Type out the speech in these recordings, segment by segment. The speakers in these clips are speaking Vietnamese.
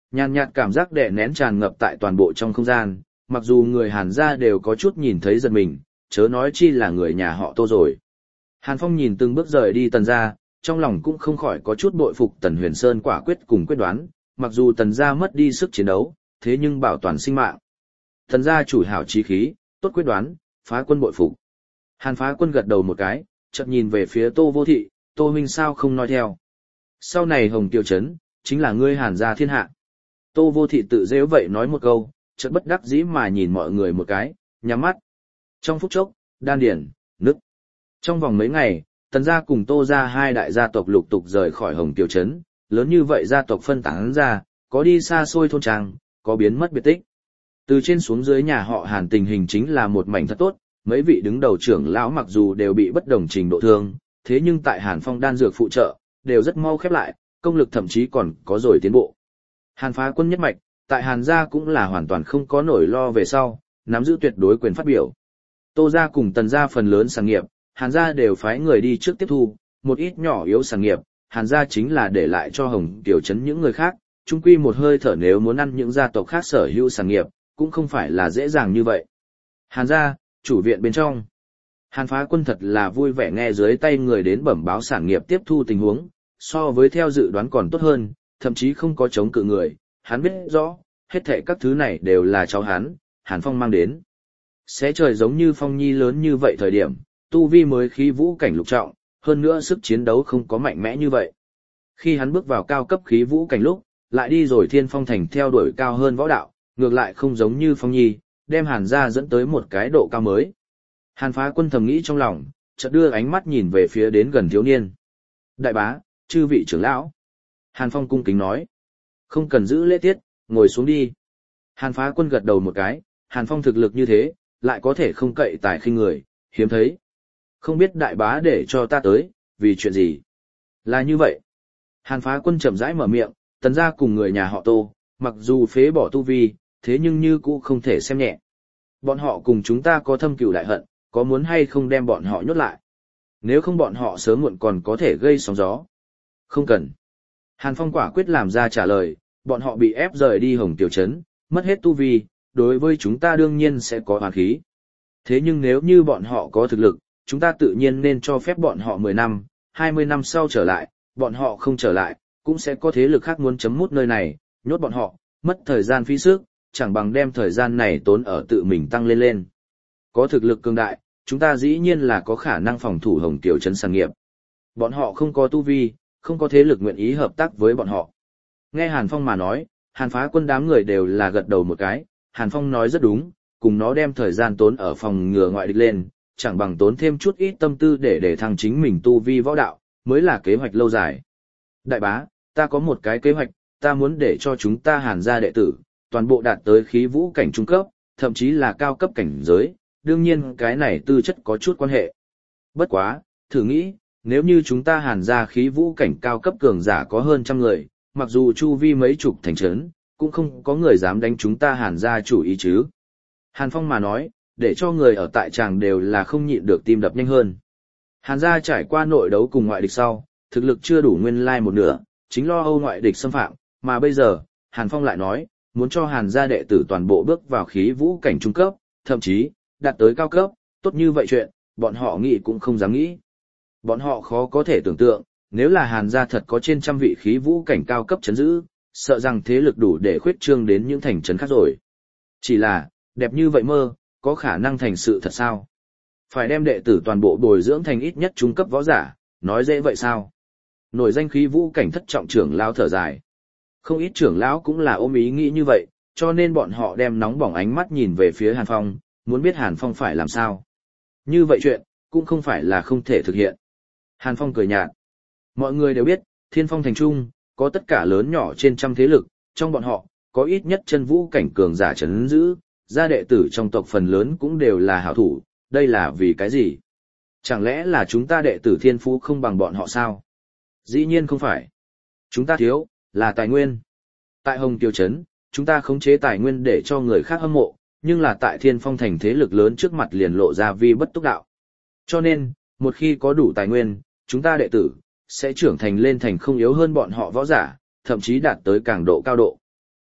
Nhàn nhạt cảm giác đè nén tràn ngập tại toàn bộ trong không gian, mặc dù người Hàn gia đều có chút nhìn thấy giật mình, chớ nói chi là người nhà họ Tô rồi. Hàn Phong nhìn từng bước rời đi Tần gia, trong lòng cũng không khỏi có chút bội phục Tần Huyền Sơn quả quyết cùng quyết đoán, mặc dù Tần gia mất đi sức chiến đấu, thế nhưng bảo toàn sinh mạng. Tần gia chủ hảo chí khí, tốt quyết đoán, Phá Quân bội phục. Hàn Phá Quân gật đầu một cái, chợt nhìn về phía Tô Vô Thị, Tô huynh sao không nói theo. Sau này Hồng Tiêu Trấn, chính là ngươi Hàn gia thiên hạ. Tô Vô Thị tự dễ vậy nói một câu, chợt bất đắc dĩ mà nhìn mọi người một cái, nhắm mắt. Trong phút chốc, đan điển, nứt. Trong vòng mấy ngày, Tần gia cùng Tô gia hai đại gia tộc lục tục rời khỏi Hồng Tiêu Trấn, lớn như vậy gia tộc phân tán ra, có đi xa xôi thôn trang, có biến mất biệt tích. Từ trên xuống dưới nhà họ Hàn tình hình chính là một mảnh thật tốt, mấy vị đứng đầu trưởng lão mặc dù đều bị bất đồng trình độ thương, thế nhưng tại Hàn Phong đan dược phụ trợ, đều rất mau khép lại, công lực thậm chí còn có rồi tiến bộ. Hàn Phá Quân nhất mạch, tại Hàn gia cũng là hoàn toàn không có nỗi lo về sau, nắm giữ tuyệt đối quyền phát biểu. Tô gia cùng Tần gia phần lớn sản nghiệp, Hàn gia đều phái người đi trước tiếp thu, một ít nhỏ yếu sản nghiệp, Hàn gia chính là để lại cho Hồng Tiểu Trấn những người khác, chung quy một hơi thở nếu muốn ăn những gia tộc khác sở hữu sản nghiệp, cũng không phải là dễ dàng như vậy. Hàn gia, chủ viện bên trong. Hàn Phá Quân thật là vui vẻ nghe dưới tay người đến bẩm báo sản nghiệp tiếp thu tình huống, so với theo dự đoán còn tốt hơn, thậm chí không có chống cự người, hắn biết rõ, hết thảy các thứ này đều là cháu hắn, Hàn Phong mang đến. Xé trời giống như Phong Nhi lớn như vậy thời điểm, tu vi mới khí vũ cảnh lục trọng, hơn nữa sức chiến đấu không có mạnh mẽ như vậy. Khi hắn bước vào cao cấp khí vũ cảnh lúc, lại đi rồi Thiên Phong Thành theo đuổi cao hơn võ đạo, ngược lại không giống như Phong Nhi, đem Hàn gia dẫn tới một cái độ cao mới. Hàn Phá Quân thầm nghĩ trong lòng, chợt đưa ánh mắt nhìn về phía đến gần thiếu niên. Đại bá, chư vị trưởng lão. Hàn Phong cung kính nói. Không cần giữ lễ tiết, ngồi xuống đi. Hàn Phá Quân gật đầu một cái, Hàn Phong thực lực như thế, lại có thể không cậy tài khinh người, hiếm thấy. Không biết đại bá để cho ta tới, vì chuyện gì? Là như vậy. Hàn Phá Quân chậm rãi mở miệng, Tần gia cùng người nhà họ Tô, mặc dù phế bỏ tu vi, thế nhưng như cũ không thể xem nhẹ. Bọn họ cùng chúng ta có thâm cừu đại hận, có muốn hay không đem bọn họ nhốt lại? Nếu không bọn họ sớm muộn còn có thể gây sóng gió. Không cần. Hàn Phong quả quyết làm ra trả lời, bọn họ bị ép rời đi Hồng Tiểu Trấn, mất hết tu vi, đối với chúng ta đương nhiên sẽ có oán khí. Thế nhưng nếu như bọn họ có thực lực, chúng ta tự nhiên nên cho phép bọn họ 10 năm, 20 năm sau trở lại, bọn họ không trở lại, cũng sẽ có thế lực khác muốn chấm mút nơi này, nhốt bọn họ, mất thời gian phí sức, chẳng bằng đem thời gian này tốn ở tự mình tăng lên lên. Có thực lực cường đại, chúng ta dĩ nhiên là có khả năng phòng thủ Hồng Tiểu Trấn sản nghiệp. Bọn họ không có tu vi, không có thế lực nguyện ý hợp tác với bọn họ. Nghe Hàn Phong mà nói, Hàn Phá Quân đám người đều là gật đầu một cái, Hàn Phong nói rất đúng, cùng nó đem thời gian tốn ở phòng ngừa ngoại địch lên, chẳng bằng tốn thêm chút ít tâm tư để thăng chính mình tu vi võ đạo, mới là kế hoạch lâu dài. Đại bá, ta có một cái kế hoạch, ta muốn để cho chúng ta Hàn gia đệ tử, toàn bộ đạt tới khí vũ cảnh trung cấp, thậm chí là cao cấp cảnh giới, đương nhiên cái này tư chất có chút quan hệ. Bất quá, thử nghĩ, nếu như chúng ta Hàn gia khí vũ cảnh cao cấp cường giả có hơn trăm người, mặc dù chu vi mấy chục thành trấn, cũng không có người dám đánh chúng ta Hàn gia chủ ý chứ. Hàn Phong mà nói, để cho người ở tại tràng đều là không nhịn được tim đập nhanh hơn. Hàn gia trải qua nội đấu cùng ngoại địch sau, thực lực chưa đủ nguyên lai một nửa, chính lo âu ngoại địch xâm phạm, mà bây giờ, Hàn Phong lại nói, muốn cho Hàn gia đệ tử toàn bộ bước vào khí vũ cảnh trung cấp, thậm chí, đạt tới cao cấp, tốt như vậy chuyện, bọn họ nghĩ cũng không dám nghĩ. Bọn họ khó có thể tưởng tượng, nếu là Hàn gia thật có trên trăm vị khí vũ cảnh cao cấp chấn giữ, sợ rằng thế lực đủ để khuyết trương đến những thành trấn khác rồi. Chỉ là, đẹp như vậy mơ, có khả năng thành sự thật sao? Phải đem đệ tử toàn bộ bồi dưỡng thành ít nhất trung cấp võ giả, nói dễ vậy sao? Nổi danh khí vũ cảnh thất trọng trưởng lão thở dài. Không ít trưởng lão cũng là ôm ý nghĩ như vậy, cho nên bọn họ đem nóng bỏng ánh mắt nhìn về phía Hàn Phong, muốn biết Hàn Phong phải làm sao. Như vậy chuyện, cũng không phải là không thể thực hiện. Hàn Phong cười nhạt. Mọi người đều biết, Thiên Phong thành trung, có tất cả lớn nhỏ trên trăm thế lực, trong bọn họ, có ít nhất chân vũ cảnh cường giả chấn giữ, gia đệ tử trong tộc phần lớn cũng đều là hảo thủ, đây là vì cái gì? Chẳng lẽ là chúng ta đệ tử thiên phú không bằng bọn họ sao? Dĩ nhiên không phải. Chúng ta thiếu, là tài nguyên. Tại Hồng Tiêu Trấn, chúng ta khống chế tài nguyên để cho người khác hâm mộ, nhưng là tại Thiên Phong thành thế lực lớn trước mặt liền lộ ra vi bất túc đạo. Cho nên, một khi có đủ tài nguyên, chúng ta đệ tử, sẽ trưởng thành lên thành không yếu hơn bọn họ võ giả, thậm chí đạt tới càng độ cao độ.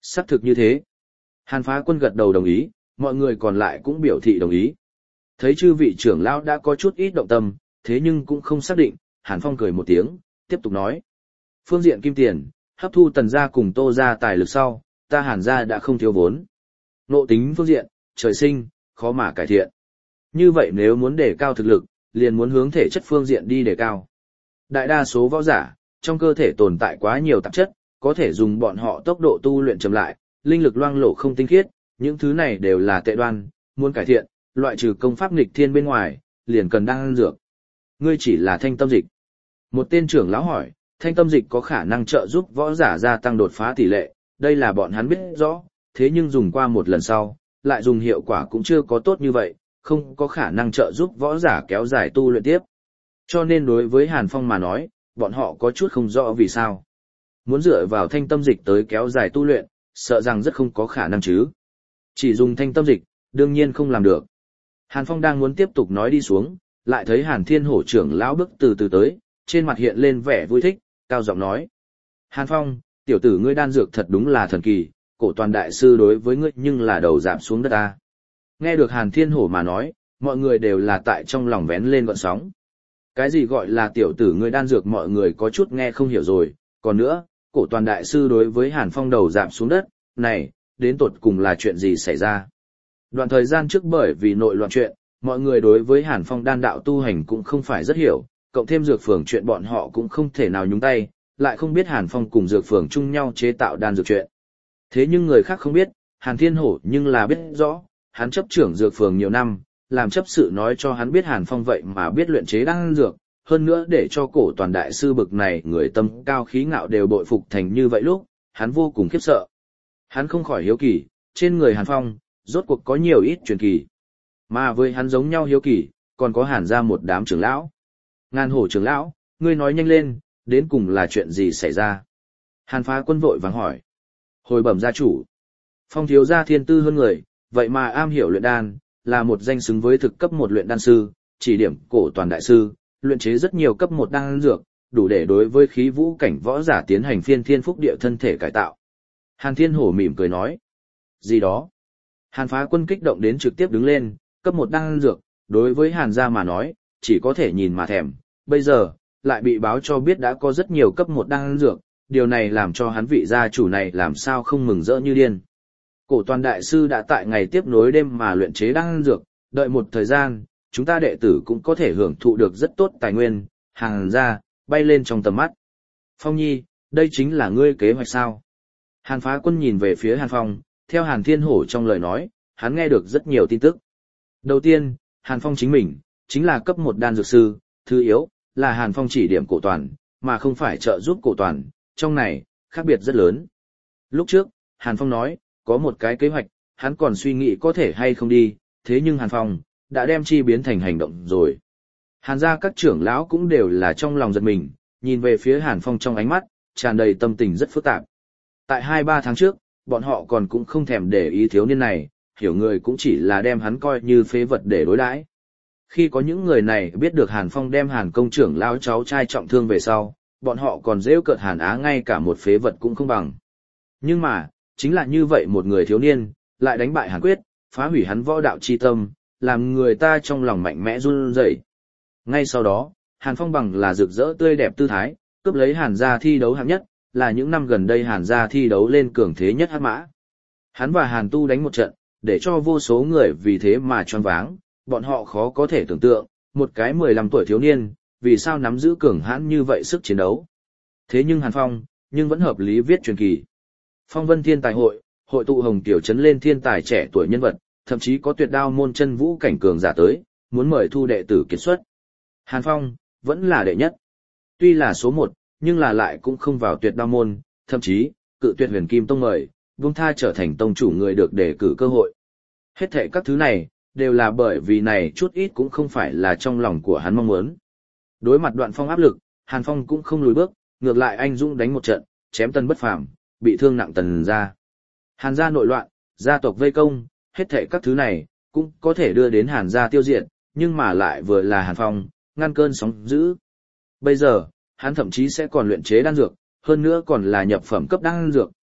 Xác thực như thế. Hàn Phá Quân gật đầu đồng ý, mọi người còn lại cũng biểu thị đồng ý. Thấy chư vị trưởng lão đã có chút ít động tâm, thế nhưng cũng không xác định, Hàn Phong cười một tiếng, tiếp tục nói. Phương diện kim tiền, hấp thu Tần gia cùng Tô gia tài lực sau, ta Hàn gia đã không thiếu vốn. Ngộ tính phương diện, trời sinh, khó mà cải thiện. Như vậy nếu muốn đề cao thực lực, liền muốn hướng thể chất phương diện đi đề cao. Đại đa số võ giả, trong cơ thể tồn tại quá nhiều tạp chất, có thể dùng bọn họ tốc độ tu luyện chậm lại, linh lực loang lổ không tinh khiết, những thứ này đều là tệ đoan, muốn cải thiện, loại trừ công pháp nghịch thiên bên ngoài, liền cần đan dược. Ngươi chỉ là thanh tâm dịch. Một tên trưởng lão hỏi, thanh tâm dịch có khả năng trợ giúp võ giả gia tăng đột phá tỷ lệ, đây là bọn hắn biết rõ, thế nhưng dùng qua một lần sau, lại dùng hiệu quả cũng chưa có tốt như vậy, không có khả năng trợ giúp võ giả kéo dài tu luyện tiếp. Cho nên đối với Hàn Phong mà nói, bọn họ có chút không rõ vì sao. Muốn dựa vào thanh tâm dịch tới kéo dài tu luyện, sợ rằng rất không có khả năng chứ. Chỉ dùng thanh tâm dịch, đương nhiên không làm được. Hàn Phong đang muốn tiếp tục nói đi xuống, lại thấy Hàn Thiên Hổ trưởng lão bước từ từ tới, trên mặt hiện lên vẻ vui thích, cao giọng nói. Hàn Phong, tiểu tử ngươi đan dược thật đúng là thần kỳ, cổ toàn đại sư đối với ngươi nhưng là đầu giảm xuống đất ta. Nghe được Hàn Thiên Hổ mà nói, mọi người đều là tại trong lòng vén lên gọn sóng. Cái gì gọi là tiểu tử ngươi đan dược mọi người có chút nghe không hiểu rồi, còn nữa, cổ toàn đại sư đối với Hàn Phong đầu giảm xuống đất, này, đến tột cùng là chuyện gì xảy ra. Đoạn thời gian trước bởi vì nội loạn chuyện, mọi người đối với Hàn Phong đan đạo tu hành cũng không phải rất hiểu, cộng thêm dược phường chuyện bọn họ cũng không thể nào nhúng tay, lại không biết Hàn Phong cùng dược phường chung nhau chế tạo đan dược chuyện. Thế nhưng người khác không biết, Hàn Thiên Hổ nhưng là biết rõ, hắn chấp trưởng dược phường nhiều năm, làm chấp sự nói cho hắn biết Hàn Phong vậy mà biết luyện chế đan dược, hơn nữa để cho cổ toàn đại sư bực này người tâm cao khí ngạo đều bội phục thành như vậy lúc, hắn vô cùng khiếp sợ. Hắn không khỏi hiếu kỳ, trên người Hàn Phong, rốt cuộc có nhiều ít truyền kỳ. Mà với hắn giống nhau hiếu kỳ, còn có Hàn ra một đám trưởng lão. Ngàn Hổ trưởng lão, ngươi nói nhanh lên, đến cùng là chuyện gì xảy ra? Hàn Phá Quân vội vàng hỏi. Hồi bẩm gia chủ. Phong thiếu gia thiên tư hơn người, vậy mà am hiểu luyện đan, là một danh xứng với thực cấp một luyện đan sư, chỉ điểm cổ toàn đại sư, luyện chế rất nhiều cấp một đan dược, đủ để đối với khí vũ cảnh võ giả tiến hành phiên thiên phúc địa thân thể cải tạo. Hàn Thiên Hổ mỉm cười nói. Gì đó? Hàn Phá Quân kích động đến trực tiếp đứng lên, cấp một đan dược, đối với Hàn gia mà nói, chỉ có thể nhìn mà thèm, bây giờ, lại bị báo cho biết đã có rất nhiều cấp một đan dược, điều này làm cho hắn vị gia chủ này làm sao không mừng rỡ như điên. Cổ toàn đại sư đã tại ngày tiếp nối đêm mà luyện chế đan dược, đợi một thời gian, chúng ta đệ tử cũng có thể hưởng thụ được rất tốt tài nguyên, Hàn gia, bay lên trong tầm mắt. Phong Nhi, đây chính là ngươi kế hoạch sao? Hàn Phá Quân nhìn về phía Hàn Phong, theo Hàn Thiên Hổ trong lời nói, hắn nghe được rất nhiều tin tức. Đầu tiên, Hàn Phong chính mình, chính là cấp một đan dược sư, thứ yếu, là Hàn Phong chỉ điểm cổ toàn, mà không phải trợ giúp cổ toàn, trong này, khác biệt rất lớn. Lúc trước, Hàn Phong nói, có một cái kế hoạch, hắn còn suy nghĩ có thể hay không đi, thế nhưng Hàn Phong, đã đem chi biến thành hành động rồi. Hàn gia các trưởng lão cũng đều là trong lòng giật mình, nhìn về phía Hàn Phong trong ánh mắt, tràn đầy tâm tình rất phức tạp. Tại 2-3 tháng trước, bọn họ còn cũng không thèm để ý thiếu niên này, hiểu người cũng chỉ là đem hắn coi như phế vật để đối đãi. Khi có những người này biết được Hàn Phong đem Hàn công trưởng lão cháu trai trọng thương về sau, bọn họ còn rêu cợt Hàn Á ngay cả một phế vật cũng không bằng. Nhưng mà, chính là như vậy một người thiếu niên, lại đánh bại Hàn Quyết, phá hủy hắn võ đạo chi tâm, làm người ta trong lòng mạnh mẽ run rẩy. Ngay sau đó, Hàn Phong bằng là rực rỡ tươi đẹp tư thái, cướp lấy Hàn gia thi đấu hạng nhất, là những năm gần đây Hàn gia thi đấu lên cường thế nhất hắc mã. Hắn và Hàn Tu đánh một trận, để cho vô số người vì thế mà choáng váng, bọn họ khó có thể tưởng tượng, một cái 15 tuổi thiếu niên, vì sao nắm giữ cường hãn như vậy sức chiến đấu. Thế nhưng Hàn Phong, nhưng vẫn hợp lý viết truyền kỳ. Phong Vân Thiên Tài Hội, hội tụ Hồng Tiểu trấn lên thiên tài trẻ tuổi nhân vật, thậm chí có tuyệt đao môn chân vũ cảnh cường giả tới, muốn mời thu đệ tử kiệt xuất. Hàn Phong, vẫn là đệ nhất. Tuy là số 1, nhưng là lại cũng không vào tuyệt đao môn, thậm chí, cự tuyệt Huyền Kim Tông mời, buông tha trở thành tông chủ người được đề cử cơ hội. Hết thệ các thứ này, đều là bởi vì này chút ít cũng không phải là trong lòng của hắn mong muốn. Đối mặt Đoạn Phong áp lực, Hàn Phong cũng không lùi bước, ngược lại anh dũng đánh một trận, chém Tân Bất Phàm, bị thương nặng Tần gia. Hàn gia nội loạn, gia tộc vây công, hết thệ các thứ này, cũng có thể đưa đến Hàn gia tiêu diệt, nhưng mà lại vừa là Hàn Phong, ngăn cơn sóng dữ. Bây giờ, hắn thậm chí sẽ còn luyện chế đan dược, hơn nữa còn là nhập phẩm cấp đan dược,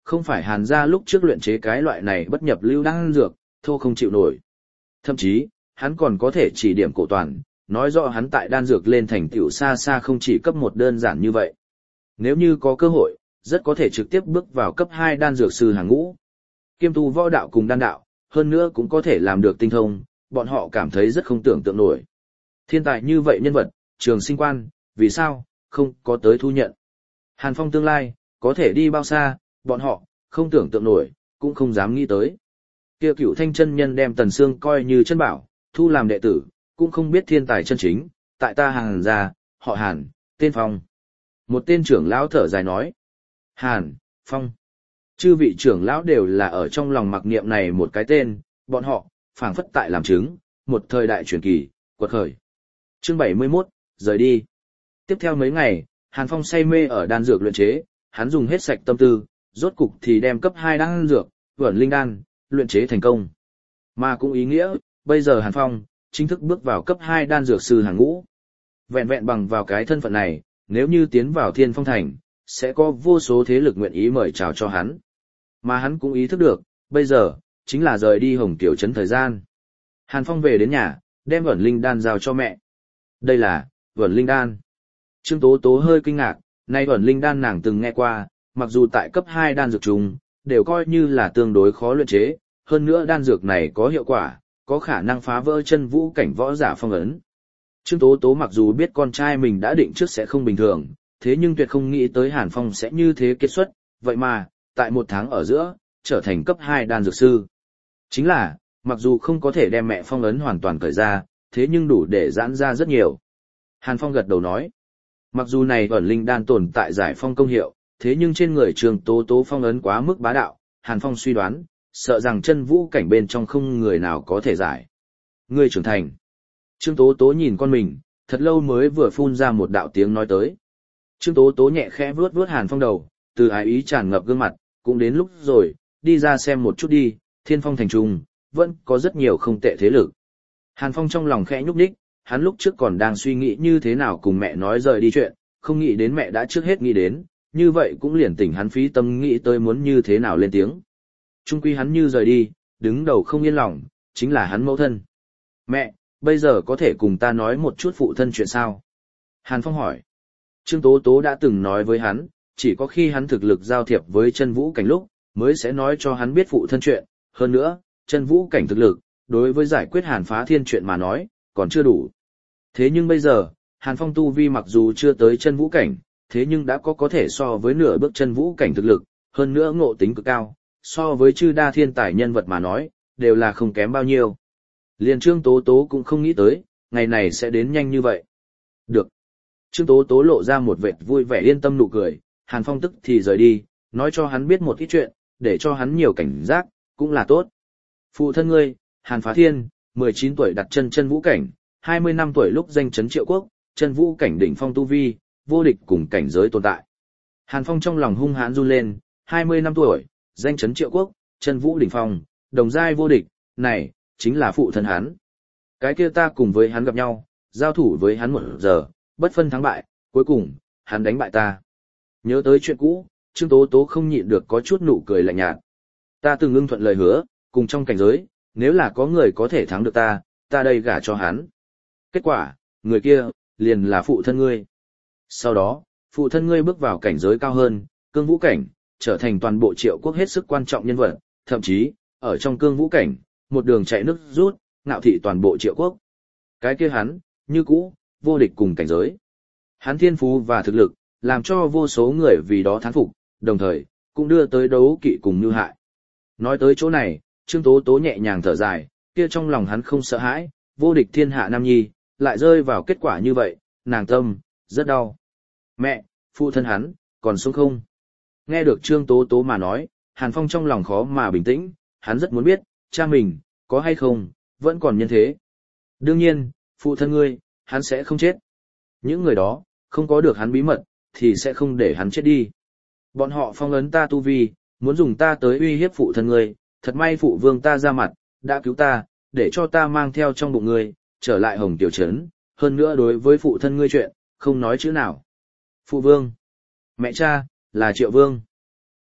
không phải Hàn gia lúc trước luyện chế cái loại này bất nhập lưu đan dược, thô không chịu nổi. Thậm chí, hắn còn có thể chỉ điểm cổ toàn, nói rõ hắn tại đan dược lên thành tựu xa xa không chỉ cấp 1 đơn giản như vậy. Nếu như có cơ hội, rất có thể trực tiếp bước vào cấp 2 đan dược sư hàng ngũ. Kiêm tu võ đạo cùng đan đạo, hơn nữa cũng có thể làm được tinh thông, bọn họ cảm thấy rất không tưởng tượng nổi. Thiên tài như vậy nhân vật, trường sinh quan, vì sao, không có tới thu nhận. Hàn Phong tương lai, có thể đi bao xa, bọn họ, không tưởng tượng nổi, cũng không dám nghĩ tới. Kia Cửu Thanh chân nhân đem Tần Sương coi như chân bảo, thu làm đệ tử, cũng không biết thiên tài chân chính, tại ta Hàn gia, họ Hàn, tên Phong. Một tên trưởng lão thở dài nói. Hàn, Phong. Chư vị trưởng lão đều là ở trong lòng mặc niệm này một cái tên, bọn họ, phảng phất tại làm chứng, một thời đại truyền kỳ, quật khởi. Chương 71, rời đi. Tiếp theo mấy ngày, Hàn Phong say mê ở đan dược luyện chế, hắn dùng hết sạch tâm tư, rốt cục thì đem cấp 2 đan dược, Vẩn Linh đan, luyện chế thành công. Mà cũng ý nghĩa, bây giờ Hàn Phong, chính thức bước vào cấp 2 đan dược sư hàng ngũ. Vẹn vẹn bằng vào cái thân phận này, nếu như tiến vào Thiên Phong Thành, sẽ có vô số thế lực nguyện ý mời chào cho hắn. Mà hắn cũng ý thức được, bây giờ, chính là rời đi Hồng Tiểu Trấn thời gian. Hàn Phong về đến nhà, đem Vẩn Linh đan giao cho mẹ. Đây là, Vẩn Linh đan. Trương Tố Tố hơi kinh ngạc, nay Vẩn Linh đan nàng từng nghe qua, mặc dù tại cấp 2 đan dược chung, đều coi như là tương đối khó luyện chế, hơn nữa đan dược này có hiệu quả, có khả năng phá vỡ chân vũ cảnh võ giả phong ấn. Trương Tố Tố mặc dù biết con trai mình đã định trước sẽ không bình thường, thế nhưng tuyệt không nghĩ tới Hàn Phong sẽ như thế kết xuất, vậy mà, tại 1 tháng ở giữa, trở thành cấp 2 đan dược sư. Chính là, mặc dù không có thể đem mẹ phong ấn hoàn toàn cởi ra, thế nhưng đủ để giãn ra rất nhiều. Hàn Phong gật đầu nói, mặc dù này ẩn linh đan tồn tại giải phong công hiệu, thế nhưng trên người Trương Tố Tố phong ấn quá mức bá đạo, Hàn Phong suy đoán, sợ rằng chân vũ cảnh bên trong không người nào có thể giải. Ngươi trưởng thành. Trương Tố Tố nhìn con mình, thật lâu mới vừa phun ra một đạo tiếng nói tới. Trương Tố Tố nhẹ khẽ vuốt vuốt Hàn Phong đầu, từ ái ý tràn ngập gương mặt, cũng đến lúc rồi, đi ra xem một chút đi, Thiên Phong thành trung, vẫn có rất nhiều không tệ thế lực. Hàn Phong trong lòng khẽ nhúc nhích, hắn lúc trước còn đang suy nghĩ như thế nào cùng mẹ nói rời đi chuyện, không nghĩ đến mẹ đã trước hết nghĩ đến, như vậy cũng liền tỉnh hắn phí tâm nghĩ tới muốn như thế nào lên tiếng. Trung quy hắn như rời đi, đứng đầu không yên lòng, chính là hắn mẫu thân. Mẹ, bây giờ có thể cùng ta nói một chút phụ thân chuyện sao? Hàn Phong hỏi. Trương Tố Tố đã từng nói với hắn, chỉ có khi hắn thực lực giao thiệp với chân vũ cảnh lúc, mới sẽ nói cho hắn biết phụ thân chuyện. Hơn nữa, chân vũ cảnh thực lực, đối với giải quyết Hàn Phá Thiên chuyện mà nói, còn chưa đủ. Thế nhưng bây giờ, Hàn Phong tu vi mặc dù chưa tới chân vũ cảnh, thế nhưng đã có thể so với nửa bước chân vũ cảnh thực lực, hơn nữa ngộ tính cực cao, so với chư đa thiên tài nhân vật mà nói, đều là không kém bao nhiêu. Liền Trương Tố Tố cũng không nghĩ tới, ngày này sẽ đến nhanh như vậy. Được. Trương Tố Tố lộ ra một vệt vui vẻ yên tâm nụ cười, Hàn Phong tức thì rời đi, nói cho hắn biết một ít chuyện, để cho hắn nhiều cảnh giác, cũng là tốt. Phụ thân ngươi, Hàn Phá Thiên, 19 tuổi đặt chân chân vũ cảnh, 20 năm tuổi lúc danh chấn Triệu Quốc, chân vũ cảnh đỉnh phong tu vi, vô địch cùng cảnh giới tồn tại. Hàn Phong trong lòng hung hãn run lên, 20 năm tuổi, danh chấn Triệu Quốc, chân vũ đỉnh phong, đồng giai vô địch, này, chính là phụ thân hắn. Cái kia ta cùng với hắn gặp nhau, giao thủ với hắn 1 giờ, bất phân thắng bại, cuối cùng, hắn đánh bại ta. Nhớ tới chuyện cũ, Trương Tố Tố không nhịn được có chút nụ cười lạnh nhạt. Ta từng ưng thuận lời hứa, cùng trong cảnh giới, nếu là có người có thể thắng được ta đây gả cho hắn. Kết quả, người kia, liền là phụ thân ngươi. Sau đó, phụ thân ngươi bước vào cảnh giới cao hơn, cương vũ cảnh, trở thành toàn bộ Triệu Quốc hết sức quan trọng nhân vật, thậm chí, ở trong cương vũ cảnh, một đường chạy nước rút, ngạo thị toàn bộ Triệu Quốc. Cái kia hắn, như cũ, vô địch cùng cảnh giới. Hắn thiên phú và thực lực, làm cho vô số người vì đó thán phục, đồng thời, cũng đưa tới đấu kỵ cùng như hại. Nói tới chỗ này, Trương Tố Tố nhẹ nhàng thở dài, kia trong lòng hắn không sợ hãi, vô địch thiên hạ nam nhi, lại rơi vào kết quả như vậy, nàng tâm, rất đau. Mẹ, phụ thân hắn, còn sống không? Nghe được Trương Tố Tố mà nói, Hàn Phong trong lòng khó mà bình tĩnh, hắn rất muốn biết, cha mình, có hay không, vẫn còn nhân thế. Đương nhiên, phụ thân ngươi, hắn sẽ không chết. Những người đó, không có được hắn bí mật, thì sẽ không để hắn chết đi. Bọn họ phong ấn ta tu vi, muốn dùng ta tới uy hiếp phụ thân ngươi, thật may phụ vương ta ra mặt, đã cứu ta, để cho ta mang theo trong bụng ngươi, trở lại Hồng Tiểu Trấn, hơn nữa đối với phụ thân ngươi chuyện, không nói chữ nào. Phụ vương, mẹ cha, là Triệu Vương.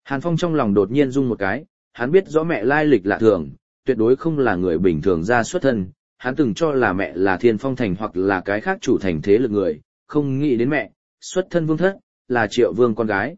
Hàn Phong trong lòng đột nhiên rung một cái, hắn biết rõ mẹ lai lịch lạ thường, tuyệt đối không là người bình thường ra xuất thân, hắn từng cho là mẹ là Thiên Phong Thành hoặc là cái khác chủ thành thế lực người, không nghĩ đến mẹ, xuất thân vương thất, là Triệu Vương con gái.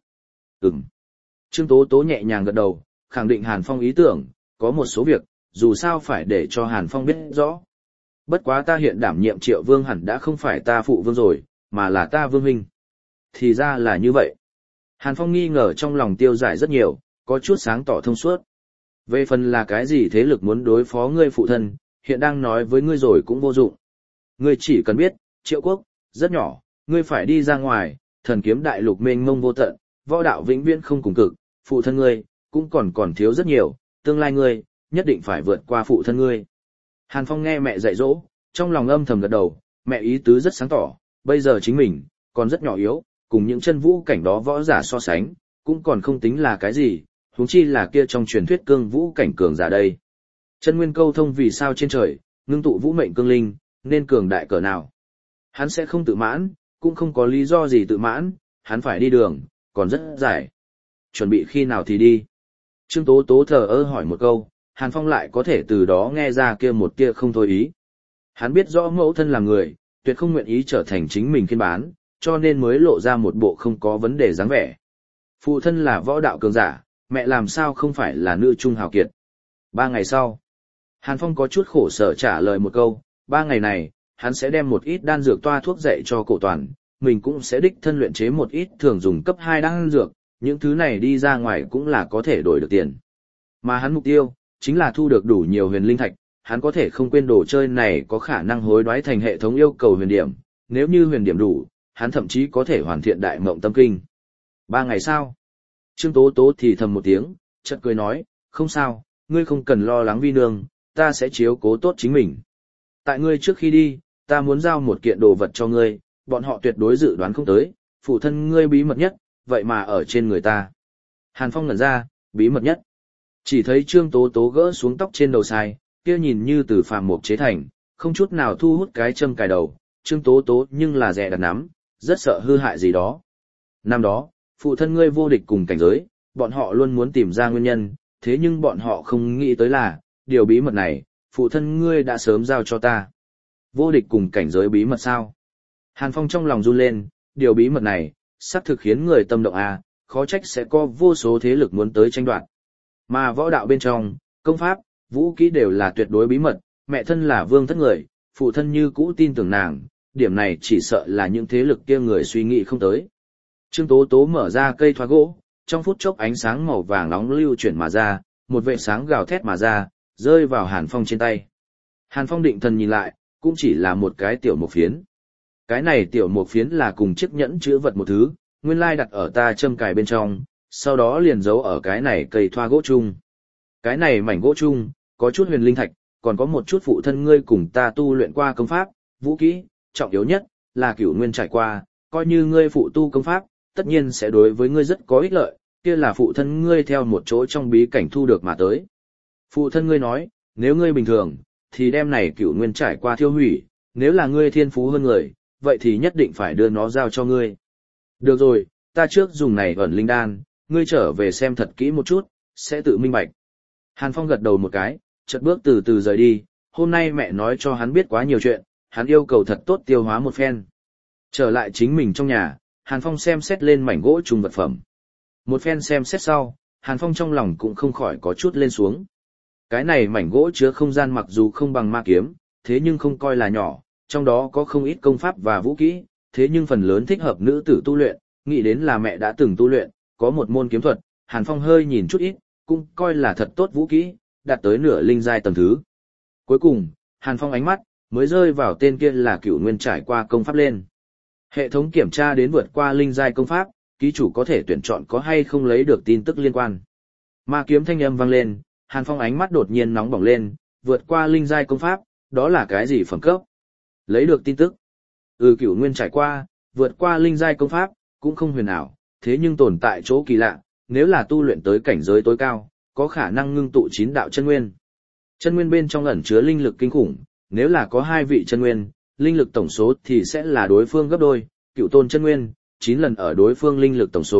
Trương Tố Tố nhẹ nhàng gật đầu, khẳng định Hàn Phong ý tưởng, có một số việc, dù sao phải để cho Hàn Phong biết rõ. Bất quá ta hiện đảm nhiệm Triệu Vương hẳn đã không phải ta phụ vương rồi, mà là ta vương huynh. Thì ra là như vậy. Hàn Phong nghi ngờ trong lòng tiêu giải rất nhiều, có chút sáng tỏ thông suốt. Về phần là cái gì thế lực muốn đối phó ngươi phụ thân, hiện đang nói với ngươi rồi cũng vô dụng. Ngươi chỉ cần biết, Triệu Quốc, rất nhỏ, ngươi phải đi ra ngoài, thần kiếm đại lục mênh mông vô tận, võ đạo vĩnh viễn không cùng cực, phụ thân ngươi, cũng còn thiếu rất nhiều, tương lai ngươi, nhất định phải vượt qua phụ thân ngươi. Hàn Phong nghe mẹ dạy dỗ, trong lòng âm thầm gật đầu, mẹ ý tứ rất sáng tỏ, bây giờ chính mình, còn rất nhỏ yếu, cùng những chân vũ cảnh đó võ giả so sánh, cũng còn không tính là cái gì, huống chi là kia trong truyền thuyết cương vũ cảnh cường giả đây. Chân nguyên câu thông vì sao trên trời, ngưng tụ vũ mệnh cương linh, nên cường đại cỡ nào. Hắn sẽ không tự mãn, cũng không có lý do gì tự mãn, hắn phải đi đường, còn rất dài. Chuẩn bị khi nào thì đi. Trương Tố Tố thờ ơ hỏi một câu, Hàn Phong lại có thể từ đó nghe ra kia một kia không thôi ý. Hắn biết rõ mẫu thân là người, tuyệt không nguyện ý trở thành chính mình phiên bán, cho nên mới lộ ra một bộ không có vấn đề dáng vẻ. Phụ thân là võ đạo cường giả, mẹ làm sao không phải là nữ trung hào kiệt. 3 ngày sau, Hàn Phong có chút khổ sở trả lời một câu, 3 ngày này, hắn sẽ đem một ít đan dược toa thuốc dạy cho cổ toàn, mình cũng sẽ đích thân luyện chế một ít thường dùng cấp 2 đan dược, những thứ này đi ra ngoài cũng là có thể đổi được tiền. Mà hắn mục tiêu, chính là thu được đủ nhiều huyền linh thạch, hắn có thể không quên đồ chơi này có khả năng hối đoái thành hệ thống yêu cầu huyền điểm, nếu như huyền điểm đủ, hắn thậm chí có thể hoàn thiện đại mộng tâm kinh. 3 ngày sau, Trương Tố Tố thì thầm một tiếng, chợt cười nói, không sao, ngươi không cần lo lắng vi nương, ta sẽ chiếu cố tốt chính mình. Tại ngươi trước khi đi, ta muốn giao một kiện đồ vật cho ngươi, bọn họ tuyệt đối dự đoán không tới, phụ thân ngươi bí mật nhất, vậy mà ở trên người ta. Hàn Phong ngẩn ra, bí mật nhất. Chỉ thấy Trương Tố Tố gỡ xuống tóc trên đầu sai, kia nhìn như từ phàm mục chế thành, không chút nào thu hút cái châm cài đầu, Trương Tố Tố nhưng là dè đặt nắm, rất sợ hư hại gì đó. Năm đó, phụ thân ngươi vô địch cùng cảnh giới, bọn họ luôn muốn tìm ra nguyên nhân, thế nhưng bọn họ không nghĩ tới là, điều bí mật này, phụ thân ngươi đã sớm giao cho ta. Vô địch cùng cảnh giới bí mật sao? Hàn Phong trong lòng run lên, điều bí mật này, xác thực khiến người tâm động à, khó trách sẽ có vô số thế lực muốn tới tranh đoạt. Mà võ đạo bên trong, công pháp, vũ kỹ đều là tuyệt đối bí mật, mẹ thân là vương thất người, phụ thân như cũ tin tưởng nàng, điểm này chỉ sợ là những thế lực kia người suy nghĩ không tới. Trương Tố Tố mở ra cây thoa gỗ, trong phút chốc ánh sáng màu vàng nóng lưu chuyển mà ra, một vệ sáng gào thét mà ra, rơi vào Hàn Phong trên tay. Hàn Phong định thần nhìn lại, cũng chỉ là một cái tiểu mộc phiến. Cái này tiểu mộc phiến là cùng chiếc nhẫn chứa vật một thứ, nguyên lai đặt ở ta châm cài bên trong, sau đó liền giấu ở cái này cây thoa gỗ chung. Cái này mảnh gỗ chung, có chút huyền linh thạch, còn có một chút phụ thân ngươi cùng ta tu luyện qua công pháp, vũ kỹ, trọng yếu nhất là cửu nguyên trải qua, coi như ngươi phụ tu công pháp, tất nhiên sẽ đối với ngươi rất có ích lợi, kia là phụ thân ngươi theo một chỗ trong bí cảnh thu được mà tới. Phụ thân ngươi nói, nếu ngươi bình thường, thì đem này cửu nguyên trải qua thiêu hủy, nếu là ngươi thiên phú hơn người, vậy thì nhất định phải đưa nó giao cho ngươi. Được rồi, ta trước dùng này ẩn linh đan, ngươi trở về xem thật kỹ một chút, sẽ tự minh bạch. Hàn Phong gật đầu một cái, chợt bước từ từ rời đi, hôm nay mẹ nói cho hắn biết quá nhiều chuyện, hắn yêu cầu thật tốt tiêu hóa một phen. Trở lại chính mình trong nhà, Hàn Phong xem xét lên mảnh gỗ trùng vật phẩm. Một phen xem xét sau, Hàn Phong trong lòng cũng không khỏi có chút lên xuống. Cái này mảnh gỗ chứa không gian mặc dù không bằng ma kiếm, thế nhưng không coi là nhỏ, trong đó có không ít công pháp và vũ kỹ, thế nhưng phần lớn thích hợp nữ tử tu luyện, nghĩ đến là mẹ đã từng tu luyện, có một môn kiếm thuật, Hàn Phong hơi nhìn chút ít, cũng coi là thật tốt vũ kỹ, đạt tới nửa linh giai tầng thứ. Cuối cùng, Hàn Phong ánh mắt mới rơi vào tên kia là Cửu Nguyên trải qua công pháp lên. Hệ thống kiểm tra đến vượt qua linh giai công pháp, ký chủ có thể tuyển chọn có hay không lấy được tin tức liên quan. Ma kiếm thanh âm vang lên, Hàn Phong ánh mắt đột nhiên nóng bỏng lên, vượt qua linh giai công pháp, đó là cái gì phẩm cấp? Lấy được tin tức. Cửu Nguyên trải qua, vượt qua linh giai công pháp, cũng không huyền ảo, thế nhưng tồn tại chỗ kỳ lạ, nếu là tu luyện tới cảnh giới tối cao, có khả năng ngưng tụ 9 đạo chân nguyên. Chân nguyên bên trong ẩn chứa linh lực kinh khủng, nếu là có 2 vị chân nguyên, linh lực tổng số thì sẽ là đối phương gấp đôi, Cựu tôn chân nguyên, 9 lần ở đối phương linh lực tổng số,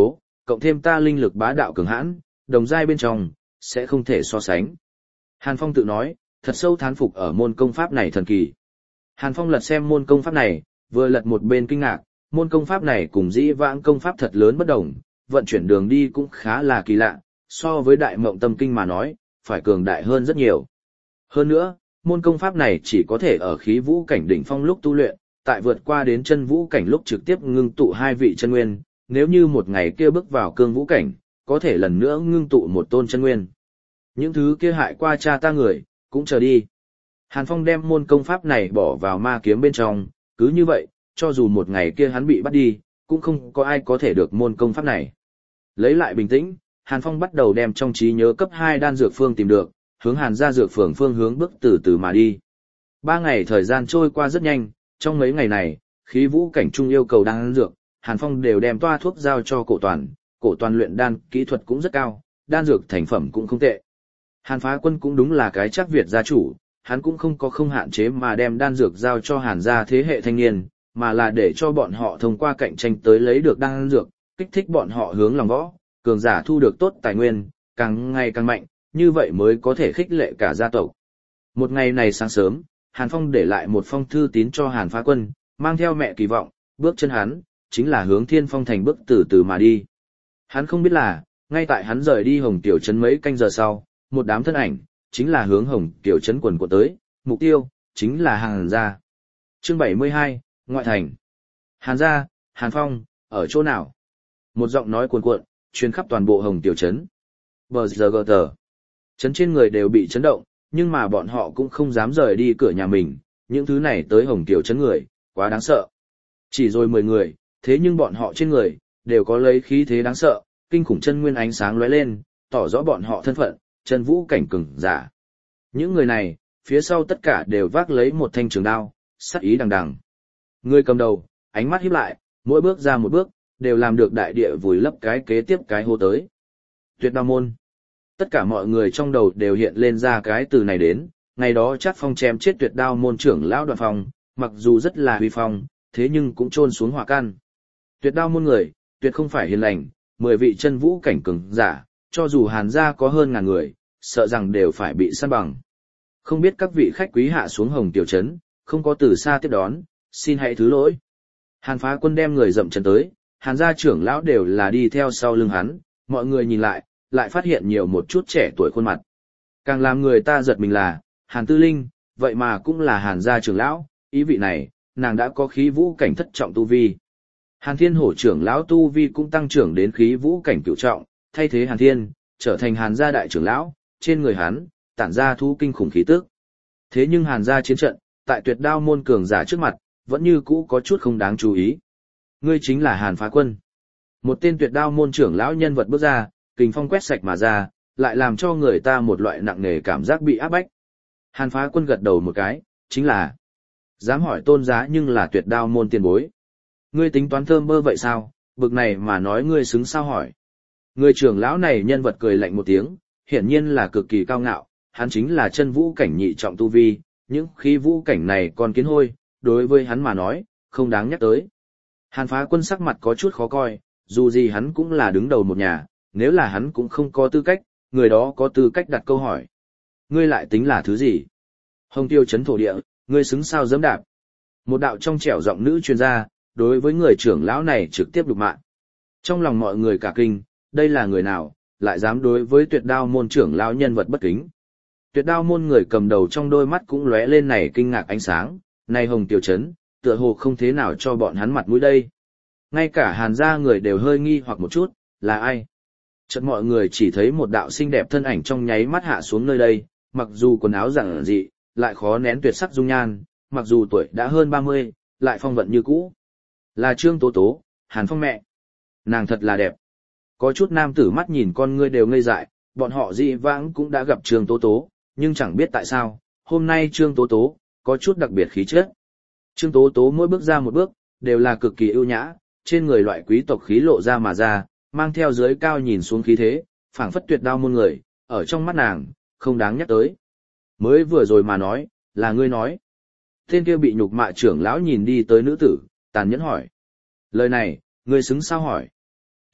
cộng thêm ta linh lực bá đạo cường hãn, đồng giai bên trong, sẽ không thể so sánh. Hàn Phong tự nói, thật sâu thán phục ở môn công pháp này thần kỳ. Hàn Phong lật xem môn công pháp này, vừa lật một bên kinh ngạc, môn công pháp này cùng dĩ vãng công pháp thật lớn bất đồng, vận chuyển đường đi cũng khá là kỳ lạ, so với đại mộng tâm kinh mà nói, phải cường đại hơn rất nhiều. Hơn nữa, môn công pháp này chỉ có thể ở khí vũ cảnh đỉnh phong lúc tu luyện, tại vượt qua đến chân vũ cảnh lúc trực tiếp ngưng tụ hai vị chân nguyên, nếu như một ngày kia bước vào cương vũ cảnh, có thể lần nữa ngưng tụ một tôn chân nguyên. Những thứ kia hại qua cha ta người, cũng chờ đi. Hàn Phong đem môn công pháp này bỏ vào ma kiếm bên trong, cứ như vậy, cho dù một ngày kia hắn bị bắt đi, cũng không có ai có thể được môn công pháp này. Lấy lại bình tĩnh, Hàn Phong bắt đầu đem trong trí nhớ cấp 2 đan dược phương tìm được, hướng Hàn gia dược phường phương hướng bước từ từ mà đi. 3 ngày thời gian trôi qua rất nhanh, trong mấy ngày này, khí vũ cảnh trung yêu cầu đan dược, Hàn Phong đều đem toa thuốc giao cho cổ toàn luyện đan kỹ thuật cũng rất cao, đan dược thành phẩm cũng không tệ. Hàn Phá Quân cũng đúng là cái chắc Việt gia chủ, hắn cũng không hạn chế mà đem đan dược giao cho Hàn gia thế hệ thanh niên, mà là để cho bọn họ thông qua cạnh tranh tới lấy được đan dược, kích thích bọn họ hướng lòng võ, cường giả thu được tốt tài nguyên, càng ngày càng mạnh, như vậy mới có thể khích lệ cả gia tộc. Một ngày này sáng sớm, Hàn Phong để lại một phong thư tín cho Hàn Phá Quân, mang theo mẹ kỳ vọng, bước chân hắn, chính là hướng Thiên Phong Thành bước từ từ mà đi. Hắn không biết là, ngay tại hắn rời đi Hồng Tiểu Trấn mấy canh giờ sau, một đám thân ảnh, chính là hướng Hồng Tiểu Trấn quần của tới, mục tiêu, chính là Hàn gia. Chương 72, Ngoại thành. Hàn gia, Hàn Phong, ở chỗ nào? Một giọng nói cuồn cuộn, truyền khắp toàn bộ Hồng Tiểu Trấn. Bờ giờ gờ tờ. Trấn trên người đều bị chấn động, nhưng mà bọn họ cũng không dám rời đi cửa nhà mình, những thứ này tới Hồng Tiểu Trấn người, quá đáng sợ. Chỉ rồi 10 người, thế nhưng bọn họ trên người, đều có lấy khí thế đáng sợ, kinh khủng chân nguyên ánh sáng lóe lên, tỏ rõ bọn họ thân phận, chân vũ cảnh cường giả. Những người này, phía sau tất cả đều vác lấy một thanh trường đao, sắc ý đằng đằng. Người cầm đầu, ánh mắt híp lại, mỗi bước ra một bước, đều làm được đại địa vùi lấp cái kế tiếp cái hô tới. Tuyệt đao môn. Tất cả mọi người trong đầu đều hiện lên ra cái từ này đến, ngày đó Trác Phong chém chết Tuyệt đao môn trưởng lão Đoạn Phong, mặc dù rất là huy phong, thế nhưng cũng chôn xuống hỏa căn. Tuyệt đao môn người, tuyệt không phải hiền lành, 10 vị chân vũ cảnh cường giả, cho dù Hàn gia có hơn ngàn người, sợ rằng đều phải bị săn bằng. Không biết các vị khách quý hạ xuống Hồng Tiểu Trấn, không có từ xa tiếp đón, xin hãy thứ lỗi. Hàn Phá Quân đem người dậm chân tới, Hàn gia trưởng lão đều là đi theo sau lưng hắn, mọi người nhìn lại, lại phát hiện nhiều một chút trẻ tuổi khuôn mặt. Càng làm người ta giật mình là, Hàn Tư Linh, vậy mà cũng là Hàn gia trưởng lão, ý vị này, nàng đã có khí vũ cảnh thất trọng tu vi. Hàn Thiên Hổ trưởng lão tu vi cũng tăng trưởng đến khí vũ cảnh cửu trọng, thay thế Hàn Thiên, trở thành Hàn gia đại trưởng lão, trên người hắn, tản ra thú kinh khủng khí tức. Thế nhưng Hàn gia chiến trận, tại Tuyệt đao môn cường giả trước mặt, vẫn như cũ có chút không đáng chú ý. Ngươi chính là Hàn Phá Quân. Một tên Tuyệt đao môn trưởng lão nhân vật bước ra, kình phong quét sạch mà ra, lại làm cho người ta một loại nặng nề cảm giác bị áp bách. Hàn Phá Quân gật đầu một cái, chính là dám hỏi tôn giá nhưng là Tuyệt đao môn tiền bối. Ngươi tính toán thơm bơ vậy sao, bực này mà nói ngươi xứng sao hỏi. Người trưởng lão này nhân vật cười lạnh một tiếng, hiển nhiên là cực kỳ cao ngạo, hắn chính là chân vũ cảnh nhị trọng tu vi, những khí vũ cảnh này còn kiến hôi, đối với hắn mà nói, không đáng nhắc tới. Hàn Phá Quân sắc mặt có chút khó coi, dù gì hắn cũng là đứng đầu một nhà, nếu là hắn cũng không có tư cách, người đó có tư cách đặt câu hỏi. Ngươi lại tính là thứ gì? Hồng Tiêu Trấn thổ địa, ngươi xứng sao dẫm đạp? Một đạo trong trẻo giọng nữ truyền ra, đối với người trưởng lão này trực tiếp đục mạng. Trong lòng mọi người cả kinh, đây là người nào, lại dám đối với Tuyệt đao môn trưởng lão nhân vật bất kính. Tuyệt đao môn người cầm đầu trong đôi mắt cũng lóe lên này kinh ngạc ánh sáng, này Hồng Tiểu Trấn, tựa hồ không thế nào cho bọn hắn mặt mũi đây. Ngay cả Hàn gia người đều hơi nghi hoặc một chút, là ai? Chợt mọi người chỉ thấy một đạo xinh đẹp thân ảnh trong nháy mắt hạ xuống nơi đây, mặc dù quần áo giản dị, lại khó nén tuyệt sắc dung nhan, mặc dù tuổi đã hơn 30, lại phong vận như cũ. Là Trương Tố Tố, Hàn Phong mẹ. Nàng thật là đẹp. Có chút nam tử mắt nhìn con ngươi đều ngây dại, bọn họ dị vãng cũng đã gặp Trương Tố Tố, nhưng chẳng biết tại sao, hôm nay Trương Tố Tố có chút đặc biệt khí chất. Trương Tố Tố mỗi bước ra một bước, đều là cực kỳ ưu nhã, trên người loại quý tộc khí lộ ra mà ra, mang theo dưới cao nhìn xuống khí thế, phảng phất Tuyệt đao môn người, ở trong mắt nàng, không đáng nhắc tới. Mới vừa rồi mà nói, là ngươi nói. Tên kia bị nhục mạ trưởng lão nhìn đi tới nữ tử, tàn nhẫn hỏi. Lời này, ngươi xứng sao hỏi.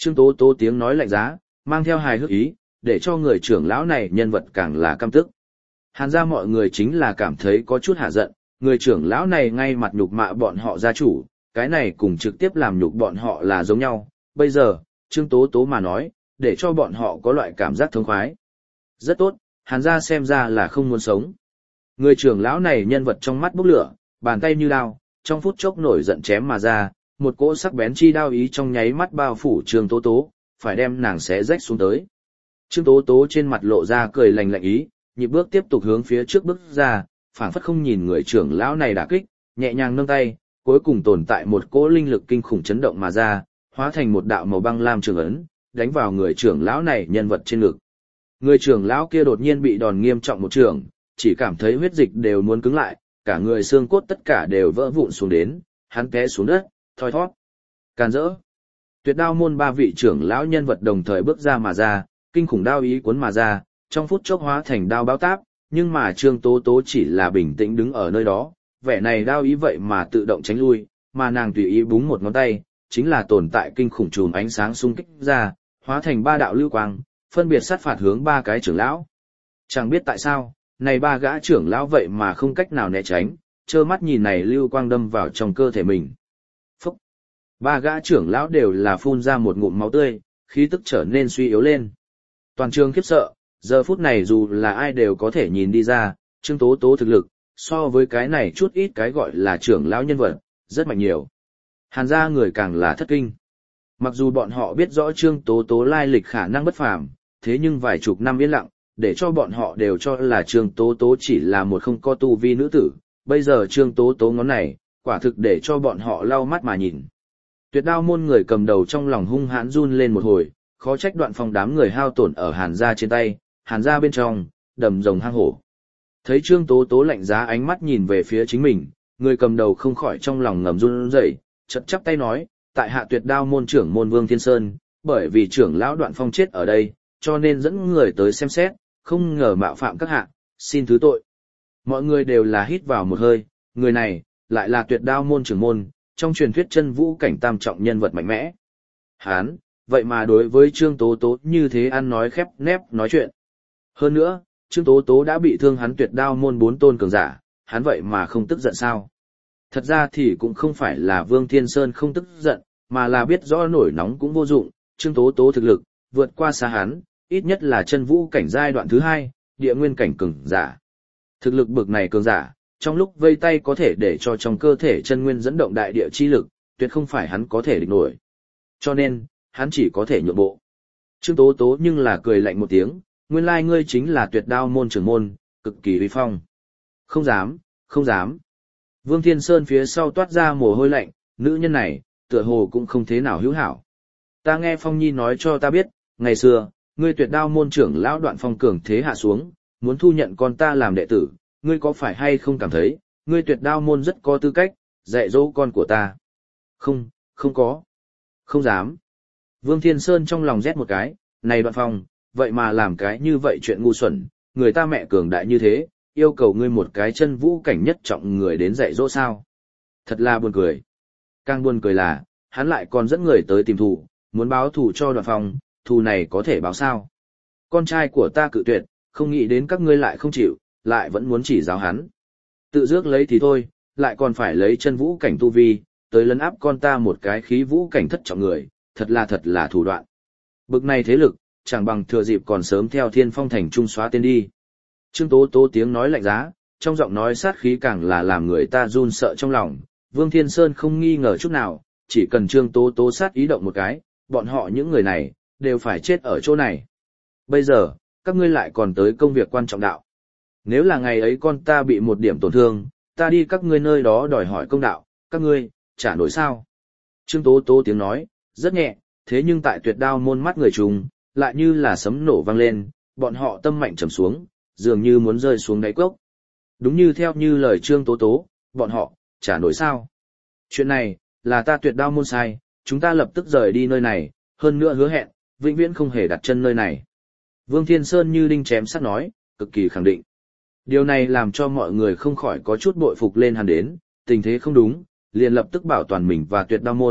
Trương Tố Tố tiếng nói lạnh giá, mang theo hài hước ý, để cho người trưởng lão này nhân vật càng là căm tức. Hàn gia mọi người chính là cảm thấy có chút hạ giận, người trưởng lão này ngay mặt nhục mạ bọn họ gia chủ, cái này cùng trực tiếp làm nhục bọn họ là giống nhau. Bây giờ, Trương Tố Tố mà nói, để cho bọn họ có loại cảm giác thống khoái. Rất tốt, Hàn gia xem ra là không muốn sống. Người trưởng lão này nhân vật trong mắt bốc lửa, bàn tay như đao, trong phút chốc nổi giận chém mà ra, một cỗ sắc bén chi đao ý trong nháy mắt bao phủ Trương Tố Tố, phải đem nàng xé rách xuống tới. Trương Tố Tố trên mặt lộ ra cười lạnh lạnh ý, nhịp bước tiếp tục hướng phía trước bước ra, phảng phất không nhìn người trưởng lão này đả kích, nhẹ nhàng nâng tay, cuối cùng tồn tại một cỗ linh lực kinh khủng chấn động mà ra, hóa thành một đạo màu băng lam trường ấn, đánh vào người trưởng lão này nhân vật trên ngực. Người trưởng lão kia đột nhiên bị đòn nghiêm trọng một trường, chỉ cảm thấy huyết dịch đều muốn cứng lại, cả người xương cốt tất cả đều vỡ vụn xuống đến, hắn té xuống đất, thoi thoát. Càn rỡ. Tuyệt đao môn ba vị trưởng lão nhân vật đồng thời bước ra mà ra, kinh khủng đao ý cuốn mà ra, trong phút chốc hóa thành đao báo táp, nhưng mà Trương Tố Tố chỉ là bình tĩnh đứng ở nơi đó, vẻ này đao ý vậy mà tự động tránh lui, mà nàng tùy ý búng một ngón tay, chính là tồn tại kinh khủng chùm ánh sáng xung kích ra, hóa thành ba đạo lưu quang, phân biệt sát phạt hướng ba cái trưởng lão. Chẳng biết tại sao, này ba gã trưởng lão vậy mà không cách nào né tránh, trơ mắt nhìn này lưu quang đâm vào trong cơ thể mình. Phúc! Ba gã trưởng lão đều là phun ra một ngụm máu tươi, khí tức trở nên suy yếu lên. Toàn trường khiếp sợ, giờ phút này dù là ai đều có thể nhìn đi ra, Trương Tố Tố thực lực, so với cái này chút ít cái gọi là trưởng lão nhân vật, rất mạnh nhiều. Hàn gia người càng là thất kinh. Mặc dù bọn họ biết rõ Trương Tố Tố lai lịch khả năng bất phàm, thế nhưng vài chục năm yên lặng, để cho bọn họ đều cho là Trương Tố Tố chỉ là một không có tu vi nữ tử. Bây giờ Trương Tố Tố ngón này, quả thực để cho bọn họ lau mắt mà nhìn. Tuyệt đao môn người cầm đầu trong lòng hung hãn run lên một hồi, khó trách Đoạn Phong đám người hao tổn ở Hàn gia trên tay, Hàn gia bên trong, đầm rồng hang hổ. Thấy Trương Tố Tố lạnh giá ánh mắt nhìn về phía chính mình, người cầm đầu không khỏi trong lòng ngầm run rẩy, chợt chắp tay nói, tại hạ Tuyệt đao môn trưởng môn Vương Thiên Sơn, bởi vì trưởng lão Đoạn Phong chết ở đây, cho nên dẫn người tới xem xét, không ngờ mạo phạm các hạ, xin thứ tội. Mọi người đều là hít vào một hơi, người này, lại là Tuyệt đao môn trưởng môn, trong truyền thuyết chân vũ cảnh tam trọng nhân vật mạnh mẽ. Hán, vậy mà đối với Trương Tố Tố như thế ăn nói khép nép nói chuyện. Hơn nữa, Trương Tố Tố đã bị thương hắn Tuyệt đao môn 4 tôn cường giả, hắn vậy mà không tức giận sao? Thật ra thì cũng không phải là Vương Thiên Sơn không tức giận, mà là biết rõ nổi nóng cũng vô dụng, Trương Tố Tố thực lực, vượt qua xa hắn, ít nhất là chân vũ cảnh giai đoạn thứ 2, địa nguyên cảnh cường giả. Thực lực bực này cường giả, trong lúc vây tay có thể để cho trong cơ thể chân nguyên dẫn động đại địa chi lực, tuyệt không phải hắn có thể địch nổi. Cho nên, hắn chỉ có thể nhượng bộ. Trương Tố Tố nhưng là cười lạnh một tiếng, nguyên lai ngươi chính là Tuyệt đao môn trưởng môn, cực kỳ uy phong. Không dám, không dám. Vương Thiên Sơn phía sau toát ra mồ hôi lạnh, nữ nhân này, tựa hồ cũng không thế nào hữu hảo. Ta nghe Phong Nhi nói cho ta biết, ngày xưa, ngươi Tuyệt đao môn trưởng lão Đoạn Phong cường thế hạ xuống, muốn thu nhận con ta làm đệ tử, ngươi có phải hay không cảm thấy, ngươi Tuyệt đao môn rất có tư cách, dạy dỗ con của ta? Không, không có. Không dám. Vương Thiên Sơn trong lòng rét một cái, này Đoạn Phong, vậy mà làm cái như vậy chuyện ngu xuẩn, người ta mẹ cường đại như thế, yêu cầu ngươi một cái chân vũ cảnh nhất trọng người đến dạy dỗ sao? Thật là buồn cười. Càng buồn cười là, hắn lại còn dẫn người tới tìm thù, muốn báo thù cho Đoạn Phong, thù này có thể báo sao? Con trai của ta cự tuyệt, không nghĩ đến các ngươi lại không chịu, lại vẫn muốn chỉ giáo hắn. Tự dước lấy thì thôi, lại còn phải lấy chân vũ cảnh tu vi, tới lấn áp con ta một cái khí vũ cảnh thất trọng người, thật là thủ đoạn. Bực này thế lực, chẳng bằng thừa dịp còn sớm theo Thiên Phong thành trung xóa tên đi. Trương Tố Tố tiếng nói lạnh giá, trong giọng nói sát khí càng là làm người ta run sợ trong lòng. Vương Thiên Sơn không nghi ngờ chút nào, chỉ cần Trương Tố Tố sát ý động một cái, bọn họ những người này, đều phải chết ở chỗ này. Bây giờ, các ngươi lại còn tới công việc quan trọng đạo. Nếu là ngày ấy con ta bị một điểm tổn thương, ta đi các ngươi nơi đó đòi hỏi công đạo, các ngươi, trả nổi sao? Trương Tố Tố tiếng nói, rất nhẹ, thế nhưng tại Tuyệt đao môn mắt người trùng, lại như là sấm nổ vang lên, bọn họ tâm mạnh trầm xuống, dường như muốn rơi xuống đáy cốc. Đúng như theo như lời Trương Tố Tố, bọn họ, trả nổi sao? Chuyện này, là ta Tuyệt đao môn sai, chúng ta lập tức rời đi nơi này, hơn nữa hứa hẹn, vĩnh viễn không hề đặt chân nơi này. Vương Thiên Sơn như đinh chém sắt nói, cực kỳ khẳng định. Điều này làm cho mọi người không khỏi có chút bội phục lên hắn đến, tình thế không đúng, liền lập tức bảo toàn mình và Tuyệt đao môn,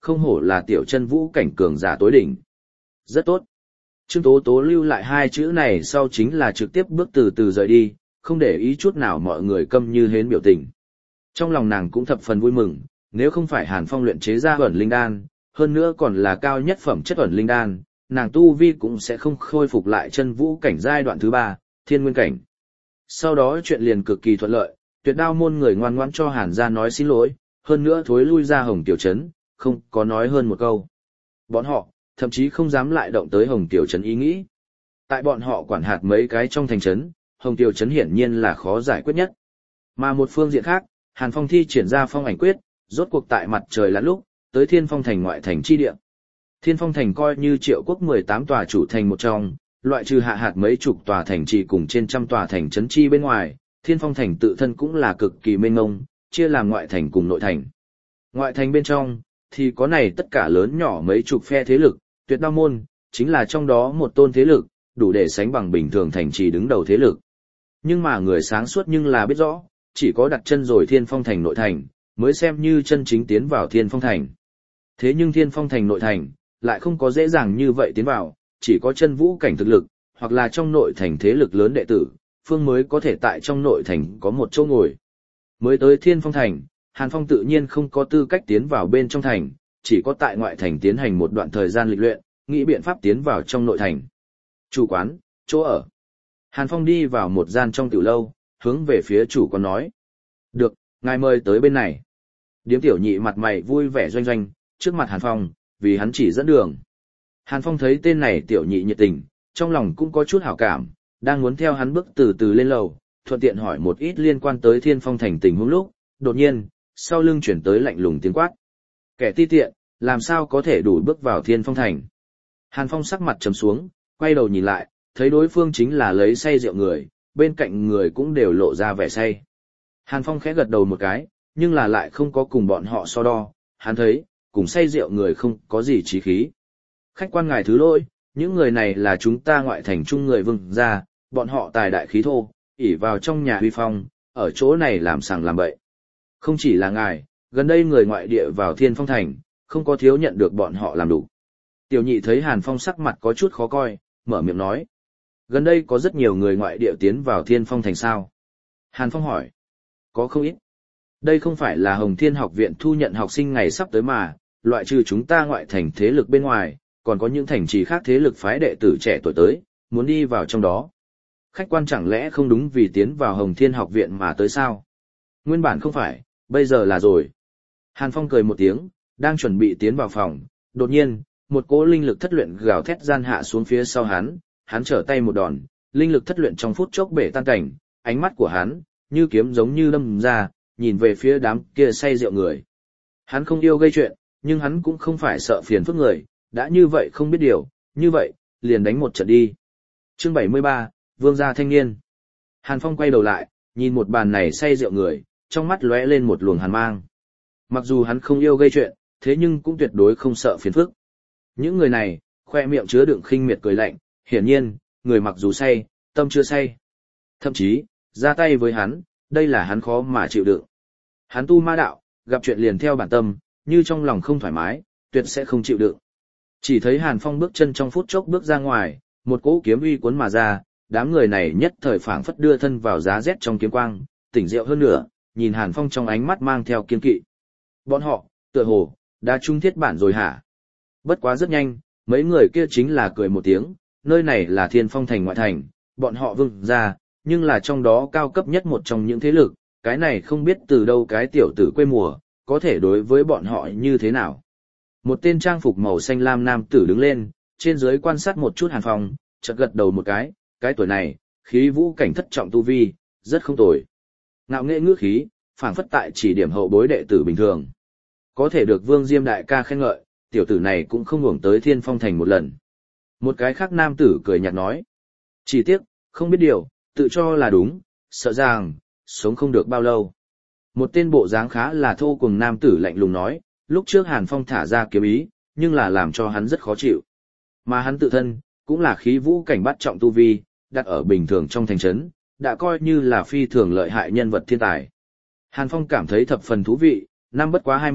không hổ là tiểu chân vũ cảnh cường giả tối đỉnh. Rất tốt. Trương Tố Tố lưu lại hai chữ này sau chính là trực tiếp bước từ từ rời đi, không để ý chút nào mọi người câm như hến biểu tình. Trong lòng nàng cũng thập phần vui mừng, nếu không phải Hàn Phong luyện chế ra ẩn linh đan, hơn nữa còn là cao nhất phẩm chất ẩn linh đan, nàng tu vi cũng sẽ không khôi phục lại chân vũ cảnh giai đoạn thứ 3, thiên nguyên cảnh. Sau đó chuyện liền cực kỳ thuận lợi, Tuyệt Đao môn người ngoan ngoãn cho Hàn gia nói xin lỗi, hơn nữa thối lui ra Hồng Tiểu Trấn, không có nói hơn một câu. Bọn họ, thậm chí không dám lại động tới Hồng Tiểu Trấn ý nghĩ. Tại bọn họ quản hạt mấy cái trong thành trấn, Hồng Tiểu Trấn hiển nhiên là khó giải quyết nhất. Mà một phương diện khác, Hàn Phong thi triển ra phong ảnh quyết, rốt cuộc tại mặt trời lặn lúc, tới Thiên Phong thành ngoại thành chi địa. Thiên Phong thành coi như Triệu Quốc 18 tòa chủ thành một trong, loại trừ hạ hạt mấy chục tòa thành trì cùng trên trăm tòa thành trấn chi bên ngoài, Thiên Phong thành tự thân cũng là cực kỳ mênh mông, chia làm ngoại thành cùng nội thành. Ngoại thành bên trong thì có này tất cả lớn nhỏ mấy chục phe thế lực, Tuyệt Đao môn chính là trong đó một tôn thế lực, đủ để sánh bằng bình thường thành trì đứng đầu thế lực. Nhưng mà người sáng suốt nhưng là biết rõ, chỉ có đặt chân rồi Thiên Phong thành nội thành, mới xem như chân chính tiến vào Thiên Phong thành. Thế nhưng Thiên Phong thành nội thành lại không có dễ dàng như vậy tiến vào, chỉ có chân vũ cảnh thực lực, hoặc là trong nội thành thế lực lớn đệ tử, phương mới có thể tại trong nội thành có một chỗ ngồi. Mới tới Thiên Phong thành, Hàn Phong tự nhiên không có tư cách tiến vào bên trong thành, chỉ có tại ngoại thành tiến hành một đoạn thời gian lịch luyện, nghĩ biện pháp tiến vào trong nội thành. Chủ quán, chỗ ở. Hàn Phong đi vào một gian trong tiểu lâu, hướng về phía chủ quán nói. Được, ngài mời tới bên này. Điếm tiểu nhị mặt mày vui vẻ doanh doanh, trước mặt Hàn Phong, vì hắn chỉ dẫn đường. Hàn Phong thấy tên này tiểu nhị nhiệt tình, trong lòng cũng có chút hảo cảm, đang muốn theo hắn bước từ từ lên lầu, thuận tiện hỏi một ít liên quan tới Thiên Phong thành tình huống lúc, đột nhiên, sau lưng chuyển tới lạnh lùng tiếng quát. Kẻ ti tiện, làm sao có thể đủ bước vào Thiên Phong thành? Hàn Phong sắc mặt trầm xuống, quay đầu nhìn lại, thấy đối phương chính là lấy say rượu người, bên cạnh người cũng đều lộ ra vẻ say. Hàn Phong khẽ gật đầu một cái, nhưng là lại không có cùng bọn họ so đo, hắn thấy, cùng say rượu người không có gì chí khí. Khách quan ngài thứ lỗi, những người này là chúng ta ngoại thành chung người Vương gia, bọn họ tài đại khí thô, ỷ vào trong nhà huy phong, ở chỗ này làm sằng làm bậy. Không chỉ là ngài, gần đây người ngoại địa vào Thiên Phong thành, không có thiếu nhận được bọn họ làm đủ. Tiểu nhị thấy Hàn Phong sắc mặt có chút khó coi, mở miệng nói. Gần đây có rất nhiều người ngoại địa tiến vào Thiên Phong thành sao? Hàn Phong hỏi. Có không ít. Đây không phải là Hồng Thiên học viện thu nhận học sinh ngày sắp tới mà, loại trừ chúng ta ngoại thành thế lực bên ngoài, còn có những thành trì khác thế lực phái đệ tử trẻ tuổi tới, muốn đi vào trong đó. Khách quan chẳng lẽ không đúng vì tiến vào Hồng Thiên học viện mà tới sao? Nguyên bản không phải, bây giờ là rồi. Hàn Phong cười một tiếng, đang chuẩn bị tiến vào phòng, đột nhiên, một cỗ linh lực thất luyện gào thét gian hạ xuống phía sau hắn trở tay một đòn, linh lực thất luyện trong phút chốc bể tan cảnh, ánh mắt của hắn, như kiếm giống như đâm ra, nhìn về phía đám kia say rượu người. Hắn không yêu gây chuyện, nhưng hắn cũng không phải sợ phiền phức người, đã như vậy không biết điều, như vậy, liền đánh một trận đi. Chương 73, Vương gia thanh niên. Hàn Phong quay đầu lại, nhìn một bàn này say rượu người, trong mắt lóe lên một luồng hàn mang. Mặc dù hắn không yêu gây chuyện, thế nhưng cũng tuyệt đối không sợ phiền phức. Những người này, khoe miệng chứa đựng khinh miệt cười lạnh, hiển nhiên, người mặc dù say, tâm chưa say. Thậm chí, ra tay với hắn, đây là hắn khó mà chịu đựng. Hắn tu ma đạo, gặp chuyện liền theo bản tâm, như trong lòng không thoải mái, tuyệt sẽ không chịu đựng. Chỉ thấy Hàn Phong bước chân trong phút chốc bước ra ngoài, một cỗ kiếm uy cuốn mà ra, đám người này nhất thời phảng phất đưa thân vào giá rét trong kiếm quang, tỉnh rượu hơn nữa, nhìn Hàn Phong trong ánh mắt mang theo kiên kỵ. Bọn họ, tựa hồ, đã trung thiết bản rồi hả? Bất quá rất nhanh, mấy người kia chính là cười một tiếng, nơi này là Thiên Phong thành ngoại thành, bọn họ Vương gia, nhưng là trong đó cao cấp nhất một trong những thế lực, cái này không biết từ đâu cái tiểu tử quê mùa, có thể đối với bọn họ như thế nào. Một tên trang phục màu xanh lam nam tử đứng lên, trên dưới quan sát một chút Hàn Phong, chợt gật đầu một cái tuổi này, khí vũ cảnh thất trọng tu vi, rất không tồi. Ngạo nghệ ngữ khí, phảng phất tại chỉ điểm hậu bối đệ tử bình thường. Có thể được Vương Diêm đại ca khen ngợi, tiểu tử này cũng không uổng tới Thiên Phong thành một lần. Một cái khác nam tử cười nhạt nói. Chỉ tiếc, không biết điều, tự cho là đúng, sợ rằng, sống không được bao lâu. Một tên bộ dáng khá là thô cùng nam tử lạnh lùng nói, lúc trước Hàn Phong thả ra kiếm ý, nhưng là làm cho hắn rất khó chịu. Mà hắn tự thân, cũng là khí vũ cảnh bát trọng tu vi, đặt ở bình thường trong thành trấn, đã coi như là phi thường lợi hại nhân vật thiên tài. Hàn Phong cảm thấy thập phần thú vị, năm bất quá 20,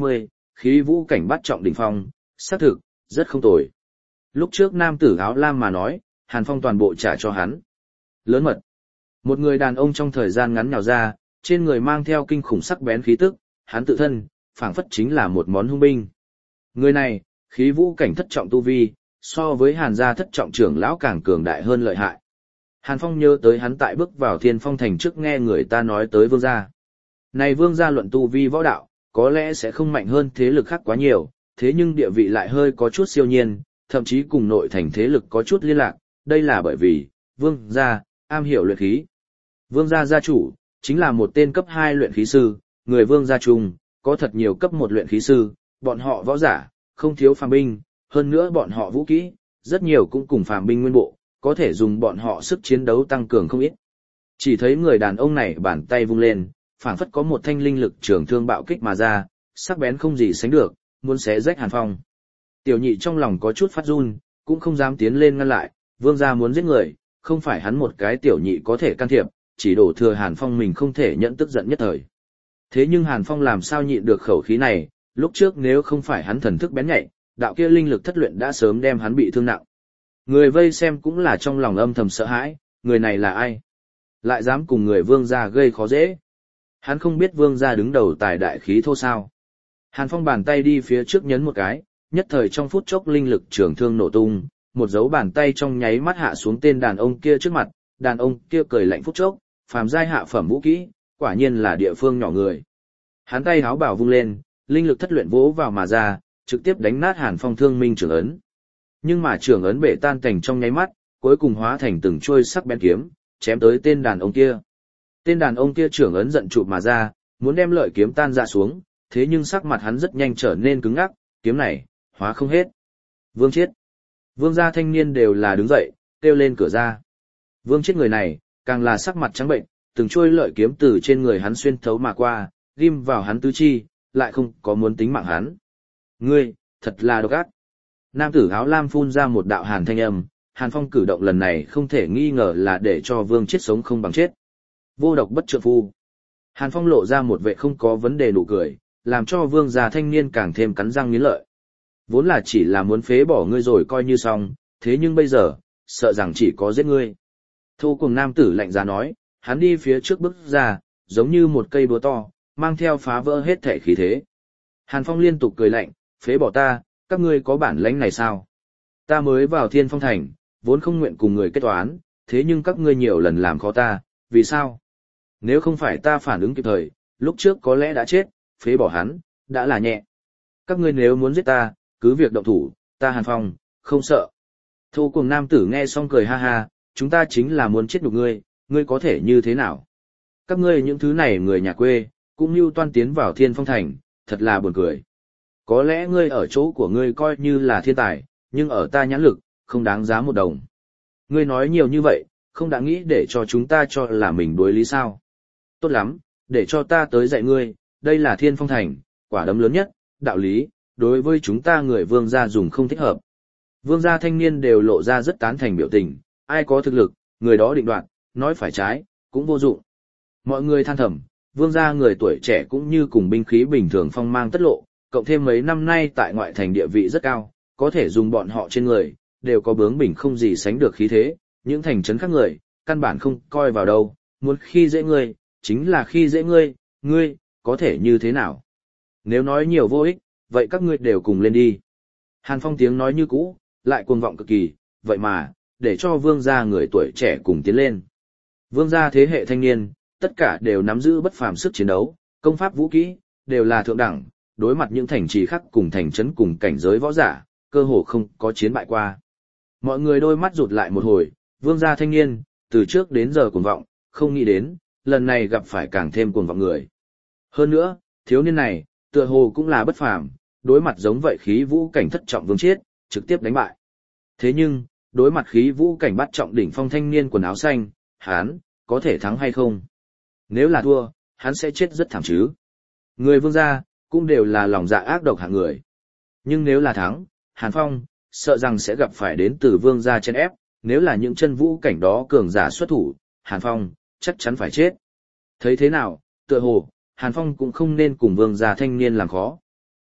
khí vũ cảnh bắt trọng đỉnh phong, xác thực, rất không tồi. Lúc trước nam tử áo lam mà nói, Hàn Phong toàn bộ trả cho hắn. Lớn mật. Một người đàn ông trong thời gian ngắn nhào ra, trên người mang theo kinh khủng sắc bén khí tức, hắn tự thân, phảng phất chính là một món hung binh. Người này, khí vũ cảnh thất trọng tu vi, so với Hàn gia thất trọng trưởng lão càng cường đại hơn lợi hại. Hàn Phong nhớ tới hắn tại bước vào Thiên Phong thành trước nghe người ta nói tới vương gia. Này vương gia luận tu vi võ đạo, có lẽ sẽ không mạnh hơn thế lực khác quá nhiều, thế nhưng địa vị lại hơi có chút siêu nhiên, thậm chí cùng nội thành thế lực có chút liên lạc, đây là bởi vì, vương gia, am hiểu luyện khí. Vương gia gia chủ, chính là một tên cấp 2 luyện khí sư, người vương gia trung, có thật nhiều cấp 1 luyện khí sư, bọn họ võ giả, không thiếu phàm binh, hơn nữa bọn họ vũ kỹ, rất nhiều cũng cùng phàm binh nguyên bộ, có thể dùng bọn họ sức chiến đấu tăng cường không ít. Chỉ thấy người đàn ông này bàn tay vung lên, phảng phất có một thanh linh lực trường thương bạo kích mà ra, sắc bén không gì sánh được, muốn xé rách Hàn Phong. Tiểu nhị trong lòng có chút phát run, cũng không dám tiến lên ngăn lại, vương gia muốn giết người, không phải hắn một cái tiểu nhị có thể can thiệp, chỉ đổ thừa Hàn Phong mình không thể nhận tức giận nhất thời. Thế nhưng Hàn Phong làm sao nhịn được khẩu khí này, lúc trước nếu không phải hắn thần thức bén nhạy, đạo kia linh lực thất luyện đã sớm đem hắn bị thương nặng. Người vây xem cũng là trong lòng âm thầm sợ hãi, người này là ai? Lại dám cùng người vương gia gây khó dễ. Hắn không biết vương gia đứng đầu tài đại khí thô sao. Hàn Phong bàn tay đi phía trước nhấn một cái, nhất thời trong phút chốc linh lực trường thương nổ tung, một dấu bàn tay trong nháy mắt hạ xuống tên đàn ông kia trước mặt, đàn ông kia cười lạnh phút chốc, phàm giai hạ phẩm vũ kỹ, quả nhiên là địa phương nhỏ người. Hắn tay háo bảo vung lên, linh lực thất luyện vỗ vào mà ra, trực tiếp đánh nát Hàn Phong thương minh trưởng ấn. Nhưng mà trưởng ấn bể tan cảnh trong nháy mắt, cuối cùng hóa thành từng chuôi sắc bén kiếm, chém tới tên đàn ông kia. Tên đàn ông kia trưởng ấn giận chụp mà ra, muốn đem lợi kiếm tan ra xuống, thế nhưng sắc mặt hắn rất nhanh trở nên cứng ngắc, kiếm này, hóa không hết. Vương Chiết. Vương gia thanh niên đều là đứng dậy, kêu lên cửa ra. Vương Chiết người này, càng là sắc mặt trắng bệnh, từng chuôi lợi kiếm từ trên người hắn xuyên thấu mà qua, ghim vào hắn tứ chi, lại không có muốn tính mạng hắn. Ngươi, thật là độc ác. Nam tử áo lam phun ra một đạo hàn thanh âm, Hàn Phong cử động lần này không thể nghi ngờ là để cho Vương Chiết sống không bằng chết. Vô độc bất trượng phu. Hàn Phong lộ ra một vẻ không có vấn đề nụ cười, làm cho Vương gia thanh niên càng thêm cắn răng nghiến lợi. Vốn là chỉ là muốn phế bỏ ngươi rồi coi như xong, thế nhưng bây giờ, sợ rằng chỉ có giết ngươi. Thô cùng nam tử lạnh giá nói, hắn đi phía trước bước ra, giống như một cây búa to, mang theo phá vỡ hết thể khí thế. Hàn Phong liên tục cười lạnh, phế bỏ ta, các ngươi có bản lãnh này sao? Ta mới vào Thiên Phong thành, vốn không nguyện cùng người kết toán, thế nhưng các ngươi nhiều lần làm khó ta, vì sao? Nếu không phải ta phản ứng kịp thời, lúc trước có lẽ đã chết, phế bỏ hắn, đã là nhẹ. Các ngươi nếu muốn giết ta, cứ việc động thủ, ta Hàn Phong, không sợ. Thô cùng nam tử nghe xong cười ha ha, chúng ta chính là muốn chết nhục ngươi, ngươi có thể như thế nào? Các ngươi những thứ này người nhà quê, cũng như toan tiến vào Thiên Phong thành, thật là buồn cười. Có lẽ ngươi ở chỗ của ngươi coi như là thiên tài, nhưng ở ta nhãn lực, không đáng giá một đồng. Ngươi nói nhiều như vậy, không đã nghĩ để cho chúng ta cho là mình đối lý sao? Tốt lắm, để cho ta tới dạy ngươi, đây là Thiên Phong thành, quả đấm lớn nhất, đạo lý, đối với chúng ta người vương gia dùng không thích hợp. Vương gia thanh niên đều lộ ra rất tán thành biểu tình, ai có thực lực, người đó định đoạt, nói phải trái, cũng vô dụng. Mọi người than thầm, vương gia người tuổi trẻ cũng như cùng binh khí bình thường phong mang tất lộ, cộng thêm mấy năm nay tại ngoại thành địa vị rất cao, có thể dùng bọn họ trên người, đều có bướng bỉnh không gì sánh được khí thế, những thành trấn khác người, căn bản không coi vào đâu, muốn khi dễ ngươi, chính là khi dễ ngươi, có thể như thế nào? Nếu nói nhiều vô ích, vậy các ngươi đều cùng lên đi. Hàn Phong tiếng nói như cũ, lại cuồng vọng cực kỳ, vậy mà, để cho vương gia người tuổi trẻ cùng tiến lên. Vương gia thế hệ thanh niên, tất cả đều nắm giữ bất phàm sức chiến đấu, công pháp vũ kỹ, đều là thượng đẳng, đối mặt những thành trì khác cùng thành trấn cùng cảnh giới võ giả, cơ hồ không có chiến bại qua. Mọi người đôi mắt rụt lại một hồi, vương gia thanh niên, từ trước đến giờ cuồng vọng, không nghĩ đến, lần này gặp phải càng thêm cuồng vọng người. Hơn nữa, thiếu niên này, tựa hồ cũng là bất phàm, đối mặt giống vậy khí vũ cảnh thất trọng Vương Chiết, trực tiếp đánh bại. Thế nhưng, đối mặt khí vũ cảnh bắt trọng đỉnh phong thanh niên quần áo xanh, hắn có thể thắng hay không? Nếu là thua, hắn sẽ chết rất thảm chứ. Người vương gia, cũng đều là lòng dạ ác độc hạng người. Nhưng nếu là thắng, Hàn Phong, sợ rằng sẽ gặp phải đến từ vương gia chen ép, nếu là những chân vũ cảnh đó cường giả xuất thủ, Hàn Phong, chắc chắn phải chết. Thấy thế nào, tựa hồ, Hàn Phong cũng không nên cùng vương gia thanh niên làm khó.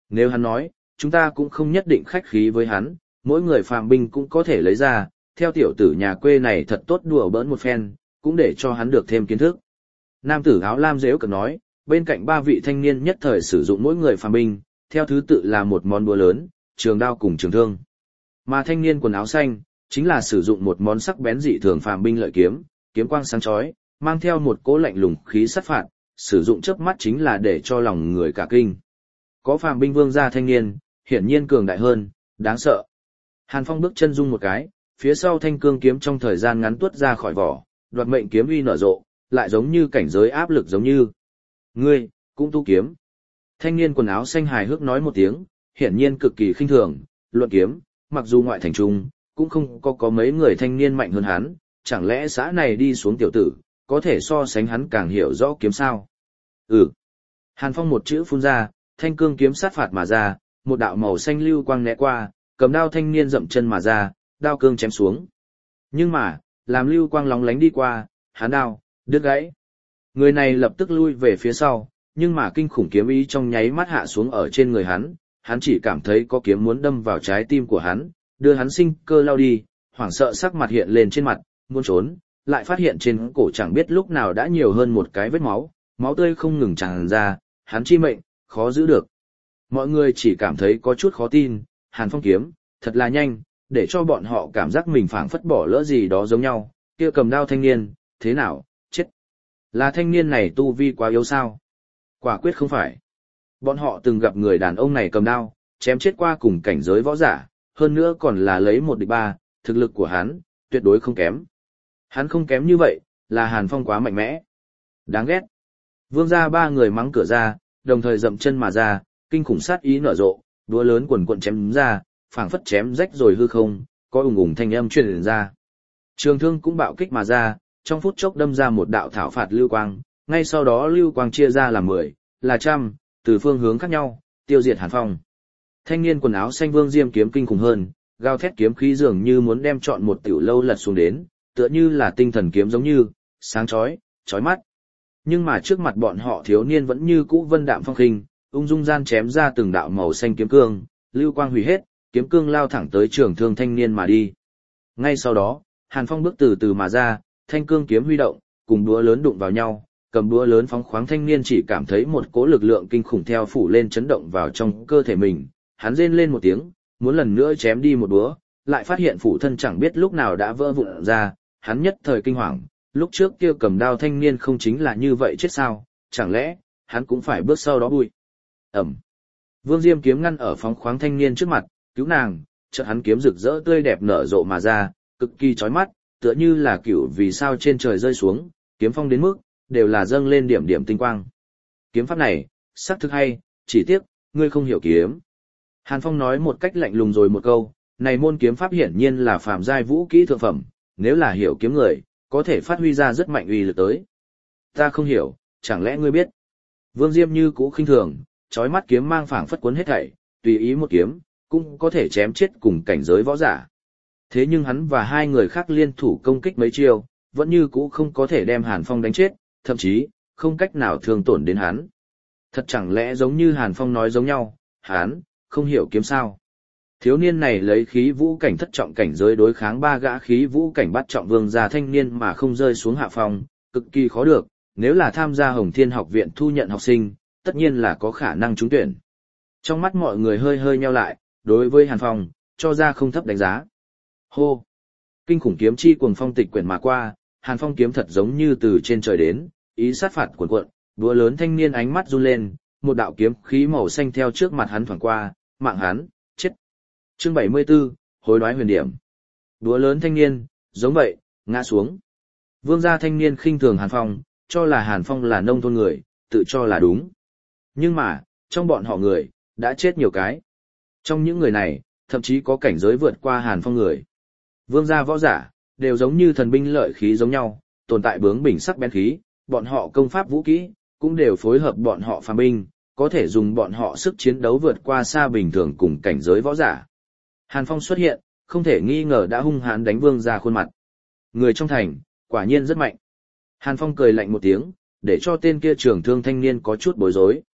Nếu hắn nói, chúng ta cũng không nhất định khách khí với hắn, mỗi người phàm binh cũng có thể lấy ra, theo tiểu tử nhà quê này thật tốt đùa bỡn một phen, cũng để cho hắn được thêm kiến thức. Nam tử áo lam dễ cực nói, bên cạnh ba vị thanh niên nhất thời sử dụng mỗi người phàm binh, theo thứ tự là một món búa lớn, trường đao cùng trường thương. Mà thanh niên quần áo xanh, chính là sử dụng một món sắc bén dị thường phàm binh lợi kiếm, kiếm quang sáng chói, mang theo một cỗ lạnh lùng khí sát phạt, sử dụng chớp mắt chính là để cho lòng người cả kinh. Có phàm binh vương gia thanh niên, hiển nhiên cường đại hơn, đáng sợ. Hàn Phong bước chân rung một cái, phía sau thanh cương kiếm trong thời gian ngắn tuốt ra khỏi vỏ, đoạt mệnh kiếm uy nở rộ, lại giống như cảnh giới áp lực giống như. Ngươi, cũng tu kiếm. Thanh niên quần áo xanh hài hước nói một tiếng, hiển nhiên cực kỳ khinh thường, luận kiếm, mặc dù ngoại thành trung, cũng không có mấy người thanh niên mạnh hơn hắn, chẳng lẽ xã này đi xuống tiểu tử, có thể so sánh hắn càng hiểu rõ kiếm sao? Ừ. Hàn Phong một chữ phun ra, thanh cương kiếm sát phạt mà ra, một đạo màu xanh lưu quang né qua, cầm đao thanh niên dậm chân mà ra, đao cương chém xuống. Nhưng mà, làm lưu quang lóng lánh đi qua, hắn đao đứt gãy. Người này lập tức lui về phía sau, nhưng mà kinh khủng kiếm ý trong nháy mắt hạ xuống ở trên người hắn chỉ cảm thấy có kiếm muốn đâm vào trái tim của hắn, đưa hắn sinh cơ lao đi, hoảng sợ sắc mặt hiện lên trên mặt, muốn trốn, lại phát hiện trên cổ chẳng biết lúc nào đã nhiều hơn một cái vết máu, máu tươi không ngừng tràn ra, hắn chi mệnh, khó giữ được. Mọi người chỉ cảm thấy có chút khó tin, Hàn Phong kiếm, thật là nhanh, để cho bọn họ cảm giác mình phảng phất bỏ lỡ gì đó giống nhau, kia cầm đao thanh niên, thế nào, chết. Là thanh niên này tu vi quá yếu sao? Quả quyết không phải. Bọn họ từng gặp người đàn ông này cầm đao, chém chết qua cùng cảnh giới võ giả, hơn nữa còn là lấy 1 địch 3, thực lực của hắn, tuyệt đối không kém. Hắn không kém như vậy, là Hàn Phong quá mạnh mẽ. Đáng ghét. Vương gia ba người mắng cửa ra, đồng thời dậm chân mà ra, kinh khủng sát ý nở rộ, đũa lớn quần quần chém ra, phảng phất chém rách rồi hư không, có ùng ùng thanh âm truyền ra. Trường thương cũng bạo kích mà ra, trong phút chốc đâm ra một đạo thảo phạt lưu quang, ngay sau đó lưu quang chia ra làm 10, là trăm, từ phương hướng khác nhau, tiêu diệt Hàn Phong. Thanh niên quần áo xanh Vương Diêm kiếm kinh khủng hơn, gào thét kiếm khí dường như muốn đem trọn một tiểu lâu lật xuống đến, tựa như là tinh thần kiếm giống như, sáng chói, chói mắt. Nhưng mà trước mặt bọn họ thiếu niên vẫn như cũ vân đạm phong khinh, ung dung gian chém ra từng đạo màu xanh kiếm cương, lưu quang hủy hết, kiếm cương lao thẳng tới trường thương thanh niên mà đi. Ngay sau đó, Hàn Phong bước từ từ mà ra, thanh cương kiếm huy động, cùng đũa lớn đụng vào nhau, cầm đũa lớn phóng khoáng thanh niên chỉ cảm thấy một cỗ lực lượng kinh khủng theo phủ lên chấn động vào trong cơ thể mình, hắn rên lên một tiếng, muốn lần nữa chém đi một đũa, lại phát hiện phủ thân chẳng biết lúc nào đã vỡ vụn ra, hắn nhất thời kinh hoàng, lúc trước kia cầm đao thanh niên không chính là như vậy chết sao, chẳng lẽ, hắn cũng phải bước sau đó bụi. Ẩm. Vương Diêm kiếm ngăn ở phóng khoáng thanh niên trước mặt, cứu nàng, chợt hắn kiếm rực rỡ tươi đẹp nở rộ mà ra, cực kỳ chói mắt, tựa như là cựu vì sao trên trời rơi xuống, kiếm phong đến mức, đều là dâng lên điểm điểm tinh quang. Kiếm pháp này, sắc thực hay, chỉ tiếc, ngươi không hiểu kiếm. Hàn Phong nói một cách lạnh lùng rồi một câu, này môn kiếm pháp hiển nhiên là phàm giai vũ kỹ thượng phẩm, nếu là hiểu kiếm người, có thể phát huy ra rất mạnh uy lực tới. Ta không hiểu, chẳng lẽ ngươi biết? Vương Diêm như cũ khinh thường, chói mắt kiếm mang phảng phất cuốn hết thảy, tùy ý một kiếm, cũng có thể chém chết cùng cảnh giới võ giả. Thế nhưng hắn và hai người khác liên thủ công kích mấy chiêu, vẫn như cũ không có thể đem Hàn Phong đánh chết, thậm chí, không cách nào thương tổn đến hắn. Thật chẳng lẽ giống như Hàn Phong nói giống nhau, hắn, không hiểu kiếm sao. Thiếu niên này lấy khí vũ cảnh thất trọng cảnh giới đối kháng 3 gã khí vũ cảnh bắt trọng vương gia thanh niên mà không rơi xuống hạ phong, cực kỳ khó được, nếu là tham gia Hồng Thiên học viện thu nhận học sinh, tất nhiên là có khả năng trúng tuyển. Trong mắt mọi người hơi hơi nheo lại, đối với Hàn Phong, cho ra không thấp đánh giá. Hô! Kinh khủng kiếm chi cuồng phong tịch quyển mà qua, Hàn Phong kiếm thật giống như từ trên trời đến, ý sát phạt cuồn cuộn, đũa lớn thanh niên ánh mắt run lên, một đạo kiếm khí màu xanh theo trước mặt hắn thoảng qua, mạng hắn, chết. Chương 74, hối đoái huyền điểm. Đũa lớn thanh niên, giống vậy, ngã xuống. Vương gia thanh niên khinh thường Hàn Phong, cho là Hàn Phong là nông thôn người, tự cho là đúng. Nhưng mà, trong bọn họ người, đã chết nhiều cái. Trong những người này, thậm chí có cảnh giới vượt qua Hàn Phong người. Vương gia võ giả, đều giống như thần binh lợi khí giống nhau, tồn tại bướng bỉnh sắc bén khí, bọn họ công pháp vũ kỹ, cũng đều phối hợp bọn họ phàm binh, có thể dùng bọn họ sức chiến đấu vượt qua xa bình thường cùng cảnh giới võ giả. Hàn Phong xuất hiện, không thể nghi ngờ đã hung hãn đánh Vương gia khuôn mặt. Người trong thành, quả nhiên rất mạnh. Hàn Phong cười lạnh một tiếng, để cho tên kia trưởng thương thanh niên có chút bối rối.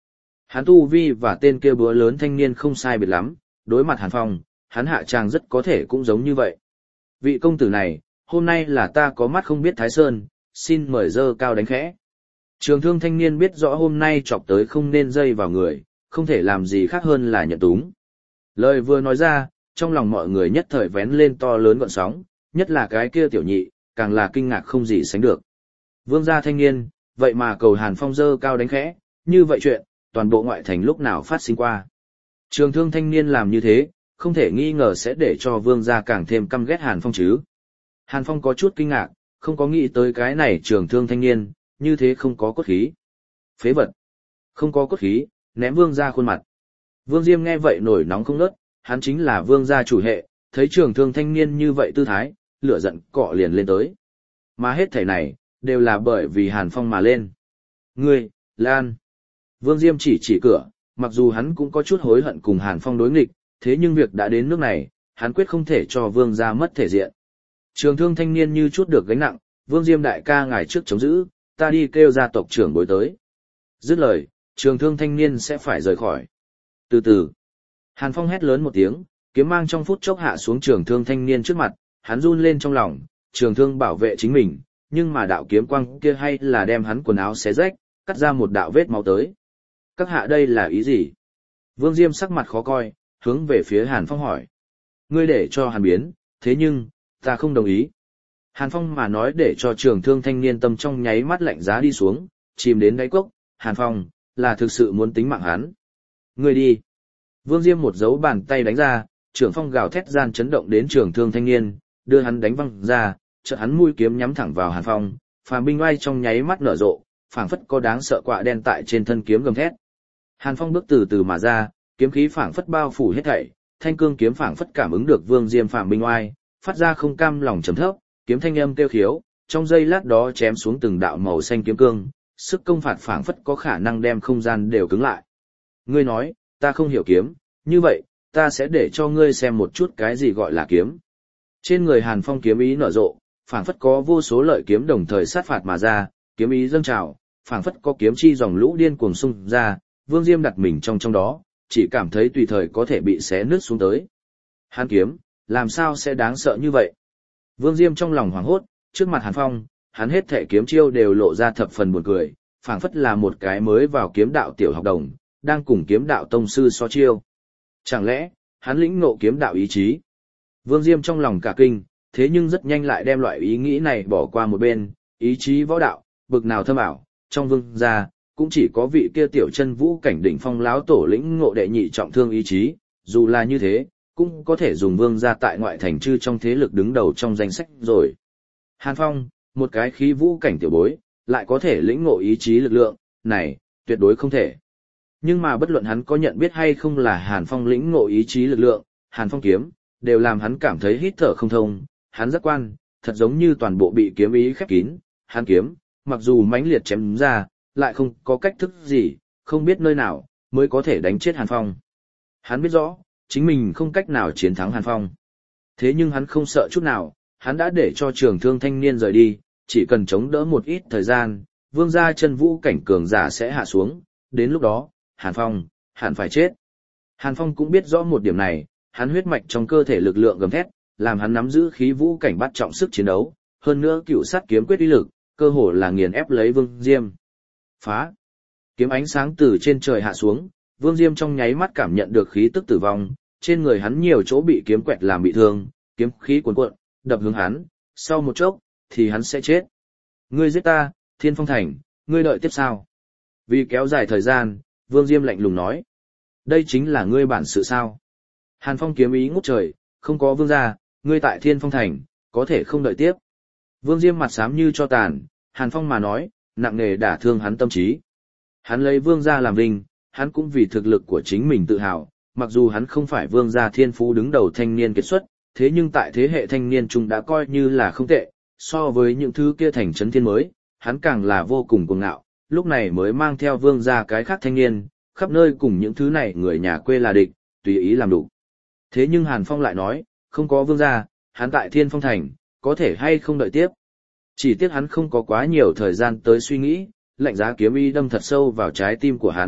Hắn tu vi và tên kia búa lớn thanh niên không sai biệt lắm, đối mặt Hàn Phong, hắn hạ tràng rất có thể cũng giống như vậy. Vị công tử này, hôm nay là ta có mắt không biết Thái Sơn, xin mời dơ cao đánh khẽ. Trường thương thanh niên biết rõ hôm nay chọc tới không nên dây vào người, không thể làm gì khác hơn là nhận túng. Lời vừa nói ra, trong lòng mọi người nhất thời vén lên to lớn gọn sóng, nhất là cái kia tiểu nhị, càng là kinh ngạc không gì sánh được. Vương gia thanh niên, vậy mà cầu Hàn Phong dơ cao đánh khẽ, như vậy chuyện, toàn bộ ngoại thành lúc nào phát sinh qua. Trường thương thanh niên làm như thế, không thể nghi ngờ sẽ để cho vương gia càng thêm căm ghét Hàn Phong chứ. Hàn Phong có chút kinh ngạc, không có nghĩ tới cái này trường thương thanh niên, như thế không có cốt khí. Phế vật. Không có cốt khí, ném vương gia khuôn mặt. Vương Diêm nghe vậy nổi nóng không ngớt, hắn chính là vương gia chủ hệ, thấy trường thương thanh niên như vậy tư thái, lửa giận cọ liền lên tới. Mà hết thảy này, đều là bởi vì Hàn Phong mà lên. Ngươi, Lan. Vương Diêm chỉ cửa, mặc dù hắn cũng có chút hối hận cùng Hàn Phong đối nghịch, thế nhưng việc đã đến nước này, hắn quyết không thể cho vương gia mất thể diện. Trường thương thanh niên như chút được gánh nặng, Vương Diêm đại ca ngài trước chống giữ, ta đi kêu gia tộc trưởng bối tới. Dứt lời, trường thương thanh niên sẽ phải rời khỏi. Từ từ, Hàn Phong hét lớn một tiếng, kiếm mang trong phút chốc hạ xuống trường thương thanh niên trước mặt, hắn run lên trong lòng, trường thương bảo vệ chính mình, nhưng mà đạo kiếm quang kia hay là đem hắn quần áo xé rách, cắt ra một đạo vết máu tới. Các hạ đây là ý gì? Vương Diêm sắc mặt khó coi, hướng về phía Hàn Phong hỏi. Ngươi để cho Hàn biến, thế nhưng, ta không đồng ý. Hàn Phong mà nói để cho trường thương thanh niên tâm trong nháy mắt lạnh giá đi xuống, chìm đến đáy cốc, Hàn Phong, là thực sự muốn tính mạng hắn. Ngươi đi. Vương Diêm một dấu bàn tay đánh ra, trường phong gào thét gian chấn động đến trường thương thanh niên, đưa hắn đánh văng ra, chợt hắn mũi kiếm nhắm thẳng vào Hàn Phong, phàm binh oai trong nháy mắt nở rộ, phảng phất có đáng sợ quạ đen tại trên thân kiếm gầm thét. Hàn Phong bước từ từ mà ra, kiếm khí phảng phất bao phủ hết thảy, thanh cương kiếm phảng phất cảm ứng được Vương Diêm phàm binh oai, phát ra không cam lòng trầm thấp, kiếm thanh âm kêu khiếu, trong giây lát đó chém xuống từng đạo màu xanh kiếm cương, sức công phạt phảng phất có khả năng đem không gian đều cứng lại. Ngươi nói, ta không hiểu kiếm, như vậy, ta sẽ để cho ngươi xem một chút cái gì gọi là kiếm. Trên người Hàn Phong kiếm ý nở rộ, phảng phất có vô số lợi kiếm đồng thời sát phạt mà ra, kiếm ý dâng trào, phảng phất có kiếm chi dòng lũ điên cuồng xung ra, Vương Diêm đặt mình trong đó, chỉ cảm thấy tùy thời có thể bị xé nứt xuống tới. Hàn kiếm, làm sao sẽ đáng sợ như vậy? Vương Diêm trong lòng hoảng hốt, trước mặt Hàn Phong, hắn hết thể kiếm chiêu đều lộ ra thập phần buồn cười, phảng phất là một cái mới vào kiếm đạo tiểu học đồng, đang cùng kiếm đạo tông sư so chiêu. Chẳng lẽ, hắn lĩnh ngộ kiếm đạo ý chí? Vương Diêm trong lòng cả kinh, thế nhưng rất nhanh lại đem loại ý nghĩ này bỏ qua một bên, ý chí võ đạo, bực nào thâm ảo, trong vương gia, cũng chỉ có vị kia tiểu chân vũ cảnh đỉnh phong láo tổ lĩnh ngộ đệ nhị trọng thương ý chí, dù là như thế, cũng có thể dùng vương gia tại ngoại thành chư trong thế lực đứng đầu trong danh sách rồi. Hàn Phong, một cái khí vũ cảnh tiểu bối, lại có thể lĩnh ngộ ý chí lực lượng, này, tuyệt đối không thể. Nhưng mà bất luận hắn có nhận biết hay không là Hàn Phong lĩnh ngộ ý chí lực lượng, Hàn Phong kiếm, đều làm hắn cảm thấy hít thở không thông, hắn giác quan, thật giống như toàn bộ bị kiếm ý khép kín, hắn kiếm, mặc dù mãnh liệt chém ra, lại không có cách thức gì, không biết nơi nào, mới có thể đánh chết Hàn Phong. Hắn biết rõ, chính mình không cách nào chiến thắng Hàn Phong. Thế nhưng hắn không sợ chút nào, hắn đã để cho trường thương thanh niên rời đi, chỉ cần chống đỡ một ít thời gian, vương gia chân vũ cảnh cường giả sẽ hạ xuống, đến lúc đó, Hàn Phong, hẳn phải chết. Hàn Phong cũng biết rõ một điểm này, hắn huyết mạch trong cơ thể lực lượng gầm thét, làm hắn nắm giữ khí vũ cảnh bắt trọng sức chiến đấu, hơn nữa cựu sát kiếm quyết uy lực, cơ hồ là nghiền ép lấy Vương Diêm. Phá! Kiếm ánh sáng từ trên trời hạ xuống, Vương Diêm trong nháy mắt cảm nhận được khí tức tử vong, trên người hắn nhiều chỗ bị kiếm quẹt làm bị thương, kiếm khí cuồn cuộn, đập hướng hắn, sau một chốc, thì hắn sẽ chết. Ngươi giết ta, Thiên Phong Thành, ngươi đợi tiếp sao? Vì kéo dài thời gian, Vương Diêm lạnh lùng nói. Đây chính là ngươi bản sự sao? Hàn Phong kiếm ý ngút trời, không có vương gia, ngươi tại Thiên Phong Thành, có thể không đợi tiếp. Vương Diêm mặt xám như cho tàn, Hàn Phong mà nói, nặng nề đả thương hắn tâm trí. Hắn lấy vương gia làm vinh, hắn cũng vì thực lực của chính mình tự hào, mặc dù hắn không phải vương gia thiên phú đứng đầu thanh niên kiệt xuất, thế nhưng tại thế hệ thanh niên trung đã coi như là không tệ, so với những thứ kia thành trấn thiên mới, hắn càng là vô cùng cuồng ngạo, lúc này mới mang theo vương gia cái khác thanh niên, khắp nơi cùng những thứ này người nhà quê là địch, tùy ý làm đủ. Thế nhưng Hàn Phong lại nói, không có vương gia, hắn tại Thiên Phong Thành, có thể hay không đợi tiếp. Chỉ tiếc hắn không có quá nhiều thời gian tới suy nghĩ, lạnh giá kiếm y đâm thật sâu vào trái tim của hắn,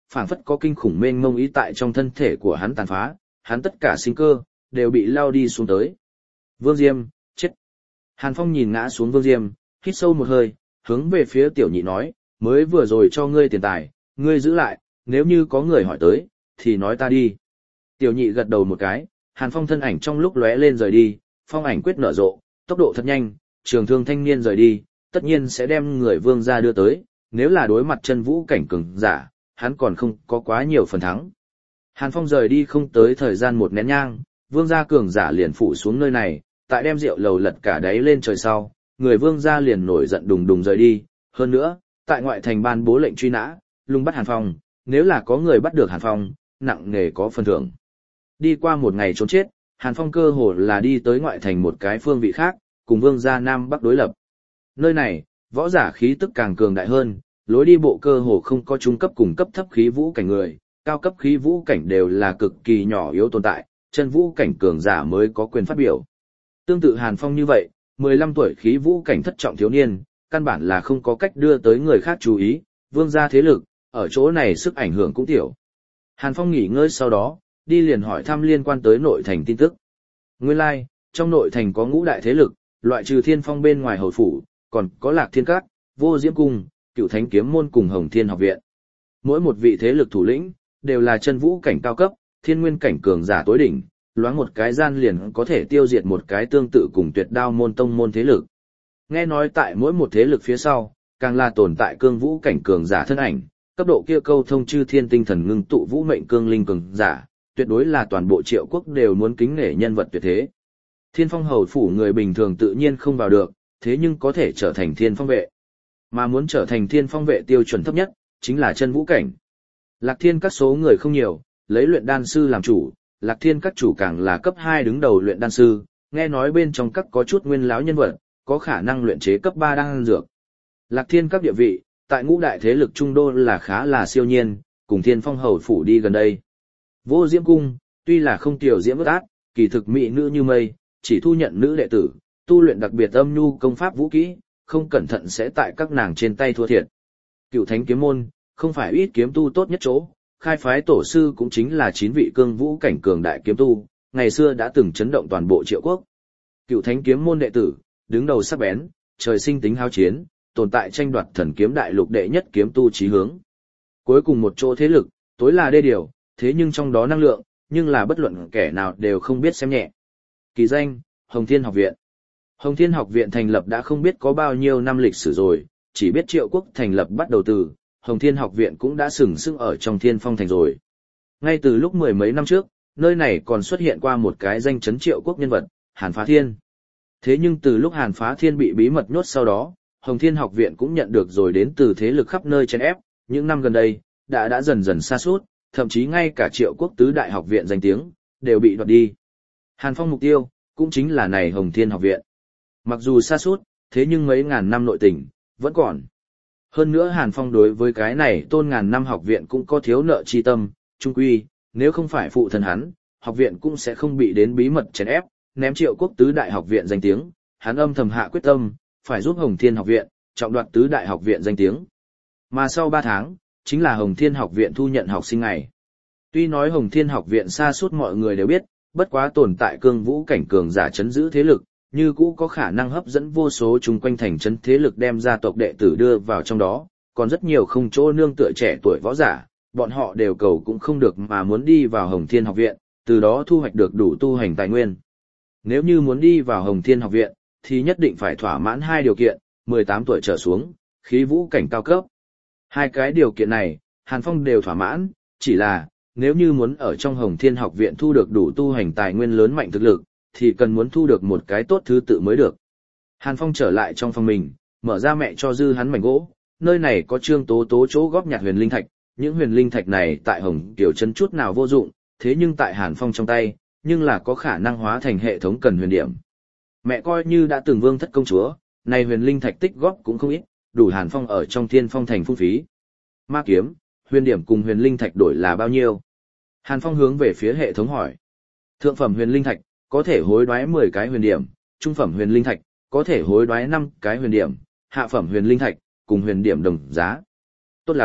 phảng phất có kinh khủng mênh mông ý tại trong thân thể của hắn tàn phá, hắn tất cả sinh cơ đều bị lao đi xuống tới. Vương Diêm, chết. Hàn Phong nhìn ngã xuống Vương Diêm, hít sâu một hơi, hướng về phía tiểu nhị nói, mới vừa rồi cho ngươi tiền tài, ngươi giữ lại, nếu như có người hỏi tới, thì nói ta đi. Tiểu nhị gật đầu một cái, Hàn Phong thân ảnh trong lúc lóe lên rời đi, phong ảnh quyết nở rộ, tốc độ thật nhanh, trường thương thanh niên rời đi, tất nhiên sẽ đem người Vương gia đưa tới, nếu là đối mặt chân vũ cảnh cường giả, hắn còn không có quá nhiều phần thắng. Hàn Phong rời đi không tới thời gian một nén nhang, Vương gia cường giả liền phủ xuống nơi này, tại đem rượu lầu lật cả đáy lên trời sau, người Vương gia liền nổi giận đùng đùng rời đi, hơn nữa, tại ngoại thành ban bố lệnh truy nã, lùng bắt Hàn Phong, nếu là có người bắt được Hàn Phong, nặng nề có phần thưởng. Đi qua một ngày trốn chết, Hàn Phong cơ hồ là đi tới ngoại thành một cái phương vị khác, cùng Vương gia Nam Bắc đối lập. Nơi này, võ giả khí tức càng cường đại hơn, lối đi bộ cơ hồ không có trung cấp cùng cấp thấp khí vũ cảnh người, cao cấp khí vũ cảnh đều là cực kỳ nhỏ yếu tồn tại, chân vũ cảnh cường giả mới có quyền phát biểu. Tương tự Hàn Phong như vậy, 15 tuổi khí vũ cảnh thất trọng thiếu niên, căn bản là không có cách đưa tới người khác chú ý, Vương gia thế lực, ở chỗ này sức ảnh hưởng cũng tiểu. Hàn Phong nghỉ ngơi sau đó, đi liền hỏi thăm liên quan tới nội thành tin tức. Nguyên lai, like, trong nội thành có ngũ đại thế lực, loại trừ Thiên Phong bên ngoài hầu phủ, còn có Lạc Thiên Các, Vô Diễm Cung, Cựu Thánh Kiếm Môn cùng Hồng Thiên Học Viện. Mỗi một vị thế lực thủ lĩnh, đều là chân vũ cảnh cao cấp, thiên nguyên cảnh cường giả tối đỉnh, loáng một cái gian liền có thể tiêu diệt một cái tương tự cùng Tuyệt Đao môn tông môn thế lực. Nghe nói tại mỗi một thế lực phía sau, càng là tồn tại cương vũ cảnh cường giả thân ảnh, cấp độ kia câu thông chư thiên tinh thần ngưng tụ vũ mệnh cương linh cường giả, tuyệt đối là toàn bộ Triệu Quốc đều muốn kính nể nhân vật tuyệt thế. Thiên Phong hầu phủ người bình thường tự nhiên không vào được, thế nhưng có thể trở thành Thiên Phong vệ. Mà muốn trở thành Thiên Phong vệ tiêu chuẩn thấp nhất, chính là chân vũ cảnh. Lạc Thiên Các số người không nhiều, lấy luyện đan sư làm chủ, Lạc Thiên Các chủ càng là cấp 2 đứng đầu luyện đan sư, nghe nói bên trong các có chút nguyên lão nhân vật, có khả năng luyện chế cấp 3 đan dược. Lạc Thiên Các địa vị, tại ngũ đại thế lực trung đô là khá là siêu nhiên, cùng Thiên Phong hầu phủ đi gần đây. Vô Diễm Cung, tuy là không tiểu diễm ước ác, kỳ thực mỹ nữ như mây, chỉ thu nhận nữ đệ tử, tu luyện đặc biệt âm nhu công pháp vũ kỹ, không cẩn thận sẽ tại các nàng trên tay thua thiệt. Cựu Thánh Kiếm Môn, không phải ít kiếm tu tốt nhất chỗ, khai phái tổ sư cũng chính là 9 vị cương vũ cảnh cường đại kiếm tu, ngày xưa đã từng chấn động toàn bộ Triệu Quốc. Cựu Thánh Kiếm Môn đệ tử, đứng đầu sắc bén, trời sinh tính hao chiến, tồn tại tranh đoạt thần kiếm đại lục đệ nhất kiếm tu chí hướng. Cuối cùng một chỗ thế lực, tối là đê điều, thế nhưng trong đó năng lượng, nhưng là bất luận kẻ nào đều không biết xem nhẹ. Kỳ danh, Hồng Thiên Học Viện. Hồng Thiên Học Viện thành lập đã không biết có bao nhiêu năm lịch sử rồi, chỉ biết Triệu Quốc thành lập bắt đầu từ, Hồng Thiên Học Viện cũng đã sừng sững ở trong Thiên Phong thành rồi. Ngay từ lúc mười mấy năm trước, nơi này còn xuất hiện qua một cái danh chấn Triệu Quốc nhân vật, Hàn Phá Thiên. Thế nhưng từ lúc Hàn Phá Thiên bị bí mật nhốt sau đó, Hồng Thiên Học Viện cũng nhận được rồi đến từ thế lực khắp nơi chèn ép, những năm gần đây, đã dần dần sa sút, thậm chí ngay cả Triệu Quốc tứ đại học viện danh tiếng, đều bị đoạt đi. Hàn Phong mục tiêu, cũng chính là này Hồng Thiên Học Viện. Mặc dù sa sút, thế nhưng mấy ngàn năm nội tình, vẫn còn. Hơn nữa Hàn Phong đối với cái này tôn ngàn năm học viện cũng có thiếu nợ chi tâm, trung quy, nếu không phải phụ thân hắn, học viện cũng sẽ không bị đến bí mật chèn ép, ném Triệu Quốc tứ đại học viện danh tiếng, hắn âm thầm hạ quyết tâm, phải giúp Hồng Thiên Học Viện, trọng đoạt tứ đại học viện danh tiếng. Mà sau 3 tháng, chính là Hồng Thiên Học Viện thu nhận học sinh ngày. Tuy nói Hồng Thiên Học Viện xa suốt mọi người đều biết, bất quá tồn tại cương vũ cảnh cường giả chấn giữ thế lực, như cũ có khả năng hấp dẫn vô số chung quanh thành trấn thế lực đem gia tộc đệ tử đưa vào trong đó, còn rất nhiều không chỗ nương tựa trẻ tuổi võ giả, bọn họ đều cầu cũng không được mà muốn đi vào Hồng Thiên Học Viện, từ đó thu hoạch được đủ tu hành tài nguyên. Nếu như muốn đi vào Hồng Thiên Học Viện, thì nhất định phải thỏa mãn 2 điều kiện, 18 tuổi trở xuống, khí vũ cảnh cao cấp. 2 cái điều kiện này, Hàn Phong đều thỏa mãn, chỉ là, nếu như muốn ở trong Hồng Thiên Học Viện thu được đủ tu hành tài nguyên lớn mạnh thực lực, thì cần muốn thu được một cái tốt thứ tự mới được. Hàn Phong trở lại trong phòng mình, mở ra mẹ cho dư hắn mảnh gỗ, nơi này có Trương Tố Tố chỗ góp nhặt huyền linh thạch, những huyền linh thạch này tại Hồng Tiểu Trấn chút nào vô dụng, thế nhưng tại Hàn Phong trong tay, nhưng là có khả năng hóa thành hệ thống cần huyền điểm. Mẹ coi như đã từng vương thất công chúa, này huyền linh thạch tích góp cũng không ít, đủ Hàn Phong ở trong Thiên Phong thành phung phí. Ma kiếm, huyền điểm cùng huyền linh thạch đổi là bao nhiêu? Hàn Phong hướng về phía hệ thống hỏi. Thượng phẩm huyền linh thạch, có thể hối đoái 10 cái huyền điểm, trung phẩm huyền linh thạch, có thể hối đoái 5 cái huyền điểm, hạ phẩm huyền linh thạch, cùng huyền điểm đồng giá. Tốt lắm,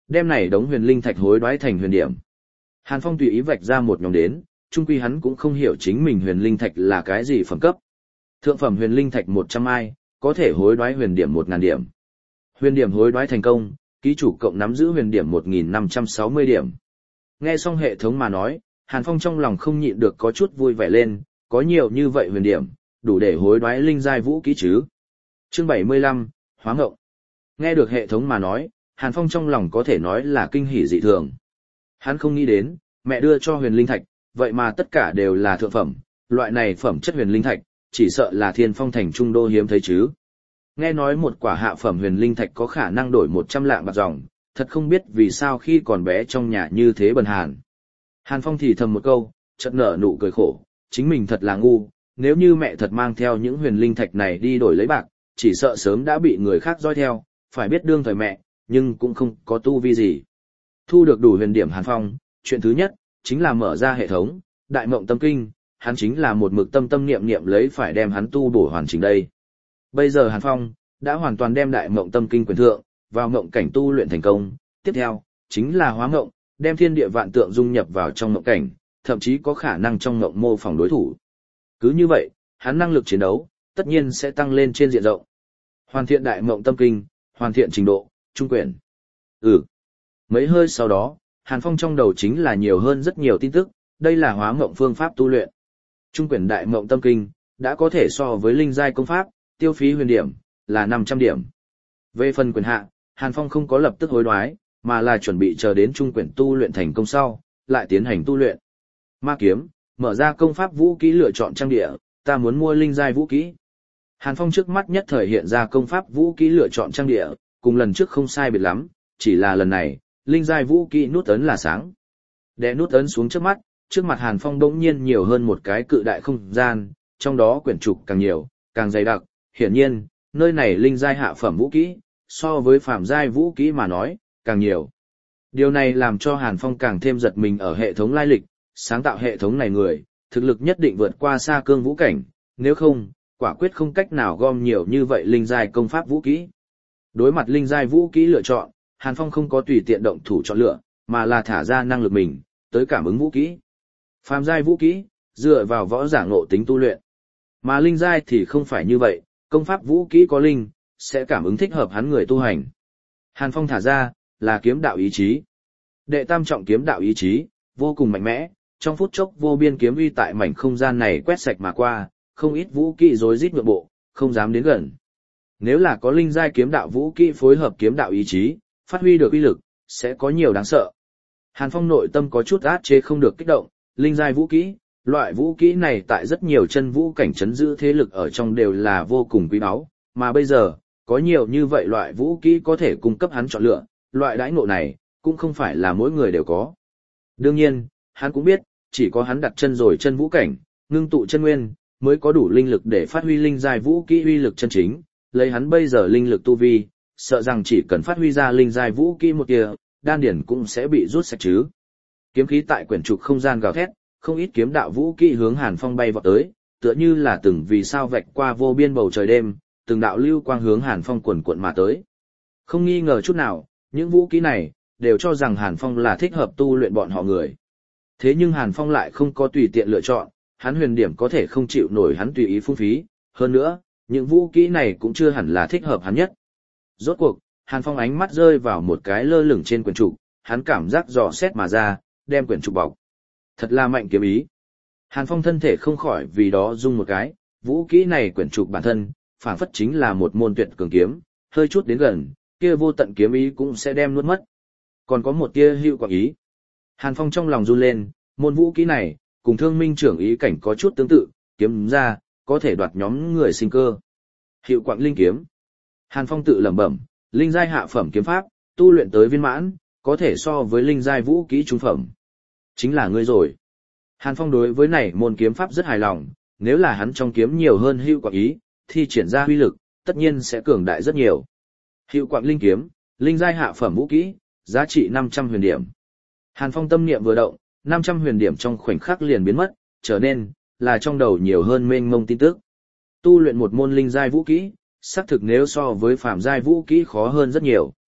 đem này đống huyền linh thạch hối đoái thành huyền điểm. Hàn Phong tùy ý vạch ra một nhóm đến, chung quy hắn cũng không hiểu chính mình huyền linh thạch là cái gì phẩm cấp. Thượng phẩm huyền linh thạch 100 ai, có thể hối đoái huyền điểm 1000 điểm. Huyền điểm hối đoái thành công, ký chủ cộng nắm giữ huyền điểm 1560 điểm. Nghe xong hệ thống mà nói, Hàn Phong trong lòng không nhịn được có chút vui vẻ lên, có nhiều như vậy huyền điểm, đủ để hối đoái linh giai vũ kỹ chứ. Chương 75, Hóa Ngộng. Nghe được hệ thống mà nói, Hàn Phong trong lòng có thể nói là kinh hỉ dị thường. Hắn không nghĩ đến, mẹ đưa cho huyền linh thạch, vậy mà tất cả đều là thượng phẩm, loại này phẩm chất huyền linh thạch, chỉ sợ là Thiên Phong thành trung đô hiếm thấy chứ. Nghe nói một quả hạ phẩm huyền linh thạch có khả năng đổi 100 lạng bạc dòng, thật không biết vì sao khi còn bé trong nhà như thế bần hàn. Hàn Phong thì thầm một câu, chợt nở nụ cười khổ, chính mình thật là ngu, nếu như mẹ thật mang theo những huyền linh thạch này đi đổi lấy bạc, chỉ sợ sớm đã bị người khác dõi theo, phải biết đương thời mẹ, nhưng cũng không có tu vi gì. Thu được đủ huyền điểm Hàn Phong, chuyện thứ nhất, chính là mở ra hệ thống, Đại Mộng Tâm Kinh, hắn chính là một mực tâm niệm niệm lấy phải đem hắn tu bổ hoàn chỉnh đây. Bây giờ Hàn Phong, đã hoàn toàn đem Đại Mộng Tâm Kinh quyền thượng, vào mộng cảnh tu luyện thành công, tiếp theo, chính là hóa mộng, đem thiên địa vạn tượng dung nhập vào trong mộng cảnh, thậm chí có khả năng trong mộng mô phỏng đối thủ. Cứ như vậy, hắn năng lực chiến đấu, tất nhiên sẽ tăng lên trên diện rộng. Hoàn thiện Đại Mộng Tâm Kinh, hoàn thiện trình độ, trung quyển. Mấy hơi sau đó, Hàn Phong trong đầu chính là nhiều hơn rất nhiều tin tức, đây là hóa mộng phương pháp tu luyện. Trung quyển Đại Mộng Tâm Kinh, đã có thể so với linh giai công pháp, tiêu phí huyền điểm, là 500 điểm. Về phần quyền hạ, Hàn Phong không có lập tức hối đoái, mà là chuẩn bị chờ đến trung quyển tu luyện thành công sau, lại tiến hành tu luyện. Ma kiếm, mở ra công pháp vũ kỹ lựa chọn trang địa, ta muốn mua linh giai vũ kỹ. Hàn Phong trước mắt nhất thời hiện ra công pháp vũ kỹ lựa chọn trang địa, cùng lần trước không sai biệt lắm, chỉ là lần này, linh giai vũ kỹ nút ấn là sáng. Đè nút ấn xuống trước mặt Hàn Phong bỗng nhiên nhiều hơn một cái cự đại không gian, trong đó quyển trục càng nhiều, càng dày đặc, hiển nhiên, nơi này linh giai hạ phẩm vũ kỹ, so với phàm giai vũ kỹ mà nói, càng nhiều. Điều này làm cho Hàn Phong càng thêm giật mình ở hệ thống lai lịch, sáng tạo hệ thống này người, thực lực nhất định vượt qua xa cương vũ cảnh, nếu không, quả quyết không cách nào gom nhiều như vậy linh giai công pháp vũ kỹ. Đối mặt linh giai vũ kỹ lựa chọn, Hàn Phong không có tùy tiện động thủ chọn lựa, mà là thả ra năng lực mình, tới cảm ứng vũ kỹ. Phàm giai vũ kỹ, dựa vào võ giả ngộ tính tu luyện. Mà linh giai thì không phải như vậy, công pháp vũ kỹ có linh, sẽ cảm ứng thích hợp hắn người tu hành. Hàn Phong thả ra, là kiếm đạo ý chí. Đệ tam trọng kiếm đạo ý chí, vô cùng mạnh mẽ, trong phút chốc vô biên kiếm uy tại mảnh không gian này quét sạch mà qua, không ít vũ kỹ rối rít nhượng bộ, không dám đến gần. Nếu là có linh giai kiếm đạo vũ kỹ phối hợp kiếm đạo ý chí, phát huy được uy lực, sẽ có nhiều đáng sợ. Hàn Phong nội tâm có chút át chế không được kích động, linh giai vũ kỹ, loại vũ kỹ này tại rất nhiều chân vũ cảnh trấn giữ thế lực ở trong đều là vô cùng quý báu, mà bây giờ, có nhiều như vậy loại vũ kỹ có thể cung cấp hắn chọn lựa, loại đãi ngộ này, cũng không phải là mỗi người đều có. Đương nhiên, hắn cũng biết, chỉ có hắn đặt chân rồi chân vũ cảnh, ngưng tụ chân nguyên, mới có đủ linh lực để phát huy linh giai vũ kỹ uy lực chân chính, lấy hắn bây giờ linh lực tu vi, sợ rằng chỉ cần phát huy ra linh giai vũ kỹ một tia, đan điển cũng sẽ bị rút sạch chứ. Kiếm khí tại quyển trục không gian gào thét, không ít kiếm đạo vũ kỹ hướng Hàn Phong bay vọt tới, tựa như là từng vì sao vạch qua vô biên bầu trời đêm, từng đạo lưu quang hướng Hàn Phong quần cuộn mà tới. Không nghi ngờ chút nào, những vũ kỹ này đều cho rằng Hàn Phong là thích hợp tu luyện bọn họ người. Thế nhưng Hàn Phong lại không có tùy tiện lựa chọn, hắn huyền điểm có thể không chịu nổi hắn tùy ý phung phí, hơn nữa, những vũ kỹ này cũng chưa hẳn là thích hợp hắn nhất. Rốt cuộc, Hàn Phong ánh mắt rơi vào một cái lơ lửng trên quyển trục, hắn cảm giác dò xét mà ra, đem quyển trục bọc. Thật là mạnh kiếm ý. Hàn Phong thân thể không khỏi vì đó rung một cái, vũ kỹ này quyển trục bản thân, phảng phất chính là một môn tuyệt cường kiếm, hơi chút đến gần, kia vô tận kiếm ý cũng sẽ đem nuốt mất. Còn có một tia hữu quang ý. Hàn Phong trong lòng run lên, môn vũ kỹ này, cùng Thương Minh trưởng ý cảnh có chút tương tự, kiếm ra, có thể đoạt nhóm người sinh cơ. Hiệu quang linh kiếm. Hàn Phong tự lẩm bẩm, linh giai hạ phẩm kiếm pháp, tu luyện tới viên mãn, có thể so với linh giai vũ kỹ trung phẩm. Chính là ngươi rồi. Hàn Phong đối với này môn kiếm pháp rất hài lòng, nếu là hắn trong kiếm nhiều hơn hữu quang ý, thì triển ra huy lực, tất nhiên sẽ cường đại rất nhiều. Hiệu quang linh kiếm, linh giai hạ phẩm vũ kỹ, giá trị 500 huyền điểm. Hàn Phong tâm niệm vừa động, 500 huyền điểm trong khoảnh khắc liền biến mất, trở nên là trong đầu nhiều hơn mênh mông tin tức. Tu luyện một môn linh giai vũ kỹ, xác thực nếu so với phàm giai vũ kỹ khó hơn rất nhiều.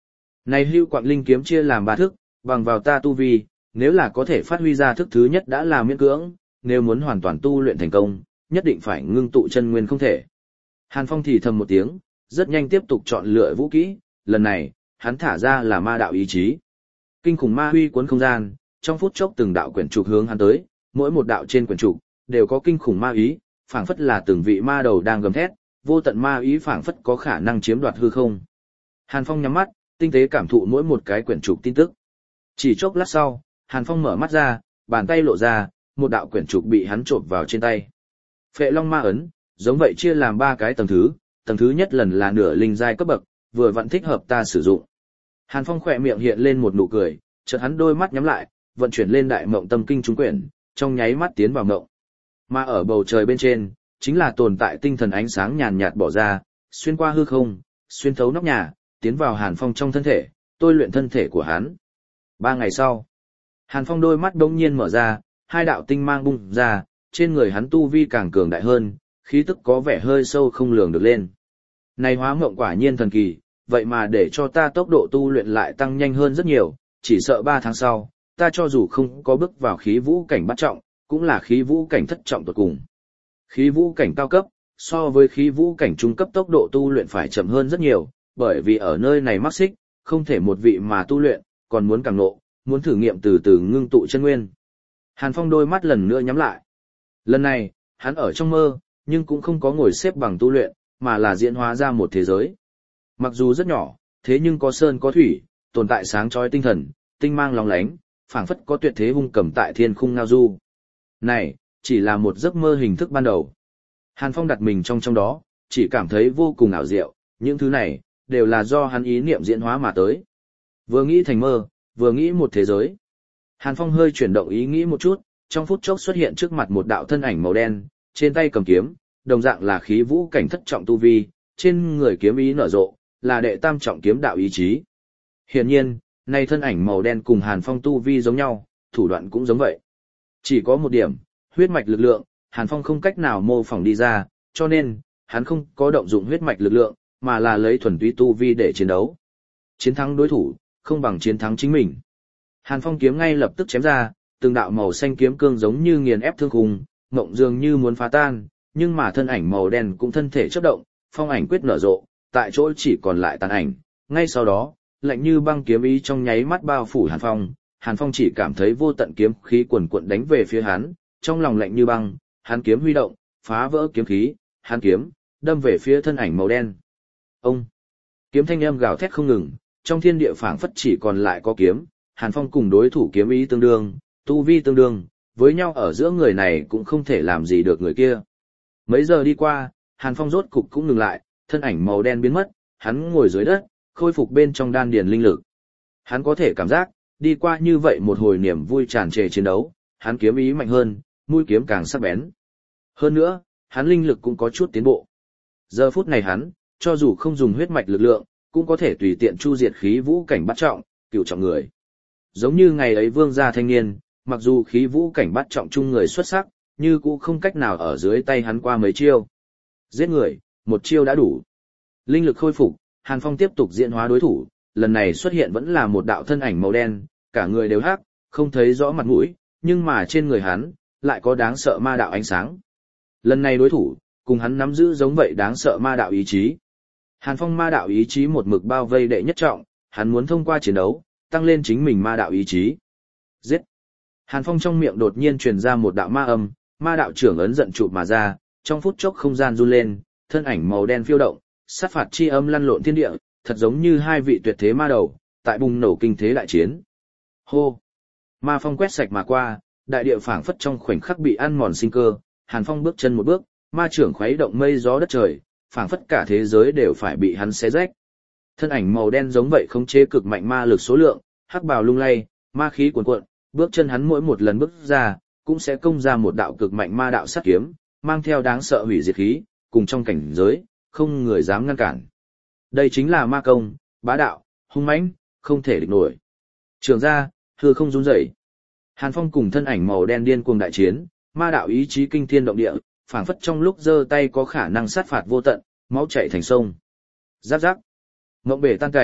Này Hưu Quạng Linh kiếm chia làm 3 thức, bằng vào ta tu vi, nếu là có thể phát huy ra thức thứ nhất đã là miễn cưỡng, nếu muốn hoàn toàn tu luyện thành công, nhất định phải ngưng tụ chân nguyên không thể. Hàn Phong thì thầm một tiếng, rất nhanh tiếp tục chọn lựa vũ kỹ, lần này, hắn thả ra là ma đạo ý chí. Kinh khủng ma huy cuốn không gian, trong phút chốc từng đạo quyển trục hướng hắn tới, mỗi một đạo trên quyển trục đều có kinh khủng ma ý, phảng phất là từng vị ma đầu đang gầm thét, vô tận ma ý phảng phất có khả năng chiếm đoạt hư không. Hàn Phong nhắm mắt, tinh tế cảm thụ mỗi một cái quyển trục tin tức. Chỉ chốc lát sau, Hàn Phong mở mắt ra, bàn tay lộ ra, một đạo quyển trục bị hắn trộn vào trên tay. Phệ Long Ma ấn, giống vậy chia làm 3 cái tầng thứ nhất lần là nửa linh giai cấp bậc, vừa vặn thích hợp ta sử dụng. Hàn Phong khỏe miệng hiện lên một nụ cười, chợt hắn đôi mắt nhắm lại, vận chuyển lên đại mộng tâm kinh trúng quyển, trong nháy mắt tiến vào mộng. Mà ở bầu trời bên trên, chính là tồn tại tinh thần ánh sáng nhàn nhạt bỏ ra, xuyên qua hư không, xuyên thấu nóc nhà, tiến vào Hàn Phong trong thân thể, tôi luyện thân thể của hắn. 3 ngày sau, Hàn Phong đôi mắt bỗng nhiên mở ra, 2 đạo tinh mang bung ra, trên người hắn tu vi càng cường đại hơn, khí tức có vẻ hơi sâu không lường được lên. Này hóa mộng quả nhiên thần kỳ, vậy mà để cho ta tốc độ tu luyện lại tăng nhanh hơn rất nhiều, chỉ sợ 3 tháng sau, ta cho dù không có bước vào khí vũ cảnh bắt trọng, cũng là khí vũ cảnh thất trọng tuyệt cùng. Khí vũ cảnh cao cấp, so với khí vũ cảnh trung cấp tốc độ tu luyện phải chậm hơn rất nhiều, bởi vì ở nơi này mắc xích, không thể một vị mà tu luyện, còn muốn càng nộ, muốn thử nghiệm từ từ ngưng tụ chân nguyên. Hàn Phong đôi mắt lần nữa nhắm lại. Lần này, hắn ở trong mơ, nhưng cũng không có ngồi xếp bằng tu luyện, mà là diễn hóa ra một thế giới. Mặc dù rất nhỏ, thế nhưng có sơn có thủy, tồn tại sáng chói tinh thần, tinh mang lóng lánh, phảng phất có tuyệt thế hung cầm tại thiên khung ngao du. Này, chỉ là một giấc mơ hình thức ban đầu. Hàn Phong đặt mình trong đó, chỉ cảm thấy vô cùng ảo diệu, những thứ này, đều là do hắn ý niệm diễn hóa mà tới. Vừa nghĩ thành mơ, vừa nghĩ một thế giới. Hàn Phong hơi chuyển động ý nghĩ một chút, trong phút chốc xuất hiện trước mặt một đạo thân ảnh màu đen, trên tay cầm kiếm, đồng dạng là khí vũ cảnh thất trọng tu vi, trên người kiếm ý nở rộ, là đệ tam trọng kiếm đạo ý chí. Hiển nhiên, này thân ảnh màu đen cùng Hàn Phong tu vi giống nhau, thủ đoạn cũng giống vậy. Chỉ có một điểm, huyết mạch lực lượng, Hàn Phong không cách nào mô phỏng đi ra, cho nên, hắn không có động dụng huyết mạch lực lượng, mà là lấy thuần túy tu vi để chiến đấu. Chiến thắng đối thủ, không bằng chiến thắng chính mình. Hàn Phong kiếm ngay lập tức chém ra, từng đạo màu xanh kiếm cương giống như nghiền ép thương khung, mộng dường như muốn phá tan, nhưng mà thân ảnh màu đen cũng thân thể chớp động, phong ảnh quyết nở rộ, tại chỗ chỉ còn lại tàn ảnh. Ngay sau đó, lạnh như băng kiếm ý trong nháy mắt bao phủ Hàn Phong chỉ cảm thấy vô tận kiếm khí cuồn cuộn đánh về phía hắn, trong lòng lạnh như băng, hắn kiếm huy động, phá vỡ kiếm khí, hắn kiếm đâm về phía thân ảnh màu đen. Ông kiếm thanh âm gào thét không ngừng, trong thiên địa phảng phất chỉ còn lại có kiếm, Hàn Phong cùng đối thủ kiếm ý tương đương, tu vi tương đương, với nhau ở giữa người này cũng không thể làm gì được người kia. Mấy giờ đi qua, Hàn Phong rốt cục cũng ngừng lại, thân ảnh màu đen biến mất, hắn ngồi dưới đất, khôi phục bên trong đan điền linh lực. Hắn có thể cảm giác, đi qua như vậy một hồi niềm vui tràn trề chiến đấu, hắn kiếm ý mạnh hơn, mũi kiếm càng sắc bén. Hơn nữa, hắn linh lực cũng có chút tiến bộ. Giờ phút này hắn, cho dù không dùng huyết mạch lực lượng, cũng có thể tùy tiện chu diệt khí vũ cảnh bắt trọng, cửu trọng người. Giống như ngày ấy vương gia thanh niên, mặc dù khí vũ cảnh bắt trọng chung người xuất sắc, như cũng không cách nào ở dưới tay hắn qua mấy chiêu. Giết người, một chiêu đã đủ. Linh lực khôi phục, Hàn Phong tiếp tục diễn hóa đối thủ, lần này xuất hiện vẫn là một đạo thân ảnh màu đen, cả người đều hắc, không thấy rõ mặt mũi, nhưng mà trên người hắn, lại có đáng sợ ma đạo ánh sáng. Lần này đối thủ, cùng hắn nắm giữ giống vậy đáng sợ ma đạo ý chí. Hàn Phong ma đạo ý chí một mực bao vây đệ nhất trọng, hắn muốn thông qua chiến đấu, tăng lên chính mình ma đạo ý chí. Giết! Hàn Phong trong miệng đột nhiên truyền ra một đạo ma âm, ma đạo trưởng ấn giận chụp mà ra, trong phút chốc không gian run lên, thân ảnh màu đen phiêu động, sát phạt chi âm lăn lộn thiên địa, thật giống như hai vị tuyệt thế ma đầu, tại bùng nổ kinh thế đại chiến. Hô! Ma phong quét sạch mà qua, đại địa phảng phất trong khoảnh khắc bị ăn mòn sinh cơ, Hàn Phong bước chân một bước, ma trưởng khuấy động mây gió đất trời, phảng phất cả thế giới đều phải bị hắn xé rách. Thân ảnh màu đen giống vậy khống chế cực mạnh ma lực số lượng, hắc bào lung lay, ma khí cuồn cuộn, bước chân hắn mỗi một lần bước ra, cũng sẽ công ra một đạo cực mạnh ma đạo sát kiếm, mang theo đáng sợ hủy diệt khí, cùng trong cảnh giới, không người dám ngăn cản. Đây chính là ma công, bá đạo, hung mãnh, không thể địch nổi. Trường ra, hư không run rẩy. Hàn Phong cùng thân ảnh màu đen điên cuồng đại chiến, ma đạo ý chí kinh thiên động địa, phảng phất trong lúc giơ tay có khả năng sát phạt vô tận, máu chảy thành sông. Giáp giáp. Ngộng bể tan cảnh,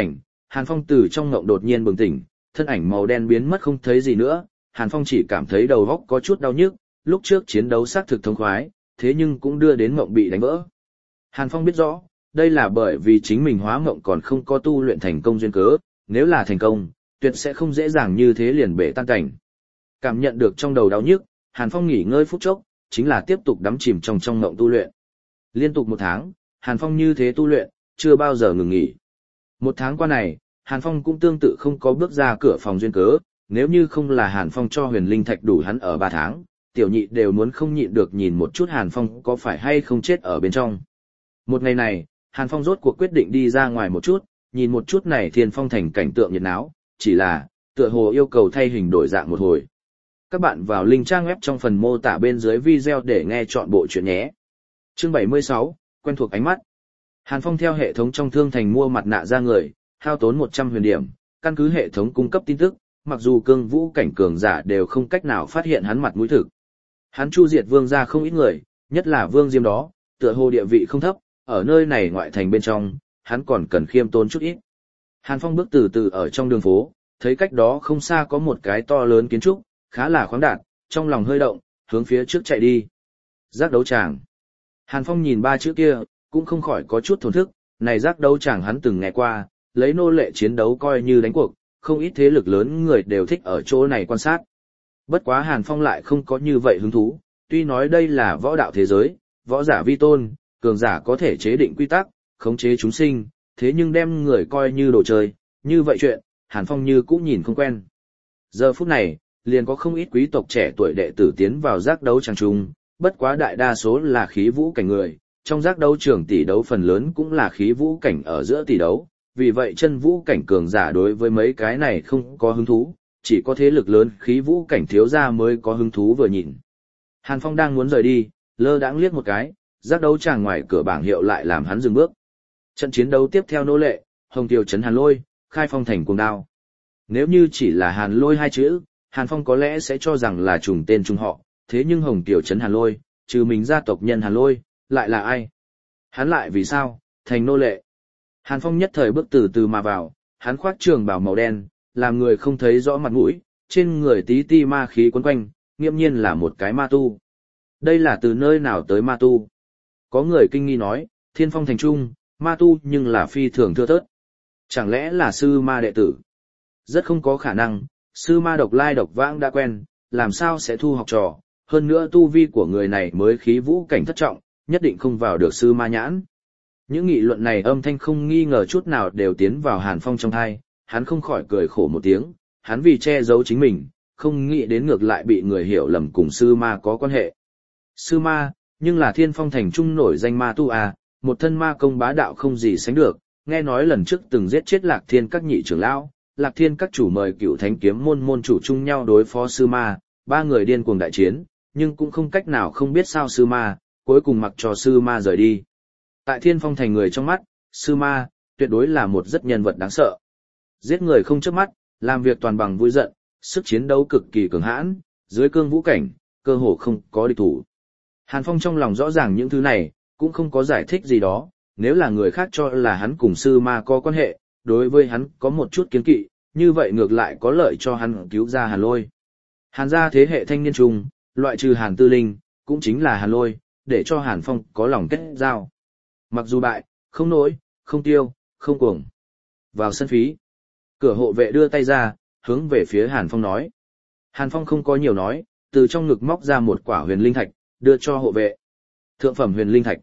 Hàn Phong từ trong ngộng đột nhiên bừng tỉnh, thân ảnh màu đen biến mất không thấy gì nữa, Hàn Phong chỉ cảm thấy đầu óc có chút đau nhức, lúc trước chiến đấu xác thực thông khoái, thế nhưng cũng đưa đến ngộng bị đánh vỡ. Hàn Phong biết rõ, đây là bởi vì chính mình hóa ngộng còn không có tu luyện thành công duyên cớ, nếu là thành công, tuyệt sẽ không dễ dàng như thế liền bể tan cảnh. Cảm nhận được trong đầu đau nhức, Hàn Phong nghỉ ngơi phút chốc, chính là tiếp tục đắm chìm trong ngộng tu luyện. Liên tục 1 tháng, Hàn Phong như thế tu luyện, chưa bao giờ ngừng nghỉ. 1 tháng qua này, Hàn Phong cũng tương tự không có bước ra cửa phòng duyên cớ, nếu như không là Hàn Phong cho huyền linh thạch đủ hắn ở 3 tháng, tiểu nhị đều muốn không nhịn được nhìn một chút Hàn Phong có phải hay không chết ở bên trong. Một ngày này, Hàn Phong rốt cuộc quyết định đi ra ngoài một chút, nhìn một chút này Thiên Phong thành cảnh tượng nhiệt náo, chỉ là, tựa hồ yêu cầu thay hình đổi dạng một hồi. Các bạn vào link trang web trong phần mô tả bên dưới video để nghe chọn bộ chuyện nhé. Chương 76, quen thuộc ánh mắt. Hàn Phong theo hệ thống trong thương thành mua mặt nạ ra người, hao tốn 100 huyền điểm, căn cứ hệ thống cung cấp tin tức, mặc dù cương vũ cảnh cường giả đều không cách nào phát hiện hắn mặt mũi thực. Hắn chu diệt vương gia không ít người, nhất là vương diêm đó, tựa hồ địa vị không thấp, ở nơi này ngoại thành bên trong, hắn còn cần khiêm tốn chút ít. Hàn Phong bước từ từ ở trong đường phố, thấy cách đó không xa có một cái to lớn kiến trúc, khá là khoáng đạt, trong lòng hơi động, hướng phía trước chạy đi. Giác đấu tràng. Hàn Phong nhìn 3 chữ kia, cũng không khỏi có chút thổn thức, này giác đấu tràng hắn từng nghe qua, lấy nô lệ chiến đấu coi như đánh cuộc, không ít thế lực lớn người đều thích ở chỗ này quan sát. Bất quá Hàn Phong lại không có như vậy hứng thú, tuy nói đây là võ đạo thế giới, võ giả vi tôn, cường giả có thể chế định quy tắc, khống chế chúng sinh, thế nhưng đem người coi như đồ chơi, như vậy chuyện, Hàn Phong như cũng nhìn không quen. Giờ phút này, liền có không ít quý tộc trẻ tuổi đệ tử tiến vào giác đấu tràng trung, bất quá đại đa số là khí vũ cảnh người, trong giác đấu trường tỷ đấu phần lớn cũng là khí vũ cảnh ở giữa tỷ đấu, vì vậy chân vũ cảnh cường giả đối với mấy cái này không có hứng thú, chỉ có thế lực lớn khí vũ cảnh thiếu gia mới có hứng thú vừa nhìn. Hàn Phong đang muốn rời đi, lơ đãng liếc một cái, giác đấu tràng ngoài cửa bảng hiệu lại làm hắn dừng bước. Trận chiến đấu tiếp theo nô lệ, Hồng Tiêu trấn Hàn Lôi, khai phong thành cuồng đao. Nếu như chỉ là Hàn Lôi 2 chữ, Hàn Phong có lẽ sẽ cho rằng là trùng tên trùng họ, thế nhưng Hồng Tiêu trấn Hàn Lôi, trừ mình gia tộc nhân Hàn Lôi, lại là ai? Hắn lại vì sao, thành nô lệ? Hàn Phong nhất thời bước từ từ mà vào, hắn khoác trường bào màu đen, làm người không thấy rõ mặt mũi, trên người tí ti ma khí quấn quanh, nghiêm nhiên là một cái ma tu. Đây là từ nơi nào tới ma tu? Có người kinh nghi nói, Thiên Phong thành trung, ma tu nhưng là phi thường thưa thớt. Chẳng lẽ là sư ma đệ tử? Rất không có khả năng, sư ma độc lai độc vãng đã quen, làm sao sẽ thu học trò, hơn nữa tu vi của người này mới khí vũ cảnh thất trọng, nhất định không vào được sư ma nhãn. Những nghị luận này âm thanh không nghi ngờ chút nào đều tiến vào Hàn Phong trong tai, hắn không khỏi cười khổ một tiếng, hắn vì che giấu chính mình, không nghĩ đến ngược lại bị người hiểu lầm cùng sư ma có quan hệ. Sư ma, nhưng là Thiên Phong thành trung nổi danh ma tu à, một thân ma công bá đạo không gì sánh được, nghe nói lần trước từng giết chết Lạc Thiên các nhị trưởng lão, Lạc Thiên các chủ mời Cựu Thánh kiếm môn môn chủ chung nhau đối phó sư ma, 3 người điên cuồng đại chiến, nhưng cũng không cách nào không biết sao sư ma, cuối cùng mặc cho sư ma rời đi. Tại Thiên Phong thành người trong mắt, sư ma, tuyệt đối là một rất nhân vật đáng sợ. Giết người không chớp mắt, làm việc toàn bằng vui giận, sức chiến đấu cực kỳ cường hãn, dưới cương vũ cảnh, cơ hồ không có địch thủ. Hàn Phong trong lòng rõ ràng những thứ này, cũng không có giải thích gì đó, nếu là người khác cho là hắn cùng sư ma có quan hệ, đối với hắn có một chút kiến kỵ, như vậy ngược lại có lợi cho hắn cứu ra Hàn Lôi. Hàn gia thế hệ thanh niên trung, loại trừ Hàn Tư Linh, cũng chính là Hàn Lôi, để cho Hàn Phong có lòng kết giao. Mặc dù bại, không nổi, không tiêu, không cuồng. Vào sân phí. Cửa hộ vệ đưa tay ra, hướng về phía Hàn Phong nói. Hàn Phong không có nhiều nói, từ trong ngực móc ra một quả huyền linh thạch, đưa cho hộ vệ. Thượng phẩm huyền linh thạch.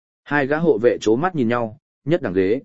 2 gã hộ vệ chố mắt nhìn nhau, nhất đẳng ghế.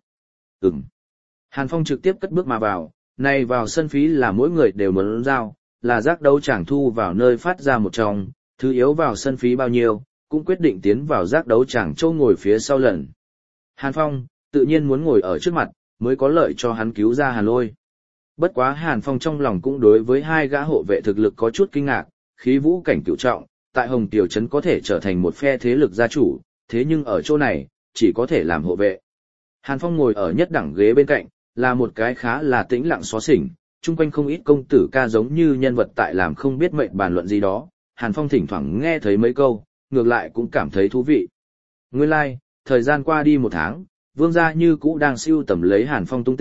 Hàn Phong trực tiếp cất bước mà vào, này vào sân phí là mỗi người đều muốn giao, là giác đấu tràng thu vào nơi phát ra một trong, thứ yếu vào sân phí bao nhiêu, cũng quyết định tiến vào giác đấu tràng châu ngồi phía sau lần. Hàn Phong, tự nhiên muốn ngồi ở trước mặt, mới có lợi cho hắn cứu ra Hàn Lôi. Bất quá Hàn Phong trong lòng cũng đối với 2 gã hộ vệ thực lực có chút kinh ngạc, khí vũ cảnh cửu trọng, tại Hồng Tiểu Trấn có thể trở thành một phe thế lực gia chủ, thế nhưng ở chỗ này, chỉ có thể làm hộ vệ. Hàn Phong ngồi ở nhất đẳng ghế bên cạnh, là một cái khá là tĩnh lặng xó xỉnh, chung quanh không ít công tử ca giống như nhân vật tại làm không biết mệnh bàn luận gì đó, Hàn Phong thỉnh thoảng nghe thấy mấy câu, ngược lại cũng cảm thấy thú vị. Nguyên lai, thời gian qua đi 1 tháng, vương gia như cũ đang siêu tầm lấy Hàn Phong tung tích,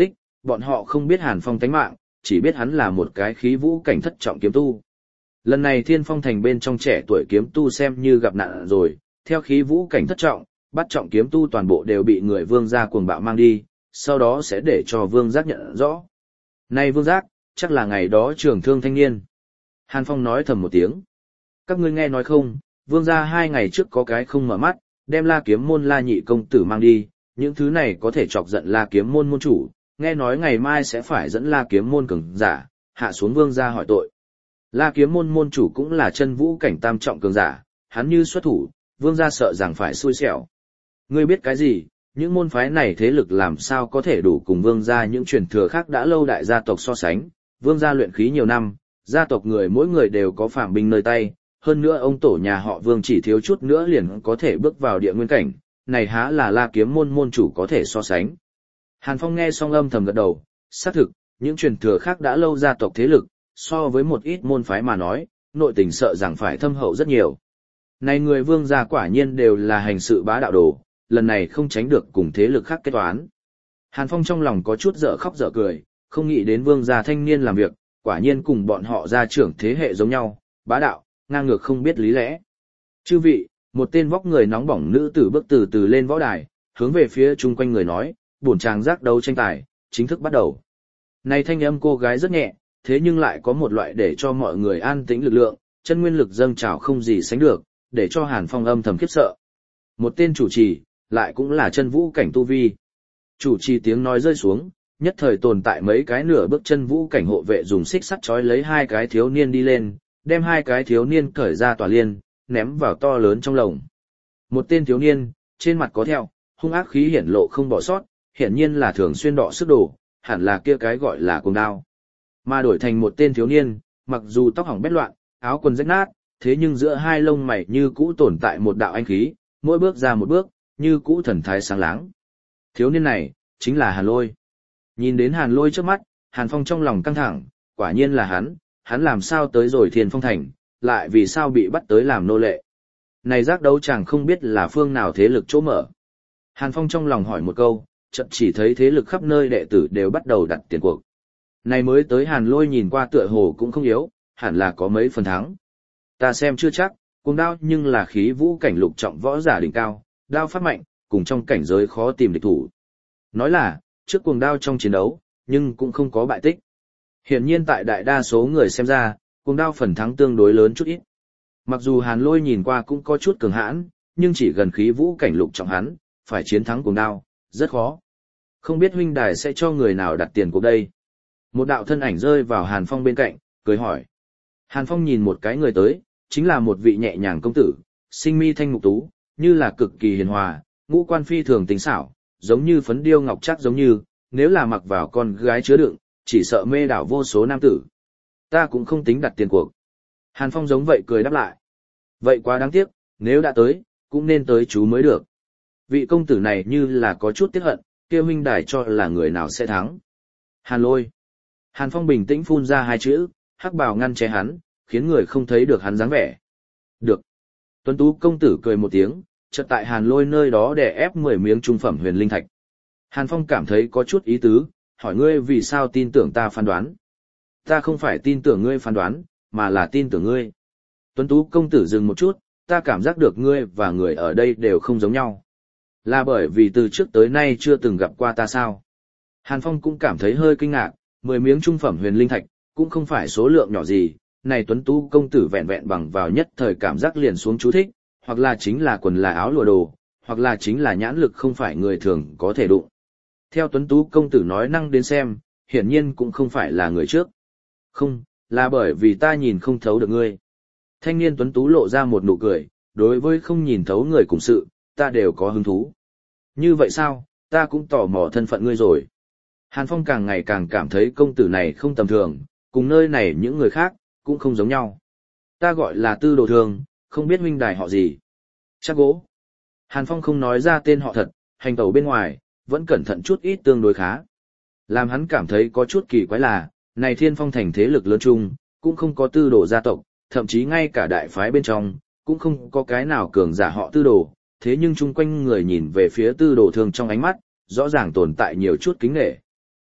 bọn họ không biết Hàn Phong tánh mạng, chỉ biết hắn là một cái khí vũ cảnh thất trọng kiếm tu. Lần này Thiên Phong thành bên trong trẻ tuổi kiếm tu xem như gặp nạn rồi, theo khí vũ cảnh thất trọng, bắt trọng kiếm tu toàn bộ đều bị người Vương gia cuồng bạo mang đi, sau đó sẽ để cho Vương Giác nhận rõ. Này Vương Giác, chắc là ngày đó trường thương thanh niên. Hàn Phong nói thầm một tiếng. Các ngươi nghe nói không, Vương gia 2 ngày trước có cái không mở mắt, đem La Kiếm môn La nhị công tử mang đi, những thứ này có thể chọc giận La Kiếm môn môn chủ, nghe nói ngày mai sẽ phải dẫn La Kiếm môn cường giả, hạ xuống Vương gia hỏi tội. La Kiếm môn môn chủ cũng là chân vũ cảnh tam trọng cường giả, hắn như xuất thủ, Vương gia sợ rằng phải xui xẻo. Ngươi biết cái gì, những môn phái này thế lực làm sao có thể đủ cùng Vương gia những truyền thừa khác đã lâu đại gia tộc so sánh, Vương gia luyện khí nhiều năm, gia tộc người mỗi người đều có phàm binh nơi tay, hơn nữa ông tổ nhà họ Vương chỉ thiếu chút nữa liền có thể bước vào địa nguyên cảnh, này há là La Kiếm môn môn chủ có thể so sánh. Hàn Phong nghe xong âm thầm gật đầu, xác thực, những truyền thừa khác đã lâu gia tộc thế lực, so với một ít môn phái mà nói, nội tình sợ rằng phải thâm hậu rất nhiều. Này người Vương gia quả nhiên đều là hành sự bá đạo đồ, lần này không tránh được cùng thế lực khác kết toán. Hàn Phong trong lòng có chút dở khóc dở cười, không nghĩ đến Vương gia thanh niên làm việc, quả nhiên cùng bọn họ gia trưởng thế hệ giống nhau, bá đạo, ngang ngược không biết lý lẽ. Chư vị, một tên vóc người nóng bỏng nữ tử bước từ từ lên võ đài, hướng về phía chung quanh người nói, bổn chàng giác đấu tranh tài, chính thức bắt đầu. Này thanh âm cô gái rất nhẹ, thế nhưng lại có một loại để cho mọi người an tĩnh lực lượng, chân nguyên lực dâng trào không gì sánh được, để cho Hàn Phong âm thầm khiếp sợ. Một tên chủ trì, lại cũng là chân vũ cảnh tu vi. Chủ trì tiếng nói rơi xuống, nhất thời tồn tại mấy cái nửa bước chân vũ cảnh hộ vệ dùng xích sắt trói lấy 2 cái thiếu niên đi lên, đem 2 cái thiếu niên cởi ra tòa liên, ném vào to lớn trong lồng. Một tên thiếu niên, trên mặt có thẹo, hung ác khí hiển lộ không bỏ sót, hiển nhiên là thường xuyên đọ sức đồ, hẳn là kia cái gọi là cuồng đao. Mà đổi thành một tên thiếu niên, mặc dù tóc hỏng bét loạn, áo quần rách nát, thế nhưng giữa hai lông mày như cũ tồn tại một đạo anh khí, mỗi bước ra một bước, như cũ thần thái sáng láng. Thiếu niên này, chính là Hàn Lôi. Nhìn đến Hàn Lôi trước mắt, Hàn Phong trong lòng căng thẳng, quả nhiên là hắn làm sao tới rồi Thiên Phong Thành, lại vì sao bị bắt tới làm nô lệ. Này giác đấu chàng không biết là phương nào thế lực chỗ mở. Hàn Phong trong lòng hỏi một câu, chợt chỉ thấy thế lực khắp nơi đệ tử đều bắt đầu đặt tiền cuộc. Này mới tới Hàn Lôi nhìn qua tựa hồ cũng không yếu, hẳn là có mấy phần thắng. Ta xem chưa chắc, cuồng đao nhưng là khí vũ cảnh lục trọng võ giả đỉnh cao, đao phát mạnh, cùng trong cảnh giới khó tìm địch thủ. Nói là, trước cuồng đao trong chiến đấu, nhưng cũng không có bại tích. Hiển nhiên tại đại đa số người xem ra, cuồng đao phần thắng tương đối lớn chút ít. Mặc dù Hàn Lôi nhìn qua cũng có chút cường hãn, nhưng chỉ gần khí vũ cảnh lục trọng hắn, phải chiến thắng cuồng đao, rất khó. Không biết huynh đài sẽ cho người nào đặt tiền cuộc đây. Một đạo thân ảnh rơi vào Hàn Phong bên cạnh, cười hỏi. Hàn Phong nhìn một cái người tới, chính là một vị nhẹ nhàng công tử, sinh mi thanh mục tú, như là cực kỳ hiền hòa, ngũ quan phi thường tính xảo, giống như phấn điêu ngọc trác giống như, nếu là mặc vào con gái chứa đựng, chỉ sợ mê đảo vô số nam tử. Ta cũng không tính đặt tiền cuộc. Hàn Phong giống vậy cười đáp lại. Vậy quá đáng tiếc, nếu đã tới, cũng nên tới chú mới được. Vị công tử này như là có chút tiếc hận, kêu huynh đài cho là người nào sẽ thắng. Hàn Lôi. Hàn Phong bình tĩnh phun ra 2 chữ, hắc bào ngăn che hắn, khiến người không thấy được hắn dáng vẻ. Được. Tuấn tú công tử cười một tiếng, chợt tại Hàn Lôi nơi đó đè ép 10 miếng trung phẩm huyền linh thạch. Hàn Phong cảm thấy có chút ý tứ, hỏi ngươi vì sao tin tưởng ta phán đoán. Ta không phải tin tưởng ngươi phán đoán, mà là tin tưởng ngươi. Tuấn tú công tử dừng một chút, ta cảm giác được ngươi và người ở đây đều không giống nhau. Là bởi vì từ trước tới nay chưa từng gặp qua ta sao? Hàn Phong cũng cảm thấy hơi kinh ngạc, 10 miếng trung phẩm huyền linh thạch, cũng không phải số lượng nhỏ gì, này Tuấn tú công tử vẹn vẹn bằng vào nhất thời cảm giác liền xuống chú thích, hoặc là chính là quần là áo lụa đồ, hoặc là chính là nhãn lực không phải người thường có thể đụng. Theo Tuấn tú công tử nói năng đến xem, hiển nhiên cũng không phải là người trước. Không, là bởi vì ta nhìn không thấu được ngươi. Thanh niên Tuấn tú lộ ra một nụ cười, đối với không nhìn thấu người cùng sự, ta đều có hứng thú. Như vậy sao, ta cũng tò mò thân phận ngươi rồi. Hàn Phong càng ngày càng cảm thấy công tử này không tầm thường, cùng nơi này những người khác, cũng không giống nhau. Ta gọi là Tư Đồ Thường, không biết huynh đài họ gì. Chắc gỗ. Hàn Phong không nói ra tên họ thật, hành tẩu bên ngoài, vẫn cẩn thận chút ít tương đối khá. Làm hắn cảm thấy có chút kỳ quái là, này Thiên Phong thành thế lực lớn chung, cũng không có Tư Đồ gia tộc, thậm chí ngay cả đại phái bên trong, cũng không có cái nào cường giả họ Tư Đồ, thế nhưng chung quanh người nhìn về phía Tư Đồ Thường trong ánh mắt, rõ ràng tồn tại nhiều chút kính nể.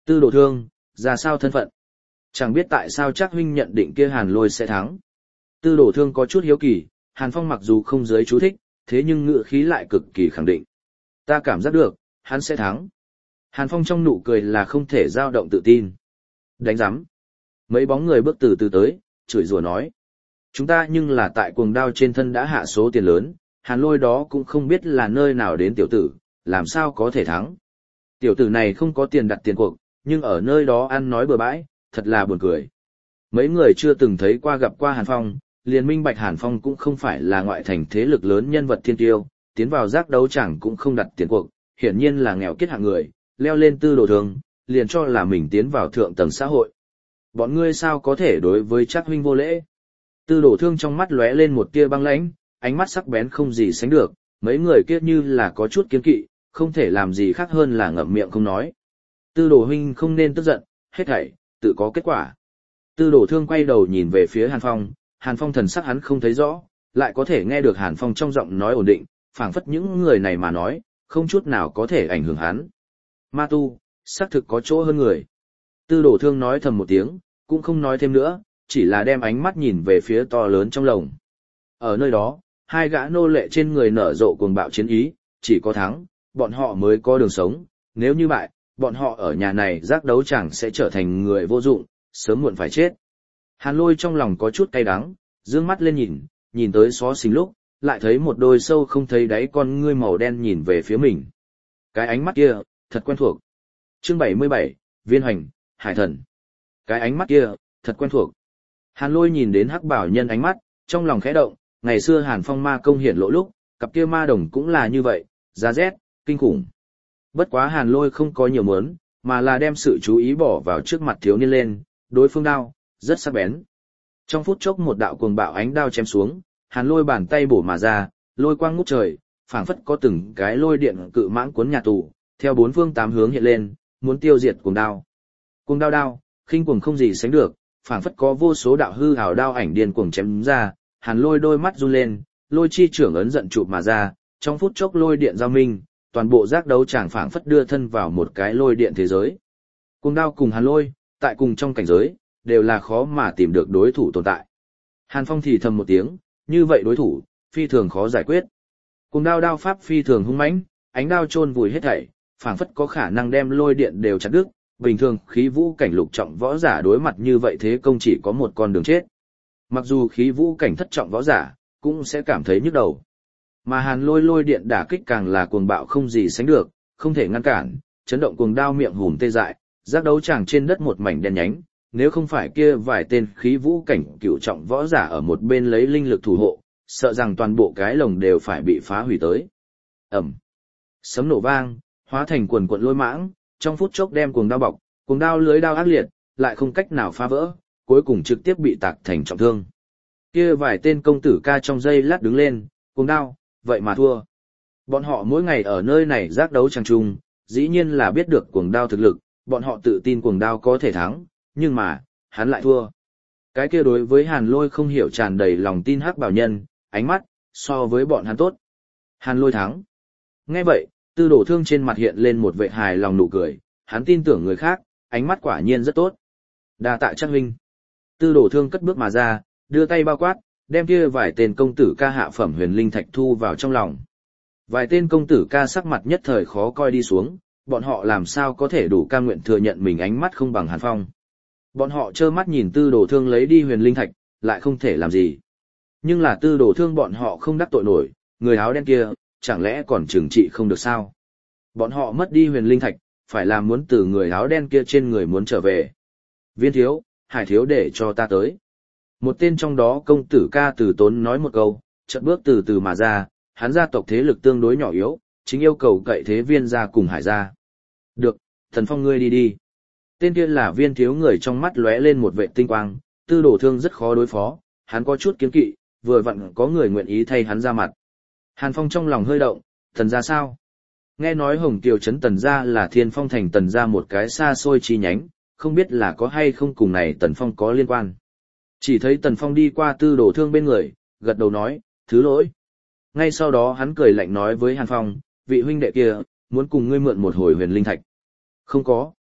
Tư Đồ Thương, ra sao thân phận? Chẳng biết tại sao Trác huynh nhận định kia Hàn Lôi sẽ thắng. Tư Đồ Thương có chút hiếu kỳ, Hàn Phong mặc dù không giới chú thích, thế nhưng ngữ khí lại cực kỳ khẳng định. Ta cảm giác được, hắn sẽ thắng. Hàn Phong trong nụ cười là không thể dao động tự tin. Đánh giám. Mấy bóng người bước từ từ tới, chửi rủa nói. Chúng ta nhưng là tại cuồng đao trên thân đã hạ số tiền lớn, Hàn Lôi đó cũng không biết là nơi nào đến tiểu tử, làm sao có thể thắng. Tiểu tử này không có tiền đặt tiền cuộc, nhưng ở nơi đó ăn nói bừa bãi, thật là buồn cười. Mấy người chưa từng thấy qua gặp qua Hàn Phong, liền minh bạch Hàn Phong cũng không phải là ngoại thành thế lực lớn nhân vật thiên tiêu, tiến vào giác đấu chẳng cũng không đặt tiền cuộc, hiển nhiên là nghèo kiết hạng người, leo lên Tư Đồ Thương, liền cho là mình tiến vào thượng tầng xã hội. Bọn ngươi sao có thể đối với Trác huynh vô lễ? Tư Đồ Thương trong mắt lóe lên một tia băng lãnh, ánh mắt sắc bén không gì sánh được, mấy người kia như là có chút kiêng kỵ, không thể làm gì khác hơn là ngậm miệng không nói. Tư Đồ huynh không nên tức giận, hết thảy tự có kết quả. Tư Đồ Thương quay đầu nhìn về phía Hàn Phong thần sắc hắn không thấy rõ, lại có thể nghe được Hàn Phong trong giọng nói ổn định, phảng phất những người này mà nói, không chút nào có thể ảnh hưởng hắn. Ma tu, xác thực có chỗ hơn người. Tư Đồ Thương nói thầm một tiếng, cũng không nói thêm nữa, chỉ là đem ánh mắt nhìn về phía to lớn trong lồng. Ở nơi đó, hai gã nô lệ trên người nở rộ cuồng bạo chiến ý, chỉ có thắng, bọn họ mới có đường sống, nếu như bại, bọn họ ở nhà này giác đấu chẳng sẽ trở thành người vô dụng, sớm muộn phải chết. Hàn Lôi trong lòng có chút cay đắng, dương mắt lên nhìn tới xó xỉnh lúc, lại thấy một đôi sâu không thấy đáy con ngươi màu đen nhìn về phía mình. Cái ánh mắt kia, thật quen thuộc. Chương 77, Viên Hoành, Hải Thần. Cái ánh mắt kia, thật quen thuộc. Hàn Lôi nhìn đến Hắc Bảo Nhân ánh mắt, trong lòng khẽ động, ngày xưa Hàn Phong ma công hiển lộ lúc, cặp kia ma đồng cũng là như vậy, giá rét, kinh khủng. Bất quá Hàn Lôi không có nhiều muốn, mà là đem sự chú ý bỏ vào trước mặt thiếu niên lên, đối phương đao, rất sắc bén. Trong phút chốc một đạo cuồng bạo ánh đao chém xuống, Hàn Lôi bàn tay bổ mà ra, lôi quang ngút trời, phảng phất có từng cái lôi điện cự mãng cuốn nhà tù, theo bốn phương tám hướng hiện lên, muốn tiêu diệt cuồng đao. Cuồng đao, khinh cuồng không gì sánh được, phảng phất có vô số đạo hư ảo đao ảnh điên cuồng chém ra, Hàn Lôi đôi mắt run lên, lôi chi trưởng ấn giận chụp mà ra, trong phút chốc lôi điện giao minh, toàn bộ giác đấu tràng phảng phất đưa thân vào một cái lôi điện thế giới. Cuồng đao cùng Hàn Lôi, tại cùng trong cảnh giới, đều là khó mà tìm được đối thủ tồn tại. Hàn Phong thì thầm một tiếng, như vậy đối thủ, phi thường khó giải quyết. Cuồng đao pháp phi thường hung mãnh, ánh đao chôn vùi hết thảy, phảng phất có khả năng đem lôi điện đều chặt đứt, bình thường khí vũ cảnh lục trọng võ giả đối mặt như vậy thế công chỉ có một con đường chết. Mặc dù khí vũ cảnh thất trọng võ giả, cũng sẽ cảm thấy nhức đầu. Mà Hàn lôi điện đả kích càng là cuồng bạo không gì sánh được, không thể ngăn cản, chấn động cuồng đao miệng hùm tê dại, giác đấu tràng trên đất một mảnh đen nhánh, nếu không phải kia vài tên khí vũ cảnh cựu trọng võ giả ở một bên lấy linh lực thủ hộ, sợ rằng toàn bộ cái lồng đều phải bị phá hủy tới. Ầm. Sấm nổ vang, hóa thành quần quần lôi mãng, trong phút chốc đem cuồng đao bọc, cuồng đao lưới đao ác liệt, lại không cách nào phá vỡ, cuối cùng trực tiếp bị tạc thành trọng thương. Kia vài tên công tử ca trong giây lát đứng lên, cuồng đao, vậy mà thua. Bọn họ mỗi ngày ở nơi này giác đấu trang trung, dĩ nhiên là biết được cuồng đao thực lực, bọn họ tự tin cuồng đao có thể thắng, nhưng mà, hắn lại thua. Cái kia đối với Hàn Lôi không hiểu tràn đầy lòng tin Hắc Bảo Nhân, ánh mắt, so với bọn hắn tốt. Hàn Lôi thắng. Nghe vậy, Tư Đồ Thương trên mặt hiện lên một vẻ hài lòng nụ cười, hắn tin tưởng người khác, ánh mắt quả nhiên rất tốt. Đa tạ Trác huynh. Tư Đồ Thương cất bước mà ra, đưa tay bao quát, đem kia vài tên công tử ca hạ phẩm huyền linh thạch thu vào trong lòng. Vài tên công tử ca sắc mặt nhất thời khó coi đi xuống, bọn họ làm sao có thể đủ cam nguyện thừa nhận mình ánh mắt không bằng Hàn Phong. Bọn họ trơ mắt nhìn Tư Đồ Thương lấy đi huyền linh thạch, lại không thể làm gì. Nhưng là Tư Đồ Thương bọn họ không đắc tội nổi, người áo đen kia, chẳng lẽ còn trừng trị không được sao? Bọn họ mất đi huyền linh thạch, phải làm muốn từ người áo đen kia trên người muốn trở về. Viên thiếu, Hải thiếu để cho ta tới. Một tên trong đó công tử ca từ tốn nói một câu, chợt bước từ từ mà ra, hắn gia tộc thế lực tương đối nhỏ yếu, chính yêu cầu cậy thế Viên gia cùng Hải gia. Được, Thần Phong ngươi đi đi. Tên kia là Viên thiếu, người trong mắt lóe lên một vệ tinh quang, Tư Đồ Thương rất khó đối phó, hắn có chút kiêng kỵ, vừa vặn có người nguyện ý thay hắn ra mặt. Hàn Phong trong lòng hơi động, Tần gia sao? Nghe nói Hồng Kiều trấn Tần gia là Thiên Phong thành Tần gia một cái xa xôi chi nhánh, không biết là có hay không cùng này Tần Phong có liên quan. Chỉ thấy Tần Phong đi qua Tư Đồ Thương bên người, gật đầu nói, thứ lỗi. Ngay sau đó hắn cười lạnh nói với Hàn Phong, vị huynh đệ kia, muốn cùng ngươi mượn một hồi huyền linh thạch. Không có.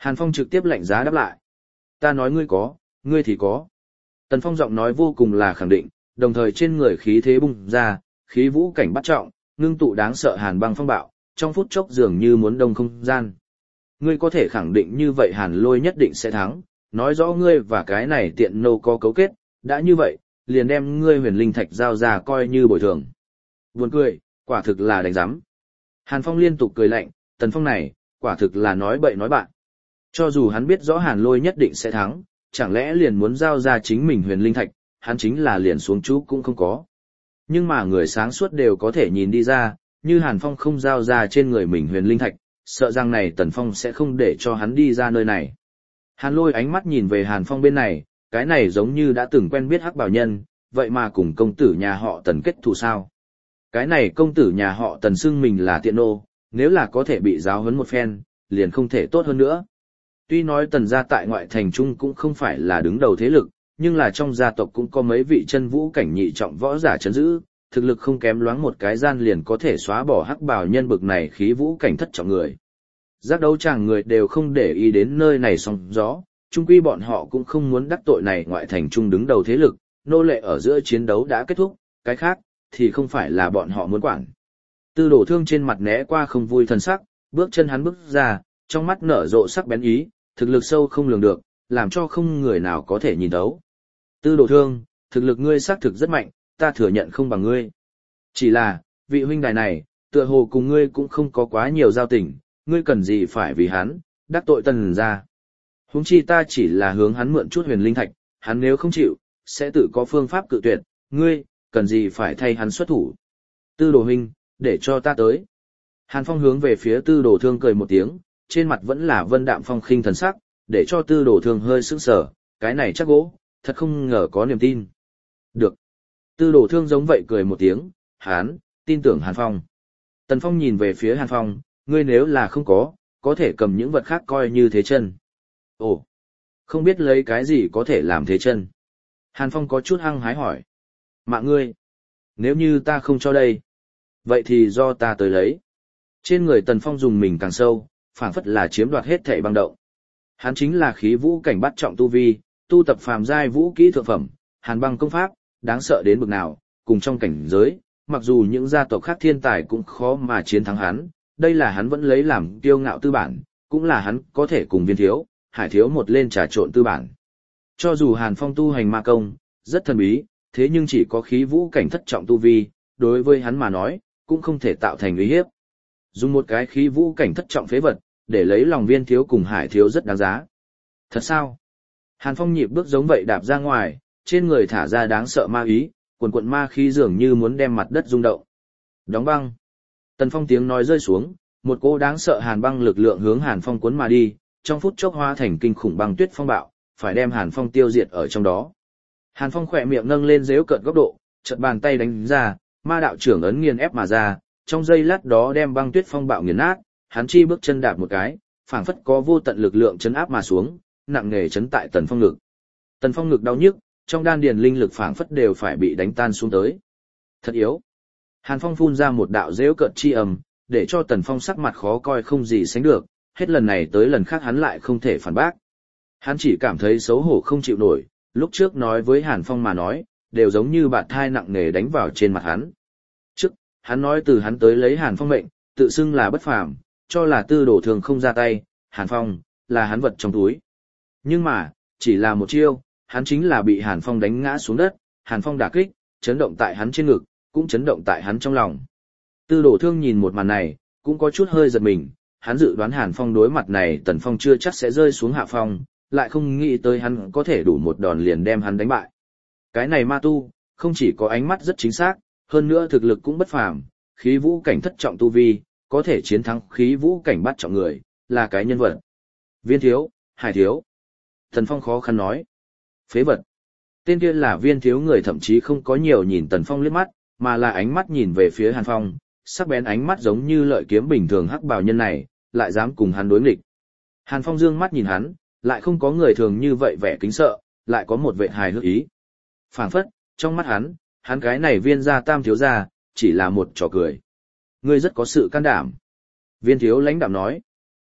Hàn Phong trực tiếp lạnh giá đáp lại. Ta nói ngươi có, ngươi thì có. Tần Phong giọng nói vô cùng là khẳng định, đồng thời trên người khí thế bung ra, khí vũ cảnh bắt trọng, ngưng tụ đáng sợ hàn băng phong bạo, trong phút chốc dường như muốn đông không gian. Ngươi có thể khẳng định như vậy Hàn Lôi nhất định sẽ thắng, nói rõ ngươi và cái này tiện nô có cấu kết, đã như vậy, liền đem ngươi huyền linh thạch giao ra coi như bồi thường. Buồn cười, quả thực là đánh giám. Hàn Phong liên tục cười lạnh, Tần Phong này, quả thực là nói bậy nói bạn. Cho dù hắn biết rõ Hàn Lôi nhất định sẽ thắng, chẳng lẽ liền muốn giao ra chính mình huyền linh thạch, hắn chính là liền xuống chú cũng không có. Nhưng mà người sáng suốt đều có thể nhìn đi ra, như Hàn Phong không giao ra trên người mình huyền linh thạch, sợ rằng này Tần Phong sẽ không để cho hắn đi ra nơi này. Hàn Lôi ánh mắt nhìn về Hàn Phong bên này, cái này giống như đã từng quen biết hắc bảo nhân, vậy mà cùng công tử nhà họ Tần kết thù sao. Cái này công tử nhà họ Tần xưng mình là tiện nô, nếu là có thể bị giáo huấn một phen, liền không thể tốt hơn nữa. Tuy nói Tần gia tại ngoại thành trung cũng không phải là đứng đầu thế lực, nhưng là trong gia tộc cũng có mấy vị chân vũ cảnh nhị trọng võ giả chấn giữ, thực lực không kém loáng một cái gian liền có thể xóa bỏ hắc bào nhân bực này khí vũ cảnh thất trọng người. Giác đấu chàng người đều không để ý đến nơi này sóng gió, chung quy bọn họ cũng không muốn đắc tội này ngoại thành trung đứng đầu thế lực, nô lệ ở giữa chiến đấu đã kết thúc, cái khác thì không phải là bọn họ muốn quản. Tư Đồ Thương trên mặt né qua không vui thần sắc, bước chân hắn bước ra, trong mắt nở rộ sắc bén ý, thực lực sâu không lường được, làm cho không người nào có thể nhìn thấu. Tư Đồ Thương, thực lực ngươi xác thực rất mạnh, ta thừa nhận không bằng ngươi. Chỉ là, vị huynh đài này, tựa hồ cùng ngươi cũng không có quá nhiều giao tình, ngươi cần gì phải vì hắn, đắc tội Tần gia. Huống chi ta chỉ là hướng hắn mượn chút huyền linh thạch, hắn nếu không chịu, sẽ tự có phương pháp cự tuyệt, ngươi, cần gì phải thay hắn xuất thủ. Tư Đồ huynh, để cho ta tới. Hàn Phong hướng về phía Tư Đồ Thương cười một tiếng, trên mặt vẫn là vân đạm phong khinh thần sắc, để cho Tư Đồ Thương hơi sững sờ, cái này chắc gỗ, thật không ngờ có niềm tin. Được. Tư Đồ Thương giống vậy cười một tiếng, hắn, tin tưởng Hàn Phong. Tần Phong nhìn về phía Hàn Phong, ngươi nếu là không có thể cầm những vật khác coi như thế chân. Ồ, không biết lấy cái gì có thể làm thế chân. Hàn Phong có chút hăng hái hỏi. Mạng ngươi, nếu như ta không cho đây, vậy thì do ta tới lấy. Trên người Tần Phong dùng mình càng sâu, phảng phất là chiếm đoạt hết thảy băng động. Hắn chính là khí vũ cảnh bắt trọng tu vi, tu tập phàm giai vũ kỹ thượng phẩm, hàn băng công pháp, đáng sợ đến bực nào, cùng trong cảnh giới, mặc dù những gia tộc khác thiên tài cũng khó mà chiến thắng hắn, đây là hắn vẫn lấy làm kiêu ngạo tư bản, cũng là hắn có thể cùng Viên Thiếu, Hải Thiếu một lên trà trộn tư bản. Cho dù Hàn Phong tu hành ma công, rất thần bí, thế nhưng chỉ có khí vũ cảnh thất trọng tu vi, đối với hắn mà nói, cũng không thể tạo thành uy hiếp. Dùng một cái khí vũ cảnh thất trọng phế vật, để lấy lòng Viên Thiếu cùng Hải Thiếu rất đáng giá. Thật sao? Hàn Phong nhịp bước giống vậy đạp ra ngoài, trên người thả ra đáng sợ ma ý, quần quận ma khí dường như muốn đem mặt đất rung động. Đóng băng. Tần Phong tiếng nói rơi xuống, một cỗ đáng sợ hàn băng lực lượng hướng Hàn Phong cuốn mà đi, trong phút chốc hóa thành kinh khủng băng tuyết phong bạo, phải đem Hàn Phong tiêu diệt ở trong đó. Hàn Phong khỏe miệng nâng lên giễu cợt góc độ, chợt bàn tay đánh ra, ma đạo trưởng ấn nghiền ép mà ra, trong giây lát đó đem băng tuyết phong bạo nghiền nát, hắn chi bước chân đạp một cái, phảng phất có vô tận lực lượng chấn áp mà xuống, nặng nề chấn tại Tần Phong ngực. Tần Phong ngực đau nhức, trong đan điền linh lực phảng phất đều phải bị đánh tan xuống tới. Thật yếu. Hàn Phong phun ra một đạo giễu cợt chi ầm, để cho Tần Phong sắc mặt khó coi không gì sánh được, hết lần này tới lần khác hắn lại không thể phản bác. Hắn chỉ cảm thấy xấu hổ không chịu nổi, lúc trước nói với Hàn Phong mà nói, đều giống như bạt thai nặng nề đánh vào trên mặt hắn. Trước, hắn nói từ hắn tới lấy Hàn Phong mệnh, tự xưng là bất phàm, cho là Tư Đồ Thường không ra tay, Hàn Phong, là hắn vật trong túi. Nhưng mà, chỉ là một chiêu, hắn chính là bị Hàn Phong đánh ngã xuống đất, Hàn Phong đả kích, chấn động tại hắn trên ngực, cũng chấn động tại hắn trong lòng. Tư Đồ Thương nhìn một màn này, cũng có chút hơi giật mình, hắn dự đoán Hàn Phong đối mặt này Tần Phong chưa chắc sẽ rơi xuống hạ phong, lại không nghĩ tới hắn có thể đủ một đòn liền đem hắn đánh bại. Cái này ma tu, không chỉ có ánh mắt rất chính xác, hơn nữa thực lực cũng bất phàm, khí vũ cảnh thất trọng tu vi, có thể chiến thắng khí vũ cảnh bắt trọng người, là cái nhân vật. Viên Thiếu, Hải Thiếu. Tần Phong khó khăn nói. Phế vật. Tên kia là Viên Thiếu, người thậm chí không có nhiều nhìn Tần Phong liếc mắt, mà là ánh mắt nhìn về phía Hàn Phong, sắc bén ánh mắt giống như lợi kiếm bình thường hắc bào nhân này, lại dám cùng hắn đối nghịch. Hàn Phong dương mắt nhìn hắn, lại không có người thường như vậy vẻ kính sợ, lại có một vẻ hài hước ý. Phảng phất, trong mắt hắn cái này Viên gia tam thiếu gia, chỉ là một trò cười. Ngươi rất có sự can đảm. Viên Thiếu lãnh đạm nói.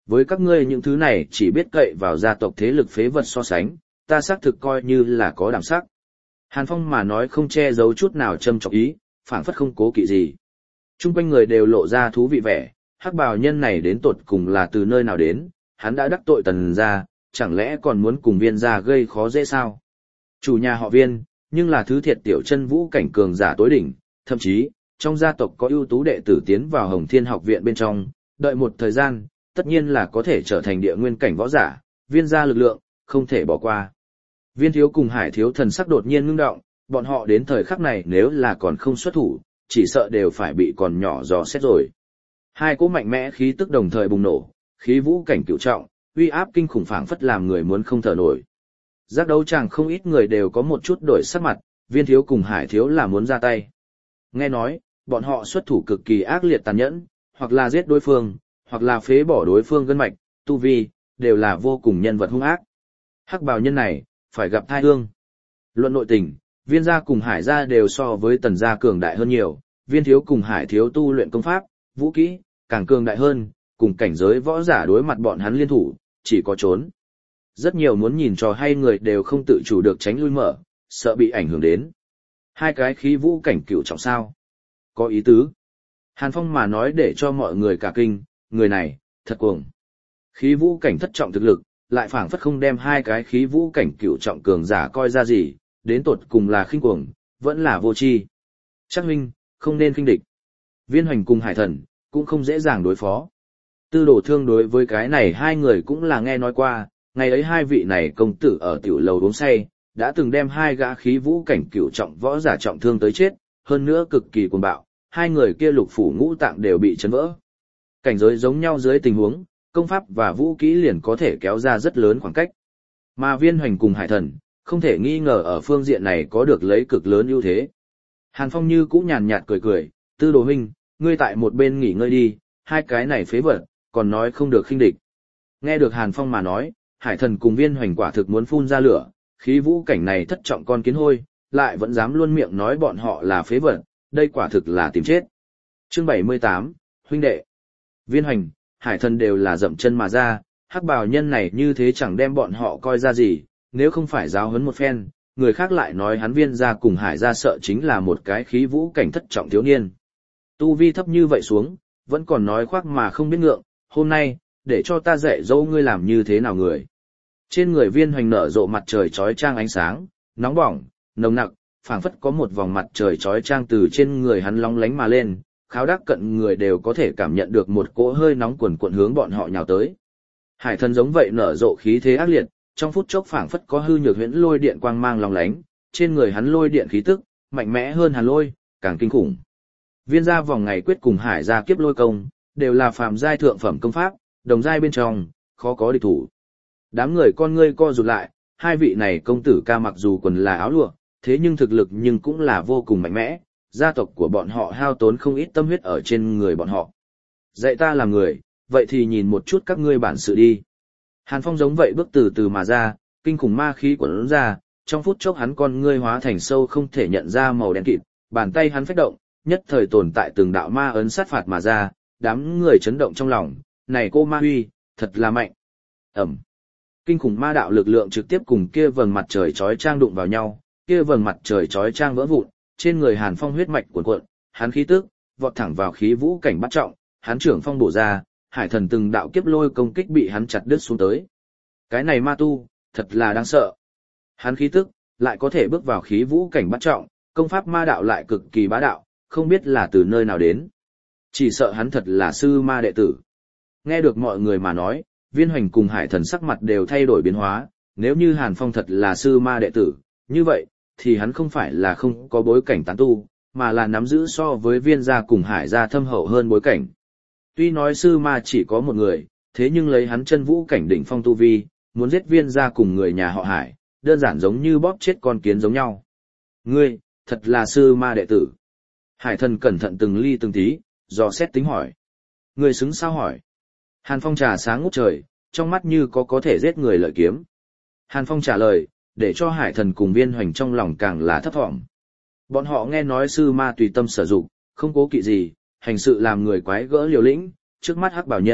Với các ngươi những thứ này chỉ biết cậy vào gia tộc thế lực phế vật so sánh, ta xác thực coi như là có đảm sắc. Hàn Phong mà nói không che giấu chút nào châm chọc ý, phảng phất không cố kỵ gì. Trung quanh người đều lộ ra thú vị vẻ, hắc bào nhân này đến tột cùng là từ nơi nào đến, hắn đã đắc tội Tần gia, chẳng lẽ còn muốn cùng Viên gia gây khó dễ sao? Chủ nhà họ Viên, nhưng là thứ thiệt tiểu chân vũ cảnh cường giả tối đỉnh, thậm chí, trong gia tộc có ưu tú đệ tử tiến vào Hồng Thiên học viện bên trong, đợi một thời gian, tất nhiên là có thể trở thành địa nguyên cảnh võ giả, Viên gia lực lượng, không thể bỏ qua. Viên thiếu cùng Hải thiếu thần sắc đột nhiên ngưng động, bọn họ đến thời khắc này nếu là còn không xuất thủ, chỉ sợ đều phải bị còn nhỏ dò xét rồi. Hai cỗ mạnh mẽ khí tức đồng thời bùng nổ, khí vũ cảnh cửu trọng, uy áp kinh khủng phảng phất làm người muốn không thở nổi. Giác đấu chàng không ít người đều có một chút đổi sắc mặt, Viên thiếu cùng Hải thiếu là muốn ra tay. Nghe nói, bọn họ xuất thủ cực kỳ ác liệt tàn nhẫn, hoặc là giết đối phương, hoặc là phế bỏ đối phương gân mạch, tu vi, đều là vô cùng nhân vật hung ác. Hắc bào nhân này, phải gặp thai hương. Luận nội tình, Viên gia cùng Hải gia đều so với Tần gia cường đại hơn nhiều, Viên thiếu cùng Hải thiếu tu luyện công pháp, vũ kỹ, càng cường đại hơn, cùng cảnh giới võ giả đối mặt bọn hắn liên thủ, chỉ có trốn. Rất nhiều muốn nhìn trò hay người đều không tự chủ được tránh lui mở, sợ bị ảnh hưởng đến. Hai cái khí vũ cảnh cửu trọng sao? Có ý tứ. Hàn Phong mà nói để cho mọi người cả kinh, người này, thật cuồng. Khí vũ cảnh thất trọng thực lực, lại phảng phất không đem hai cái khí vũ cảnh cửu trọng cường giả coi ra gì, đến tột cùng là khinh cuồng, vẫn là vô tri. Chắc huynh, không nên khinh địch. Viên Hoành cùng Hải Thần, cũng không dễ dàng đối phó. Tư Đồ Thương đối với cái này hai người cũng là nghe nói qua, ngày ấy hai vị này công tử ở tiểu lầu uống say, đã từng đem hai gã khí vũ cảnh cửu trọng võ giả trọng thương tới chết, hơn nữa cực kỳ cuồng bạo, hai người kia lục phủ ngũ tạng đều bị chấn vỡ. Cảnh giới giống nhau dưới tình huống, công pháp và vũ kỹ liền có thể kéo ra rất lớn khoảng cách. Mà Viên Hoành cùng Hải Thần, không thể nghi ngờ ở phương diện này có được lấy cực lớn ưu thế. Hàn Phong như cũ nhàn nhạt cười cười, Tư Đồ huynh, ngươi tại một bên nghỉ ngơi đi, hai cái này phế vật, còn nói không được khinh địch. Nghe được Hàn Phong mà nói, Hải Thần cùng Viên Hoành quả thực muốn phun ra lửa, khí vũ cảnh này thất trọng con kiến hôi, lại vẫn dám luôn miệng nói bọn họ là phế vật, đây quả thực là tìm chết. Chương 78, huynh đệ. Viên Hoành, Hải Thần đều là dậm chân mà ra, hắc bào nhân này như thế chẳng đem bọn họ coi ra gì, nếu không phải giáo huấn một phen, người khác lại nói hắn Viên gia cùng Hải gia sợ chính là một cái khí vũ cảnh thất trọng thiếu niên. Tu vi thấp như vậy xuống, vẫn còn nói khoác mà không biết ngượng, hôm nay, để cho ta dạy dỗ ngươi làm như thế nào người. Trên người Viên Hoành nở rộ mặt trời chói chang ánh sáng, nóng bỏng, nồng nặc, phảng phất có một vòng mặt trời chói chang từ trên người hắn lóng lánh mà lên, kháo đắc cận người đều có thể cảm nhận được một cỗ hơi nóng cuồn cuộn hướng bọn họ nhào tới. Hải Thần giống vậy nở rộ khí thế ác liệt, trong phút chốc phảng phất có hư nhược huyễn lôi điện quang mang lóng lánh, trên người hắn lôi điện khí tức mạnh mẽ hơn hàn lôi, càng kinh khủng. Viên gia vòng ngày quyết cùng Hải gia kiếp lôi công, đều là phàm giai thượng phẩm công pháp, đồng giai bên trong, khó có địch thủ. Đám người con ngươi co rụt lại, hai vị này công tử ca mặc dù quần là áo lụa, thế nhưng thực lực nhưng cũng là vô cùng mạnh mẽ, gia tộc của bọn họ hao tốn không ít tâm huyết ở trên người bọn họ. Dạy ta làm người, vậy thì nhìn một chút các ngươi bản sự đi. Hàn Phong giống vậy bước từ từ mà ra, kinh khủng ma khí của hắn ra, trong phút chốc hắn con ngươi hóa thành sâu không thể nhận ra màu đen kịt, bàn tay hắn phách động, nhất thời tồn tại từng đạo ma ấn sát phạt mà ra, đám người chấn động trong lòng, này cô ma huy, thật là mạnh. Ẩm. Kinh khủng ma đạo lực lượng trực tiếp cùng kia vầng mặt trời chói chang đụng vào nhau, kia vầng mặt trời chói chang vỡ vụn, trên người Hàn Phong huyết mạch cuồn cuộn, hắn khí tức vọt thẳng vào khí vũ cảnh bắt trọng, hắn trưởng phong bổ ra, Hải Thần từng đạo kiếp lôi công kích bị hắn chặt đứt xuống tới. Cái này ma tu, thật là đáng sợ. Hắn khí tức lại có thể bước vào khí vũ cảnh bắt trọng, công pháp ma đạo lại cực kỳ bá đạo, không biết là từ nơi nào đến. Chỉ sợ hắn thật là sư ma đệ tử. Nghe được mọi người mà nói, Viên Hoành cùng Hải Thần sắc mặt đều thay đổi biến hóa, nếu như Hàn Phong thật là sư ma đệ tử, như vậy, thì hắn không phải là không có bối cảnh tán tu, mà là nắm giữ so với Viên gia cùng Hải gia thâm hậu hơn bối cảnh. Tuy nói sư ma chỉ có một người, thế nhưng lấy hắn chân vũ cảnh đỉnh phong tu vi, muốn giết Viên gia cùng người nhà họ Hải, đơn giản giống như bóp chết con kiến giống nhau. Ngươi, thật là sư ma đệ tử. Hải Thần cẩn thận từng ly từng tí, dò xét tính hỏi. Ngươi xứng sao hỏi. Hàn Phong trà sáng ngút trời, trong mắt như có thể giết người lợi kiếm. Hàn Phong trả lời, để cho Hải Thần cùng Viên Hoành trong lòng càng là thấp thỏm. Bọn họ nghe nói sư ma tùy tâm sở dụng, không cố kỵ gì, hành sự làm người quái gỡ liều lĩnh, trước mắt hắc bảo nhân,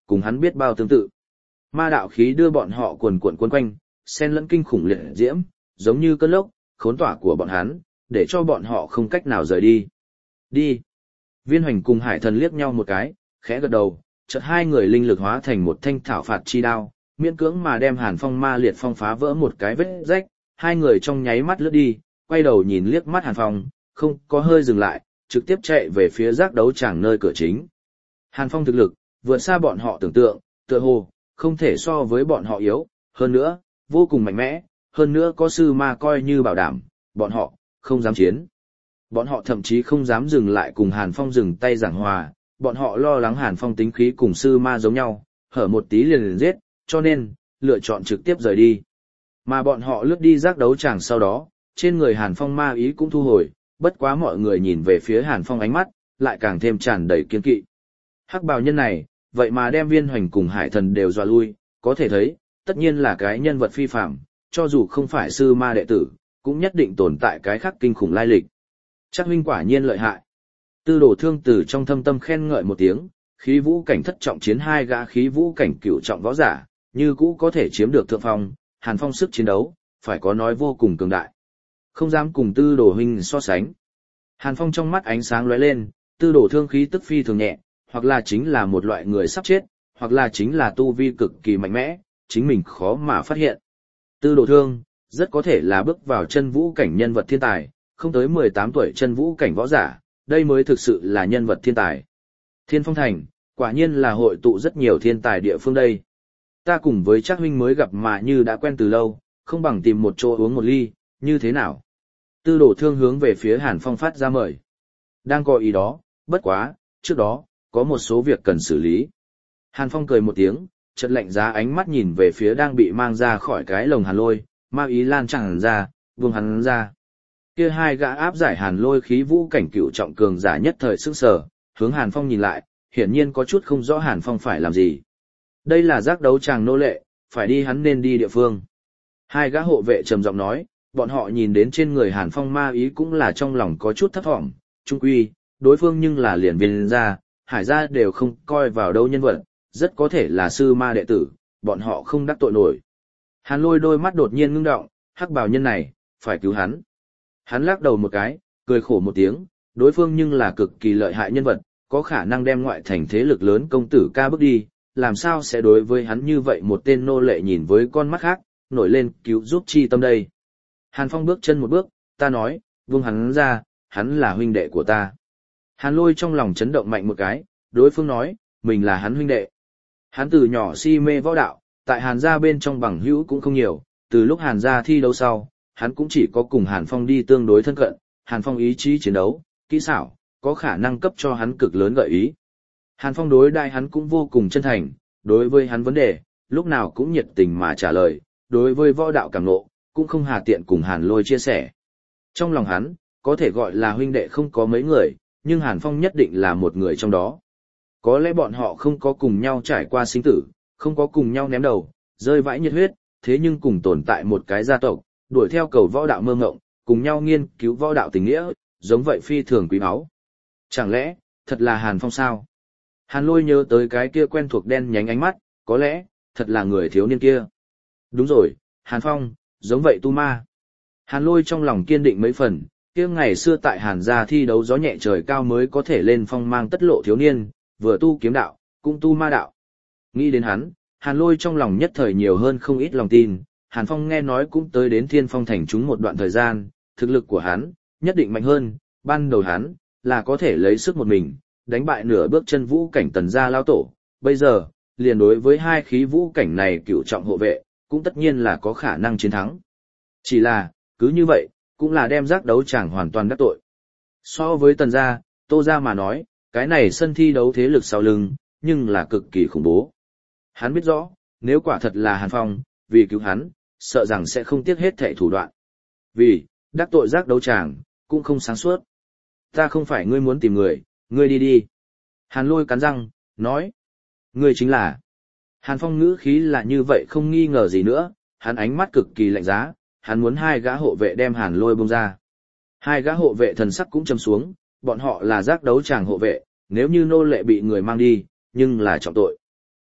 cùng hắn biết bao tương tự. Ma đạo khí đưa bọn họ cuồn cuộn quấn quanh, xen lẫn kinh khủng liệt diễm, giống như cơn lốc, khốn tỏa của bọn hắn, để cho bọn họ không cách nào rời đi. Đi. Viên Hoành cùng Hải Thần liếc nhau một cái, khẽ gật đầu, chợt hai người linh lực hóa thành một thanh thảo phạt chi đao, miễn cưỡng mà đem Hàn Phong ma liệt phong phá vỡ một cái vết rách, hai người trong nháy mắt lướt đi, quay đầu nhìn liếc mắt Hàn Phong, không có hơi dừng lại, trực tiếp chạy về phía giác đấu tràng nơi cửa chính. Hàn Phong thực lực, vượt xa bọn họ tưởng tượng, tựa hồ, không thể so với bọn họ yếu, hơn nữa, vô cùng mạnh mẽ, hơn nữa có sư ma coi như bảo đảm, bọn họ, không dám chiến. Bọn họ thậm chí không dám dừng lại cùng Hàn Phong dừng tay giảng hòa, bọn họ lo lắng Hàn Phong tính khí cùng sư ma giống nhau, hở một tí liền giết, cho nên, lựa chọn trực tiếp rời đi. Mà bọn họ lướt đi giác đấu tràng sau đó, trên người Hàn Phong ma ý cũng thu hồi, bất quá mọi người nhìn về phía Hàn Phong ánh mắt, lại càng thêm tràn đầy kiên kỵ. Hắc bào nhân này, vậy mà đem Viên Hoành cùng Hải Thần đều dọa lui, có thể thấy, tất nhiên là cái nhân vật phi phạm, cho dù không phải sư ma đệ tử, cũng nhất định tồn tại cái khác kinh khủng lai lịch. Chắc huynh quả nhiên lợi hại. Tư Đồ Thương từ trong thâm tâm khen ngợi một tiếng, khí vũ cảnh thất trọng chiến hai gã khí vũ cảnh cửu trọng võ giả, như cũ có thể chiếm được thượng phong, Hàn Phong sức chiến đấu, phải có nói vô cùng cường đại. Không dám cùng Tư Đồ huynh so sánh. Hàn Phong trong mắt ánh sáng lóe lên, Tư Đồ Thương khí tức phi thường nhẹ, hoặc là chính là một loại người sắp chết, hoặc là chính là tu vi cực kỳ mạnh mẽ, chính mình khó mà phát hiện. Tư Đồ Thương, rất có thể là bước vào chân vũ cảnh nhân vật thiên tài, không tới 18 tuổi chân vũ cảnh võ giả, đây mới thực sự là nhân vật thiên tài. Thiên Phong Thành, quả nhiên là hội tụ rất nhiều thiên tài địa phương đây. Ta cùng với Trác huynh mới gặp mà như đã quen từ lâu, không bằng tìm một chỗ uống một ly, như thế nào? Tư Đồ Thương hướng về phía Hàn Phong phát ra mời. Đang có ý đó, bất quá, trước đó, có một số việc cần xử lý. Hàn Phong cười một tiếng, chợt lạnh giá ánh mắt nhìn về phía đang bị mang ra khỏi cái lồng Hàn Lôi, ma ý lan tràn ra, vương hắn ra. Kia hai gã áp giải Hàn Lôi khí vũ cảnh cựu trọng cường giả nhất thời sững sờ, hướng Hàn Phong nhìn lại, hiển nhiên có chút không rõ Hàn Phong phải làm gì. Đây là giác đấu tràng nô lệ, phải đi hắn nên đi địa phương. Hai gã hộ vệ trầm giọng nói, bọn họ nhìn đến trên người Hàn Phong ma ý cũng là trong lòng có chút thấp thỏm, trung quy, đối phương nhưng là liền viên gia, Hải gia đều không coi vào đâu nhân vật, rất có thể là sư ma đệ tử, bọn họ không đắc tội nổi. Hàn Lôi đôi mắt đột nhiên ngưng động, hắc bào nhân này, phải cứu hắn. Hắn lắc đầu một cái, cười khổ một tiếng, đối phương nhưng là cực kỳ lợi hại nhân vật, có khả năng đem ngoại thành thế lực lớn công tử ca bước đi, làm sao sẽ đối với hắn như vậy một tên nô lệ nhìn với con mắt khác, nổi lên cứu giúp chi tâm đây. Hàn Phong bước chân một bước, ta nói, vung hắn ra, hắn là huynh đệ của ta. Hàn Lôi trong lòng chấn động mạnh một cái, đối phương nói, mình là hắn huynh đệ. Hắn từ nhỏ si mê võ đạo, tại Hàn gia bên trong bằng hữu cũng không nhiều, từ lúc Hàn gia thi đấu sau, hắn cũng chỉ có cùng Hàn Phong đi tương đối thân cận, Hàn Phong ý chí chiến đấu, kỹ xảo, có khả năng cấp cho hắn cực lớn gợi ý. Hàn Phong đối đãi hắn cũng vô cùng chân thành, đối với hắn vấn đề, lúc nào cũng nhiệt tình mà trả lời, đối với võ đạo cảm ngộ, cũng không hà tiện cùng Hàn Lôi chia sẻ. Trong lòng hắn, có thể gọi là huynh đệ không có mấy người, nhưng Hàn Phong nhất định là một người trong đó. Có lẽ bọn họ không có cùng nhau trải qua sinh tử, không có cùng nhau ném đầu, rơi vãi nhiệt huyết, thế nhưng cùng tồn tại một cái gia tộc, đuổi theo cầu võ đạo mơ ngộng, cùng nhau nghiên cứu võ đạo tình nghĩa, giống vậy phi thường quý báu. Chẳng lẽ, thật là Hàn Phong sao? Hàn Lôi nhớ tới cái kia quen thuộc đen nhánh ánh mắt, có lẽ, thật là người thiếu niên kia. Đúng rồi, Hàn Phong, giống vậy tu ma. Hàn Lôi trong lòng kiên định mấy phần, kia ngày xưa tại Hàn gia thi đấu gió nhẹ trời cao mới có thể lên phong mang tất lộ thiếu niên, vừa tu kiếm đạo, cũng tu ma đạo. Nghĩ đến hắn, Hàn Lôi trong lòng nhất thời nhiều hơn không ít lòng tin, Hàn Phong nghe nói cũng tới đến Thiên Phong thành chúng một đoạn thời gian, thực lực của hắn, nhất định mạnh hơn, ban đầu hắn, là có thể lấy sức một mình, đánh bại nửa bước chân vũ cảnh tần gia lao tổ, bây giờ, liền đối với hai khí vũ cảnh này cựu trọng hộ vệ, cũng tất nhiên là có khả năng chiến thắng. Chỉ là, cứ như vậy, cũng là đem giác đấu chẳng hoàn toàn đắc tội. So với tần gia, tô gia mà nói, cái này sân thi đấu thế lực sau lưng, nhưng là cực kỳ khủng bố. Hắn biết rõ, nếu quả thật là Hàn Phong, vì cứu hắn, sợ rằng sẽ không tiếc hết thảy thủ đoạn. Vì, đắc tội giác đấu tràng, cũng không sáng suốt. Ta không phải ngươi muốn tìm người, ngươi đi đi. Hàn Lôi cắn răng, nói. Ngươi chính là. Hàn Phong ngữ khí là như vậy không nghi ngờ gì nữa, hắn ánh mắt cực kỳ lạnh giá, hắn muốn hai gã hộ vệ đem Hàn Lôi buông ra. Hai gã hộ vệ thần sắc cũng trầm xuống, bọn họ là giác đấu tràng hộ vệ, nếu như nô lệ bị người mang đi, nhưng là trọng tội.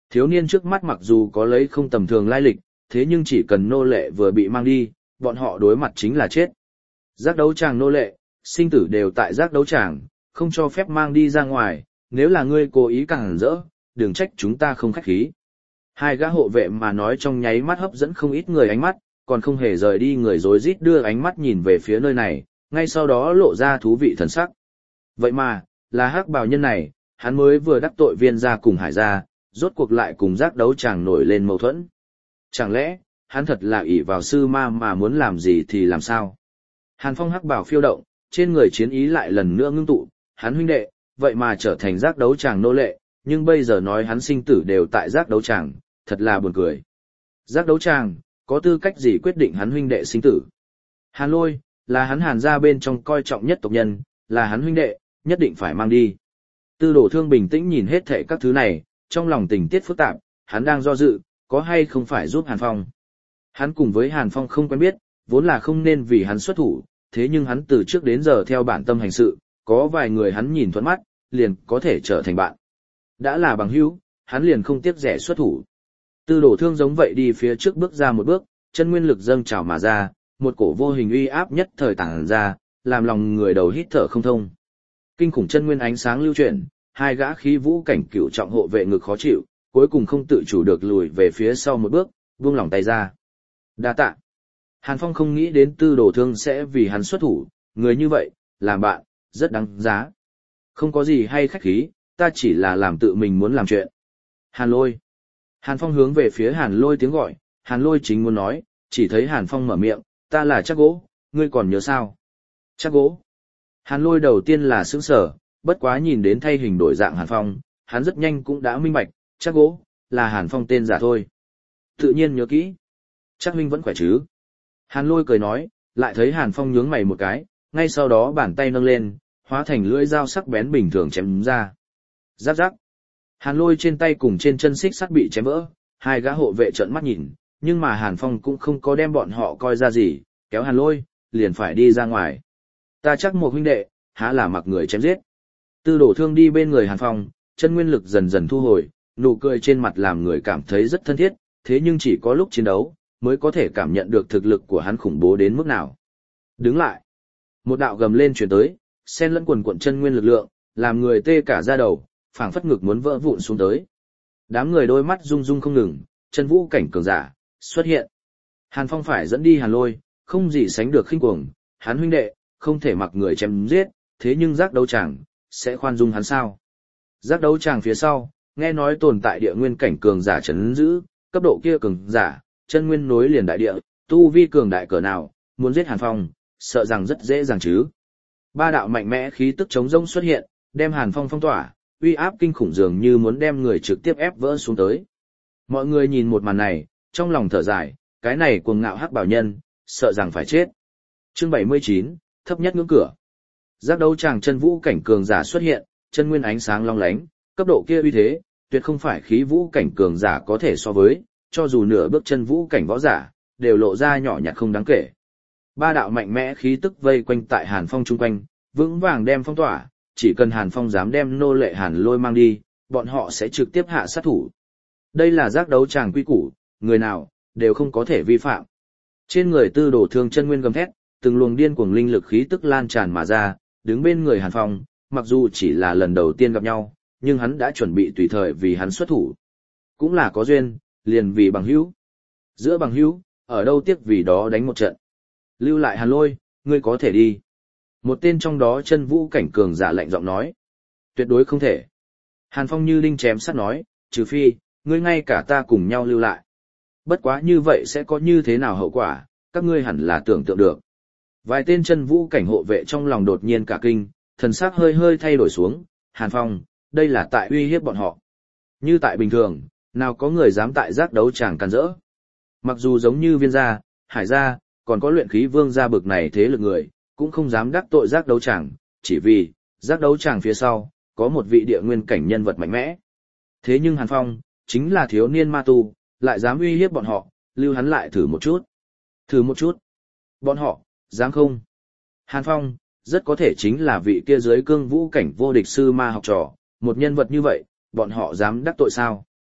Thiếu niên trước mắt mặc dù có lấy không tầm thường lai lịch, thế nhưng chỉ cần nô lệ vừa bị mang đi, bọn họ đối mặt chính là chết. Giác đấu tràng nô lệ, sinh tử đều tại giác đấu tràng, không cho phép mang đi ra ngoài, nếu là ngươi cố ý cản rỡ, đừng trách chúng ta không khách khí. Hai gã hộ vệ mà nói trong nháy mắt hấp dẫn không ít người ánh mắt, còn không hề rời đi, người rối rít đưa ánh mắt nhìn về phía nơi này, ngay sau đó lộ ra thú vị thần sắc. Vậy mà, là hắc bào nhân này, hắn mới vừa đắc tội Viên gia cùng Hải gia, rốt cuộc lại cùng giác đấu tràng nổi lên mâu thuẫn. Chẳng lẽ, hắn thật là ỷ vào sư ma mà muốn làm gì thì làm sao? Hàn Phong hắc bào phiêu động, trên người chiến ý lại lần nữa ngưng tụ, hắn huynh đệ, vậy mà trở thành giác đấu tràng nô lệ, nhưng bây giờ nói hắn sinh tử đều tại giác đấu tràng, thật là buồn cười. Giác đấu tràng, có tư cách gì quyết định hắn huynh đệ sinh tử? Hàn Lôi, là hắn Hàn gia bên trong coi trọng nhất tộc nhân, là hắn huynh đệ, nhất định phải mang đi. Tư Đồ Thương bình tĩnh nhìn hết thảy các thứ này, trong lòng tình tiết phức tạp, hắn đang do dự, có hay không phải giúp Hàn Phong. Hắn cùng với Hàn Phong không quen biết, vốn là không nên vì hắn xuất thủ, thế nhưng hắn từ trước đến giờ theo bản tâm hành sự, có vài người hắn nhìn thuận mắt, liền có thể trở thành bạn. Đã là bằng hữu, hắn liền không tiếc rẻ xuất thủ. Tư Đồ Thương giống vậy đi phía trước bước ra một bước, chân nguyên lực dâng trào mà ra, một cổ vô hình uy áp nhất thời tản ra, làm lòng người đầu hít thở không thông. Kinh khủng chân nguyên ánh sáng lưu chuyển, hai gã khí vũ cảnh cửu trọng hộ vệ ngực khó chịu, cuối cùng không tự chủ được lùi về phía sau một bước, buông lỏng tay ra. Đa tạ. Hàn Phong không nghĩ đến Tư Đồ Thương sẽ vì hắn xuất thủ, người như vậy, làm bạn, rất đáng giá. Không có gì hay khách khí, ta chỉ là làm tự mình muốn làm chuyện. Hàn Lôi. Hàn Phong hướng về phía Hàn Lôi tiếng gọi, Hàn Lôi chính muốn nói, chỉ thấy Hàn Phong mở miệng, ta là Trác Gỗ, ngươi còn nhớ sao? Trác Gỗ. Hàn Lôi đầu tiên là sững sờ, bất quá nhìn đến thay hình đổi dạng Hàn Phong, hắn rất nhanh cũng đã minh bạch, Trác Gỗ, là Hàn Phong tên giả thôi. Tự nhiên nhớ kỹ. Trác huynh vẫn khỏe chứ? Hàn Lôi cười nói, lại thấy Hàn Phong nhướng mày một cái, ngay sau đó bàn tay nâng lên, hóa thành lưỡi dao sắc bén bình thường chém ra. Rắc rắc. Hàn Lôi trên tay cùng trên chân xích sắt bị chém vỡ, hai gã hộ vệ trợn mắt nhìn, nhưng mà Hàn Phong cũng không có đem bọn họ coi ra gì, kéo Hàn Lôi, liền phải đi ra ngoài. Ta chắc một huynh đệ, há là mặc người chém giết. Tư Đồ Thương đi bên người Hàn Phong, chân nguyên lực dần dần thu hồi, nụ cười trên mặt làm người cảm thấy rất thân thiết, thế nhưng chỉ có lúc chiến đấu, mới có thể cảm nhận được thực lực của hắn khủng bố đến mức nào. Đứng lại. Một đạo gầm lên truyền tới, xen lẫn quần cuộn chân nguyên lực lượng, làm người tê cả da đầu, phảng phất ngực muốn vỡ vụn xuống tới. Đám người đôi mắt rung rung không ngừng, chân vũ cảnh cường giả xuất hiện. Hàn Phong phải dẫn đi Hàn Lôi, không gì sánh được khinh cuồng, hắn huynh đệ, không thể mặc người chém giết, thế nhưng giác đấu tràng sẽ khoan dung hắn sao? Giác đấu tràng phía sau, nghe nói tồn tại địa nguyên cảnh cường giả trấn giữ, cấp độ kia cường giả, chân nguyên nối liền đại địa, tu vi cường đại cỡ nào, muốn giết Hàn Phong, sợ rằng rất dễ dàng chứ. Ba đạo mạnh mẽ khí tức chống rông xuất hiện, đem Hàn Phong phong tỏa, uy áp kinh khủng dường như muốn đem người trực tiếp ép vỡ xuống tới. Mọi người nhìn một màn này, trong lòng thở dài, cái này cuồng ngạo hắc bảo nhân, sợ rằng phải chết. Chương 79, thấp nhất ngưỡng cửa. Giác đấu tràng chân vũ cảnh cường giả xuất hiện, chân nguyên ánh sáng long lánh, cấp độ kia uy thế, tuyệt không phải khí vũ cảnh cường giả có thể so với, cho dù nửa bước chân vũ cảnh võ giả, đều lộ ra nhỏ nhặt không đáng kể. Ba đạo mạnh mẽ khí tức vây quanh tại Hàn Phong chung quanh, vững vàng đem phong tỏa, chỉ cần Hàn Phong dám đem nô lệ Hàn Lôi mang đi, bọn họ sẽ trực tiếp hạ sát thủ. Đây là giác đấu tràng quy củ, người nào đều không có thể vi phạm. Trên người Tư Đồ Thương chân nguyên gầm thét, từng luồng điên cuồng linh lực khí tức lan tràn mà ra, đứng bên người Hàn Phong, mặc dù chỉ là lần đầu tiên gặp nhau, nhưng hắn đã chuẩn bị tùy thời vì hắn xuất thủ. Cũng là có duyên, liền vì bằng hữu. Giữa bằng hữu, ở đâu tiếc vì đó đánh một trận. Lưu lại Hàn Lôi, ngươi có thể đi. Một tên trong đó chân vũ cảnh cường giả lạnh giọng nói. Tuyệt đối không thể. Hàn Phong như đinh chém sắt nói, trừ phi, ngươi ngay cả ta cùng nhau lưu lại. Bất quá như vậy sẽ có như thế nào hậu quả, các ngươi hẳn là tưởng tượng được. Vài tên chân vũ cảnh hộ vệ trong lòng đột nhiên cả kinh, thần sắc hơi hơi thay đổi xuống, Hàn Phong, đây là tại uy hiếp bọn họ. Như tại bình thường, nào có người dám tại giác đấu tràng càn rỡ. Mặc dù giống như Viên gia, Hải gia, còn có luyện khí vương gia bực này thế lực người, cũng không dám đắc tội giác đấu tràng, chỉ vì, giác đấu tràng phía sau, có một vị địa nguyên cảnh nhân vật mạnh mẽ. Thế nhưng Hàn Phong, chính là thiếu niên ma tu, lại dám uy hiếp bọn họ, lưu hắn lại thử một chút. Thử một chút. Bọn họ, dám không? Hàn Phong, rất có thể chính là vị kia dưới cương vũ cảnh vô địch sư ma học trò, một nhân vật như vậy, bọn họ dám đắc tội sao?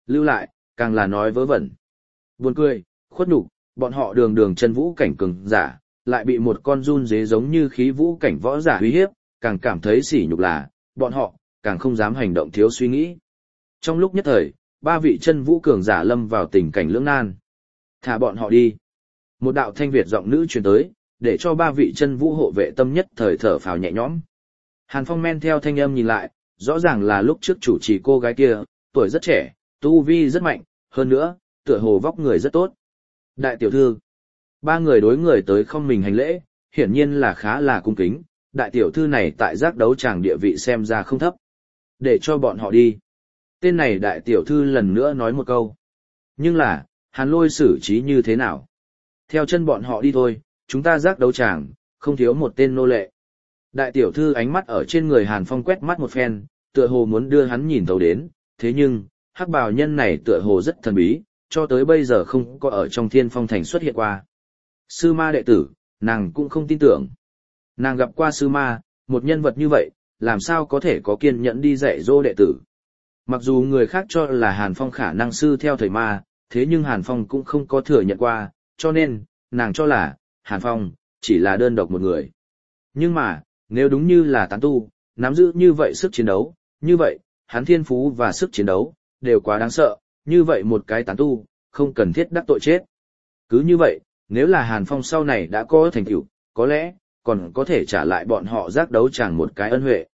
Lưu lại, càng là nói vớ vẩn. Buồn cười, khuất nhục, bọn họ đường đường chân vũ cảnh cường giả, lại bị một con run dế giống như khí vũ cảnh võ giả uy hiếp, càng cảm thấy sỉ nhục là, bọn họ, càng không dám hành động thiếu suy nghĩ. Trong lúc nhất thời, ba vị chân vũ cường giả lâm vào tình cảnh lưỡng nan. Thả bọn họ đi. Một đạo thanh Việt giọng nữ truyền tới, để cho ba vị chân vũ hộ vệ tâm nhất thời thở phào nhẹ nhõm. Hàn Phong men theo thanh âm nhìn lại, rõ ràng là lúc trước chủ trì cô gái kia, tuổi rất trẻ, tu vi rất mạnh, hơn nữa, tựa hồ vóc người rất tốt. Đại tiểu thư, ba người đối người tới không mình hành lễ, hiển nhiên là khá là cung kính, đại tiểu thư này tại giác đấu tràng địa vị xem ra không thấp. Để cho bọn họ đi. Tên này đại tiểu thư lần nữa nói một câu. Nhưng là, Hàn Lôi xử trí như thế nào? Theo chân bọn họ đi thôi, chúng ta giác đấu tràng, không thiếu một tên nô lệ. Đại tiểu thư ánh mắt ở trên người Hàn Phong quét mắt một phen, tựa hồ muốn đưa hắn nhìn thấu đến, thế nhưng, hắc bào nhân này tựa hồ rất thần bí, cho tới bây giờ không có ở trong Thiên Phong Thành xuất hiện qua. Sư ma đệ tử, nàng cũng không tin tưởng. Nàng gặp qua sư ma, một nhân vật như vậy, làm sao có thể có kiên nhẫn đi dạy dỗ đệ tử. Mặc dù người khác cho là Hàn Phong khả năng sư theo thầy ma, thế nhưng Hàn Phong cũng không có thừa nhận qua, cho nên, nàng cho là, Hàn Phong, chỉ là đơn độc một người. Nhưng mà, nếu đúng như là tán tu, nắm giữ như vậy sức chiến đấu, như vậy, hắn thiên phú và sức chiến đấu, đều quá đáng sợ, như vậy một cái tán tu, không cần thiết đắc tội chết. Cứ như vậy, nếu là Hàn Phong sau này đã có thành tựu, có lẽ, còn có thể trả lại bọn họ giác đấu tràng một cái ân huệ.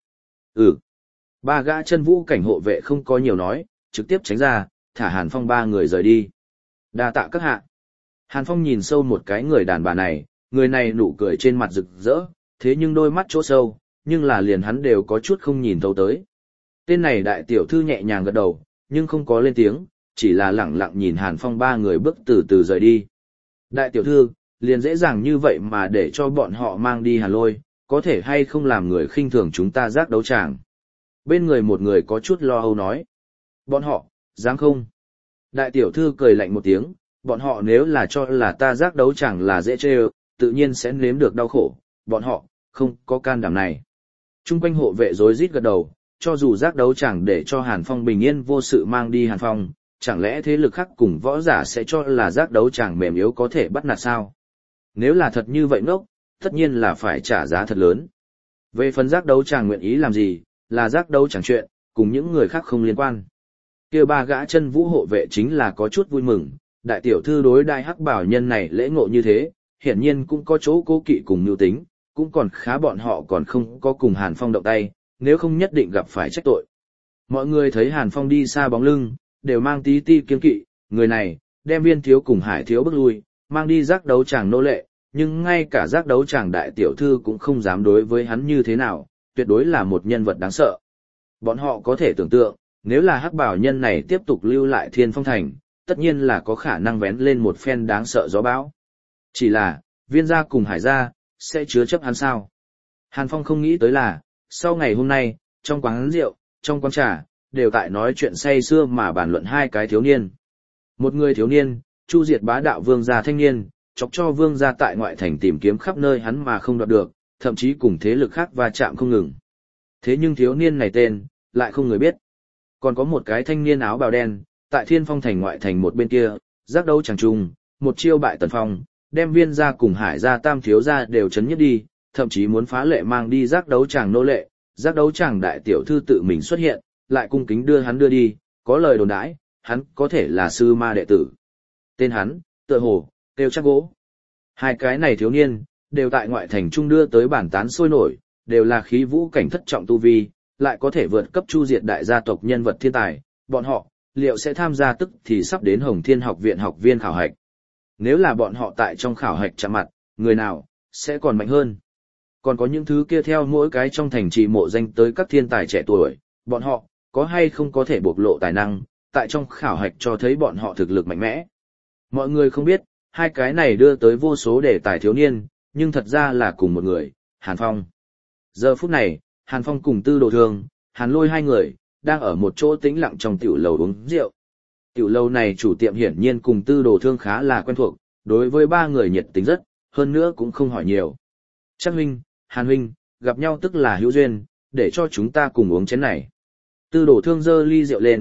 Ba gã chân vũ cảnh hộ vệ không có nhiều nói, trực tiếp tránh ra, thả Hàn Phong ba người rời đi. Đa tạ các hạ. Hàn Phong nhìn sâu một cái người đàn bà này, người này nụ cười trên mặt rực rỡ, thế nhưng đôi mắt chỗ sâu, nhưng là liền hắn đều có chút không nhìn thấu tới. Tên này đại tiểu thư nhẹ nhàng gật đầu, nhưng không có lên tiếng, chỉ là lẳng lặng nhìn Hàn Phong ba người bước từ từ rời đi. Đại tiểu thư, liền dễ dàng như vậy mà để cho bọn họ mang đi Hàn Lôi, có thể hay không làm người khinh thường chúng ta giác đấu tràng. Bên người một người có chút lo âu nói. Bọn họ, dám không? Đại tiểu thư cười lạnh một tiếng, bọn họ nếu là cho là ta giác đấu chẳng là dễ chê tự nhiên sẽ nếm được đau khổ, bọn họ, không có can đảm này. Trung quanh hộ vệ rối rít gật đầu, cho dù giác đấu chẳng để cho Hàn Phong bình yên vô sự mang đi Hàn Phong, chẳng lẽ thế lực khác cùng võ giả sẽ cho là giác đấu chẳng mềm yếu có thể bắt nạt sao? Nếu là thật như vậy ngốc, tất nhiên là phải trả giá thật lớn. Về phần giác đấu chẳng nguyện ý làm gì, là giác đấu chẳng chuyện, cùng những người khác không liên quan. Kia ba gã chân vũ hộ vệ chính là có chút vui mừng, đại tiểu thư đối đại hắc bảo nhân này lễ ngộ như thế, hiển nhiên cũng có chỗ cố kỵ cùng mưu tính, cũng còn khá bọn họ còn không có cùng Hàn Phong động tay, nếu không nhất định gặp phải trách tội. Mọi người thấy Hàn Phong đi xa bóng lưng, đều mang tí ti kiêng kỵ, người này, đem Viên thiếu cùng Hải thiếu bước lui, mang đi giác đấu chàng nô lệ, nhưng ngay cả giác đấu chàng đại tiểu thư cũng không dám đối với hắn như thế nào, tuyệt đối là một nhân vật đáng sợ. Bọn họ có thể tưởng tượng, nếu là hắc bảo nhân này tiếp tục lưu lại Thiên Phong Thành, tất nhiên là có khả năng vén lên một phen đáng sợ gió bão. Chỉ là, Viên gia cùng Hải gia, sẽ chứa chấp hắn sao? Hàn Phong không nghĩ tới là, sau ngày hôm nay, trong quán rượu, trong quán trà, đều tại nói chuyện say sưa mà bàn luận hai cái thiếu niên. Một người thiếu niên, chu diệt bá đạo vương gia thanh niên, chọc cho vương gia tại ngoại thành tìm kiếm khắp nơi hắn mà không đoạt được, thậm chí cùng thế lực khác va chạm không ngừng. Thế nhưng thiếu niên này tên, lại không người biết. Còn có một cái thanh niên áo bào đen, tại Thiên Phong Thành ngoại thành một bên kia, giác đấu chẳng trùng, một chiêu bại Tần Phong, đem Viên gia cùng Hải gia tam thiếu gia đều chấn nhất đi, thậm chí muốn phá lệ mang đi giác đấu chàng nô lệ, giác đấu chàng đại tiểu thư tự mình xuất hiện, lại cung kính đưa hắn đưa đi, có lời đồn đãi, hắn có thể là sư ma đệ tử. Tên hắn, tựa hồ, Tiêu Trác Gỗ. Hai cái này thiếu niên, đều tại ngoại thành trung đưa tới bản tán sôi nổi, đều là khí vũ cảnh thất trọng tu vi, lại có thể vượt cấp chu diệt đại gia tộc nhân vật thiên tài, bọn họ, liệu sẽ tham gia tức thì sắp đến Hồng Thiên học viện học viên khảo hạch. Nếu là bọn họ tại trong khảo hạch chạm mặt, người nào, sẽ còn mạnh hơn. Còn có những thứ kia theo mỗi cái trong thành trì mộ danh tới các thiên tài trẻ tuổi, bọn họ, có hay không có thể bộc lộ tài năng, tại trong khảo hạch cho thấy bọn họ thực lực mạnh mẽ. Mọi người không biết, hai cái này đưa tới vô số đề tài thiếu niên, nhưng thật ra là cùng một người, Hàn Phong. Giờ phút này, Hàn Phong cùng Tư Đồ Thương, Hàn Lôi hai người, đang ở một chỗ tĩnh lặng trong tiểu lầu uống rượu. Tiểu lầu này chủ tiệm hiển nhiên cùng Tư Đồ Thương khá là quen thuộc, đối với ba người nhiệt tình rất, hơn nữa cũng không hỏi nhiều. Trác huynh, Hàn huynh, gặp nhau tức là hữu duyên, để cho chúng ta cùng uống chén này. Tư Đồ Thương giơ ly rượu lên,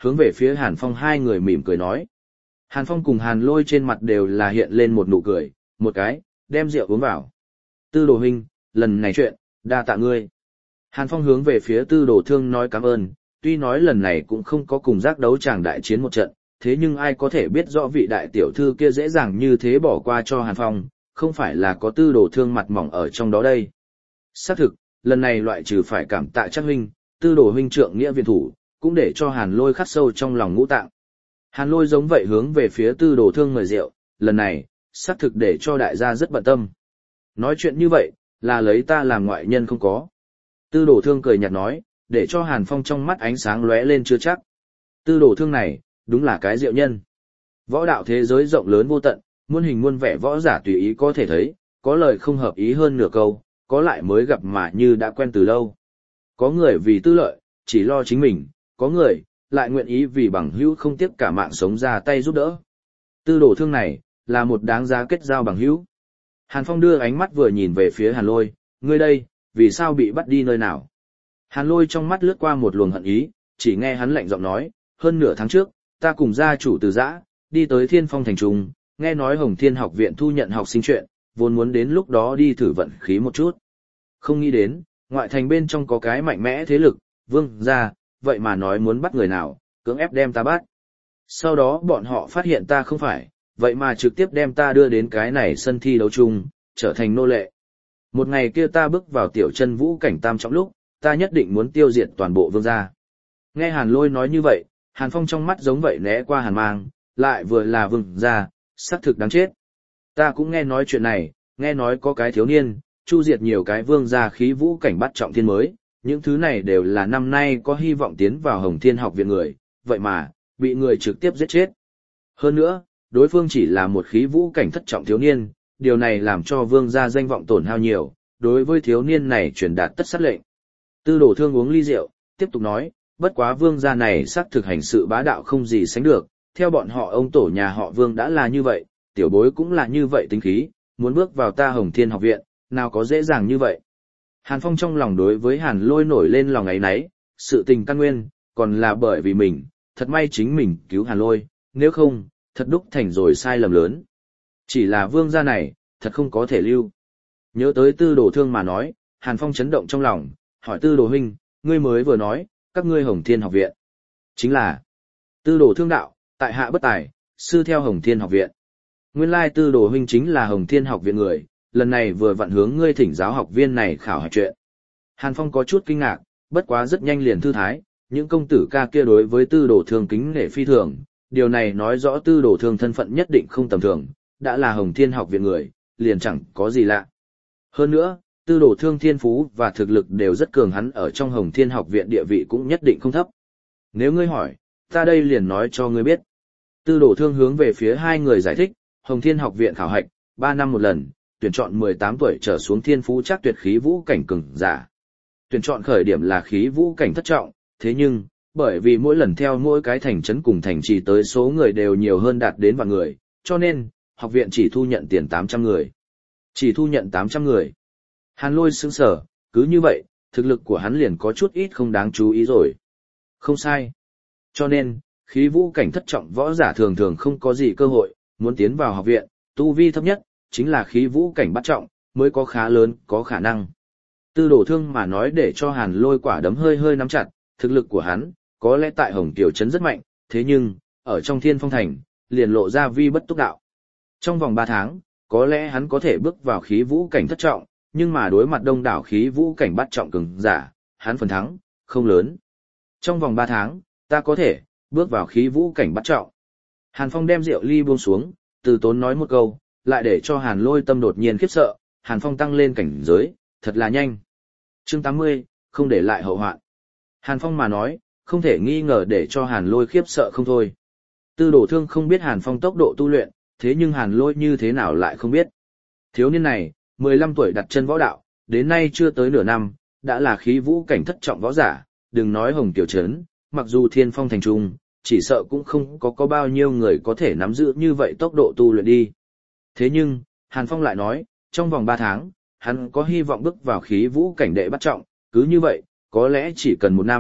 hướng về phía Hàn Phong hai người mỉm cười nói. Hàn Phong cùng Hàn Lôi trên mặt đều là hiện lên một nụ cười, một cái, đem rượu uống vào. Tư đồ huynh, lần này chuyện, đa tạ ngươi. Hàn Phong hướng về phía Tư đồ thương nói cảm ơn, tuy nói lần này cũng không có cùng giác đấu tràng đại chiến một trận, thế nhưng ai có thể biết rõ vị đại tiểu thư kia dễ dàng như thế bỏ qua cho Hàn Phong, không phải là có Tư đồ thương mặt mỏng ở trong đó đây. Xác thực, lần này loại trừ phải cảm tạ Trác huynh, Tư đồ huynh trượng nghĩa viện thủ, cũng để cho Hàn Lôi khắc sâu trong lòng ngũ tạng. Hàn Lôi giống vậy hướng về phía Tư đồ thương mời rượu, lần này, xác thực để cho đại gia rất bận tâm. Nói chuyện như vậy, là lấy ta làm ngoại nhân không có. Tư đồ thương cười nhạt nói, để cho Hàn Phong trong mắt ánh sáng lóe lên chưa chắc. Tư đồ thương này, đúng là cái diệu nhân. Võ đạo thế giới rộng lớn vô tận, muôn hình muôn vẻ võ giả tùy ý có thể thấy, có lời không hợp ý hơn nửa câu, có lại mới gặp mà như đã quen từ lâu. Có người vì tư lợi, chỉ lo chính mình, có người, lại nguyện ý vì bằng hữu không tiếc cả mạng sống ra tay giúp đỡ. Tư đồ thương này, là một đáng giá kết giao bằng hữu. Hàn Phong đưa ánh mắt vừa nhìn về phía Hàn Lôi, ngươi đây, vì sao bị bắt đi nơi nào? Hàn Lôi trong mắt lướt qua một luồng hận ý, chỉ nghe hắn lạnh giọng nói, hơn nửa tháng trước, ta cùng gia chủ Từ Dã, đi tới Thiên Phong thành trung, nghe nói Hồng Thiên học viện thu nhận học sinh chuyện, vốn muốn đến lúc đó đi thử vận khí một chút. Không nghĩ đến, ngoại thành bên trong có cái mạnh mẽ thế lực, vương gia, vậy mà nói muốn bắt người nào, cưỡng ép đem ta bắt. Sau đó bọn họ phát hiện ta không phải, vậy mà trực tiếp đem ta đưa đến cái này sân thi đấu chung, trở thành nô lệ. Một ngày kia ta bước vào tiểu chân vũ cảnh tam trọng lúc, ta nhất định muốn tiêu diệt toàn bộ vương gia. Nghe Hàn Lôi nói như vậy, Hàn Phong trong mắt giống vậy né qua hàn mang, lại vừa là vương gia, xác thực đáng chết. Ta cũng nghe nói chuyện này, nghe nói có cái thiếu niên, chu diệt nhiều cái vương gia khí vũ cảnh bắt trọng thiên mới, những thứ này đều là năm nay có hy vọng tiến vào Hồng Thiên học viện người, vậy mà, bị người trực tiếp giết chết. Hơn nữa, đối phương chỉ là một khí vũ cảnh thất trọng thiếu niên, điều này làm cho vương gia danh vọng tổn hao nhiều, đối với thiếu niên này truyền đạt tất sát lệnh. Tư đồ thương uống ly rượu, tiếp tục nói, bất quá vương gia này xác thực hành sự bá đạo không gì sánh được, theo bọn họ ông tổ nhà họ vương đã là như vậy, tiểu bối cũng là như vậy tính khí, muốn bước vào ta Hồng Thiên học viện, nào có dễ dàng như vậy. Hàn Phong trong lòng đối với Hàn Lôi nổi lên lòng ấy nấy, sự tình căn nguyên, còn là bởi vì mình, thật may chính mình cứu Hàn Lôi, nếu không, thật đúc thành rồi sai lầm lớn. Chỉ là vương gia này, thật không có thể lưu. Nhớ tới Tư đồ thương mà nói, Hàn Phong chấn động trong lòng, hỏi Tư đồ huynh, ngươi mới vừa nói, các ngươi Hồng Thiên học viện. Chính là, Tư đồ thương đạo, tại hạ bất tài, sư theo Hồng Thiên học viện. Nguyên lai Tư đồ huynh chính là Hồng Thiên học viện người, lần này vừa vặn hướng ngươi thỉnh giáo học viên này khảo hỏi chuyện. Hàn Phong có chút kinh ngạc, bất quá rất nhanh liền thư thái, những công tử ca kia đối với Tư đồ thương kính nể phi thường, điều này nói rõ Tư đồ thương thân phận nhất định không tầm thường, đã là Hồng Thiên học viện người, liền chẳng có gì lạ. Hơn nữa, Tư đồ thương thiên phú và thực lực đều rất cường, hắn ở trong Hồng Thiên học viện địa vị cũng nhất định không thấp. Nếu ngươi hỏi, ta đây liền nói cho ngươi biết. Tư đồ thương hướng về phía hai người giải thích, Hồng Thiên học viện khảo hạch, 3 năm một lần, tuyển chọn 18 tuổi trở xuống thiên phú chắc tuyệt khí vũ cảnh cường giả. Tuyển chọn khởi điểm là khí vũ cảnh thất trọng, thế nhưng, bởi vì mỗi lần theo mỗi cái thành trấn cùng thành trì tới số người đều nhiều hơn đạt đến vạn người, cho nên, học viện chỉ thu nhận tiền 800 người. Chỉ thu nhận 800 người. Hàn Lôi sững sờ, cứ như vậy, thực lực của hắn liền có chút ít không đáng chú ý rồi. Không sai. Cho nên, khí vũ cảnh thất trọng võ giả thường thường không có gì cơ hội, muốn tiến vào học viện, tu vi thấp nhất, chính là khí vũ cảnh bắt trọng, mới có khá lớn, có khả năng. Tư đồ thương mà nói để cho Hàn Lôi quả đấm hơi hơi nắm chặt, thực lực của hắn, có lẽ tại Hồng Tiểu Trấn rất mạnh, thế nhưng, ở trong Thiên Phong Thành, liền lộ ra vi bất túc đạo. Trong vòng 3 tháng, có lẽ hắn có thể bước vào khí vũ cảnh thất trọng, nhưng mà đối mặt đông đảo khí vũ cảnh bắt trọng cường giả, hắn phần thắng, không lớn. Trong vòng 3 tháng, ta có thể, bước vào khí vũ cảnh bắt trọng. Hàn Phong đem rượu ly buông xuống, từ tốn nói một câu, lại để cho Hàn Lôi tâm đột nhiên khiếp sợ, Hàn Phong tăng lên cảnh giới, thật là nhanh. Chương 80, không để lại hậu hoạn. Hàn Phong mà nói, không thể nghi ngờ để cho Hàn Lôi khiếp sợ không thôi. Tư đồ thương không biết Hàn Phong tốc độ tu luyện, thế nhưng Hàn Lôi như thế nào lại không biết. Thiếu niên này, 15 tuổi đặt chân võ đạo, đến nay chưa tới nửa năm, đã là khí vũ cảnh thất trọng võ giả, đừng nói Hồng Tiểu Trấn, mặc dù Thiên Phong thành trung, chỉ sợ cũng không có bao nhiêu người có thể nắm giữ như vậy tốc độ tu luyện đi. Thế nhưng, Hàn Phong lại nói, trong vòng 3 tháng, hắn có hy vọng bước vào khí vũ cảnh đệ bắt trọng, cứ như vậy, có lẽ chỉ cần 1 năm,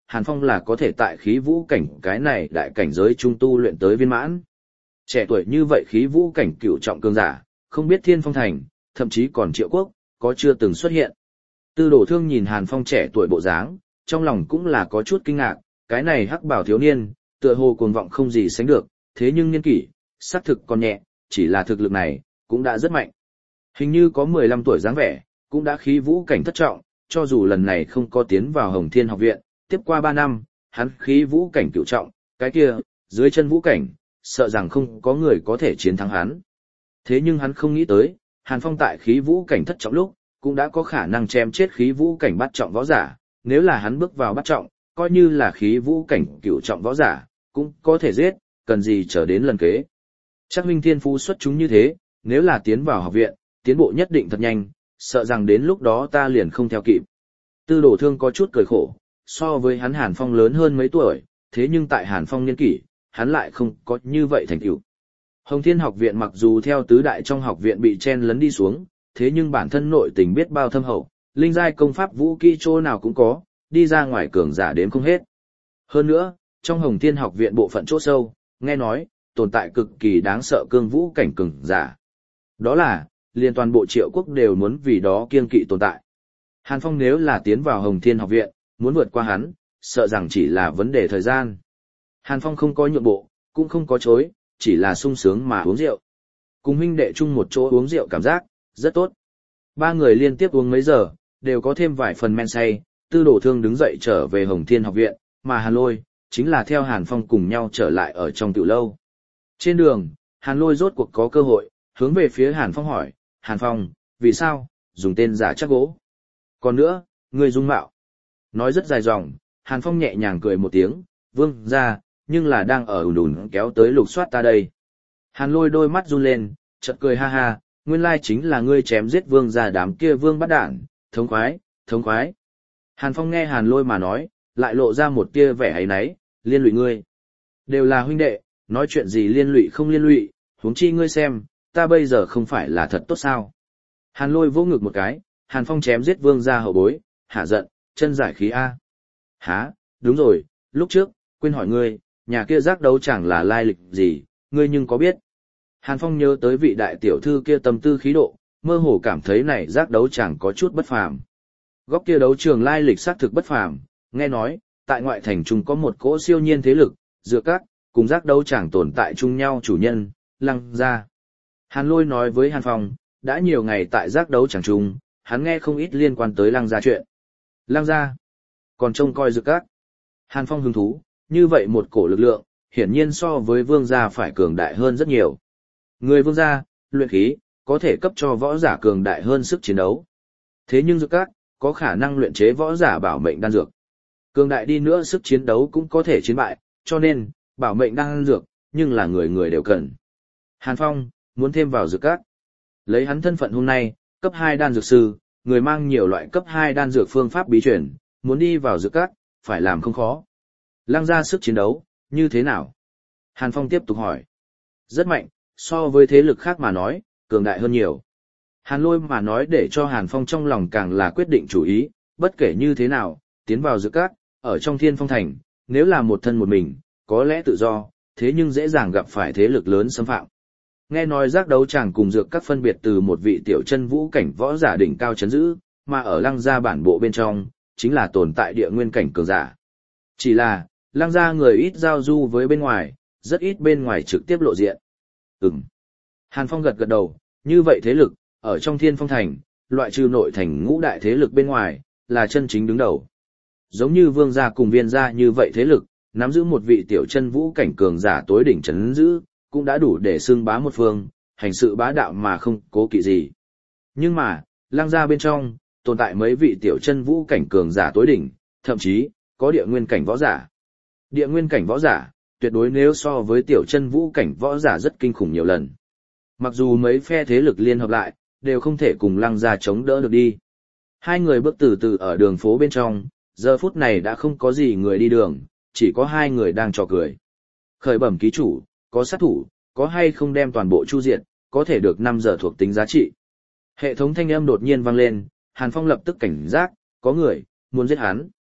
Hàn Phong là có thể tại khí vũ cảnh cái này đại cảnh giới trung tu luyện tới viên mãn. Trẻ tuổi như vậy khí vũ cảnh cửu trọng cường giả, không biết Thiên Phong Thành, thậm chí còn Triệu Quốc, có chưa từng xuất hiện. Tư Đồ Thương nhìn Hàn Phong trẻ tuổi bộ dáng, trong lòng cũng là có chút kinh ngạc, cái này hắc bảo thiếu niên, tựa hồ cuồng vọng không gì sánh được, thế nhưng niên kỷ, xác thực còn nhẹ, chỉ là thực lực này, cũng đã rất mạnh. Hình như có 15 tuổi dáng vẻ, cũng đã khí vũ cảnh thất trọng, cho dù lần này không có tiến vào Hồng Thiên học viện, tiếp qua 3 năm, hắn khí vũ cảnh cửu trọng, cái kia, dưới chân vũ cảnh, sợ rằng không có người có thể chiến thắng hắn. Thế nhưng hắn không nghĩ tới, Hàn Phong tại khí vũ cảnh thất trọng lúc, cũng đã có khả năng chém chết khí vũ cảnh bát trọng võ giả, nếu là hắn bước vào bát trọng, coi như là khí vũ cảnh cửu trọng võ giả, cũng có thể giết, cần gì chờ đến lần kế. Chắc huynh thiên phú xuất chúng như thế, nếu là tiến vào học viện, tiến bộ nhất định thật nhanh, sợ rằng đến lúc đó ta liền không theo kịp. Tư Đồ Thương có chút cười khổ, so với hắn Hàn Phong lớn hơn mấy tuổi, thế nhưng tại Hàn Phong niên kỷ, hắn lại không có như vậy thành tựu. Hồng Thiên học viện mặc dù theo tứ đại trong học viện bị chen lấn đi xuống, thế nhưng bản thân nội tình biết bao thâm hậu, linh giai công pháp vũ kỹ chỗ nào cũng có, đi ra ngoài cường giả đếm không hết. Hơn nữa, trong Hồng Thiên học viện bộ phận chỗ sâu, nghe nói, tồn tại cực kỳ đáng sợ cương vũ cảnh cường giả. Đó là, liền toàn bộ Triệu Quốc đều muốn vì đó kiêng kỵ tồn tại. Hàn Phong nếu là tiến vào Hồng Thiên học viện, muốn vượt qua hắn, sợ rằng chỉ là vấn đề thời gian. Hàn Phong không có nhượng bộ, cũng không có chối, chỉ là sung sướng mà uống rượu. Cùng huynh đệ chung một chỗ uống rượu cảm giác, rất tốt. Ba người liên tiếp uống mấy giờ, đều có thêm vài phần men say, Tư Đồ Thương đứng dậy trở về Hồng Thiên học viện, mà Hàn Lôi, chính là theo Hàn Phong cùng nhau trở lại ở trong tiểu lâu. Trên đường, Hàn Lôi rốt cuộc có cơ hội, hướng về phía Hàn Phong hỏi, Hàn Phong, vì sao, dùng tên giả chắc gỗ? Còn nữa, người dung mạo. Nói rất dài dòng, Hàn Phong nhẹ nhàng cười một tiếng, vương ra, nhưng là đang ở ùn kéo tới lục soát ta đây. Hàn Lôi đôi mắt run lên, chợt cười ha ha, nguyên lai chính là ngươi chém giết vương ra đám kia vương bắt đản, thống khoái, thống khoái. Hàn Phong nghe Hàn Lôi mà nói, lại lộ ra một tia vẻ ấy náy, liên lụy ngươi. Đều là huynh đệ, nói chuyện gì liên lụy không liên lụy, huống chi ngươi xem, ta bây giờ không phải là thật tốt sao. Hàn Lôi vỗ ngực một cái, Hàn Phong chém giết vương ra hậu bối, hả giận, chân giải khí A. Hả, đúng rồi, lúc trước, quên hỏi ngươi, nhà kia giác đấu chẳng là lai lịch gì, ngươi nhưng có biết. Hàn Phong nhớ tới vị đại tiểu thư kia tâm tư khí độ, mơ hồ cảm thấy này giác đấu chẳng có chút bất phàm. Góc kia đấu trường lai lịch xác thực bất phàm, nghe nói, tại ngoại thành trung có một cỗ siêu nhiên thế lực, dựa các, cùng giác đấu chẳng tồn tại chung nhau chủ nhân, Lăng gia. Hàn Lôi nói với Hàn Phong, đã nhiều ngày tại giác đấu chẳng chung, hắn nghe không ít liên quan tới Lăng gia chuyện. Lăng gia, còn trông coi dựa các. Hàn Phong hứng thú, như vậy một cổ lực lượng, hiển nhiên so với vương gia phải cường đại hơn rất nhiều. Người vương gia, luyện khí, có thể cấp cho võ giả cường đại hơn sức chiến đấu. Thế nhưng dược các, có khả năng luyện chế võ giả bảo mệnh đan dược. Cường đại đi nữa sức chiến đấu cũng có thể chiến bại, cho nên, bảo mệnh đan dược, nhưng là người người đều cần. Hàn Phong, muốn thêm vào dược các. Lấy hắn thân phận hôm nay, cấp 2 đan dược sư, người mang nhiều loại cấp 2 đan dược phương pháp bí truyền, muốn đi vào dược các, phải làm không khó. Lăng gia sức chiến đấu, như thế nào? Hàn Phong tiếp tục hỏi. Rất mạnh, so với thế lực khác mà nói, cường đại hơn nhiều. Hàn Lôi mà nói để cho Hàn Phong trong lòng càng là quyết định chủ ý, bất kể như thế nào, tiến vào dược các, ở trong Thiên Phong Thành, nếu là một thân một mình, có lẽ tự do, thế nhưng dễ dàng gặp phải thế lực lớn xâm phạm. Nghe nói giác đấu chàng cùng dược các phân biệt từ một vị tiểu chân vũ cảnh võ giả đỉnh cao chấn giữ, mà ở Lăng gia bản bộ bên trong, chính là tồn tại địa nguyên cảnh cường giả. Chỉ là, Lăng gia người ít giao du với bên ngoài, rất ít bên ngoài trực tiếp lộ diện. Hàn Phong gật gật đầu, như vậy thế lực, ở trong Thiên Phong Thành, loại trừ nội thành ngũ đại thế lực bên ngoài, là chân chính đứng đầu. Giống như vương gia cùng viên gia như vậy thế lực, nắm giữ một vị tiểu chân vũ cảnh cường giả tối đỉnh chấn giữ, cũng đã đủ để xưng bá một phương, hành sự bá đạo mà không cố kỵ gì. Nhưng mà, Lăng gia bên trong, tồn tại mấy vị tiểu chân vũ cảnh cường giả tối đỉnh, thậm chí, có địa nguyên cảnh võ giả. Địa nguyên cảnh võ giả, tuyệt đối nếu so với tiểu chân vũ cảnh võ giả rất kinh khủng nhiều lần. Mặc dù mấy phe thế lực liên hợp lại, đều không thể cùng Lăng gia chống đỡ được đi. Hai người bước từ từ ở đường phố bên trong, giờ phút này đã không có gì người đi đường, chỉ có hai người đang trò cười. Khởi bẩm ký chủ, có sát thủ, có hay không đem toàn bộ chu diệt, có thể được 5 giờ thuộc tính giá trị. Hệ thống thanh âm đột nhiên vang lên, Hàn Phong lập tức cảnh giác, có người, muốn giết hắn.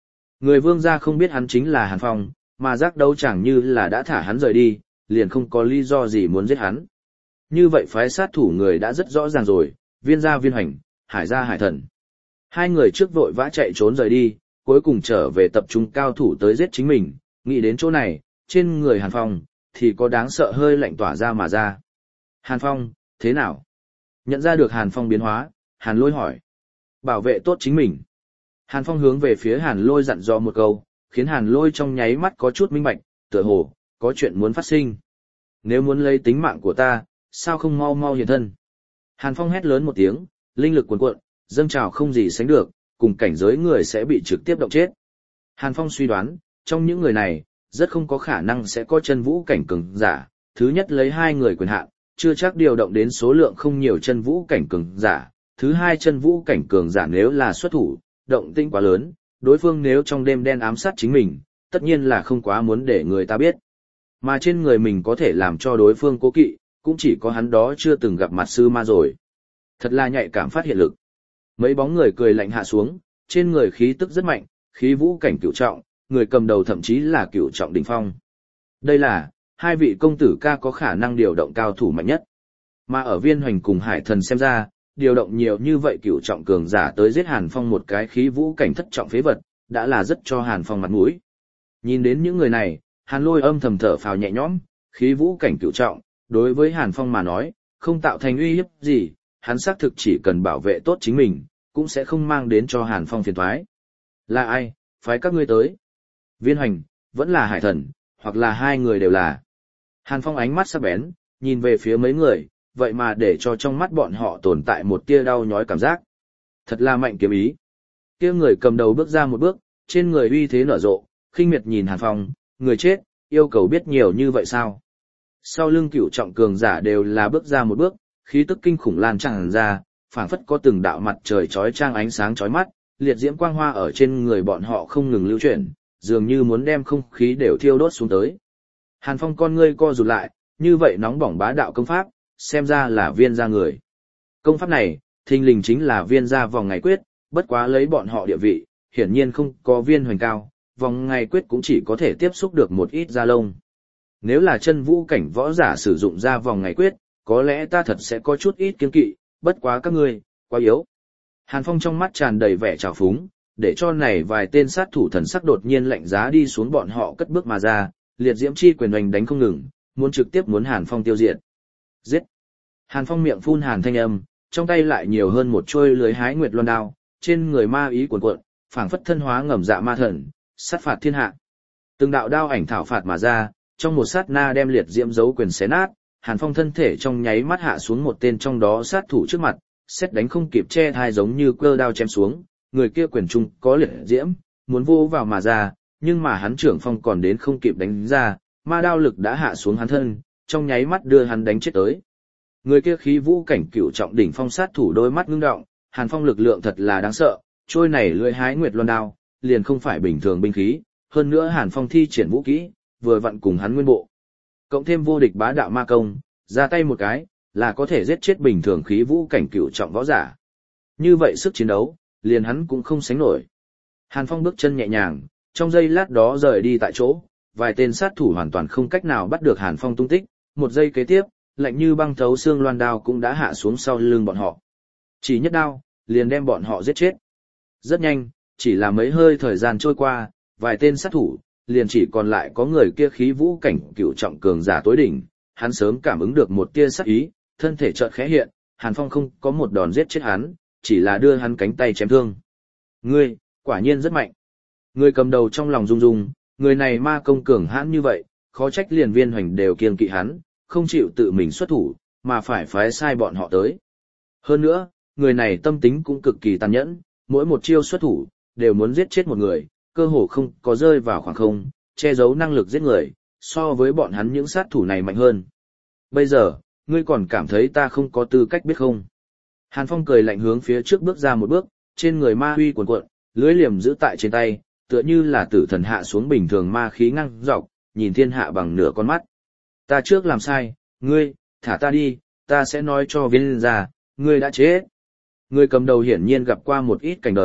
Người Vương gia không biết hắn chính là Hàn Phong, mà giác đấu chẳng như là đã thả hắn rời đi, liền không có lý do gì muốn giết hắn. Như vậy phái sát thủ người đã rất rõ ràng rồi, Viên gia Viên Hoành, Hải gia Hải Thần. Hai người trước vội vã chạy trốn rời đi, cuối cùng trở về tập trung cao thủ tới giết chính mình, nghĩ đến chỗ này, trên người Hàn Phong, thì có đáng sợ hơi lạnh tỏa ra mà ra. Hàn Phong, thế nào? Nhận ra được Hàn Phong biến hóa, Hàn Lôi hỏi. Bảo vệ tốt chính mình. Hàn Phong hướng về phía Hàn Lôi dặn dò một câu, khiến Hàn Lôi trong nháy mắt có chút minh bạch, tựa hồ, có chuyện muốn phát sinh. Nếu muốn lấy tính mạng của ta, sao không mau mau hiện thân? Hàn Phong hét lớn một tiếng, linh lực cuồn cuộn, dâng trào không gì sánh được, cùng cảnh giới người sẽ bị trực tiếp động chết. Hàn Phong suy đoán, trong những người này, rất không có khả năng sẽ có chân vũ cảnh cường giả, thứ nhất lấy hai người quyền hạn, chưa chắc điều động đến số lượng không nhiều chân vũ cảnh cường giả, thứ hai chân vũ cảnh cường giả nếu là xuất thủ, động tĩnh quá lớn, đối phương nếu trong đêm đen ám sát chính mình, tất nhiên là không quá muốn để người ta biết. Mà trên người mình có thể làm cho đối phương cố kỵ, cũng chỉ có hắn đó chưa từng gặp mặt sư ma rồi. Thật là nhạy cảm phát hiện lực. Mấy bóng người cười lạnh hạ xuống, trên người khí tức rất mạnh, khí vũ cảnh cửu trọng, người cầm đầu thậm chí là cửu trọng đỉnh phong. Đây là hai vị công tử ca có khả năng điều động cao thủ mạnh nhất. Mà ở Viên Hoành cùng Hải Thần xem ra, điều động nhiều như vậy cửu trọng cường giả tới giết Hàn Phong một cái khí vũ cảnh thất trọng phế vật, đã là rất cho Hàn Phong mặt mũi. Nhìn đến những người này, Hàn Lôi âm thầm thở phào nhẹ nhõm, khí vũ cảnh cửu trọng, đối với Hàn Phong mà nói, không tạo thành uy hiếp gì, hắn xác thực chỉ cần bảo vệ tốt chính mình, cũng sẽ không mang đến cho Hàn Phong phiền toái. Là ai, phái các ngươi tới? Viên Hoành, vẫn là Hải Thần, hoặc là hai người đều là. Hàn Phong ánh mắt sắc bén, nhìn về phía mấy người, vậy mà để cho trong mắt bọn họ tồn tại một tia đau nhói cảm giác. Thật là mạnh kiếm ý. Kia người cầm đầu bước ra một bước, trên người uy thế nở rộ, khinh miệt nhìn Hàn Phong, người chết, yêu cầu biết nhiều như vậy sao? Sau lưng cửu trọng cường giả đều là bước ra một bước, khí tức kinh khủng lan tràn ra, phảng phất có từng đạo mặt trời chói chang ánh sáng chói mắt, liệt diễm quang hoa ở trên người bọn họ không ngừng lưu chuyển, dường như muốn đem không khí đều thiêu đốt xuống tới. Hàn Phong con ngươi co rụt lại, như vậy nóng bỏng bá đạo công pháp, xem ra là Viên gia người. Công pháp này, thình lình chính là Viên gia vòng ngày quyết, bất quá lấy bọn họ địa vị, hiển nhiên không có Viên Hoành cao, vòng ngày quyết cũng chỉ có thể tiếp xúc được một ít da lông. Nếu là chân vũ cảnh võ giả sử dụng ra vòng ngày quyết, có lẽ ta thật sẽ có chút ít kiêng kỵ, bất quá các ngươi, quá yếu. Hàn Phong trong mắt tràn đầy vẻ trào phúng, để cho này vài tên sát thủ thần sắc đột nhiên lạnh giá đi xuống bọn họ cất bước mà ra, liệt diễm chi quyền oanh đánh không ngừng, muốn trực tiếp muốn Hàn Phong tiêu diệt. Giết! Hàn Phong miệng phun hàn thanh âm, trong tay lại nhiều hơn một chuôi lưới hái nguyệt loan đao, trên người ma ý cuồn cuộn, phảng phất thân hóa ngầm dạ ma thần, sát phạt thiên hạ. Từng đạo đao ảnh thảo phạt mà ra, trong một sát na đem liệt diễm dấu quyền xé nát, Hàn Phong thân thể trong nháy mắt hạ xuống một tên trong đó sát thủ trước mặt, xét đánh không kịp che thai giống như cơ đao chém xuống, người kia quyền trung có liệt diễm, muốn vô vào mà ra, nhưng mà hắn trưởng phong còn đến không kịp đánh ra, ma đao lực đã hạ xuống hắn thân, trong nháy mắt đưa hắn đánh chết tới. Người kia khí vũ cảnh cửu trọng đỉnh phong sát thủ đôi mắt ngưng động, Hàn Phong lực lượng thật là đáng sợ, trôi này lưỡi hái nguyệt loan đao, liền không phải bình thường binh khí, hơn nữa Hàn Phong thi triển vũ kỹ, vừa vặn cùng hắn nguyên bộ. Cộng thêm vô địch bá đạo ma công, ra tay một cái, là có thể giết chết bình thường khí vũ cảnh cửu trọng võ giả. Như vậy sức chiến đấu, liền hắn cũng không sánh nổi. Hàn Phong bước chân nhẹ nhàng, trong giây lát đó rời đi tại chỗ, vài tên sát thủ hoàn toàn không cách nào bắt được Hàn Phong tung tích, một giây kế tiếp, lạnh như băng thấu xương loan đao cũng đã hạ xuống sau lưng bọn họ. Chỉ nhất đao, liền đem bọn họ giết chết. Rất nhanh, chỉ là mấy hơi thời gian trôi qua, vài tên sát thủ, liền chỉ còn lại có người kia khí vũ cảnh cửu trọng cường giả tối đỉnh, hắn sớm cảm ứng được một tia sát ý, thân thể chợt khẽ hiện, Hàn Phong không có một đòn giết chết hắn, chỉ là đưa hắn cánh tay chém thương. Ngươi, quả nhiên rất mạnh. Người cầm đầu trong lòng rung rung, người này ma công cường hãn như vậy, khó trách liền Viên Hoành đều kiêng kỵ hắn, không chịu tự mình xuất thủ, mà phải phái sai bọn họ tới. Hơn nữa, người này tâm tính cũng cực kỳ tàn nhẫn, mỗi một chiêu xuất thủ, đều muốn giết chết một người, cơ hồ không có rơi vào khoảng không, che giấu năng lực giết người, so với bọn hắn những sát thủ này mạnh hơn. Bây giờ, ngươi còn cảm thấy ta không có tư cách biết không? Hàn Phong cười lạnh hướng phía trước bước ra một bước, trên người ma huy cuồn cuộn, lưới liềm giữ tại trên tay, tựa như là tử thần hạ xuống bình thường ma khí ngăng dọc, nhìn thiên hạ bằng nửa con mắt. Ta trước làm sai, ngươi, thả ta đi, ta sẽ nói cho Viên gia, ngươi đã chết. Người cầm đầu hiển nhiên gặp qua một ít cảnh đời,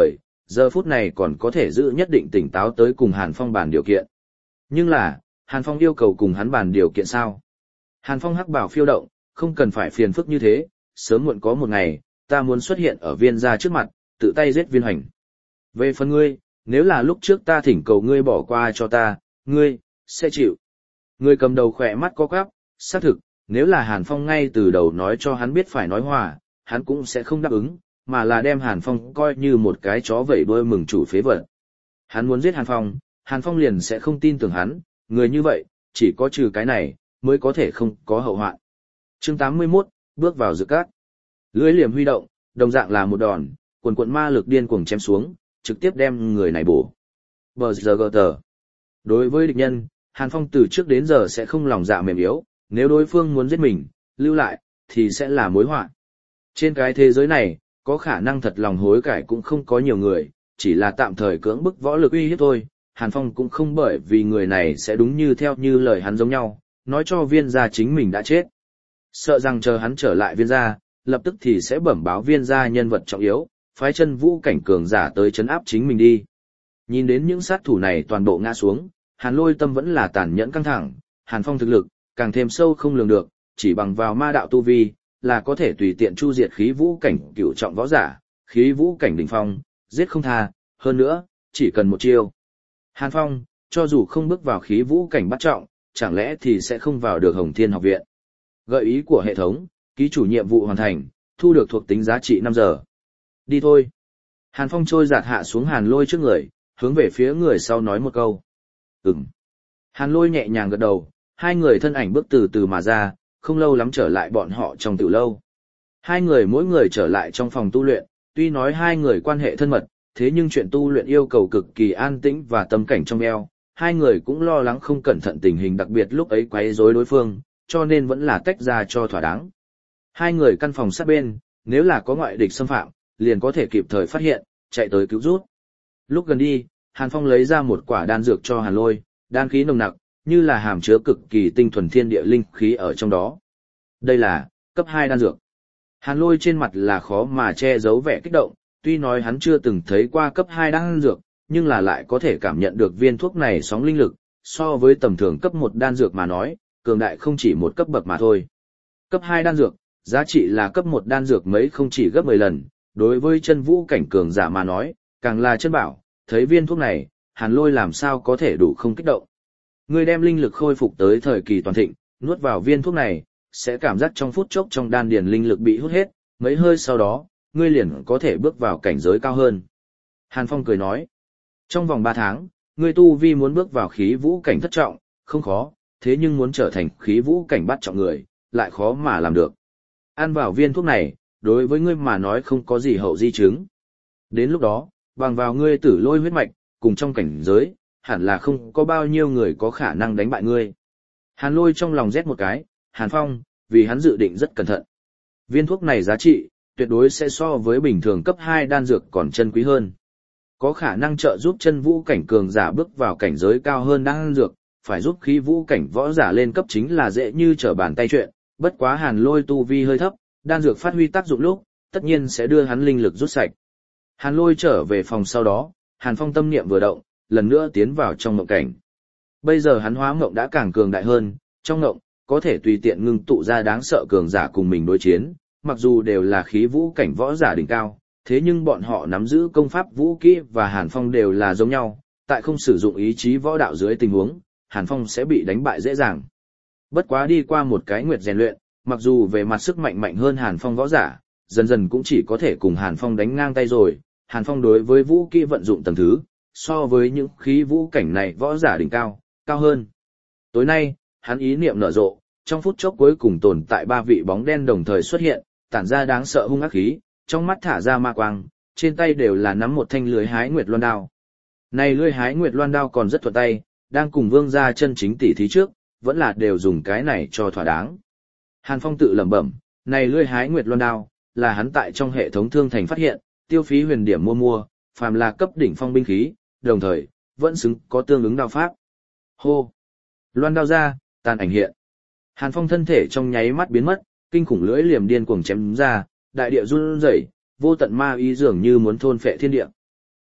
giờ phút này còn có thể giữ nhất định tỉnh táo tới cùng Hàn Phong bàn điều kiện. Nhưng là, Hàn Phong yêu cầu cùng hắn bàn điều kiện sao? Hàn Phong hắc bảo phiêu động, không cần phải phiền phức như thế, sớm muộn có một ngày, ta muốn xuất hiện ở viên gia trước mặt, tự tay giết viên hoành. Về phần ngươi, nếu là lúc trước ta thỉnh cầu ngươi bỏ qua cho ta, ngươi, sẽ chịu. Người cầm đầu khỏe mắt có quắp, xác thực, nếu là Hàn Phong ngay từ đầu nói cho hắn biết phải nói hòa, hắn cũng sẽ không đáp ứng, mà là đem Hàn Phong coi như một cái chó vẩy đuôi mừng chủ phế vật. Hắn muốn giết Hàn Phong liền sẽ không tin tưởng hắn, người như vậy, chỉ có trừ cái này, mới có thể không có hậu hoạn. Chương 81, bước vào dự cát. Lưỡi liềm huy động, đồng dạng là một đòn, quần quận ma lực điên cuồng chém xuống, trực tiếp đem người này bổ. Bờ giờ gờ tờ. Đối với địch nhân, Hàn Phong từ trước đến giờ sẽ không lòng dạ mềm yếu, nếu đối phương muốn giết mình, lưu lại, thì sẽ là mối họa. Trên cái thế giới này, có khả năng thật lòng hối cải cũng không có nhiều người, chỉ là tạm thời cưỡng bức võ lực uy hiếp thôi. Hàn Phong cũng không bởi vì người này sẽ đúng như theo như lời hắn giống nhau, nói cho viên gia chính mình đã chết. Sợ rằng chờ hắn trở lại viên gia, lập tức thì sẽ bẩm báo viên gia nhân vật trọng yếu, phái chân vũ cảnh cường giả tới chấn áp chính mình đi. Nhìn đến những sát thủ này toàn bộ ngã xuống, Hàn Lôi tâm vẫn là tàn nhẫn căng thẳng, Hàn Phong thực lực, càng thêm sâu không lường được, chỉ bằng vào ma đạo tu vi, là có thể tùy tiện chu diệt khí vũ cảnh cửu trọng võ giả, khí vũ cảnh đỉnh phong, giết không tha, hơn nữa, chỉ cần một chiêu. Hàn Phong, cho dù không bước vào khí vũ cảnh bắt trọng, chẳng lẽ thì sẽ không vào được Hồng Thiên học viện. Gợi ý của hệ thống, ký chủ nhiệm vụ hoàn thành, thu được thuộc tính giá trị 5 giờ. Đi thôi. Hàn Phong trôi giạt hạ xuống Hàn Lôi trước người, hướng về phía người sau nói một câu. Ừm. Hàn Lôi nhẹ nhàng gật đầu, hai người thân ảnh bước từ từ mà ra, không lâu lắm trở lại bọn họ trong tiểu lâu. Hai người mỗi người trở lại trong phòng tu luyện, tuy nói hai người quan hệ thân mật, thế nhưng chuyện tu luyện yêu cầu cực kỳ an tĩnh và tâm cảnh trong eo, hai người cũng lo lắng không cẩn thận tình hình đặc biệt lúc ấy quấy rối đối phương, cho nên vẫn là tách ra cho thỏa đáng. Hai người căn phòng sát bên, nếu là có ngoại địch xâm phạm, liền có thể kịp thời phát hiện, chạy tới cứu rút. Lúc gần đi, Hàn Phong lấy ra một quả đan dược cho Hàn Lôi, đan khí nồng nặc, như là hàm chứa cực kỳ tinh thuần thiên địa linh khí ở trong đó. Đây là cấp 2 đan dược. Hàn Lôi trên mặt là khó mà che giấu vẻ kích động, tuy nói hắn chưa từng thấy qua cấp 2 đan dược, nhưng là lại có thể cảm nhận được viên thuốc này sóng linh lực, so với tầm thường cấp 1 đan dược mà nói, cường đại không chỉ một cấp bậc mà thôi. Cấp 2 đan dược, giá trị là cấp 1 đan dược mấy không chỉ gấp 10 lần, đối với chân vũ cảnh cường giả mà nói, càng là chân bảo, thấy viên thuốc này, Hàn Lôi làm sao có thể đủ không kích động. Người đem linh lực khôi phục tới thời kỳ toàn thịnh, nuốt vào viên thuốc này, sẽ cảm giác trong phút chốc trong đan điền linh lực bị hút hết, mấy hơi sau đó, ngươi liền có thể bước vào cảnh giới cao hơn. Hàn Phong cười nói, trong vòng 3 tháng, ngươi tu vi muốn bước vào khí vũ cảnh thất trọng, không khó, thế nhưng muốn trở thành khí vũ cảnh bát trọng người, lại khó mà làm được. Ăn vào viên thuốc này, đối với ngươi mà nói không có gì hậu di chứng. Đến lúc đó, bằng vào ngươi tử lôi huyết mạch, cùng trong cảnh giới, hẳn là không có bao nhiêu người có khả năng đánh bại ngươi. Hàn Lôi trong lòng rét một cái, Hàn Phong, vì hắn dự định rất cẩn thận. Viên thuốc này giá trị, tuyệt đối sẽ so với bình thường cấp 2 đan dược còn chân quý hơn. Có khả năng trợ giúp chân vũ cảnh cường giả bước vào cảnh giới cao hơn đan dược, phải giúp khí vũ cảnh võ giả lên cấp chính là dễ như trở bàn tay chuyện, bất quá Hàn Lôi tu vi hơi thấp, đan dược phát huy tác dụng lúc, tất nhiên sẽ đưa hắn linh lực rút sạch. Hàn Lôi trở về phòng sau đó, Hàn Phong tâm niệm vừa động, lần nữa tiến vào trong mộng cảnh. Bây giờ hắn hóa mộng đã càng cường đại hơn, trong mộng, có thể tùy tiện ngưng tụ ra đáng sợ cường giả cùng mình đối chiến, mặc dù đều là khí vũ cảnh võ giả đỉnh cao, thế nhưng bọn họ nắm giữ công pháp vũ kỹ và Hàn Phong đều là giống nhau, tại không sử dụng ý chí võ đạo dưới tình huống, Hàn Phong sẽ bị đánh bại dễ dàng. Bất quá đi qua một cái nguyệt rèn luyện, mặc dù về mặt sức mạnh mạnh hơn Hàn Phong võ giả, dần dần cũng chỉ có thể cùng Hàn Phong đánh ngang tay rồi. Hàn Phong đối với vũ kỹ vận dụng tầng thứ, so với những khí vũ cảnh này võ giả đỉnh cao, cao hơn. Tối nay, hắn ý niệm nở rộ, trong phút chốc cuối cùng tồn tại 3 vị bóng đen đồng thời xuất hiện, tản ra đáng sợ hung ác khí, trong mắt thả ra ma quang, trên tay đều là nắm một thanh lưới hái nguyệt loan đao. Này lưới hái nguyệt loan đao còn rất thuận tay, đang cùng vương gia chân chính tỉ thí trước, vẫn là đều dùng cái này cho thỏa đáng. Hàn Phong tự lẩm bẩm, này lưới hái nguyệt loan đao, là hắn tại trong hệ thống thương thành phát hiện, tiêu phí huyền điểm mua, phàm là cấp đỉnh phong binh khí, đồng thời, vẫn xứng có tương ứng đao pháp. Hô! Loan đao ra, tàn ảnh hiện. Hàn Phong thân thể trong nháy mắt biến mất, kinh khủng lưỡi liềm điên cuồng chém ra, đại địa run rẩy, vô tận ma ý dường như muốn thôn phệ thiên địa.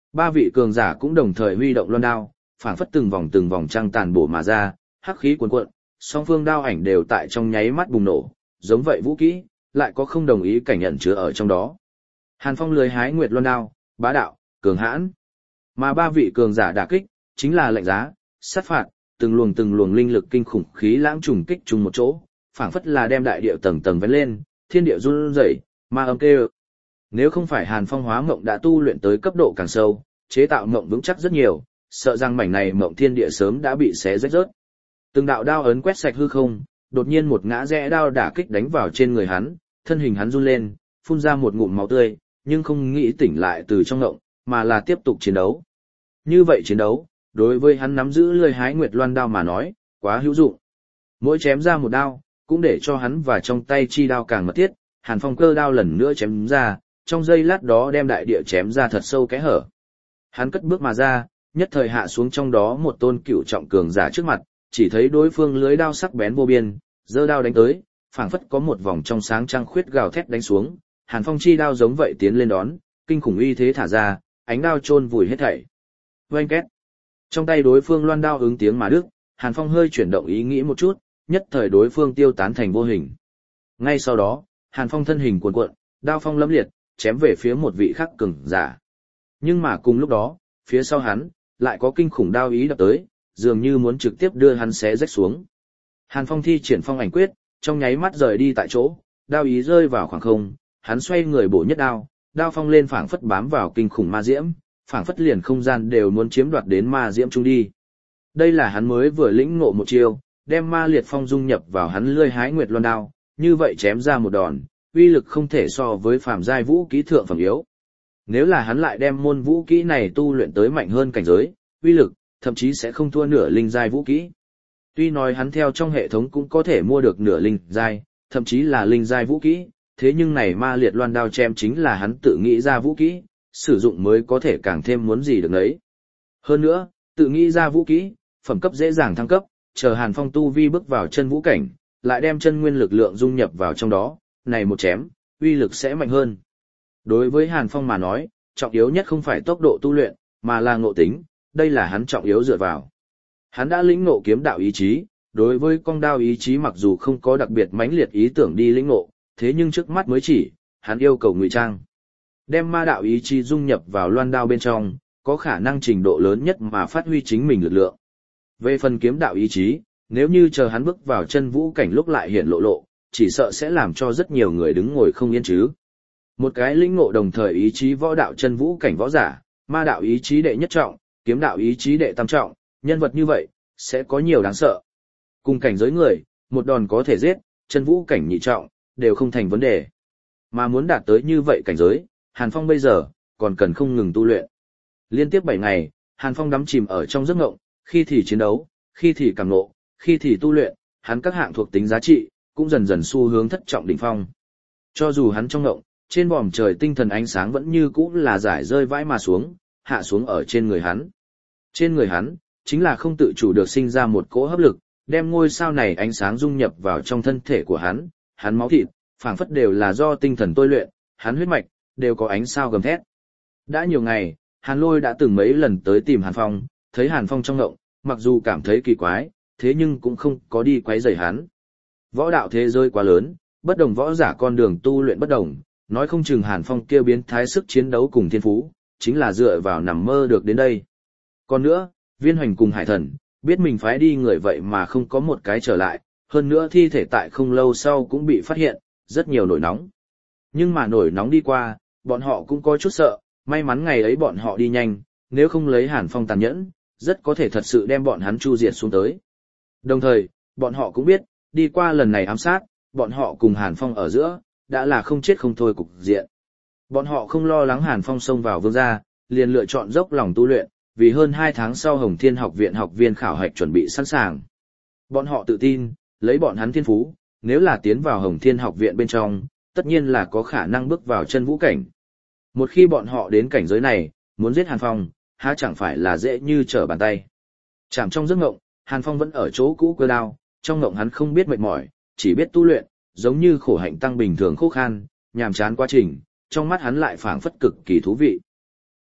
Ba vị cường giả cũng đồng thời huy động loan đao, phảng phất từng vòng trăng tàn bổ mà ra, hắc khí cuồn cuộn, song phương đao ảnh đều tại trong nháy mắt bùng nổ, giống vậy vũ kỹ, lại có không đồng ý cảnh nhận chứa ở trong đó. Hàn Phong lưới hái nguyệt loan đao, bá đạo, cường hãn. Mà ba vị cường giả đả kích, chính là lạnh giá, sát phạt, từng luồng linh lực kinh khủng khí lãng trùng kích chung một chỗ, phảng phất là đem đại địa tầng tầng vén lên, thiên địa run rẩy, ma âm kêu. Nếu không phải Hàn Phong hóa mộng đã tu luyện tới cấp độ càng sâu, chế tạo mộng vững chắc rất nhiều, sợ rằng mảnh này mộng thiên địa sớm đã bị xé rách rớt. Từng đạo đao ấn quét sạch hư không, đột nhiên một ngã rẽ đao đả kích đánh vào trên người hắn, thân hình hắn run lên, phun ra một ngụm máu tươi, nhưng không nghĩ tỉnh lại từ trong ngộng, mà là tiếp tục chiến đấu. Như vậy chiến đấu, đối với hắn nắm giữ lưỡi hái nguyệt loan đao mà nói, quá hữu dụng. Mỗi chém ra một đao, cũng để cho hắn và trong tay chi đao càng mật thiết, Hàn Phong cơ đao lần nữa chém ra, trong giây lát đó đem đại địa chém ra thật sâu kẽ hở. Hắn cất bước mà ra, nhất thời hạ xuống trong đó một tôn cựu trọng cường giả trước mặt, chỉ thấy đối phương lưới đao sắc bén vô biên, giơ đao đánh tới, phảng phất có một vòng trong sáng trăng khuyết gào thét đánh xuống, Hàn Phong chi đao giống vậy tiến lên đón, kinh khủng uy thế thả ra, ánh đao chôn vùi hết thảy. Oanh két. Trong tay đối phương loan đao ứng tiếng mà đứt, Hàn Phong hơi chuyển động ý nghĩ một chút, nhất thời đối phương tiêu tán thành vô hình. Ngay sau đó, Hàn Phong thân hình cuồn cuộn, đao phong lẫm liệt, chém về phía một vị khác cường giả. Nhưng mà cùng lúc đó, phía sau hắn lại có kinh khủng đao ý đập tới, dường như muốn trực tiếp đưa hắn xé rách xuống. Hàn Phong thi triển phong ảnh quyết, trong nháy mắt rời đi tại chỗ, đao ý rơi vào khoảng không, hắn xoay người bổ nhất đao, đao phong lên phảng phất bám vào kinh khủng ma diễm, phảng phất liền không gian đều muốn chiếm đoạt đến ma diễm trung đi. Đây là hắn mới vừa lĩnh ngộ một chiêu, đem ma liệt phong dung nhập vào hắn lưỡi hái nguyệt loan đao, như vậy chém ra một đòn, uy lực không thể so với phàm giai vũ kỹ thượng phẩm yếu. Nếu là hắn lại đem môn vũ kỹ này tu luyện tới mạnh hơn cảnh giới, uy lực thậm chí sẽ không thua nửa linh giai vũ kỹ. Tuy nói hắn theo trong hệ thống cũng có thể mua được nửa linh giai, thậm chí là linh giai vũ kỹ, thế nhưng này ma liệt loan đao chém chính là hắn tự nghĩ ra vũ kỹ, sử dụng mới có thể càng thêm muốn gì được nấy. Hơn nữa, tự nghĩ ra vũ kỹ, phẩm cấp dễ dàng thăng cấp, chờ Hàn Phong tu vi bước vào chân vũ cảnh, lại đem chân nguyên lực lượng dung nhập vào trong đó, này một chém, uy lực sẽ mạnh hơn. Đối với Hàn Phong mà nói, trọng yếu nhất không phải tốc độ tu luyện, mà là ngộ tính, đây là hắn trọng yếu dựa vào. Hắn đã lĩnh ngộ kiếm đạo ý chí, đối với con đao ý chí mặc dù không có đặc biệt mãnh liệt ý tưởng đi lĩnh ngộ, thế nhưng trước mắt mới chỉ, hắn yêu cầu ngụy trang. Đem ma đạo ý chí dung nhập vào loan đao bên trong, có khả năng trình độ lớn nhất mà phát huy chính mình lực lượng. Về phần kiếm đạo ý chí, nếu như chờ hắn bước vào chân vũ cảnh lúc lại hiện lộ, chỉ sợ sẽ làm cho rất nhiều người đứng ngồi không yên chứ. Một cái lĩnh ngộ đồng thời ý chí võ đạo chân vũ cảnh võ giả, ma đạo ý chí đệ nhất trọng, kiếm đạo ý chí đệ tam trọng, nhân vật như vậy, sẽ có nhiều đáng sợ. Cùng cảnh giới người, một đòn có thể giết, chân vũ cảnh nhị trọng, đều không thành vấn đề. Mà muốn đạt tới như vậy cảnh giới, Hàn Phong bây giờ, còn cần không ngừng tu luyện. Liên tiếp 7 ngày, Hàn Phong đắm chìm ở trong giấc ngộng, khi thì chiến đấu, khi thì cảm ngộ, khi thì tu luyện, hắn các hạng thuộc tính giá trị, cũng dần dần xu hướng thất trọng đỉnh phong. Cho dù hắn trong ngộng, trên bòm trời tinh thần ánh sáng vẫn như cũ là rải rơi vãi mà xuống, hạ xuống ở trên người hắn. Trên người hắn, chính là không tự chủ được sinh ra một cỗ hấp lực, đem ngôi sao này ánh sáng dung nhập vào trong thân thể của hắn máu thịt, phảng phất đều là do tinh thần tôi luyện, hắn huyết mạch, đều có ánh sao gầm thét. Đã nhiều ngày, Hàn Lôi đã từng mấy lần tới tìm Hàn Phong, thấy Hàn Phong trong ngộng, mặc dù cảm thấy kỳ quái, thế nhưng cũng không có đi quấy rầy hắn. Võ đạo thế giới quá lớn, bất đồng võ giả con đường tu luyện bất đồng, nói không chừng Hàn Phong kia biến thái sức chiến đấu cùng thiên phú, chính là dựa vào nằm mơ được đến đây. Còn nữa, Viên Hoành cùng Hải Thần, biết mình phái đi người vậy mà không có một cái trở lại, hơn nữa thi thể tại không lâu sau cũng bị phát hiện, rất nhiều nổi nóng. Nhưng mà nổi nóng đi qua, bọn họ cũng có chút sợ, may mắn ngày ấy bọn họ đi nhanh, nếu không lấy Hàn Phong tàn nhẫn, rất có thể thật sự đem bọn hắn chu diệt xuống tới. Đồng thời, bọn họ cũng biết, đi qua lần này ám sát, bọn họ cùng Hàn Phong ở giữa, đã là không chết không thôi cục diện. Bọn họ không lo lắng Hàn Phong xông vào vương gia, liền lựa chọn dốc lòng tu luyện, vì hơn 2 tháng sau Hồng Thiên học viện học viên khảo hạch chuẩn bị sẵn sàng. Bọn họ tự tin, lấy bọn hắn thiên phú, nếu là tiến vào Hồng Thiên học viện bên trong, tất nhiên là có khả năng bước vào chân vũ cảnh. Một khi bọn họ đến cảnh giới này, muốn giết Hàn Phong, há chẳng phải là dễ như trở bàn tay. Chạm trong giấc ngộng, Hàn Phong vẫn ở chỗ cũ cơ đao, trong ngộng hắn không biết mệt mỏi, chỉ biết tu luyện, giống như khổ hạnh tăng bình thường khô khan, nhàm chán quá trình, trong mắt hắn lại phảng phất cực kỳ thú vị.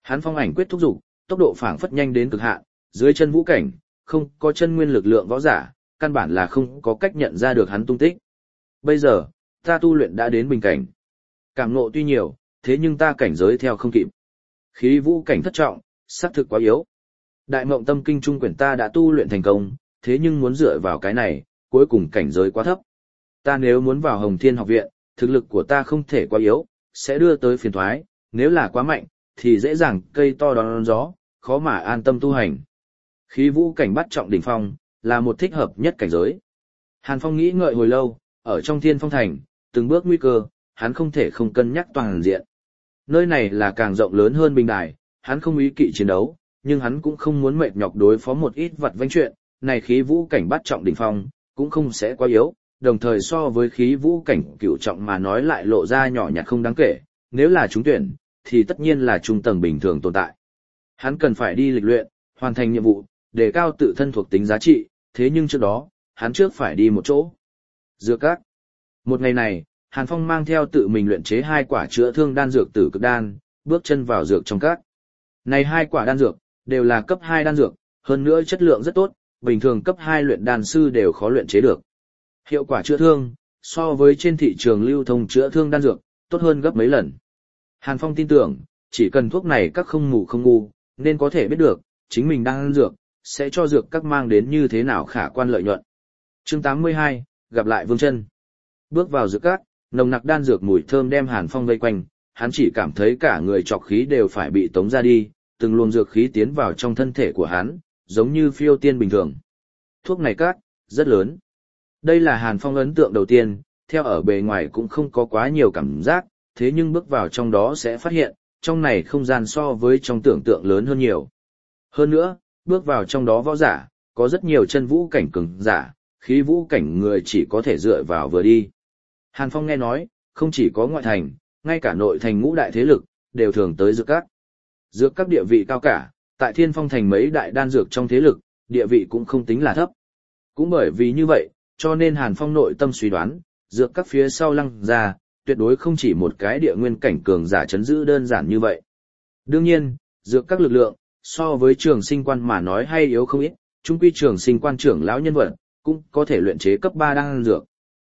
Hắn phong ảnh quyết thúc dục, tốc độ phảng phất nhanh đến cực hạn, dưới chân vũ cảnh, không có chân nguyên lực lượng võ giả, căn bản là không có cách nhận ra được hắn tung tích. Bây giờ, ta tu luyện đã đến bình cảnh. Cảm ngộ tuy nhiều, thế nhưng ta cảnh giới theo không kịp. Khí vũ cảnh thất trọng, xác thực quá yếu. Đại mộng tâm kinh trung quyển ta đã tu luyện thành công, thế nhưng muốn dựa vào cái này, cuối cùng cảnh giới quá thấp. Ta nếu muốn vào Hồng Thiên học viện, thực lực của ta không thể quá yếu, sẽ đưa tới phiền thoái, nếu là quá mạnh, thì dễ dàng cây to đón gió, khó mà an tâm tu hành. Khí vũ cảnh bắt trọng đỉnh phong, là một thích hợp nhất cảnh giới. Hàn Phong nghĩ ngợi hồi lâu, ở trong Thiên Phong Thành, từng bước nguy cơ, hắn không thể không cân nhắc toàn diện. Nơi này là càng rộng lớn hơn bình đài, hắn không ý kỵ chiến đấu, nhưng hắn cũng không muốn mệt nhọc đối phó một ít vặt vãnh chuyện, này khí vũ cảnh bắt trọng đỉnh phong, cũng không sẽ quá yếu, đồng thời so với khí vũ cảnh cửu trọng mà nói lại lộ ra nhỏ nhặt không đáng kể, nếu là trúng tuyển, thì tất nhiên là trung tầng bình thường tồn tại. Hắn cần phải đi lịch luyện, hoàn thành nhiệm vụ, đề cao tự thân thuộc tính giá trị, thế nhưng trước đó, hắn trước phải đi một chỗ. Dược các. Một ngày này, Hàn Phong mang theo tự mình luyện chế 2 quả chữa thương đan dược tử cực đan, bước chân vào dược trong các. Này 2 quả đan dược, đều là cấp 2 đan dược, hơn nữa chất lượng rất tốt, bình thường cấp 2 luyện đan sư đều khó luyện chế được. Hiệu quả chữa thương, so với trên thị trường lưu thông chữa thương đan dược, tốt hơn gấp mấy lần. Hàn Phong tin tưởng, chỉ cần thuốc này các không mù không ngu, nên có thể biết được, chính mình đang ăn dược, sẽ cho dược các mang đến như thế nào khả quan lợi nhuận. Chương 82, gặp lại Vương Chân. Bước vào dược các, nồng nặc đan dược mùi thơm đem Hàn Phong vây quanh, hắn chỉ cảm thấy cả người trọc khí đều phải bị tống ra đi, từng luồng dược khí tiến vào trong thân thể của hắn, giống như phiêu tiên bình thường. Thuốc này các, rất lớn. Đây là Hàn Phong ấn tượng đầu tiên, theo ở bề ngoài cũng không có quá nhiều cảm giác, thế nhưng bước vào trong đó sẽ phát hiện, trong này không gian so với trong tưởng tượng lớn hơn nhiều. Hơn nữa, bước vào trong đó võ giả, có rất nhiều chân vũ cảnh cường giả, khí vũ cảnh người chỉ có thể dựa vào vừa đi. Hàn Phong nghe nói, không chỉ có ngoại thành, ngay cả nội thành ngũ đại thế lực, đều thường tới dược các. Dược các địa vị cao cả, tại Thiên Phong Thành mấy đại đan dược trong thế lực, địa vị cũng không tính là thấp. Cũng bởi vì như vậy, cho nên Hàn Phong nội tâm suy đoán, dược các phía sau Lăng gia, tuyệt đối không chỉ một cái địa nguyên cảnh cường giả chấn giữ đơn giản như vậy. Đương nhiên, dược các lực lượng, so với Trường Sinh Quan mà nói hay yếu không ít, chung quy Trường Sinh Quan trưởng lão nhân vật, cũng có thể luyện chế cấp 3 đan dược.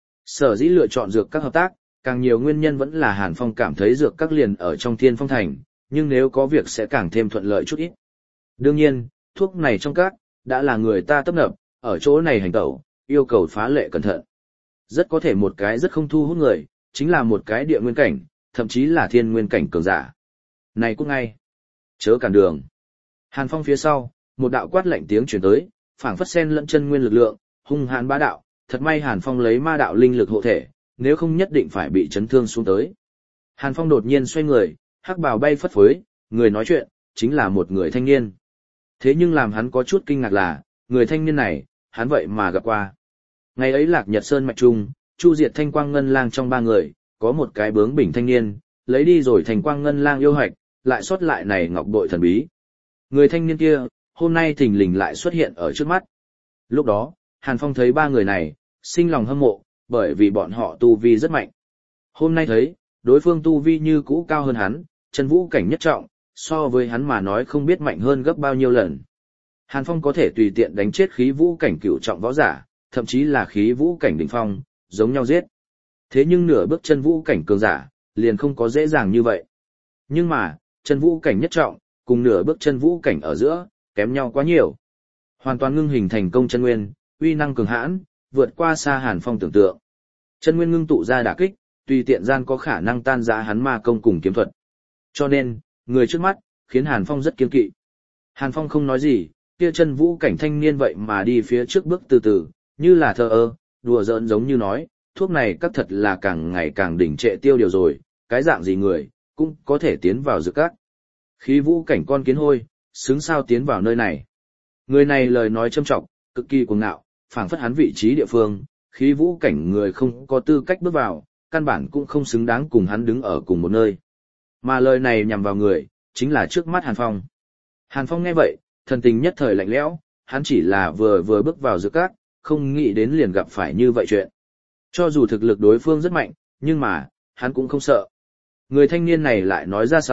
Sở dĩ lựa chọn dược các hợp tác, càng nhiều nguyên nhân vẫn là Hàn Phong cảm thấy dược các liền ở trong Thiên Phong Thành, nhưng nếu có việc sẽ càng thêm thuận lợi chút ít. Đương nhiên, thuốc này trong các, đã là người ta tấp nập, ở chỗ này hành tẩu, yêu cầu phá lệ cẩn thận. Rất có thể một cái rất không thu hút người, chính là một cái địa nguyên cảnh, thậm chí là thiên nguyên cảnh cường giả. Này cũng ngay, chớ cản đường. Hàn Phong phía sau, một đạo quát lạnh tiếng truyền tới, phảng phất sen lẫn chân nguyên lực lượng, hung hãn bá đạo, thật may Hàn Phong lấy ma đạo linh lực hộ thể, nếu không nhất định phải bị chấn thương xuống tới. Hàn Phong đột nhiên xoay người, hắc bào bay phất phới, người nói chuyện, chính là một người thanh niên. Thế nhưng làm hắn có chút kinh ngạc là, người thanh niên này, hắn vậy mà gặp qua. Ngày ấy Lạc Nhật Sơn mạch trung, chu diệt Thanh Quang Ngân Lang trong 3 người, có một cái bướng bỉnh thanh niên, lấy đi rồi Thanh Quang Ngân Lang yêu hạch, lại xuất lại này ngọc bội thần bí. Người thanh niên kia, hôm nay thình lình lại xuất hiện ở trước mắt. Lúc đó, Hàn Phong thấy 3 người này, sinh lòng hâm mộ, bởi vì bọn họ tu vi rất mạnh. Hôm nay thấy, đối phương tu vi như cũ cao hơn hắn, chân vũ cảnh nhất trọng, so với hắn mà nói không biết mạnh hơn gấp bao nhiêu lần. Hàn Phong có thể tùy tiện đánh chết khí vũ cảnh cửu trọng võ giả, thậm chí là khí vũ cảnh đỉnh phong, giống nhau giết. Thế nhưng nửa bước chân vũ cảnh cường giả, liền không có dễ dàng như vậy. Nhưng mà, chân vũ cảnh nhất trọng, cùng nửa bước chân vũ cảnh ở giữa, kém nhau quá nhiều. Hoàn toàn ngưng hình thành công chân nguyên, uy năng cường hãn, vượt qua xa Hàn Phong tưởng tượng. Chân nguyên ngưng tụ ra đả kích, tùy tiện gian có khả năng tan rã hắn ma công cùng kiếm thuật. Cho nên, người trước mắt, khiến Hàn Phong rất kiêng kỵ. Hàn Phong không nói gì, kia chân vũ cảnh thanh niên vậy mà đi phía trước bước từ từ, như là thờ ơ, đùa giỡn giống như nói, thuốc này các thật là càng ngày càng đỉnh trệ tiêu điều rồi, cái dạng gì người, cũng có thể tiến vào dược các. Khí vũ cảnh con kiến hôi, xứng sao tiến vào nơi này. Người này lời nói châm trọng, cực kỳ cuồng ngạo, phảng phất hắn vị trí địa phương, khí vũ cảnh người không có tư cách bước vào, căn bản cũng không xứng đáng cùng hắn đứng ở cùng một nơi. Mà lời này nhằm vào người, chính là trước mắt Hàn Phong. Hàn Phong nghe vậy, thần tình nhất thời lạnh lẽo, hắn chỉ là vừa bước vào dược các, không nghĩ đến liền gặp phải như vậy chuyện. Cho dù thực lực đối phương rất mạnh, nhưng mà, hắn cũng không sợ. Người thanh niên này lại nói ra sau,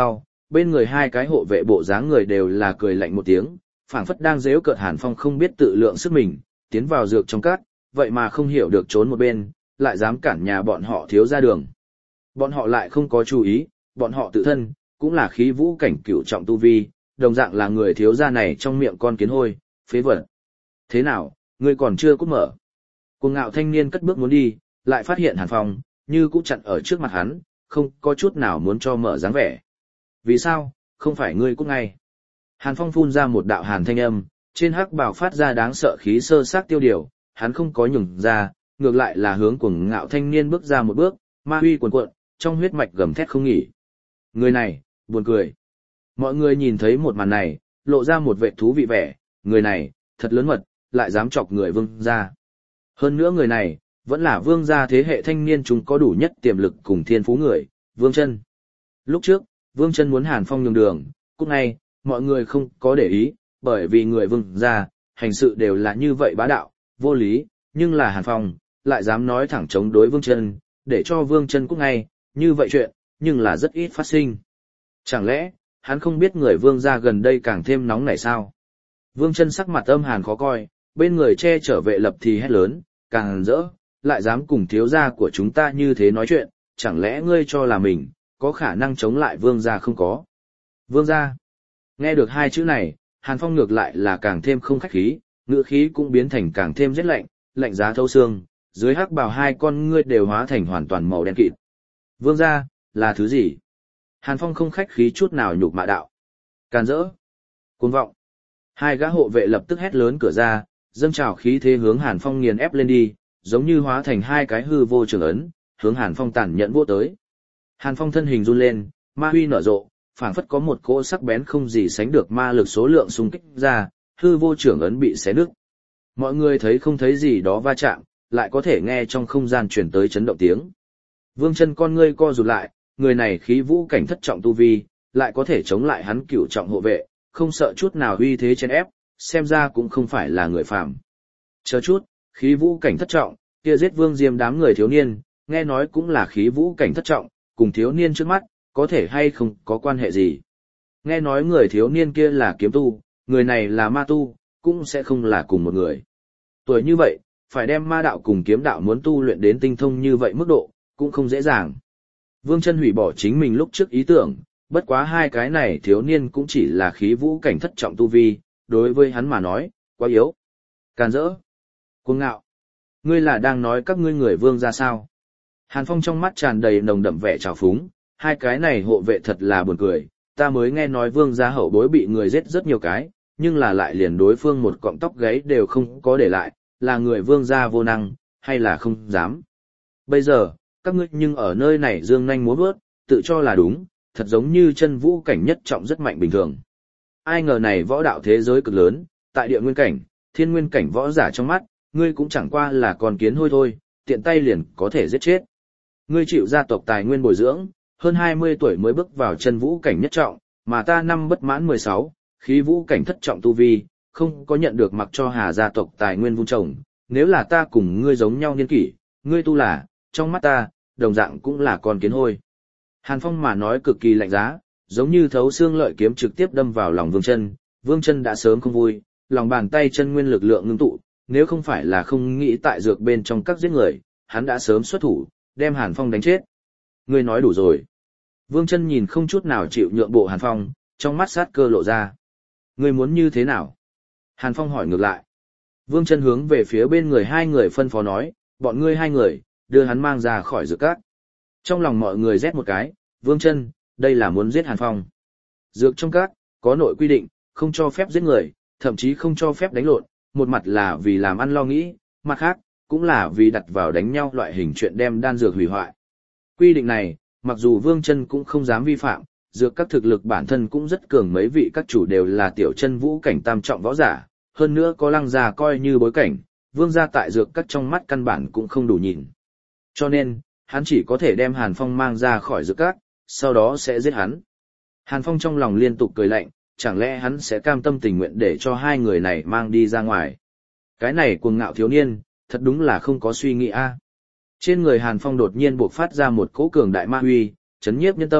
bên người hai cái hộ vệ bộ dáng người đều là cười lạnh một tiếng, phảng phất đang giễu cợt Hàn Phong không biết tự lượng sức mình, tiến vào dược trong cát, vậy mà không hiểu được trốn một bên, lại dám cản nhà bọn họ thiếu ra đường. Bọn họ lại không có chú ý, bọn họ tự thân, cũng là khí vũ cảnh cửu trọng tu vi, đồng dạng là người thiếu gia này trong miệng con kiến hôi, phế vật. Thế nào, ngươi còn chưa cút mở. Cuồng ngạo thanh niên cất bước muốn đi, lại phát hiện Hàn Phong, như cũng chặn ở trước mặt hắn, không có chút nào muốn cho mở dáng vẻ. Vì sao, không phải ngươi cút ngay. Hàn Phong phun ra một đạo hàn thanh âm, trên hắc bào phát ra đáng sợ khí sơ xác tiêu điều, hắn không có nhường ra, ngược lại là hướng cuồng ngạo thanh niên bước ra một bước, ma huy cuồn cuộn, trong huyết mạch gầm thét không nghỉ. Người này, buồn cười. Mọi người nhìn thấy một màn này, lộ ra một vẻ thú vị vẻ, người này, thật lớn mật, lại dám chọc người vương gia. Hơn nữa người này, vẫn là vương gia thế hệ thanh niên chúng có đủ nhất tiềm lực cùng thiên phú người, Vương Chân. Lúc trước, Vương Chân muốn Hàn Phong nhường đường, cút ngay, mọi người không có để ý, bởi vì người vương gia, hành sự đều là như vậy bá đạo, vô lý, nhưng là Hàn Phong, lại dám nói thẳng chống đối Vương Chân, để cho Vương Chân cút ngay, như vậy chuyện, nhưng là rất ít phát sinh. Chẳng lẽ, hắn không biết người vương gia gần đây càng thêm nóng nảy sao? Vương Chân sắc mặt âm hàn khó coi, bên người che chở vệ lập thì hét lớn, càng rỡ, lại dám cùng thiếu gia của chúng ta như thế nói chuyện, chẳng lẽ ngươi cho là mình, có khả năng chống lại vương gia không có? Vương gia. Nghe được hai chữ này, Hàn Phong ngược lại là càng thêm không khách khí, ngữ khí cũng biến thành càng thêm rét lạnh, lạnh giá thấu xương, dưới hắc bào hai con ngươi đều hóa thành hoàn toàn màu đen kịt. Vương gia, là thứ gì? Hàn Phong không khách khí chút nào nhục mạ đạo. Càn rỡ. Cuồng vọng. Hai gã hộ vệ lập tức hét lớn cửa ra, dâng trào khí thế hướng Hàn Phong nghiền ép lên đi, giống như hóa thành hai cái hư vô trường ấn, hướng Hàn Phong tàn nhẫn vô tới. Hàn Phong thân hình run lên, ma huy nở rộ, phảng phất có một cỗ sắc bén không gì sánh được ma lực số lượng xung kích ra, hư vô trường ấn bị xé nứt. Mọi người thấy không thấy gì đó va chạm, lại có thể nghe trong không gian truyền tới chấn động tiếng. Vương Chân con ngươi co rụt lại, người này khí vũ cảnh thất trọng tu vi, lại có thể chống lại hắn cửu trọng hộ vệ, không sợ chút nào uy thế chèn ép, xem ra cũng không phải là người phàm. Chờ chút, khí vũ cảnh thất trọng, kia giết Vương Diêm đám người thiếu niên, nghe nói cũng là khí vũ cảnh thất trọng, cùng thiếu niên trước mắt, có thể hay không có quan hệ gì. Nghe nói người thiếu niên kia là kiếm tu, người này là ma tu, cũng sẽ không là cùng một người. Tuổi như vậy, phải đem ma đạo cùng kiếm đạo muốn tu luyện đến tinh thông như vậy mức độ, cũng không dễ dàng. Vương Chân hủy bỏ chính mình lúc trước ý tưởng, bất quá hai cái này thiếu niên cũng chỉ là khí vũ cảnh thất trọng tu vi, đối với hắn mà nói, quá yếu. Càn rỡ. Cuồng ngạo. Ngươi là đang nói các ngươi người vương ra sao? Hàn Phong trong mắt tràn đầy nồng đậm vẻ trào phúng, hai cái này hộ vệ thật là buồn cười, ta mới nghe nói vương gia hậu bối bị người giết rất nhiều cái, nhưng là lại liền đối phương một cọng tóc gáy đều không có để lại, là người vương gia vô năng, hay là không dám. Bây giờ, các ngươi nhưng ở nơi này dương nhanh múa vuốt, tự cho là đúng, thật giống như chân vũ cảnh nhất trọng rất mạnh bình thường. Ai ngờ này võ đạo thế giới cực lớn, tại địa nguyên cảnh, thiên nguyên cảnh võ giả trong mắt, ngươi cũng chẳng qua là con kiến hôi thôi, tiện tay liền có thể giết chết. Ngươi chịu gia tộc tài nguyên bồi dưỡng, hơn 20 tuổi mới bước vào chân vũ cảnh nhất trọng, mà ta năm bất mãn 16, khí vũ cảnh thất trọng tu vi, không có nhận được mặc cho Hà gia tộc tài nguyên vun trồng, nếu là ta cùng ngươi giống nhau niên kỷ, ngươi tu là, trong mắt ta, đồng dạng cũng là con kiến hôi. Hàn Phong mà nói cực kỳ lạnh giá, giống như thấu xương lợi kiếm trực tiếp đâm vào lòng Vương Chân đã sớm không vui, lòng bàn tay chân nguyên lực lượng ngưng tụ, nếu không phải là không nghĩ tại dược bên trong các giết người, hắn đã sớm xuất thủ, đem Hàn Phong đánh chết. Ngươi nói đủ rồi. Vương Chân nhìn không chút nào chịu nhượng bộ Hàn Phong, trong mắt sát cơ lộ ra. Ngươi muốn như thế nào? Hàn Phong hỏi ngược lại. Vương Chân hướng về phía bên người hai người phân phó nói, bọn ngươi hai người, đưa hắn mang ra khỏi dược các. Trong lòng mọi người rét một cái, Vương Chân, đây là muốn giết Hàn Phong. Dược trong các, có nội quy định, không cho phép giết người, thậm chí không cho phép đánh lộn, một mặt là vì làm ăn lo nghĩ, mặt khác, cũng là vì đặt vào đánh nhau loại hình chuyện đem đan dược hủy hoại. Quy định này, mặc dù Vương Chân cũng không dám vi phạm, dược các thực lực bản thân cũng rất cường, mấy vị các chủ đều là tiểu chân vũ cảnh tam trọng võ giả, hơn nữa có Lăng gia coi như bối cảnh, Vương gia tại dược các trong mắt căn bản cũng không đủ nhìn. Cho nên, hắn chỉ có thể đem Hàn Phong mang ra khỏi dược các, sau đó sẽ giết hắn. Hàn Phong trong lòng liên tục cười lạnh, chẳng lẽ hắn sẽ cam tâm tình nguyện để cho hai người này mang đi ra ngoài. Cái này cuồng ngạo thiếu niên, thật đúng là không có suy nghĩ a. Trên người Hàn Phong đột nhiên bộc phát ra một cỗ cường đại ma huy, chấn nhiếp nhân tâm,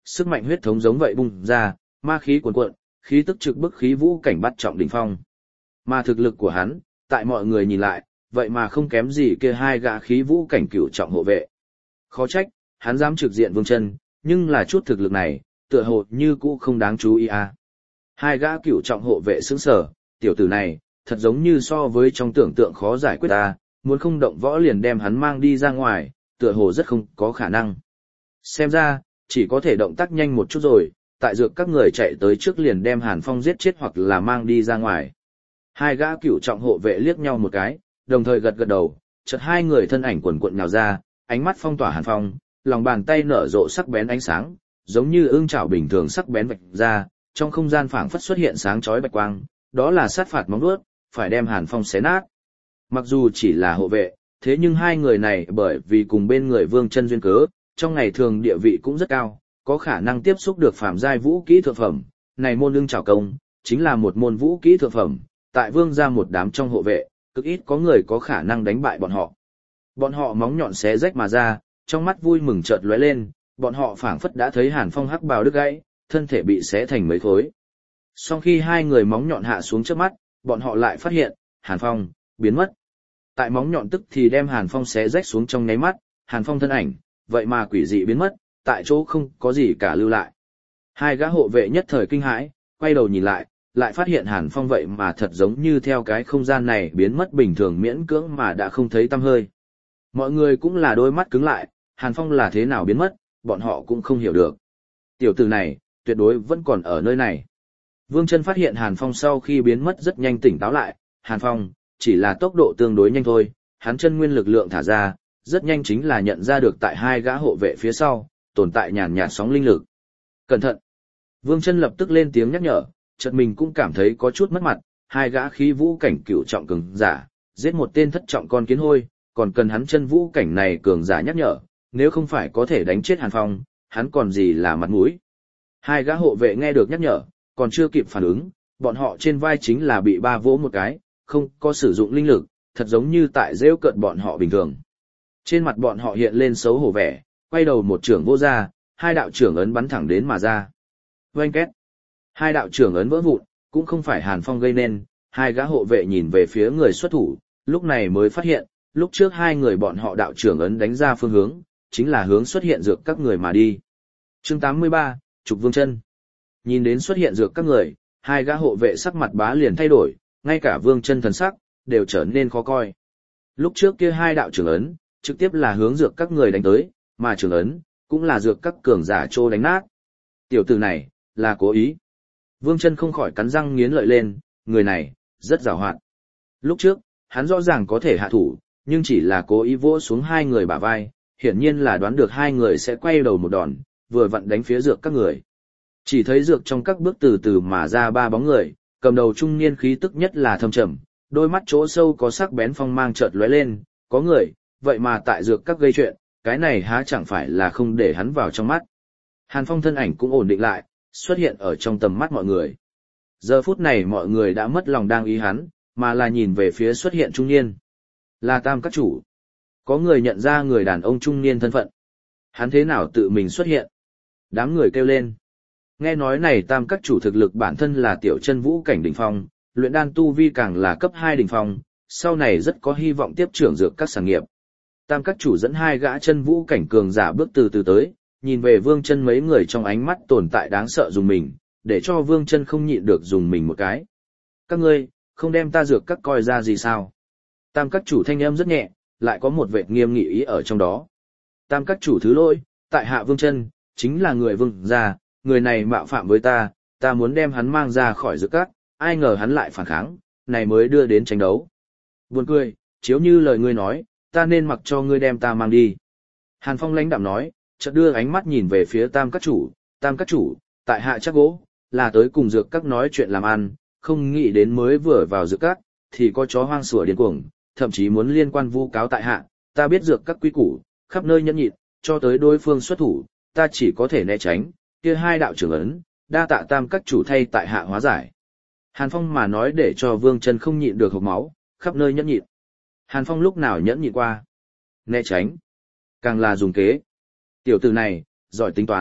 sức mạnh huyết thống giống vậy bung ra, ma khí cuồn cuộn, khí tức trực bức khí vũ cảnh bắt trọng đỉnh phong. Mà thực lực của hắn, tại mọi người nhìn lại, vậy mà không kém gì kia hai gã khí vũ cảnh cửu trọng hộ vệ. Khó trách, hắn dám trực diện Vương Chân, nhưng là chút thực lực này, tựa hồ như cũ không đáng chú ý à. Hai gã cửu trọng hộ vệ sững sờ, tiểu tử này, thật giống như so với trong tưởng tượng khó giải quyết ta, muốn không động võ liền đem hắn mang đi ra ngoài, tựa hồ rất không có khả năng. Xem ra, chỉ có thể động tác nhanh một chút rồi, tại dược các người chạy tới trước liền đem Hàn Phong giết chết hoặc là mang đi ra ngoài. Hai gã cửu trọng hộ vệ liếc nhau một cái, đồng thời gật gật đầu, chợt hai người thân ảnh quần quận nhào ra, ánh mắt phong tỏa Hàn Phong, lòng bàn tay nở rộ sắc bén ánh sáng, giống như ương chảo bình thường sắc bén vạch ra, trong không gian phảng phất xuất hiện sáng chói bạch quang, đó là sát phạt móng vuốt, phải đem Hàn Phong xé nát. Mặc dù chỉ là hộ vệ, thế nhưng hai người này bởi vì cùng bên người Vương Chân duyên cớ, trong ngày thường địa vị cũng rất cao, có khả năng tiếp xúc được phàm giai vũ kỹ thượng phẩm, này môn ưng chảo công, chính là một môn vũ kỹ thượng phẩm, tại Vương gia một đám trong hộ vệ, cực ít có người có khả năng đánh bại bọn họ. Bọn họ móng nhọn xé rách mà ra, trong mắt vui mừng chợt lóe lên, bọn họ phảng phất đã thấy Hàn Phong hắc bào đứt gãy, thân thể bị xé thành mấy khối. Sau khi hai người móng nhọn hạ xuống trước mắt, bọn họ lại phát hiện, Hàn Phong biến mất. Tại móng nhọn tức thì đem Hàn Phong xé rách xuống trong nháy mắt, Hàn Phong thân ảnh, vậy mà quỷ dị biến mất, tại chỗ không có gì cả lưu lại. Hai gã hộ vệ nhất thời kinh hãi, quay đầu nhìn lại, lại phát hiện Hàn Phong vậy mà thật giống như theo cái không gian này biến mất bình thường miễn cưỡng mà đã không thấy tăm hơi. Mọi người cũng là đôi mắt cứng lại, Hàn Phong là thế nào biến mất, bọn họ cũng không hiểu được. Tiểu tử này, tuyệt đối vẫn còn ở nơi này. Vương Chân phát hiện Hàn Phong sau khi biến mất rất nhanh tỉnh táo lại, Hàn Phong, chỉ là tốc độ tương đối nhanh thôi, hắn chân nguyên lực lượng thả ra, rất nhanh chính là nhận ra được tại hai gã hộ vệ phía sau, tồn tại nhàn nhạt sóng linh lực. Cẩn thận! Vương Chân lập tức lên tiếng nhắc nhở, chợt mình cũng cảm thấy có chút mất mặt, hai gã khí vũ cảnh cửu trọng cường giả, giết một tên thất trọng con kiến hôi, còn cần hắn chân vũ cảnh này cường giả nhắc nhở, nếu không phải có thể đánh chết Hàn Phong, hắn còn gì là mặt mũi. Hai gã hộ vệ nghe được nhắc nhở, còn chưa kịp phản ứng, bọn họ trên vai chính là bị ba vỗ một cái, không có sử dụng linh lực, thật giống như tại rêu cợt bọn họ bình thường. Trên mặt bọn họ hiện lên xấu hổ vẻ, quay đầu một trưởng vô ra, hai đạo trưởng ấn bắn thẳng đến mà ra. Oanh két. Hai đạo trưởng ấn vỡ vụn, cũng không phải Hàn Phong gây nên, hai gã hộ vệ nhìn về phía người xuất thủ, lúc này mới phát hiện, lúc trước hai người bọn họ đạo trưởng ấn đánh ra phương hướng, chính là hướng xuất hiện dược các người mà đi. Chương 83, Trục Vương Chân. Nhìn đến xuất hiện dược các người, hai gã hộ vệ sắc mặt bá liền thay đổi, ngay cả Vương Chân thần sắc đều trở nên khó coi. Lúc trước kia hai đạo trưởng ấn, trực tiếp là hướng dược các người đánh tới, mà trưởng ấn cũng là dược các cường giả trô đánh nát. Tiểu tử này là cố ý. Vương Chân không khỏi cắn răng nghiến lợi lên, người này rất giàu hoạt. Lúc trước, hắn rõ ràng có thể hạ thủ, nhưng chỉ là cố ý vỗ xuống hai người bả vai, hiển nhiên là đoán được hai người sẽ quay đầu một đòn, vừa vặn đánh phía dược các người. Chỉ thấy dược trong các bước từ từ mà ra ba bóng người, cầm đầu trung niên khí tức nhất là thâm trầm, đôi mắt chỗ sâu có sắc bén phong mang chợt lóe lên, có người, vậy mà tại dược các gây chuyện, cái này há chẳng phải là không để hắn vào trong mắt. Hàn Phong thân ảnh cũng ổn định lại, xuất hiện ở trong tầm mắt mọi người. Giờ phút này mọi người đã mất lòng đang ý hắn, mà là nhìn về phía xuất hiện trung niên. Là Tam các chủ. Có người nhận ra người đàn ông trung niên thân phận. Hắn thế nào tự mình xuất hiện? Đám người kêu lên. Nghe nói này Tam các chủ thực lực bản thân là tiểu chân vũ cảnh đỉnh phong, luyện đan tu vi càng là cấp 2 đỉnh phong, sau này rất có hy vọng tiếp trưởng dược các sản nghiệp. Tam các chủ dẫn hai gã chân vũ cảnh cường giả bước từ từ tới, nhìn về Vương Chân mấy người trong ánh mắt tồn tại đáng sợ dùng mình, để cho Vương Chân không nhịn được dùng mình một cái. Các ngươi, không đem ta dược các coi ra gì sao? Tam các chủ thanh âm rất nhẹ, lại có một vệt nghiêm nghị ý ở trong đó. Tam các chủ thứ lỗi, tại hạ Vương Chân, chính là người Vương gia, người này mạo phạm với ta, ta muốn đem hắn mang ra khỏi dược các, ai ngờ hắn lại phản kháng, này mới đưa đến tranh đấu. Buồn cười, chiếu như lời ngươi nói, ta nên mặc cho ngươi đem ta mang đi. Hàn Phong lãnh đạm nói, chợt đưa ánh mắt nhìn về phía Tam các chủ, tại hạ chắc gỗ, là tới cùng dược các nói chuyện làm ăn, không nghĩ đến mới vừa vào dược các, thì có chó hoang sủa điên cuồng, thậm chí muốn liên quan vu cáo tại hạ, ta biết dược các quý củ, khắp nơi nhẫn nhịn, cho tới đối phương xuất thủ, ta chỉ có thể né tránh, kia hai đạo trưởng ấn, đa tạ Tam các chủ thay tại hạ hóa giải. Hàn Phong mà nói để cho Vương Chân không nhịn được hộc máu, khắp nơi nhẫn nhịn. Hàn Phong lúc nào nhẫn nhịn qua? Né tránh, càng là dùng kế. Tiểu tử này, giỏi tính toán,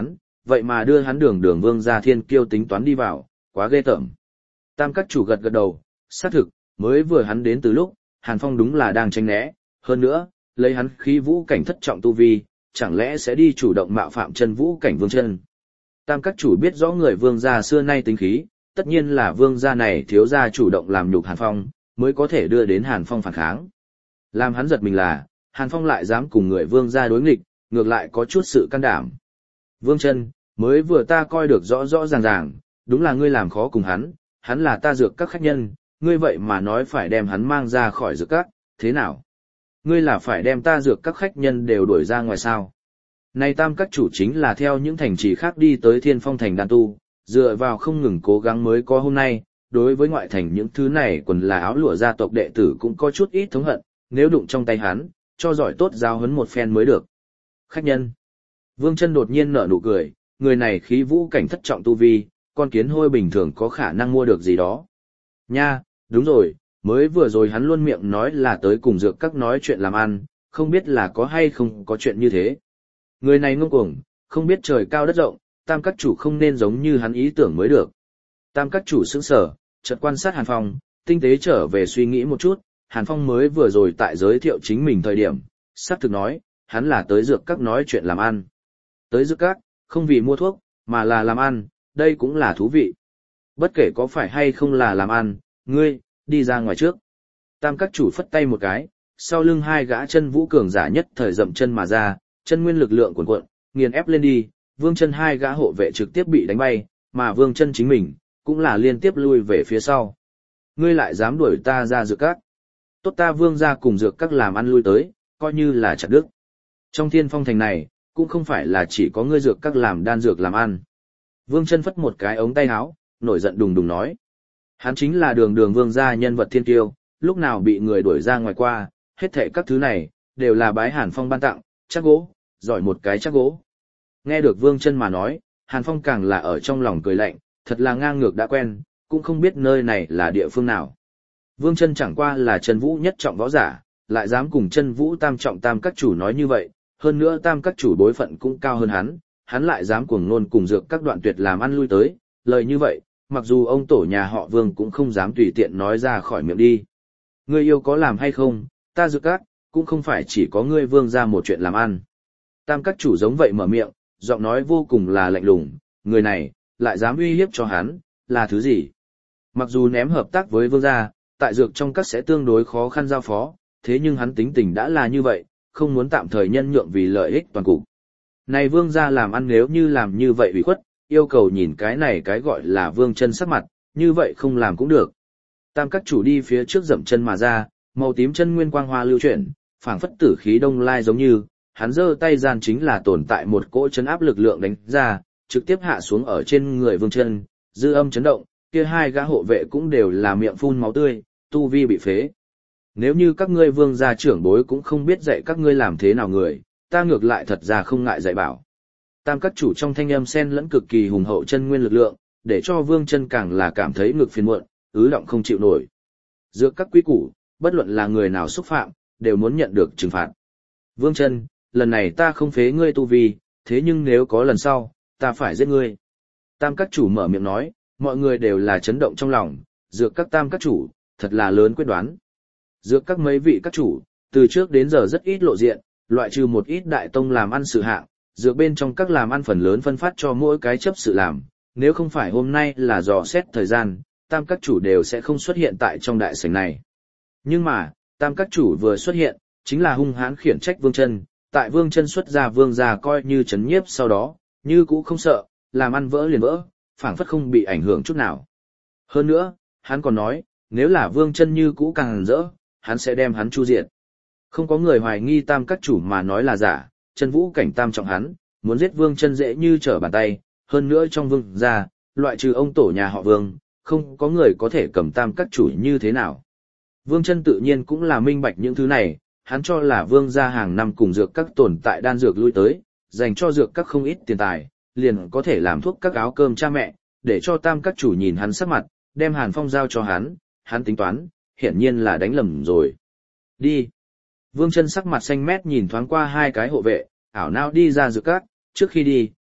vậy mà đưa hắn đường đường vương gia thiên kiêu tính toán đi vào, quá ghê tởm. Tam các chủ gật gật đầu, xác thực, mới vừa hắn đến từ lúc, Hàn Phong đúng là đang tránh né, hơn nữa, lấy hắn khí vũ cảnh thất trọng tu vi, chẳng lẽ sẽ đi chủ động mạo phạm chân vũ cảnh Vương Chân. Tam các chủ biết rõ người vương gia xưa nay tính khí, tất nhiên là vương gia này thiếu gia chủ động làm nhục Hàn Phong, mới có thể đưa đến Hàn Phong phản kháng. Làm hắn giật mình là, Hàn Phong lại dám cùng người vương gia đối nghịch, ngược lại có chút sự can đảm. Vương Chân, mới vừa ta coi được rõ rõ ràng ràng, đúng là ngươi làm khó cùng hắn là ta dược các khách nhân, ngươi vậy mà nói phải đem hắn mang ra khỏi dược các, thế nào? Ngươi là phải đem ta dược các khách nhân đều đuổi ra ngoài sao? Này tam các chủ chính là theo những thành trì khác đi tới Thiên Phong thành đan tu, dựa vào không ngừng cố gắng mới có hôm nay, đối với ngoại thành những thứ này quần là áo lụa gia tộc đệ tử cũng có chút ít thống hận, nếu đụng trong tay hắn, cho giỏi tốt giáo huấn một phen mới được. Khách nhân. Vương Chân đột nhiên nở nụ cười, người này khí vũ cảnh thất trọng tu vi, con kiến hôi bình thường có khả năng mua được gì đó. Nha, đúng rồi, mới vừa rồi hắn luôn miệng nói là tới cùng dược các nói chuyện làm ăn, không biết là có hay không có chuyện như thế. Người này ngông cuồng, không biết trời cao đất rộng, tam các chủ không nên giống như hắn ý tưởng mới được. Tam các chủ sững sờ, chợt quan sát Hàn Phong, tinh tế trở về suy nghĩ một chút, Hàn Phong mới vừa rồi tại giới thiệu chính mình thời điểm, xác thực nói, hắn là tới dược các nói chuyện làm ăn. Tới dược các, không vì mua thuốc, mà là làm ăn, đây cũng là thú vị. Bất kể có phải hay không là làm ăn, ngươi, đi ra ngoài trước. Tam các chủ phất tay một cái, sau lưng hai gã chân vũ cường giả nhất thời dậm chân mà ra, chân nguyên lực lượng cuồn cuộn, nghiền ép lên đi, Vương Chân hai gã hộ vệ trực tiếp bị đánh bay, mà Vương Chân chính mình cũng là liên tiếp lui về phía sau. Ngươi lại dám đuổi ta ra dược các? Tốt ta Vương gia cùng dược các làm ăn lui tới, coi như là chặt đứt. Trong Thiên Phong thành này, cũng không phải là chỉ có ngươi dược các làm đan dược làm ăn. Vương Chân phất một cái ống tay áo, nổi giận đùng đùng nói. Hắn chính là đường đường vương gia nhân vật thiên kiêu, lúc nào bị người đuổi ra ngoài qua, hết thảy các thứ này, đều là bái Hàn Phong ban tặng, chắc gỗ, giỏi một cái chắc gỗ. Nghe được Vương Chân mà nói, Hàn Phong càng là ở trong lòng cười lạnh, thật là ngang ngược đã quen, cũng không biết nơi này là địa phương nào. Vương Chân chẳng qua là chân vũ nhất trọng võ giả, lại dám cùng chân vũ tam trọng tam các chủ nói như vậy, hơn nữa tam các chủ đối phận cũng cao hơn hắn lại dám cuồng ngôn cùng dược các đoạn tuyệt làm ăn lui tới, lời như vậy, mặc dù ông tổ nhà họ Vương cũng không dám tùy tiện nói ra khỏi miệng đi. Ngươi yêu có làm hay không, ta dược các, cũng không phải chỉ có ngươi Vương ra một chuyện làm ăn. Tam các chủ giống vậy mở miệng, giọng nói vô cùng là lạnh lùng, người này, lại dám uy hiếp cho hắn, là thứ gì? Mặc dù ném hợp tác với Vương gia, tại dược trong các sẽ tương đối khó khăn giao phó, thế nhưng hắn tính tình đã là như vậy, không muốn tạm thời nhân nhượng vì lợi ích toàn cục. Này Vương gia làm ăn nếu như làm như vậy ủy khuất, yêu cầu nhìn cái này cái gọi là Vương Chân sắc mặt, như vậy không làm cũng được. Tam các chủ đi phía trước dậm chân mà ra, màu tím chân nguyên quang hoa lưu chuyển, phảng phất tử khí đông lai giống như, hắn giơ tay gian chính là tồn tại một cỗ chấn áp lực lượng đánh ra, trực tiếp hạ xuống ở trên người Vương Chân, dư âm chấn động, kia hai gã hộ vệ cũng đều là miệng phun máu tươi, tu vi bị phế. Nếu như các ngươi Vương gia trưởng bối cũng không biết dạy các ngươi làm thế nào người, ta ngược lại thật ra không ngại dạy bảo. Tam các chủ trong thanh âm xen lẫn cực kỳ hùng hậu chân nguyên lực lượng, để cho Vương Chân càng là cảm thấy ngực phiền muộn, ứ động không chịu nổi. Dựa các quy củ, bất luận là người nào xúc phạm, đều muốn nhận được trừng phạt. Vương Chân, lần này ta không phế ngươi tu vi, thế nhưng nếu có lần sau, ta phải giết ngươi. Tam các chủ mở miệng nói, mọi người đều là chấn động trong lòng, dược các tam các chủ, thật là lớn quyết đoán. Dược các mấy vị các chủ, từ trước đến giờ rất ít lộ diện, loại trừ một ít đại tông làm ăn sự hạng, dược bên trong các làm ăn phần lớn phân phát cho mỗi cái chấp sự làm, nếu không phải hôm nay là dò xét thời gian, tam các chủ đều sẽ không xuất hiện tại trong đại sảnh này. Nhưng mà, tam các chủ vừa xuất hiện, chính là hung hãn khiển trách Vương Chân, tại Vương Chân xuất ra Vương gia coi như chấn nhiếp sau đó, như cũ không sợ, làm ăn vỡ liền vỡ, phảng phất không bị ảnh hưởng chút nào. Hơn nữa, hắn còn nói, nếu là Vương Chân như cũ càng rỡ, hắn sẽ đem hắn chu diệt. Không có người hoài nghi tam các chủ mà nói là giả, chân vũ cảnh tam trọng hắn, muốn giết Vương Chân dễ như trở bàn tay, hơn nữa trong Vương gia, loại trừ ông tổ nhà họ Vương, không có người có thể cầm tam các chủ như thế nào. Vương Chân tự nhiên cũng là minh bạch những thứ này, hắn cho là Vương gia hàng năm cùng dược các tồn tại đan dược lui tới, dành cho dược các không ít tiền tài, liền có thể làm thuốc các áo cơm cha mẹ, để cho tam các chủ nhìn hắn sắc mặt, đem Hàn Phong giao cho hắn tính toán, hiển nhiên là đánh lầm rồi. Đi. Vương Chân sắc mặt xanh mét nhìn thoáng qua hai cái hộ vệ, ảo não đi ra dược các, trước khi đi,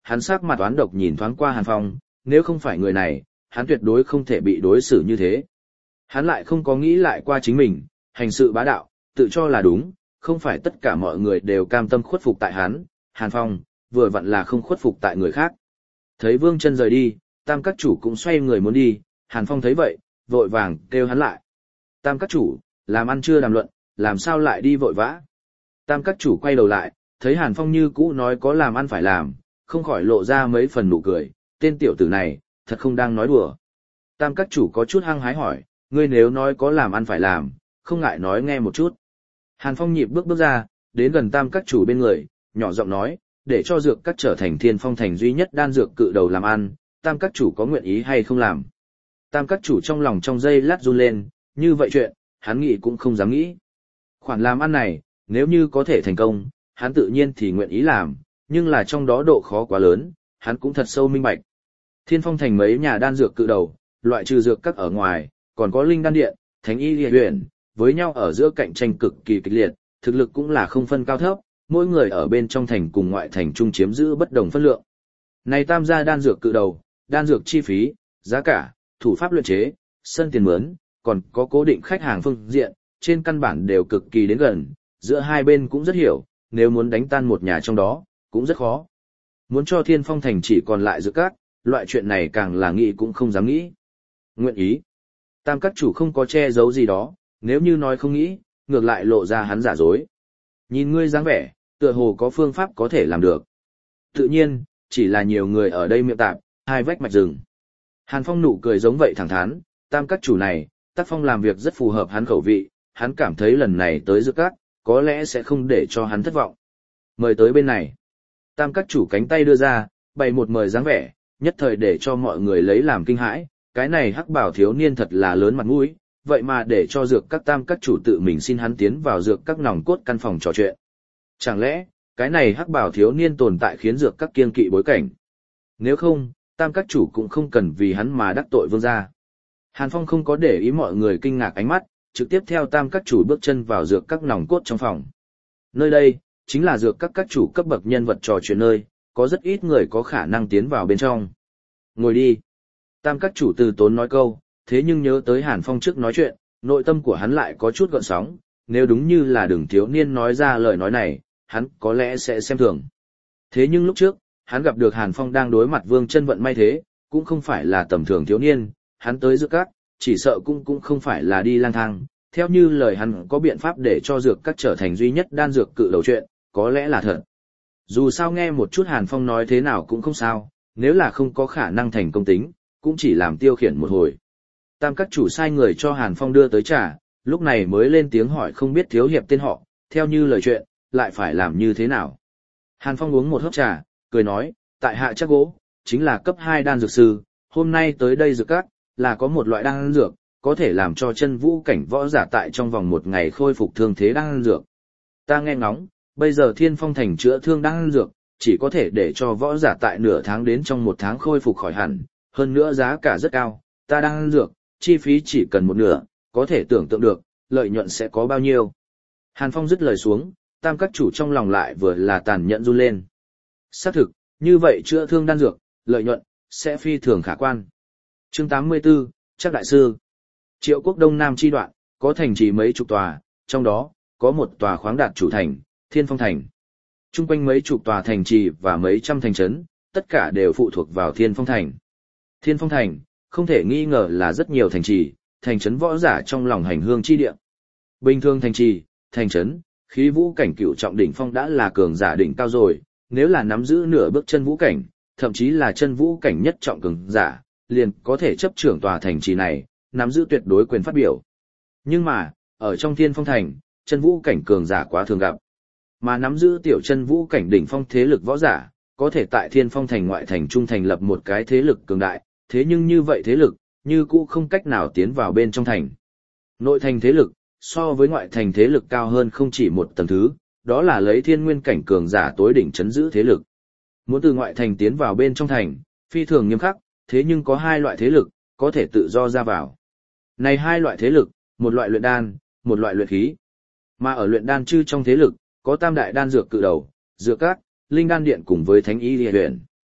hắn sắc mặt toán độc nhìn thoáng qua Hàn Phong, nếu không phải người này, hắn tuyệt đối không thể bị đối xử như thế. Hắn lại không có nghĩ lại qua chính mình, hành sự bá đạo, tự cho là đúng, không phải tất cả mọi người đều cam tâm khuất phục tại hắn, Hàn Phong, vừa vặn là không khuất phục tại người khác. Thấy Vương Chân rời đi, Tam các chủ cũng xoay người muốn đi, Hàn Phong thấy vậy, vội vàng kêu hắn lại. Tam các chủ, làm ăn chưa đàm luận, làm sao lại đi vội vã? Tam các chủ quay đầu lại, thấy Hàn Phong như cũ nói có làm ăn phải làm, không khỏi lộ ra mấy phần nụ cười, tên tiểu tử này, thật không đang nói đùa. Tam các chủ có chút hăng hái hỏi, ngươi nếu nói có làm ăn phải làm, không ngại nói nghe một chút. Hàn Phong nhịp bước ra, đến gần Tam các chủ bên người, nhỏ giọng nói, để cho dược các trở thành Thiên Phong thành duy nhất đan dược cự đầu làm ăn, Tam các chủ có nguyện ý hay không làm? Tam các chủ trong lòng trong giây lát run lên, như vậy chuyện, hắn nghĩ cũng không dám nghĩ. Khoản làm ăn này, nếu như có thể thành công, hắn tự nhiên thì nguyện ý làm, nhưng là trong đó độ khó quá lớn, hắn cũng thật sâu minh bạch. Thiên Phong thành mấy nhà đan dược cự đầu, loại trừ dược các ở ngoài, còn có Linh Đan Điện, Thánh Y Liệt Huyền, với nhau ở giữa cạnh tranh cực kỳ kịch liệt, thực lực cũng là không phân cao thấp, mỗi người ở bên trong thành cùng ngoại thành chung chiếm giữ bất đồng phân lượng. Này tam gia đan dược cự đầu, đan dược chi phí, giá cả, thủ pháp luyện chế, sân tiền mướn, còn có cố định khách hàng phương diện, trên căn bản đều cực kỳ đến gần, giữa hai bên cũng rất hiểu, nếu muốn đánh tan một nhà trong đó, cũng rất khó. Muốn cho Thiên Phong thành chỉ còn lại dược các, loại chuyện này càng là nghĩ cũng không dám nghĩ. Nguyện ý. Tam các chủ không có che giấu gì đó, nếu như nói không nghĩ, ngược lại lộ ra hắn giả dối. Nhìn ngươi dáng vẻ, tựa hồ có phương pháp có thể làm được. Tự nhiên, chỉ là nhiều người ở đây miệng tạp, hai vách mạch rừng. Hàn Phong nụ cười giống vậy thẳng thắn, tam các chủ này, tác phong làm việc rất phù hợp hắn khẩu vị, hắn cảm thấy lần này tới dược các, có lẽ sẽ không để cho hắn thất vọng. Mời tới bên này. Tam các chủ cánh tay đưa ra, bày một mời dáng vẻ, nhất thời để cho mọi người lấy làm kinh hãi, cái này hắc bảo thiếu niên thật là lớn mặt mũi, vậy mà để cho dược các tam các chủ tự mình xin hắn tiến vào dược các nòng cốt căn phòng trò chuyện. Chẳng lẽ, cái này hắc bảo thiếu niên tồn tại khiến dược các kiên kỵ bối cảnh? Nếu không, tam các chủ cũng không cần vì hắn mà đắc tội vương gia. Hàn Phong không có để ý mọi người kinh ngạc ánh mắt, trực tiếp theo tam các chủ bước chân vào dược các nòng cốt trong phòng. Nơi đây, chính là dược các chủ cấp bậc nhân vật trò chuyện nơi, có rất ít người có khả năng tiến vào bên trong. Ngồi đi. Tam các chủ từ tốn nói câu, thế nhưng nhớ tới Hàn Phong trước nói chuyện, nội tâm của hắn lại có chút gợn sóng, nếu đúng như là Đường thiếu niên nói ra lời nói này, hắn có lẽ sẽ xem thường. Thế nhưng lúc trước, hắn gặp được Hàn Phong đang đối mặt Vương Chân vận may thế, cũng không phải là tầm thường thiếu niên, hắn tới dược các, chỉ sợ cũng không phải là đi lang thang, theo như lời hắn có biện pháp để cho dược các trở thành duy nhất đan dược cự đầu chuyện, có lẽ là thật. Dù sao nghe một chút Hàn Phong nói thế nào cũng không sao, nếu là không có khả năng thành công tính, cũng chỉ làm tiêu khiển một hồi. Tam các chủ sai người cho Hàn Phong đưa tới trà, lúc này mới lên tiếng hỏi không biết thiếu hiệp tên họ, theo như lời chuyện, lại phải làm như thế nào. Hàn Phong uống một hớp trà, cười nói, tại hạ chắc gỗ, chính là cấp 2 đan dược sư, hôm nay tới đây dược các, là có một loại đan dược, có thể làm cho chân vũ cảnh võ giả tại trong vòng một ngày khôi phục thương thế đan dược. Ta nghe ngóng, bây giờ Thiên Phong thành chữa thương đan dược, chỉ có thể để cho võ giả tại nửa tháng đến trong một tháng khôi phục khỏi hẳn, hơn nữa giá cả rất cao, ta đan dược, chi phí chỉ cần một nửa, có thể tưởng tượng được, lợi nhuận sẽ có bao nhiêu. Hàn Phong dứt lời xuống, tam các chủ trong lòng lại vừa là tàn nhẫn run lên. Xác thực, như vậy chữa thương đan dược, lợi nhuận, sẽ phi thường khả quan. Chương 84, chắc đại sư. Triệu quốc đông nam chi đoạn, có thành trì mấy chục tòa, trong đó, có một tòa khoáng đạt chủ thành, Thiên Phong thành. Trung quanh mấy chục tòa thành trì và mấy trăm thành trấn, tất cả đều phụ thuộc vào Thiên Phong thành. Thiên Phong thành, không thể nghi ngờ là rất nhiều thành trì, thành trấn võ giả trong lòng hành hương chi địa. Bình thường thành trì, thành trấn, khí vũ cảnh cửu trọng đỉnh phong đã là cường giả đỉnh cao rồi, nếu là nắm giữ nửa bước chân vũ cảnh, thậm chí là chân vũ cảnh nhất trọng cường giả, liền có thể chấp trưởng tòa thành trì này, nắm giữ tuyệt đối quyền phát biểu. Nhưng mà, ở trong Thiên Phong thành, chân vũ cảnh cường giả quá thường gặp. Mà nắm giữ tiểu chân vũ cảnh đỉnh phong thế lực võ giả, có thể tại Thiên Phong thành ngoại thành trung thành lập một cái thế lực cường đại, thế nhưng như vậy thế lực, như cũ không cách nào tiến vào bên trong thành. Nội thành thế lực, so với ngoại thành thế lực cao hơn không chỉ một tầng thứ, đó là lấy thiên nguyên cảnh cường giả tối đỉnh chấn giữ thế lực. Muốn từ ngoại thành tiến vào bên trong thành, phi thường nghiêm khắc, thế nhưng có hai loại thế lực, có thể tự do ra vào. Này hai loại thế lực, một loại luyện đan, một loại luyện khí. Mà ở luyện đan chư trong thế lực, có tam đại đan dược cự đầu, dược các, linh đan điện cùng với thánh y địa huyện.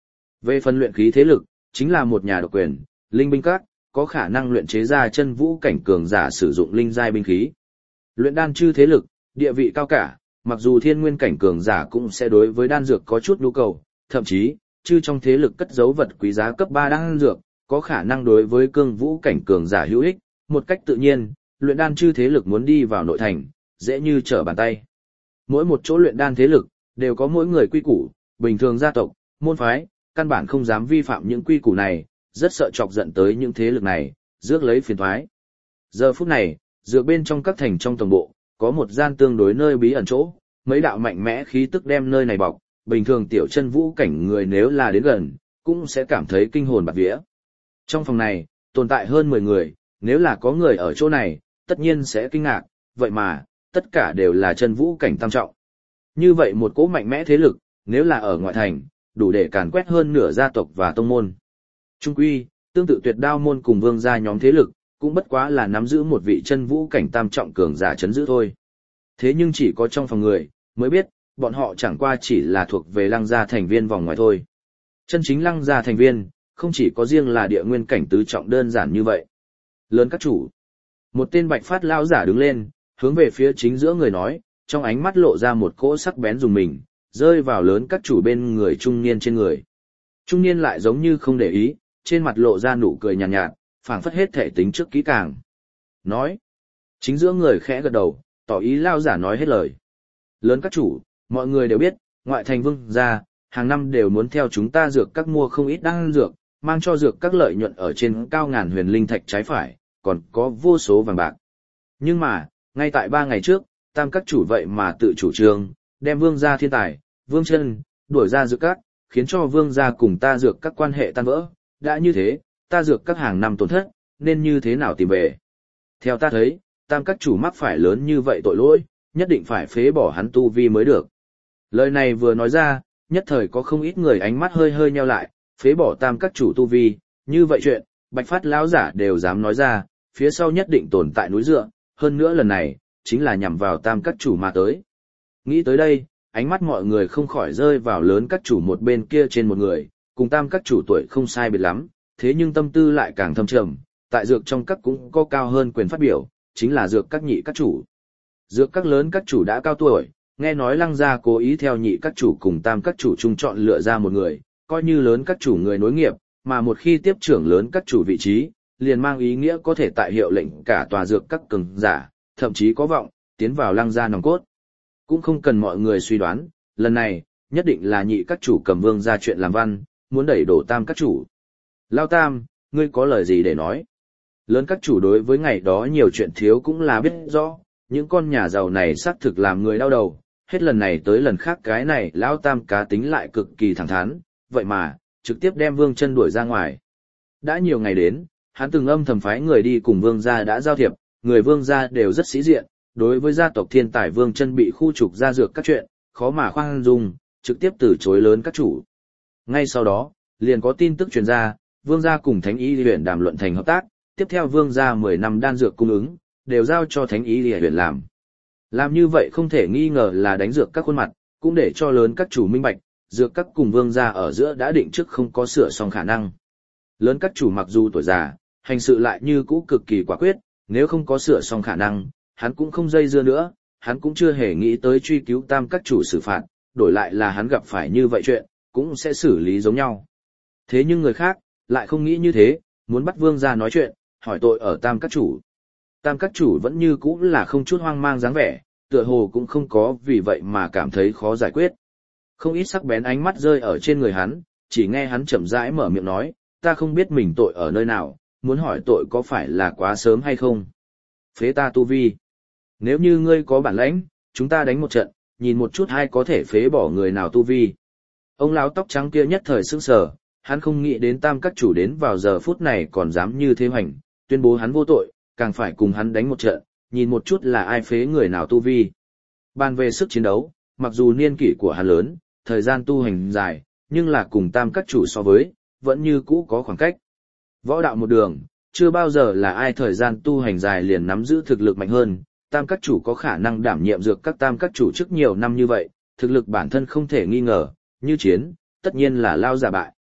Về phần luyện khí thế lực, chính là một nhà độc quyền, linh binh các, có khả năng luyện chế ra chân vũ cảnh cường giả sử dụng linh giai binh khí. Luyện đan chư thế lực, địa vị cao cả, mặc dù thiên nguyên cảnh cường giả cũng sẽ đối với đan dược có chút nhu cầu, thậm chí, chư trong thế lực cất giấu vật quý giá cấp 3 đan dược, có khả năng đối với cương vũ cảnh cường giả hữu ích, một cách tự nhiên, luyện đan chư thế lực muốn đi vào nội thành, dễ như trở bàn tay. Mỗi một chỗ luyện đan thế lực, đều có mỗi người quy củ, bình thường gia tộc, môn phái, căn bản không dám vi phạm những quy củ này, rất sợ chọc giận tới những thế lực này, rước lấy phiền toái. Giờ phút này, dược bên trong các thành trong tổng bộ, có một gian tương đối nơi bí ẩn chỗ, mấy đạo mạnh mẽ khí tức đem nơi này bọc, bình thường tiểu chân vũ cảnh người nếu là đến gần, cũng sẽ cảm thấy kinh hồn bạt vía. Trong phòng này, tồn tại hơn 10 người, nếu là có người ở chỗ này, tất nhiên sẽ kinh ngạc, vậy mà, tất cả đều là chân vũ cảnh tam trọng. Như vậy một cỗ mạnh mẽ thế lực, nếu là ở ngoại thành, đủ để càn quét hơn nửa gia tộc và tông môn. Trung quy, tương tự Tuyệt Đao môn cùng Vương gia nhóm thế lực, cũng bất quá là nắm giữ một vị chân vũ cảnh tam trọng cường giả chấn giữ thôi. Thế nhưng chỉ có trong phòng người, mới biết, bọn họ chẳng qua chỉ là thuộc về Lăng gia thành viên vòng ngoài thôi. Chân chính Lăng gia thành viên, không chỉ có riêng là địa nguyên cảnh tứ trọng đơn giản như vậy. Lớn các chủ. Một tên bạch phát lao giả đứng lên, hướng về phía chính giữa người nói, trong ánh mắt lộ ra một cỗ sắc bén dùng mình, rơi vào lớn các chủ bên người trung niên trên người. Trung niên lại giống như không để ý, trên mặt lộ ra nụ cười nhàn nhạt, phảng phất hết thể tính trước kỹ càng. Nói. Chính giữa người khẽ gật đầu, tỏ ý lao giả nói hết lời. Lớn các chủ, mọi người đều biết, ngoại thành Vương gia, hàng năm đều muốn theo chúng ta dược các mua không ít đan dược, mang cho dược các lợi nhuận ở trên cao ngàn huyền linh thạch trái phải, còn có vô số vàng bạc. Nhưng mà, ngay tại 3 ngày trước, tam các chủ vậy mà tự chủ trương, đem Vương gia thiên tài, Vương Chân, đuổi ra dược các, khiến cho Vương gia cùng ta dược các quan hệ tan vỡ. Đã như thế, ta dược các hàng năm tổn thất, nên như thế nào tìm về? Theo ta thấy, tam các chủ mắc phải lớn như vậy tội lỗi, nhất định phải phế bỏ hắn tu vi mới được. Lời này vừa nói ra, nhất thời có không ít người ánh mắt hơi hơi nheo lại, phế bỏ tam các chủ tu vi, như vậy chuyện, bạch phát lão giả đều dám nói ra, phía sau nhất định tồn tại núi dựa, hơn nữa lần này, chính là nhằm vào tam các chủ mà tới. Nghĩ tới đây, ánh mắt mọi người không khỏi rơi vào lớn các chủ một bên kia trên một người, cùng tam các chủ tuổi không sai biệt lắm, thế nhưng tâm tư lại càng thâm trầm, tại dược trong các cũng có cao hơn quyền phát biểu, chính là dược các nhị các chủ. Dược các lớn các chủ đã cao tuổi, nghe nói Lăng gia cố ý theo nhị các chủ cùng tam các chủ chung chọn lựa ra một người, coi như lớn các chủ người nối nghiệp, mà một khi tiếp trưởng lớn các chủ vị trí, liền mang ý nghĩa có thể tại hiệu lệnh cả tòa dược các cường giả, thậm chí có vọng, tiến vào Lăng gia nòng cốt. Cũng không cần mọi người suy đoán, lần này, nhất định là nhị các chủ cầm Vương ra chuyện làm văn, muốn đẩy đổ tam các chủ. Lao Tam, ngươi có lời gì để nói? Lớn các chủ đối với ngày đó nhiều chuyện thiếu cũng là biết rõ, những con nhà giàu này xác thực làm người đau đầu, hết lần này tới lần khác cái này Lão Tam cá tính lại cực kỳ thẳng thắn, vậy mà, trực tiếp đem Vương Chân đuổi ra ngoài. Đã nhiều ngày đến, hắn từng âm thầm phái người đi cùng Vương gia đã giao thiệp, người Vương gia đều rất sĩ diện, đối với gia tộc thiên tài Vương Chân bị khu trục ra dược các chuyện, khó mà khoan dung, trực tiếp từ chối lớn các chủ. Ngay sau đó, liền có tin tức truyền ra, Vương gia cùng Thánh Y huyện đàm luận thành hợp tác, tiếp theo Vương gia 10 năm đan dược cung ứng, đều giao cho Thánh Y huyện làm. Làm như vậy không thể nghi ngờ là đánh dược các khuôn mặt, cũng để cho lớn các chủ minh bạch, dược các cùng Vương gia ở giữa đã định trước không có sửa xong khả năng. Lớn các chủ mặc dù tuổi già, hành sự lại như cũ cực kỳ quả quyết, nếu không có sửa xong khả năng, hắn cũng không dây dưa nữa, hắn cũng chưa hề nghĩ tới truy cứu tam các chủ xử phạt, đổi lại là hắn gặp phải như vậy chuyện, cũng sẽ xử lý giống nhau. Thế nhưng người khác, lại không nghĩ như thế, muốn bắt Vương gia nói chuyện, hỏi tội ở tam các chủ. Tam các chủ vẫn như cũ là không chút hoang mang dáng vẻ, tựa hồ cũng không có vì vậy mà cảm thấy khó giải quyết. Không ít sắc bén ánh mắt rơi ở trên người hắn, chỉ nghe hắn chậm rãi mở miệng nói, ta không biết mình tội ở nơi nào, muốn hỏi tội có phải là quá sớm hay không. Phế ta tu vi. Nếu như ngươi có bản lãnh, chúng ta đánh một trận, nhìn một chút ai có thể phế bỏ người nào tu vi. Ông lão tóc trắng kia nhất thời sững sờ, hắn không nghĩ đến tam các chủ đến vào giờ phút này còn dám như thế hoành, tuyên bố hắn vô tội, càng phải cùng hắn đánh một trận, nhìn một chút là ai phế người nào tu vi. Bàn về sức chiến đấu, mặc dù niên kỷ của hắn lớn, thời gian tu hành dài, nhưng là cùng tam các chủ so với, vẫn như cũ có khoảng cách. Võ đạo một đường, chưa bao giờ là ai thời gian tu hành dài liền nắm giữ thực lực mạnh hơn, tam các chủ có khả năng đảm nhiệm dược các tam các chủ trước nhiều năm như vậy, thực lực bản thân không thể nghi ngờ, như chiến, tất nhiên là lao giả bại.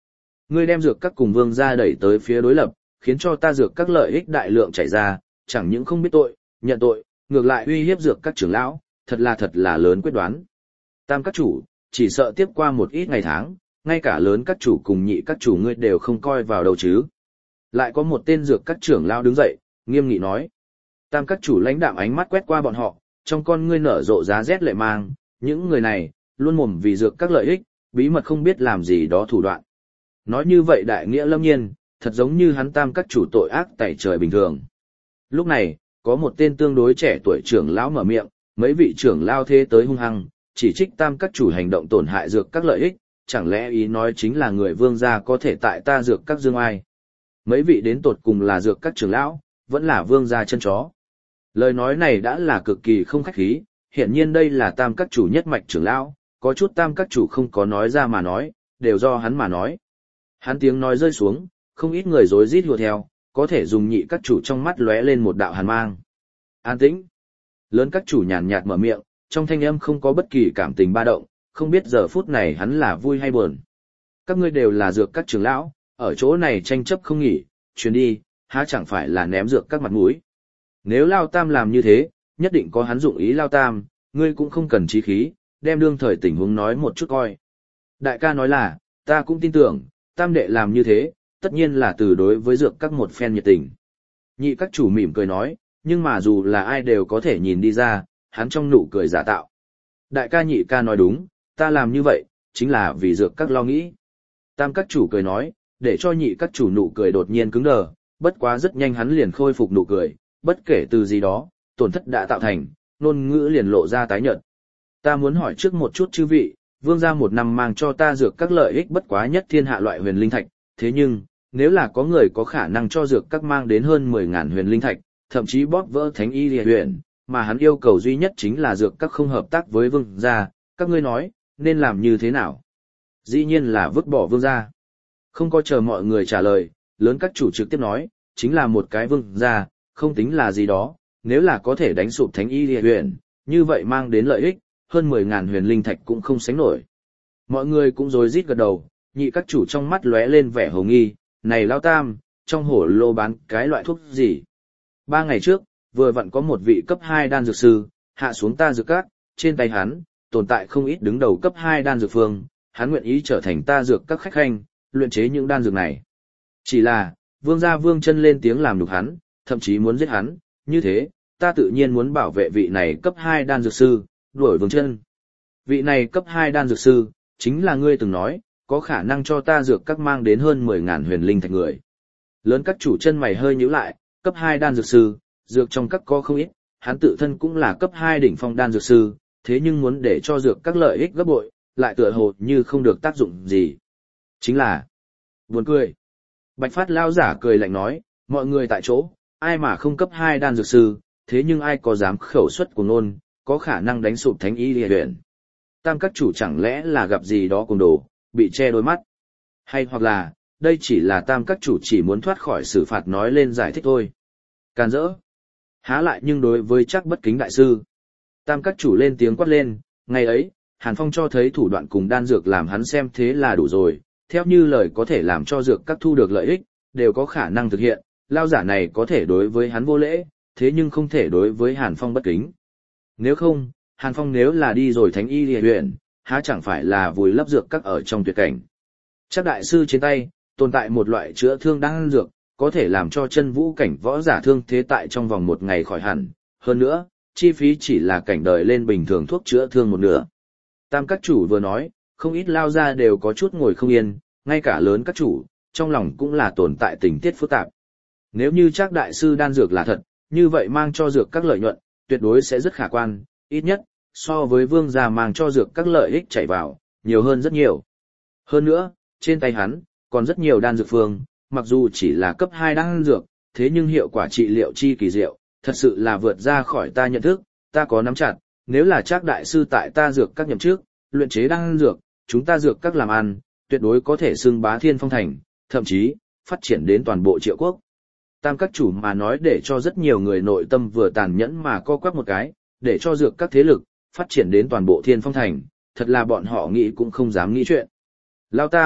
Ngươi đem dược các cùng vương gia đẩy tới phía đối lập, khiến cho ta dược các lợi ích đại lượng chảy ra, chẳng những không biết tội, nhận tội, ngược lại uy hiếp dược các trưởng lão, thật là lớn quyết đoán. Tam các chủ, chỉ sợ tiếp qua một ít ngày tháng, ngay cả lớn các chủ cùng nhị các chủ ngươi đều không coi vào đâu chứ. Lại có một tên dược các trưởng lão đứng dậy, nghiêm nghị nói. Tam các chủ lãnh đạm ánh mắt quét qua bọn họ, trong con ngươi nở rộ giá rét lệ mang, những người này, luôn mồm vì dược các lợi ích, bí mật không biết làm gì đó thủ đoạn. Nói như vậy đại nghĩa lâm nhiên, thật giống như hắn tam các chủ tội ác tẩy trời bình thường. Lúc này, có một tên tương đối trẻ tuổi trưởng lão mở miệng, mấy vị trưởng lao thế tới hung hăng, chỉ trích tam các chủ hành động tổn hại dược các lợi ích, chẳng lẽ ý nói chính là người vương gia có thể tại ta dược các dương ai. Mấy vị đến tột cùng là dược các trưởng lão, vẫn là vương gia chân chó. Lời nói này đã là cực kỳ không khách khí, hiện nhiên đây là tam các chủ nhất mạch trưởng lão, có chút tam các chủ không có nói ra mà nói, đều do hắn mà nói. Hắn tiếng nói rơi xuống, không ít người rối rít hùa theo, có thể dùng nhị các chủ trong mắt lóe lên một đạo hàn mang. An tĩnh. Lớn các chủ nhàn nhạt mở miệng, trong thanh âm không có bất kỳ cảm tình ba động, không biết giờ phút này hắn là vui hay buồn. Các ngươi đều là dược các trưởng lão, ở chỗ này tranh chấp không nghỉ, chuyến đi, há chẳng phải là ném dược các mặt mũi. Nếu Lao Tam làm như thế, nhất định có hắn dụng ý Lao Tam, ngươi cũng không cần chí khí, đem đương thời tình huống nói một chút coi. Đại ca nói là, ta cũng tin tưởng, Tam đệ làm như thế, tất nhiên là từ đối với dược các một phen nhiệt tình. Nhị các chủ mỉm cười nói, nhưng mà dù là ai đều có thể nhìn đi ra, hắn trong nụ cười giả tạo. Đại ca nhị ca nói đúng, ta làm như vậy, chính là vì dược các lo nghĩ. Tam các chủ cười nói, để cho nhị các chủ nụ cười đột nhiên cứng đờ, bất quá rất nhanh hắn liền khôi phục nụ cười, bất kể từ gì đó, tổn thất đã tạo thành, ngôn ngữ liền lộ ra tái nhợt. Ta muốn hỏi trước một chút chư vị, vương gia một năm mang cho ta dược các lợi ích bất quá nhất thiên hạ loại huyền linh thạch, thế nhưng, nếu là có người có khả năng cho dược các mang đến hơn 10.000 huyền linh thạch, thậm chí bóp vỡ thánh y liệt huyền, mà hắn yêu cầu duy nhất chính là dược các không hợp tác với vương gia, các ngươi nói, nên làm như thế nào? Dĩ nhiên là vứt bỏ vương gia. Không có chờ mọi người trả lời, lớn các chủ trực tiếp nói, chính là một cái vương gia, không tính là gì đó, nếu là có thể đánh sụp thánh y liệt huyền, như vậy mang đến lợi ích, hơn 10.000 huyền linh thạch cũng không sánh nổi. Mọi người cũng rối rít gật đầu, nhị các chủ trong mắt lóe lên vẻ hồ nghi, này Lao Tam, trong hổ lô bán cái loại thuốc gì? 3 ngày trước, vừa vặn có một vị cấp 2 đan dược sư, hạ xuống ta dược các, trên tay hắn, tồn tại không ít đứng đầu cấp 2 đan dược phương, hắn nguyện ý trở thành ta dược các khách khanh, luyện chế những đan dược này. Chỉ là, vương gia vương chân lên tiếng làm nhục hắn, thậm chí muốn giết hắn, như thế, ta tự nhiên muốn bảo vệ vị này cấp 2 đan dược sư, đuổi vương chân. Vị này cấp 2 đan dược sư, chính là ngươi từng nói, có khả năng cho ta dược các mang đến hơn 10.000 huyền linh thạch người. Lớn các chủ chân mày hơi nhíu lại, cấp 2 đan dược sư, dược trong các có không ít, hắn tự thân cũng là cấp 2 đỉnh phong đan dược sư, thế nhưng muốn để cho dược các lợi ích gấp bội, lại tựa hồ như không được tác dụng gì. Chính là buồn cười. Bạch Phát lao giả cười lạnh nói, mọi người tại chỗ, ai mà không cấp 2 đan dược sư, thế nhưng ai có dám khẩu xuất của nôn, có khả năng đánh sụp thánh y liệt huyền. Tam các chủ chẳng lẽ là gặp gì đó cùng đồ, bị che đôi mắt. Hay hoặc là, đây chỉ là tam các chủ chỉ muốn thoát khỏi xử phạt nói lên giải thích thôi. Càn rỡ. Há lại nhưng đối với chắc bất kính đại sư. Tam các chủ lên tiếng quát lên, ngày ấy, Hàn Phong cho thấy thủ đoạn cùng đan dược làm hắn xem thế là đủ rồi, theo như lời có thể làm cho dược các thu được lợi ích, đều có khả năng thực hiện, lao giả này có thể đối với hắn vô lễ, thế nhưng không thể đối với Hàn Phong bất kính. Nếu không, Hàn Phong nếu là đi rồi thánh y liệt huyền, há chẳng phải là vùi lấp dược các ở trong tuyệt cảnh. Chắc đại sư trên tay, tồn tại một loại chữa thương đan dược, có thể làm cho chân vũ cảnh võ giả thương thế tại trong vòng 1 ngày khỏi hẳn. Hơn nữa, chi phí chỉ là cảnh đời lên bình thường thuốc chữa thương 1/2. Tam các chủ vừa nói, không ít lao ra đều có chút ngồi không yên, ngay cả lớn các chủ, trong lòng cũng là tồn tại tình tiết phức tạp. Nếu như chắc đại sư đan dược là thật, như vậy mang cho dược các lợi nhuận, tuyệt đối sẽ rất khả quan, ít nhất, so với vương gia mang cho dược các lợi ích chảy vào, nhiều hơn rất nhiều. Hơn nữa, trên tay hắn, còn rất nhiều đan dược phương, mặc dù chỉ là cấp 2 đan dược, thế nhưng hiệu quả trị liệu chi kỳ diệu, thật sự là vượt ra khỏi ta nhận thức, ta có nắm chặt, nếu là Trác đại sư tại ta dược các nhậm trước, luyện chế đan dược, chúng ta dược các làm ăn, tuyệt đối có thể xưng bá thiên phong thành, thậm chí, phát triển đến toàn bộ Triệu quốc. Tam các chủ mà nói để cho rất nhiều người nội tâm vừa tàn nhẫn mà co quắp một cái, để cho dược các thế lực, phát triển đến toàn bộ thiên phong thành, thật là bọn họ nghĩ cũng không dám nghĩ chuyện. Lao Tam,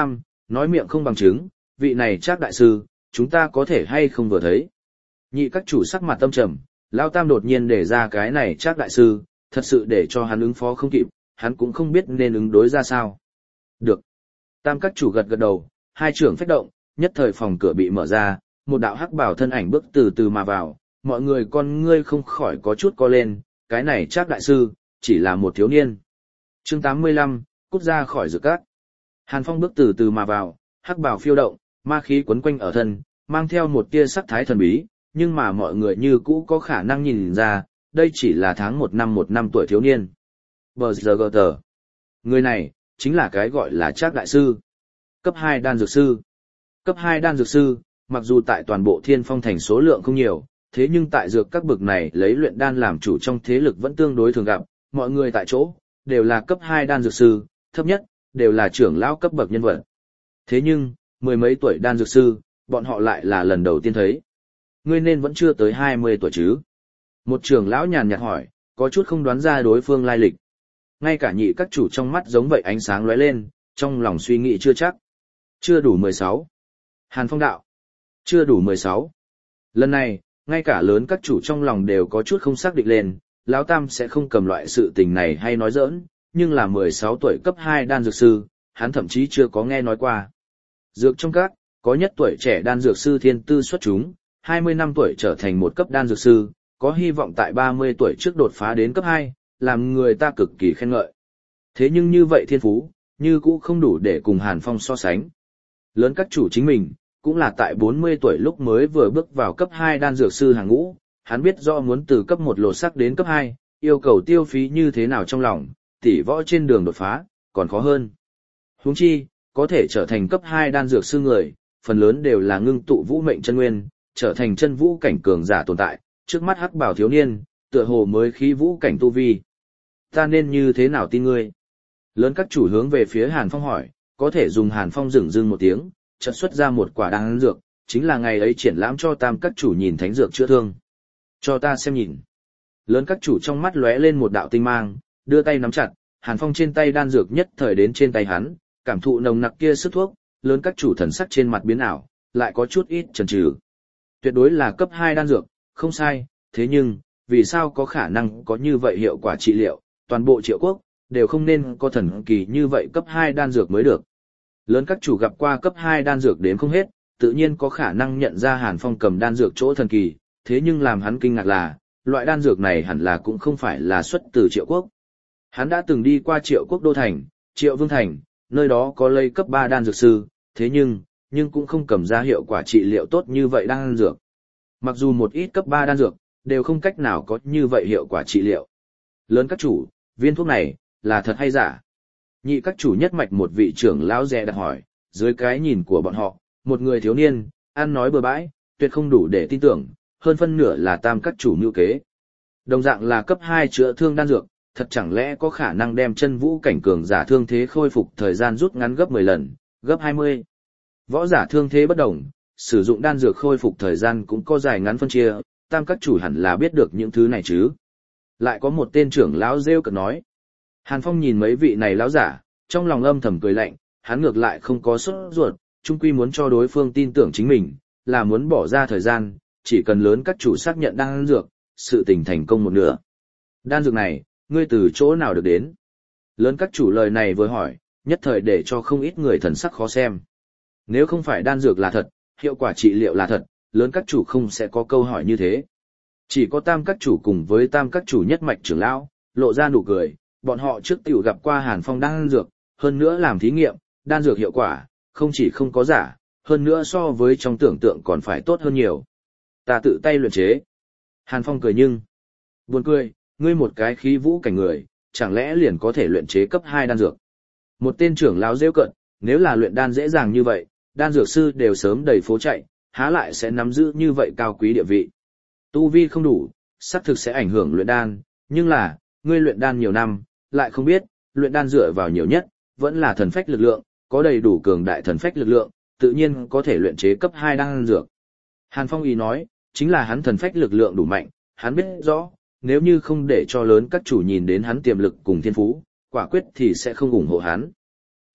nói miệng không bằng chứng, vị này Trác đại sư, chúng ta có thể hay không vừa thấy. Nhị các chủ sắc mặt tâm trầm, Lão Tam đột nhiên để ra cái này Trác đại sư, thật sự để cho hắn ứng phó không kịp, hắn cũng không biết nên ứng đối ra sao. Được. Tam các chủ gật gật đầu, hai trưởng phách động, nhất thời phòng cửa bị mở ra, một đạo hắc bào thân ảnh bước từ từ mà vào, mọi người con ngươi không khỏi có chút co lên, cái này Trác đại sư, chỉ là một thiếu niên. Chương 85, cút ra khỏi dược các. Hàn Phong bước từ từ mà vào, hắc bào phiêu động, ma khí quấn quanh ở thân, mang theo một tia sắc thái thần bí, nhưng mà mọi người như cũ có khả năng nhìn ra, đây chỉ là tháng một năm tuổi thiếu niên. BGT. Người này, chính là cái gọi là Trác đại sư. Cấp 2 đan dược sư. Cấp 2 đan dược sư, mặc dù tại toàn bộ Thiên Phong thành số lượng không nhiều, thế nhưng tại dược các bậc này lấy luyện đan làm chủ trong thế lực vẫn tương đối thường gặp, mọi người tại chỗ, đều là cấp 2 đan dược sư, thấp nhất, đều là trưởng lão cấp bậc nhân vật. Thế nhưng, mười mấy tuổi đan dược sư, bọn họ lại là lần đầu tiên thấy. Ngươi nên vẫn chưa tới 20 tuổi chứ? Một trưởng lão nhàn nhạt hỏi, có chút không đoán ra đối phương lai lịch. Ngay cả nhị các chủ trong mắt giống vậy ánh sáng lóe lên, trong lòng suy nghĩ chưa chắc. Chưa đủ 16. Hàn Phong đạo. Chưa đủ 16. Lần này, ngay cả lớn các chủ trong lòng đều có chút không xác định lên, Lão Tam sẽ không cầm loại sự tình này hay nói giỡn, nhưng là 16 tuổi cấp 2 đan dược sư, hắn thậm chí chưa có nghe nói qua. Dược trong các, có nhất tuổi trẻ đan dược sư thiên tư xuất chúng, 20 năm tuổi trở thành một cấp đan dược sư, có hy vọng tại 30 tuổi trước đột phá đến cấp 2, làm người ta cực kỳ khen ngợi. Thế nhưng như vậy thiên phú, như cũ không đủ để cùng Hàn Phong so sánh. Lớn các chủ chính mình, cũng là tại 40 tuổi lúc mới vừa bước vào cấp 2 đan dược sư hàng ngũ, hắn biết rõ muốn từ cấp 1 lột sắc đến cấp 2, yêu cầu tiêu phí như thế nào trong lòng, tỉ võ trên đường đột phá, còn khó hơn. Huống chi, có thể trở thành cấp 2 đan dược sư người, phần lớn đều là ngưng tụ vũ mệnh chân nguyên, trở thành chân vũ cảnh cường giả tồn tại, trước mắt hắc bảo thiếu niên, tựa hồ mới khí vũ cảnh tu vi. Ta nên như thế nào tin ngươi? Lớn các chủ hướng về phía Hàn Phong hỏi, có thể dùng Hàn Phong dửng dưng một tiếng, chợt xuất ra một quả đan dược, chính là ngày ấy triển lãm cho tam các chủ nhìn thánh dược chữa thương. Cho ta xem nhìn. Lớn các chủ trong mắt lóe lên một đạo tinh mang, đưa tay nắm chặt, Hàn Phong trên tay đan dược nhất thời đến trên tay hắn, cảm thụ nồng nặc kia sức thuốc, lớn các chủ thần sắc trên mặt biến ảo, lại có chút ít chần chừ. Tuyệt đối là cấp 2 đan dược, không sai, thế nhưng, vì sao có khả năng có như vậy hiệu quả trị liệu, toàn bộ Triệu Quốc, đều không nên có thần kỳ như vậy cấp 2 đan dược mới được. Lớn các chủ gặp qua cấp 2 đan dược đến không hết, tự nhiên có khả năng nhận ra Hàn Phong cầm đan dược chỗ thần kỳ, thế nhưng làm hắn kinh ngạc là, loại đan dược này hẳn là cũng không phải là xuất từ Triệu Quốc. Hắn đã từng đi qua Triệu Quốc đô thành, Triệu Vương thành, nơi đó có lây cấp 3 đan dược sư, thế nhưng cũng không cầm ra hiệu quả trị liệu tốt như vậy đan dược. Mặc dù một ít cấp 3 đan dược, đều không cách nào có như vậy hiệu quả trị liệu. Lớn các chủ, viên thuốc này, là thật hay giả? Nhị các chủ nhất mạch một vị trưởng lão dè đặt hỏi, dưới cái nhìn của bọn họ, một người thiếu niên, ăn nói bừa bãi, tuyệt không đủ để tin tưởng, hơn phân nửa là tam các chủ mưu kế. Đồng dạng là cấp 2 chữa thương đan dược, thật chẳng lẽ có khả năng đem chân vũ cảnh cường giả thương thế khôi phục thời gian rút ngắn gấp 10 lần, gấp 20. Võ giả thương thế bất đồng, sử dụng đan dược khôi phục thời gian cũng có dài ngắn phân chia, tam các chủ hẳn là biết được những thứ này chứ. Lại có một tên trưởng lão rêu cợt nói. Hàn Phong nhìn mấy vị này lão giả, trong lòng âm thầm cười lạnh, hắn ngược lại không có sốt ruột, chung quy muốn cho đối phương tin tưởng chính mình, là muốn bỏ ra thời gian, chỉ cần lớn các chủ xác nhận đan dược, sự tình thành công một nửa. Đan dược này, ngươi từ chỗ nào được đến? Lớn các chủ lời này vừa hỏi, nhất thời để cho không ít người thần sắc khó xem. Nếu không phải đan dược là thật, hiệu quả trị liệu là thật, lớn các chủ không sẽ có câu hỏi như thế. Chỉ có tam các chủ cùng với tam các chủ nhất mạch trưởng lão, lộ ra nụ cười, bọn họ trước tiểu gặp qua Hàn Phong đan dược, hơn nữa làm thí nghiệm, đan dược hiệu quả, không chỉ không có giả, hơn nữa so với trong tưởng tượng còn phải tốt hơn nhiều. Ta tự tay luyện chế. Hàn Phong cười nhưng, buồn cười, ngươi một cái khí vũ cảnh người, chẳng lẽ liền có thể luyện chế cấp 2 đan dược. Một tên trưởng lão rêu cận, nếu là luyện đan dễ dàng như vậy, đan dược sư đều sớm đầy phố chạy, há lại sẽ nắm giữ như vậy cao quý địa vị. Tu vi không đủ, xác thực sẽ ảnh hưởng luyện đan, nhưng là, ngươi luyện đan nhiều năm, lại không biết, luyện đan dựa vào nhiều nhất, vẫn là thần phách lực lượng, có đầy đủ cường đại thần phách lực lượng, tự nhiên có thể luyện chế cấp 2 đan dược. Hàn Phong ý nói, chính là hắn thần phách lực lượng đủ mạnh, hắn biết rõ, nếu như không để cho lớn các chủ nhìn đến hắn tiềm lực cùng thiên phú, quả quyết thì sẽ không ủng hộ hắn. Trước,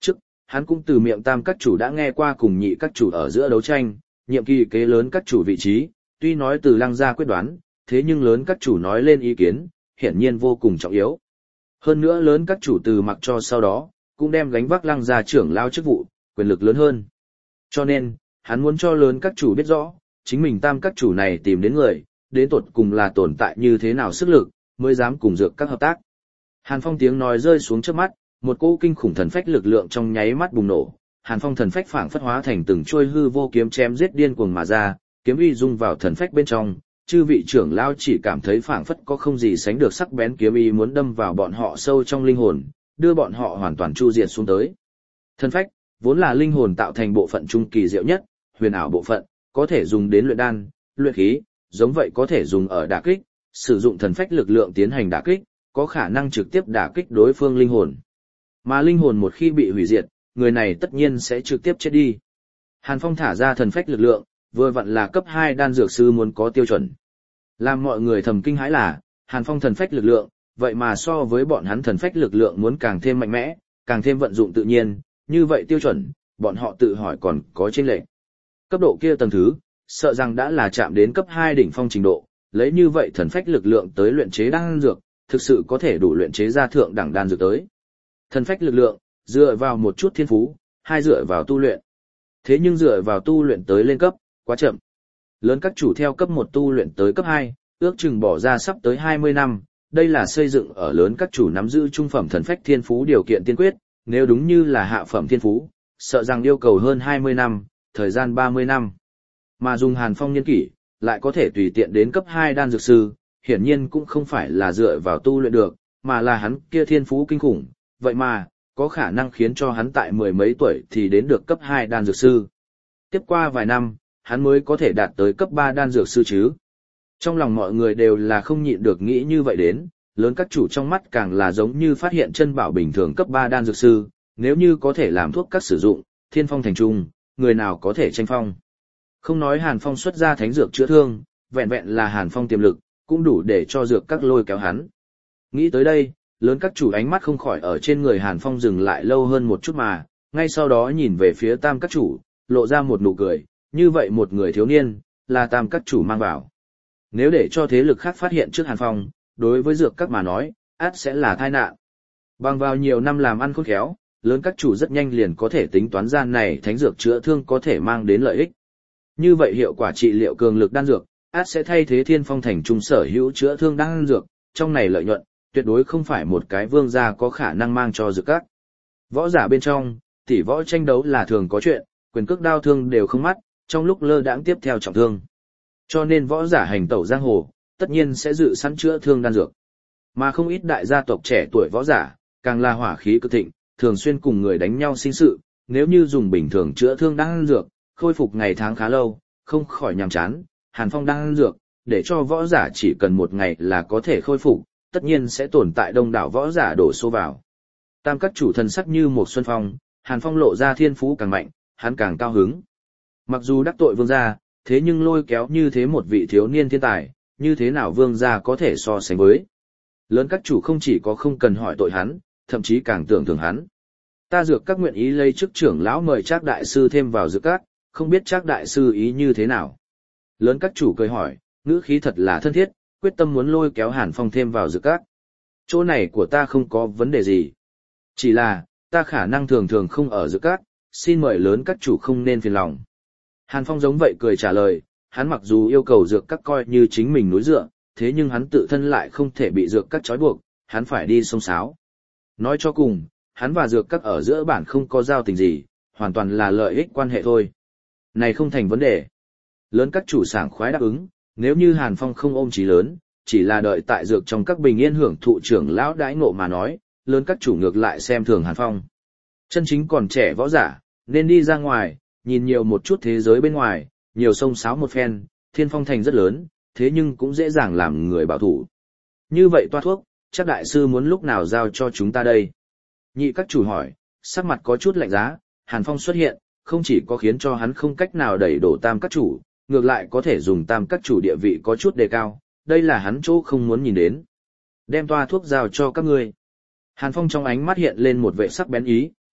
hắn cũng từ miệng tam các chủ đã nghe qua cùng nhị các chủ ở giữa đấu tranh, nhiệm kỳ kế lớn các chủ vị trí, tuy nói từ Lăng gia quyết đoán, thế nhưng lớn các chủ nói lên ý kiến, hiển nhiên vô cùng trọng yếu. Hơn nữa lớn các chủ từ mặc cho sau đó, cũng đem gánh vác Lăng gia trưởng lao chức vụ, quyền lực lớn hơn. Cho nên, hắn muốn cho lớn các chủ biết rõ, chính mình tam các chủ này tìm đến người, đến tột cùng là tồn tại như thế nào sức lực, mới dám cùng dược các hợp tác. Hàn Phong tiếng nói rơi xuống trước mắt, một cỗ kinh khủng thần phách lực lượng trong nháy mắt bùng nổ, Hàn Phong thần phách phảng phất hóa thành từng trôi hư vô kiếm chém giết điên cuồng mà ra, kiếm uy dung vào thần phách bên trong, chư vị trưởng lao chỉ cảm thấy phảng phất có không gì sánh được sắc bén kiếm uy muốn đâm vào bọn họ sâu trong linh hồn, đưa bọn họ hoàn toàn chu diệt xuống tới. Thần phách vốn là linh hồn tạo thành bộ phận trung kỳ diệu nhất, huyền ảo bộ phận, có thể dùng đến luyện đan, luyện khí, giống vậy có thể dùng ở đả kích, sử dụng thần phách lực lượng tiến hành đả kích, có khả năng trực tiếp đả kích đối phương linh hồn. Mà linh hồn một khi bị hủy diệt, người này tất nhiên sẽ trực tiếp chết đi. Hàn Phong thả ra thần phách lực lượng, vừa vặn là cấp 2 đan dược sư muốn có tiêu chuẩn. Làm mọi người thầm kinh hãi là, Hàn Phong thần phách lực lượng, vậy mà so với bọn hắn thần phách lực lượng muốn càng thêm mạnh mẽ, càng thêm vận dụng tự nhiên, như vậy tiêu chuẩn, bọn họ tự hỏi còn có chênh lệch. Cấp độ kia tầng thứ, sợ rằng đã là chạm đến cấp 2 đỉnh phong trình độ, lấy như vậy thần phách lực lượng tới luyện chế đan dược, thực sự có thể đủ luyện chế ra thượng đẳng đan dược tới. Thần phách lực lượng, dựa vào một chút thiên phú, hai dựa vào tu luyện. Thế nhưng dựa vào tu luyện tới lên cấp, quá chậm. Lớn các chủ theo cấp 1 tu luyện tới cấp 2, ước chừng bỏ ra sắp tới 20 năm, đây là xây dựng ở lớn các chủ nắm giữ trung phẩm thần phách thiên phú điều kiện tiên quyết, nếu đúng như là hạ phẩm thiên phú, sợ rằng yêu cầu hơn 20 năm, thời gian 30 năm. Mà dùng Hàn Phong nhân kỷ, lại có thể tùy tiện đến cấp 2 đan dược sư, hiển nhiên cũng không phải là dựa vào tu luyện được, mà là hắn kia thiên phú kinh khủng, vậy mà, có khả năng khiến cho hắn tại mười mấy tuổi thì đến được cấp 2 đan dược sư. Tiếp qua vài năm, hắn mới có thể đạt tới cấp 3 đan dược sư chứ. Trong lòng mọi người đều là không nhịn được nghĩ như vậy đến, lớn các chủ trong mắt càng là giống như phát hiện chân bảo bình thường cấp 3 đan dược sư, nếu như có thể làm thuốc các sử dụng, thiên phong thành trung, người nào có thể tranh phong. Không nói Hàn Phong xuất ra thánh dược chữa thương, vẹn vẹn là Hàn Phong tiềm lực, cũng đủ để cho dược các lôi kéo hắn. Nghĩ tới đây, lớn các chủ ánh mắt không khỏi ở trên người Hàn Phong dừng lại lâu hơn một chút mà, ngay sau đó nhìn về phía tam các chủ, lộ ra một nụ cười, như vậy một người thiếu niên, là tam các chủ mang vào. Nếu để cho thế lực khác phát hiện trước Hàn Phong, đối với dược các mà nói, ắt sẽ là tai nạn. Bằng vào nhiều năm làm ăn khôn khéo, lớn các chủ rất nhanh liền có thể tính toán ra này thánh dược chữa thương có thể mang đến lợi ích. Như vậy hiệu quả trị liệu cường lực đan dược, ắt sẽ thay thế thiên phong thành trung sở hữu chữa thương đan dược, trong này lợi nhuận, tuyệt đối không phải một cái vương gia có khả năng mang cho dược các. Võ giả bên trong, tỷ võ tranh đấu là thường có chuyện, quyền cước đao thương đều không mắt, trong lúc lơ đãng tiếp theo trọng thương. Cho nên võ giả hành tẩu giang hồ, tất nhiên sẽ dự sẵn chữa thương đan dược. Mà không ít đại gia tộc trẻ tuổi võ giả, càng là hỏa khí cực thịnh, thường xuyên cùng người đánh nhau sinh sự, nếu như dùng bình thường chữa thương đan dược, khôi phục ngày tháng khá lâu, không khỏi nhàm chán, Hàn Phong đan dược, để cho võ giả chỉ cần một ngày là có thể khôi phục, tất nhiên sẽ tồn tại đông đảo võ giả đổ xô vào. Tam các chủ thần sắc như một xuân phong, Hàn Phong lộ ra thiên phú càng mạnh, hắn càng cao hứng. Mặc dù đắc tội vương gia, thế nhưng lôi kéo như thế một vị thiếu niên thiên tài, như thế nào vương gia có thể so sánh với. Lớn các chủ không chỉ có không cần hỏi tội hắn, thậm chí càng tưởng thưởng hắn. Ta dược các nguyện ý lấy chức trưởng lão mời Trác đại sư thêm vào dược các, không biết Trác đại sư ý như thế nào. Lớn các chủ cười hỏi, ngữ khí thật là thân thiết, quyết tâm muốn lôi kéo Hàn Phong thêm vào dược các. Chỗ này của ta không có vấn đề gì. Chỉ là, ta khả năng thường thường không ở dược các, xin mời lớn các chủ không nên phiền lòng. Hàn Phong giống vậy cười trả lời, hắn mặc dù yêu cầu dược các coi như chính mình núi dựa, thế nhưng hắn tự thân lại không thể bị dược các trói buộc, hắn phải đi sông sáo. Nói cho cùng, hắn và dược các ở giữa bản không có giao tình gì, hoàn toàn là lợi ích quan hệ thôi. Này không thành vấn đề. Lớn các chủ sảng khoái đáp ứng, nếu như Hàn Phong không ôm chí lớn, chỉ là đợi tại dược trong các bình yên hưởng thụ trưởng lão đãi ngộ mà nói, lớn các chủ ngược lại xem thường Hàn Phong. Chân chính còn trẻ võ giả, nên đi ra ngoài, nhìn nhiều một chút thế giới bên ngoài, nhiều sông sáo một phen, thiên phong thành rất lớn, thế nhưng cũng dễ dàng làm người bảo thủ. Như vậy toa thuốc, chắc đại sư muốn lúc nào giao cho chúng ta đây? Nhị các chủ hỏi, sắc mặt có chút lạnh giá, Hàn Phong xuất hiện, không chỉ có khiến cho hắn không cách nào đẩy đổ tam các chủ, ngược lại có thể dùng tam các chủ địa vị có chút đề cao, đây là hắn chỗ không muốn nhìn đến. Đem toa thuốc giao cho các ngươi. Hàn Phong trong ánh mắt hiện lên một vẻ sắc bén ý,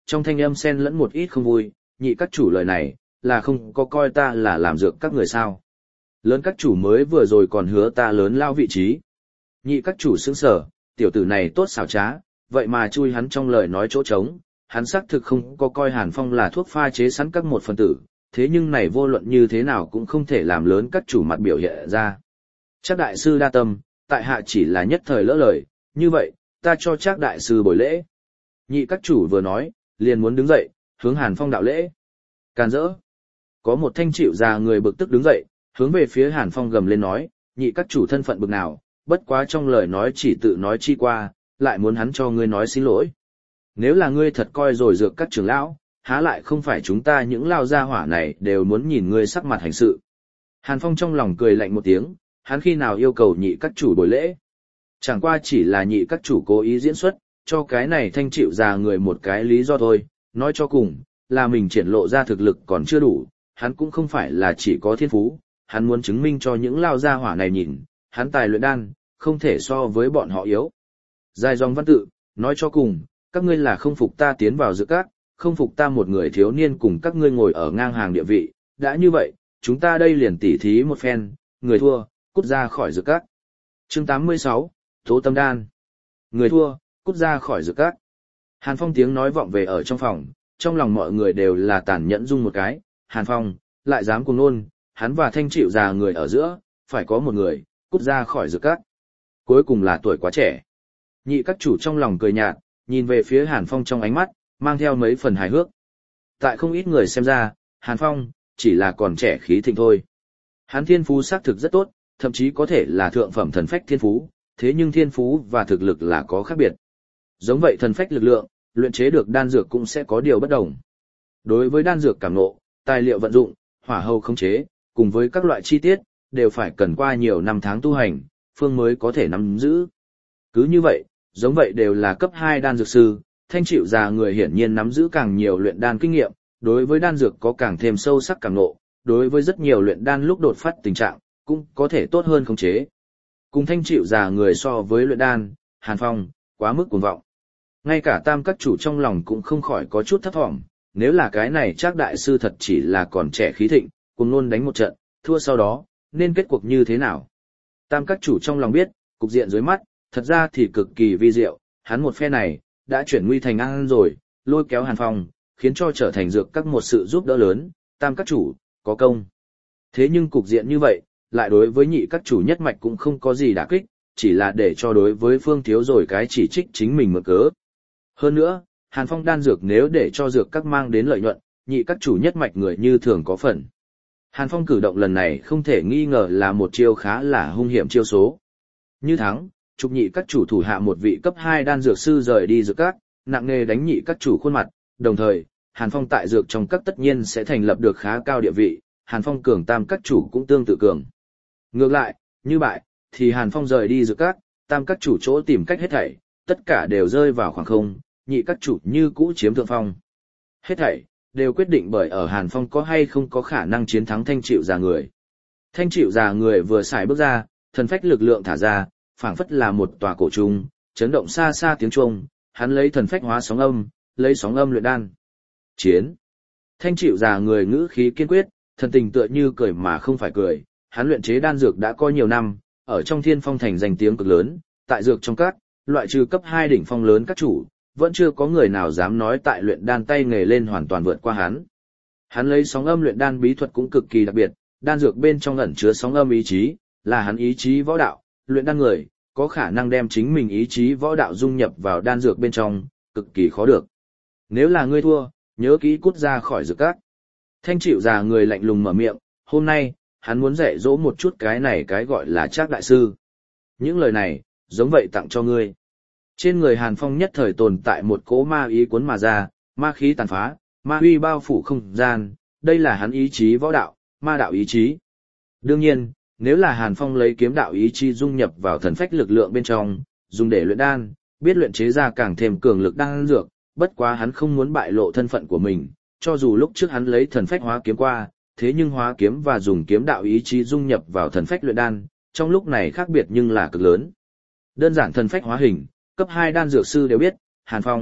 trong thanh âm xen lẫn một ít không vui, nhị các chủ lời này, là không có coi ta là làm dược các người sao. Lớn các chủ mới vừa rồi còn hứa ta lớn lao vị trí. Nhị các chủ sững sờ, tiểu tử này tốt xảo trá, vậy mà chui hắn trong lời nói chỗ trống, hắn xác thực không có coi Hàn Phong là thuốc pha chế sẵn các một phần tử, thế nhưng này vô luận như thế nào cũng không thể làm lớn các chủ mặt biểu hiện ra. Chắc đại sư đa tâm, tại hạ chỉ là nhất thời lỡ lời, như vậy, ta cho Trác đại sư bồi lễ. Nhị các chủ vừa nói, liền muốn đứng dậy, hướng Hàn Phong đạo lễ. Càn rỡ. Có một thanh chịu già người bực tức đứng dậy, hướng về phía Hàn Phong gầm lên nói, nhị các chủ thân phận bực nào, bất quá trong lời nói chỉ tự nói chi qua, lại muốn hắn cho ngươi nói xin lỗi. Nếu là ngươi thật coi rồi dược các trưởng lão, há lại không phải chúng ta những lao gia hỏa này đều muốn nhìn ngươi sắc mặt hành sự. Hàn Phong trong lòng cười lạnh một tiếng, hắn khi nào yêu cầu nhị các chủ bồi lễ. Chẳng qua chỉ là nhị các chủ cố ý diễn xuất, cho cái này thanh chịu già người một cái lý do thôi, nói cho cùng, là mình triển lộ ra thực lực còn chưa đủ, hắn cũng không phải là chỉ có thiên phú, hắn muốn chứng minh cho những lao gia hỏa này nhìn, hắn tài luyện đan, không thể so với bọn họ yếu. Dài dòng văn tự, nói cho cùng, các ngươi là không phục ta tiến vào dược các, không phục ta một người thiếu niên cùng các ngươi ngồi ở ngang hàng địa vị, đã như vậy, chúng ta đây liền tỉ thí một phen, người thua, cút ra khỏi dược các. Chương 86, Tố Tâm Đan. Người thua, cút ra khỏi dược các. Hàn Phong tiếng nói vọng về ở trong phòng, trong lòng mọi người đều là tàn nhẫn rung một cái, Hàn Phong, lại dám cuồng ngôn, hắn và thanh chịu già người ở giữa, phải có một người, cút ra khỏi dược các. Cuối cùng là tuổi quá trẻ. Nhị các chủ trong lòng cười nhạt, nhìn về phía Hàn Phong trong ánh mắt, mang theo mấy phần hài hước. Tại không ít người xem ra, Hàn Phong, chỉ là còn trẻ khí thịnh thôi. Hắn thiên phú xác thực rất tốt, thậm chí có thể là thượng phẩm thần phách thiên phú, thế nhưng thiên phú và thực lực là có khác biệt. Giống vậy thần phách lực lượng, luyện chế được đan dược cũng sẽ có điều bất đồng. Đối với đan dược cảm ngộ, tài liệu vận dụng, hỏa hầu khống chế, cùng với các loại chi tiết, đều phải cần qua nhiều năm tháng tu hành, phương mới có thể nắm giữ. Cứ như vậy, giống vậy đều là cấp 2 đan dược sư, thanh chịu già người hiển nhiên nắm giữ càng nhiều luyện đan kinh nghiệm, đối với đan dược có càng thêm sâu sắc cảm ngộ, đối với rất nhiều luyện đan lúc đột phát tình trạng, cũng có thể tốt hơn khống chế. Cùng thanh chịu già người so với luyện đan, Hàn Phong, quá mức cuồng vọng. Ngay cả tam các chủ trong lòng cũng không khỏi có chút thấp thỏm, nếu là cái này Trác đại sư thật chỉ là còn trẻ khí thịnh, cùng luôn đánh một trận, thua sau đó, nên kết cuộc như thế nào? Tam các chủ trong lòng biết, cục diện dưới mắt, thật ra thì cực kỳ vi diệu, hắn một phe này, đã chuyển nguy thành an rồi, lôi kéo Hàn Phong, khiến cho trở thành dược các một sự giúp đỡ lớn, tam các chủ, có công. Thế nhưng cục diện như vậy, lại đối với nhị các chủ nhất mạch cũng không có gì đả kích, chỉ là để cho đối với Phương Thiếu rồi cái chỉ trích chính mình mượn cớ. Hơn nữa, Hàn Phong đan dược nếu để cho dược các mang đến lợi nhuận, nhị các chủ nhất mạch người như thường có phần. Hàn Phong cử động lần này không thể nghi ngờ là một chiêu khá là hung hiểm chiêu số. Như thắng, trục nhị các chủ thủ hạ một vị cấp 2 đan dược sư rời đi dược các, nặng nề đánh nhị các chủ khuôn mặt, đồng thời, Hàn Phong tại dược trong các tất nhiên sẽ thành lập được khá cao địa vị, Hàn Phong cường tam các chủ cũng tương tự cường. Ngược lại, như bại, thì Hàn Phong rời đi dược các, tam các chủ chỗ tìm cách hết thảy, tất cả đều rơi vào khoảng không, nhị các chủ như cũ chiếm thượng phong. Hết thảy, đều quyết định bởi ở Hàn Phong có hay không có khả năng chiến thắng thanh chịu già người. Thanh chịu già người vừa xài bước ra, thần phách lực lượng thả ra, phảng phất là một tòa cổ trung, chấn động xa xa tiếng chuông, hắn lấy thần phách hóa sóng âm, lấy sóng âm luyện đan. Chiến. Thanh chịu già người ngữ khí kiên quyết, thần tình tựa như cười mà không phải cười, hắn luyện chế đan dược đã có nhiều năm, ở trong Thiên Phong thành danh tiếng cực lớn, tại dược trong các, loại trừ cấp 2 đỉnh phong lớn các chủ, vẫn chưa có người nào dám nói tại luyện đan tay nghề lên hoàn toàn vượt qua hắn. Hắn lấy sóng âm luyện đan bí thuật cũng cực kỳ đặc biệt, đan dược bên trong ẩn chứa sóng âm ý chí, là hắn ý chí võ đạo, luyện đan người, có khả năng đem chính mình ý chí võ đạo dung nhập vào đan dược bên trong, cực kỳ khó được. Nếu là ngươi thua, nhớ kỹ cút ra khỏi dược các. Thanh chịu già người lạnh lùng mở miệng, hôm nay, hắn muốn dạy dỗ một chút cái này cái gọi là Trác đại sư. Những lời này, giống vậy tặng cho ngươi. Trên người Hàn Phong nhất thời tồn tại một cỗ ma ý cuốn mà ra, ma khí tàn phá, ma uy bao phủ không gian, đây là hắn ý chí võ đạo, ma đạo ý chí. Đương nhiên, nếu là Hàn Phong lấy kiếm đạo ý chí dung nhập vào thần phách lực lượng bên trong, dùng để luyện đan, biết luyện chế ra càng thêm cường lực đan dược, bất quá hắn không muốn bại lộ thân phận của mình, cho dù lúc trước hắn lấy thần phách hóa kiếm qua, thế nhưng hóa kiếm và dùng kiếm đạo ý chí dung nhập vào thần phách luyện đan, trong lúc này khác biệt nhưng là cực lớn. Đơn giản thần phách hóa hình, cấp 2 đan dược sư đều biết, Hàn Phong,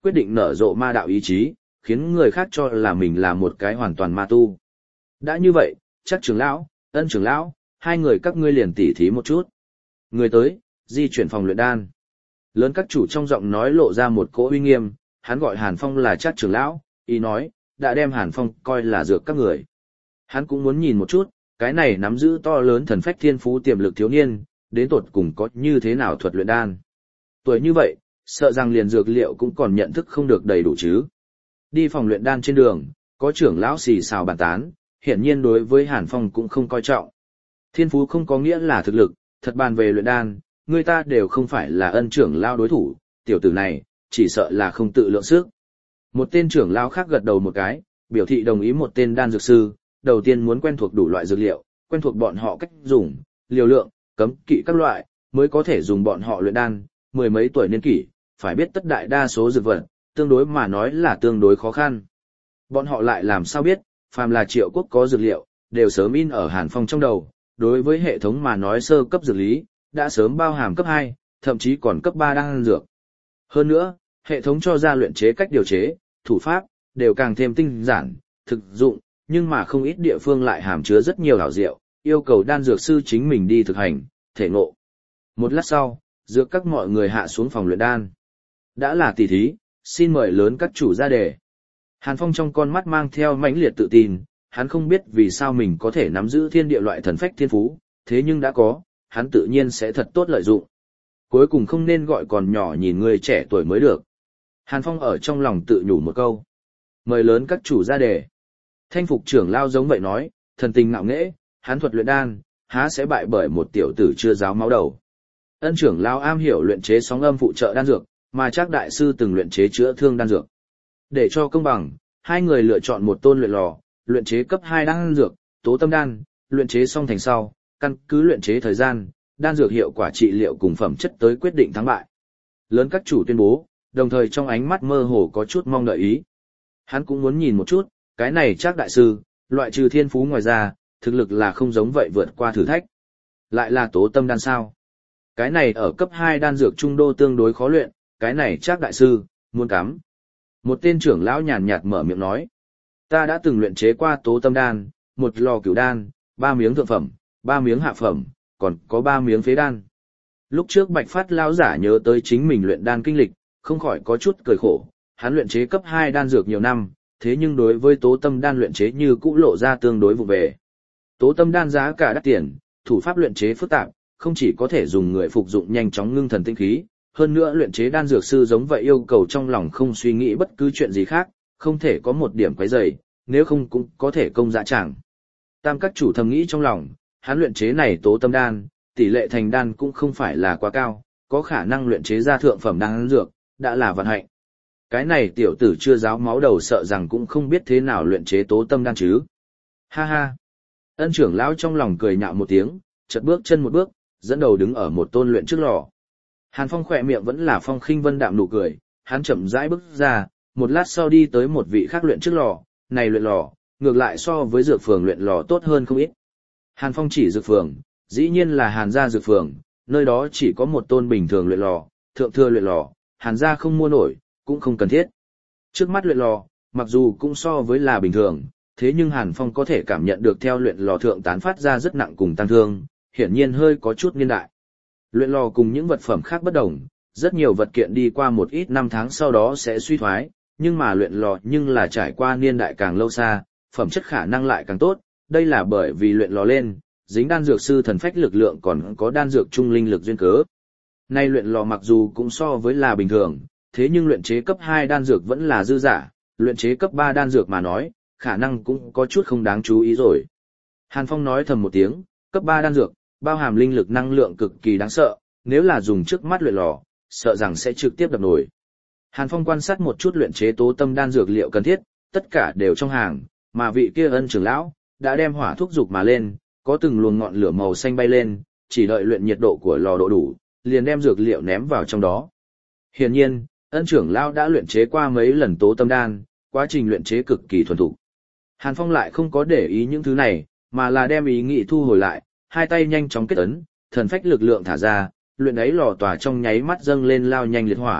quyết định nở rộ ma đạo ý chí, khiến người khác cho là mình là một cái hoàn toàn ma tu. Đã như vậy, chắc trưởng lão, Ân trưởng lão, hai người các ngươi liền tỉ thí một chút. Người tới, di chuyển phòng luyện đan. Lớn các chủ trong giọng nói lộ ra một cỗ uy nghiêm, hắn gọi Hàn Phong là chắc trưởng lão, ý nói, đã đem Hàn Phong coi là dược các người. Hắn cũng muốn nhìn một chút, cái này nắm giữ to lớn thần phách thiên phú tiềm lực thiếu niên, đến tột cùng có như thế nào thuật luyện đan. Tuổi như vậy, sợ rằng liền dược liệu cũng còn nhận thức không được đầy đủ chứ. Đi phòng luyện đan trên đường, có trưởng lão xì xào bàn tán, hiển nhiên đối với Hàn Phong cũng không coi trọng. Thiên phú không có nghĩa là thực lực, thật bàn về luyện đan, người ta đều không phải là Ân trưởng lão đối thủ, tiểu tử này, chỉ sợ là không tự lượng sức. Một tên trưởng lão khác gật đầu một cái, biểu thị đồng ý một tên đan dược sư, đầu tiên muốn quen thuộc đủ loại dược liệu, quen thuộc bọn họ cách dùng, liều lượng, cấm kỵ các loại, mới có thể dùng bọn họ luyện đan, mười mấy tuổi niên kỷ, phải biết tất đại đa số dược vật, tương đối mà nói là tương đối khó khăn. Bọn họ lại làm sao biết, phàm là Triệu Quốc có dược liệu, đều sớm in ở Hàn Phong trong đầu, đối với hệ thống mà nói sơ cấp dược lý, đã sớm bao hàm cấp 2, thậm chí còn cấp 3 đan dược. Hơn nữa, hệ thống cho ra luyện chế cách điều chế, thủ pháp, đều càng thêm tinh giản, thực dụng, nhưng mà không ít địa phương lại hàm chứa rất nhiều ảo diệu, yêu cầu đan dược sư chính mình đi thực hành, thể ngộ. Một lát sau, dược các mọi người hạ xuống phòng luyện đan. Đã là tỷ thí, xin mời lớn các chủ ra đề. Hàn Phong trong con mắt mang theo mãnh liệt tự tin, hắn không biết vì sao mình có thể nắm giữ thiên địa loại thần phách thiên phú, thế nhưng đã có, hắn tự nhiên sẽ thật tốt lợi dụng. Cuối cùng không nên gọi còn nhỏ nhìn người trẻ tuổi mới được. Hàn Phong ở trong lòng tự nhủ một câu. Mời lớn các chủ ra đề. Thanh phục trưởng lao giống vậy nói, thần tình ngạo nghễ, hắn thuật luyện đan, há sẽ bại bởi một tiểu tử chưa giáo máu đầu. Ân trưởng lao am hiểu luyện chế sóng âm phụ trợ đan dược, mà Trác đại sư từng luyện chế chữa thương đan dược. Để cho công bằng, hai người lựa chọn một tôn luyện lò, luyện chế cấp 2 đan dược, tố tâm đan, luyện chế xong thành sau, căn cứ luyện chế thời gian, đan dược hiệu quả trị liệu cùng phẩm chất tới quyết định thắng bại. Lớn các chủ tuyên bố, đồng thời trong ánh mắt mơ hồ có chút mong đợi ý. Hắn cũng muốn nhìn một chút, cái này Trác đại sư, loại trừ thiên phú ngoài ra, thực lực là không giống vậy vượt qua thử thách. Lại là tố tâm đan sao? Cái này ở cấp 2 đan dược trung đô tương đối khó luyện, cái này Trác đại sư, muốn cắm. Một tên trưởng lão nhàn nhạt mở miệng nói. Ta đã từng luyện chế qua tố tâm đan, một lò cửu đan, 3 miếng thượng phẩm, 3 miếng hạ phẩm, còn có 3 miếng phế đan. Lúc trước Bạch Phát lão giả nhớ tới chính mình luyện đan kinh lịch, không khỏi có chút cười khổ, hắn luyện chế cấp 2 đan dược nhiều năm, thế nhưng đối với tố tâm đan luyện chế như cũ lộ ra tương đối vụ về. Tố tâm đan giá cả đắt tiền, thủ pháp luyện chế phức tạp, không chỉ có thể dùng người phục dụng nhanh chóng ngưng thần tinh khí, hơn nữa luyện chế đan dược sư giống vậy yêu cầu trong lòng không suy nghĩ bất cứ chuyện gì khác, không thể có một điểm quấy rầy, nếu không cũng có thể công dã tràng. Tam các chủ thầm nghĩ trong lòng, hắn luyện chế này tố tâm đan, tỷ lệ thành đan cũng không phải là quá cao, có khả năng luyện chế ra thượng phẩm đan dược, đã là vận hạnh. Cái này tiểu tử chưa giáo máu đầu sợ rằng cũng không biết thế nào luyện chế tố tâm đan chứ. Ha ha. Ân trưởng lão trong lòng cười nhạo một tiếng, chợt bước chân một bước, dẫn đầu đứng ở một tôn luyện trước lò. Hàn Phong khỏe miệng vẫn là phong khinh vân đạm nụ cười, hắn chậm rãi bước ra, một lát sau đi tới một vị khác luyện trước lò, này luyện lò, ngược lại so với dược phường luyện lò tốt hơn không ít. Hàn Phong chỉ dược phường, dĩ nhiên là Hàn gia dược phường, nơi đó chỉ có một tôn bình thường luyện lò, thượng thừa luyện lò, Hàn gia không mua nổi, cũng không cần thiết. Trước mắt luyện lò, mặc dù cũng so với là bình thường, thế nhưng Hàn Phong có thể cảm nhận được theo luyện lò thượng tán phát ra rất nặng cùng tăng thương, hiển nhiên hơi có chút niên đại. Luyện lò cùng những vật phẩm khác bất đồng, rất nhiều vật kiện đi qua một ít năm tháng sau đó sẽ suy thoái, nhưng mà luyện lò nhưng là trải qua niên đại càng lâu xa, phẩm chất khả năng lại càng tốt, đây là bởi vì luyện lò lên, dính đan dược sư thần phách lực lượng còn có đan dược trung linh lực duyên cớ. Nay luyện lò mặc dù cũng so với là bình thường, thế nhưng luyện chế cấp 2 đan dược vẫn là dư giả, luyện chế cấp 3 đan dược mà nói, khả năng cũng có chút không đáng chú ý rồi. Hàn Phong nói thầm một tiếng, cấp 3 đan dược, bao hàm linh lực năng lượng cực kỳ đáng sợ, nếu là dùng trước mắt luyện lò, sợ rằng sẽ trực tiếp đập nổi. Hàn Phong quan sát một chút luyện chế tố tâm đan dược liệu cần thiết, tất cả đều trong hàng, mà vị kia Ân trưởng lão đã đem hỏa thúc dục mà lên, có từng luồng ngọn lửa màu xanh bay lên, chỉ đợi luyện nhiệt độ của lò độ đủ, liền đem dược liệu ném vào trong đó. Hiển nhiên, Ân trưởng lão đã luyện chế qua mấy lần tố tâm đan, quá trình luyện chế cực kỳ thuần thục. Hàn Phong lại không có để ý những thứ này, mà là đem ý nghĩ thu hồi lại, hai tay nhanh chóng kết ấn, thần phách lực lượng thả ra, luyện ấy lò tỏa trong nháy mắt dâng lên lao nhanh liệt hỏa,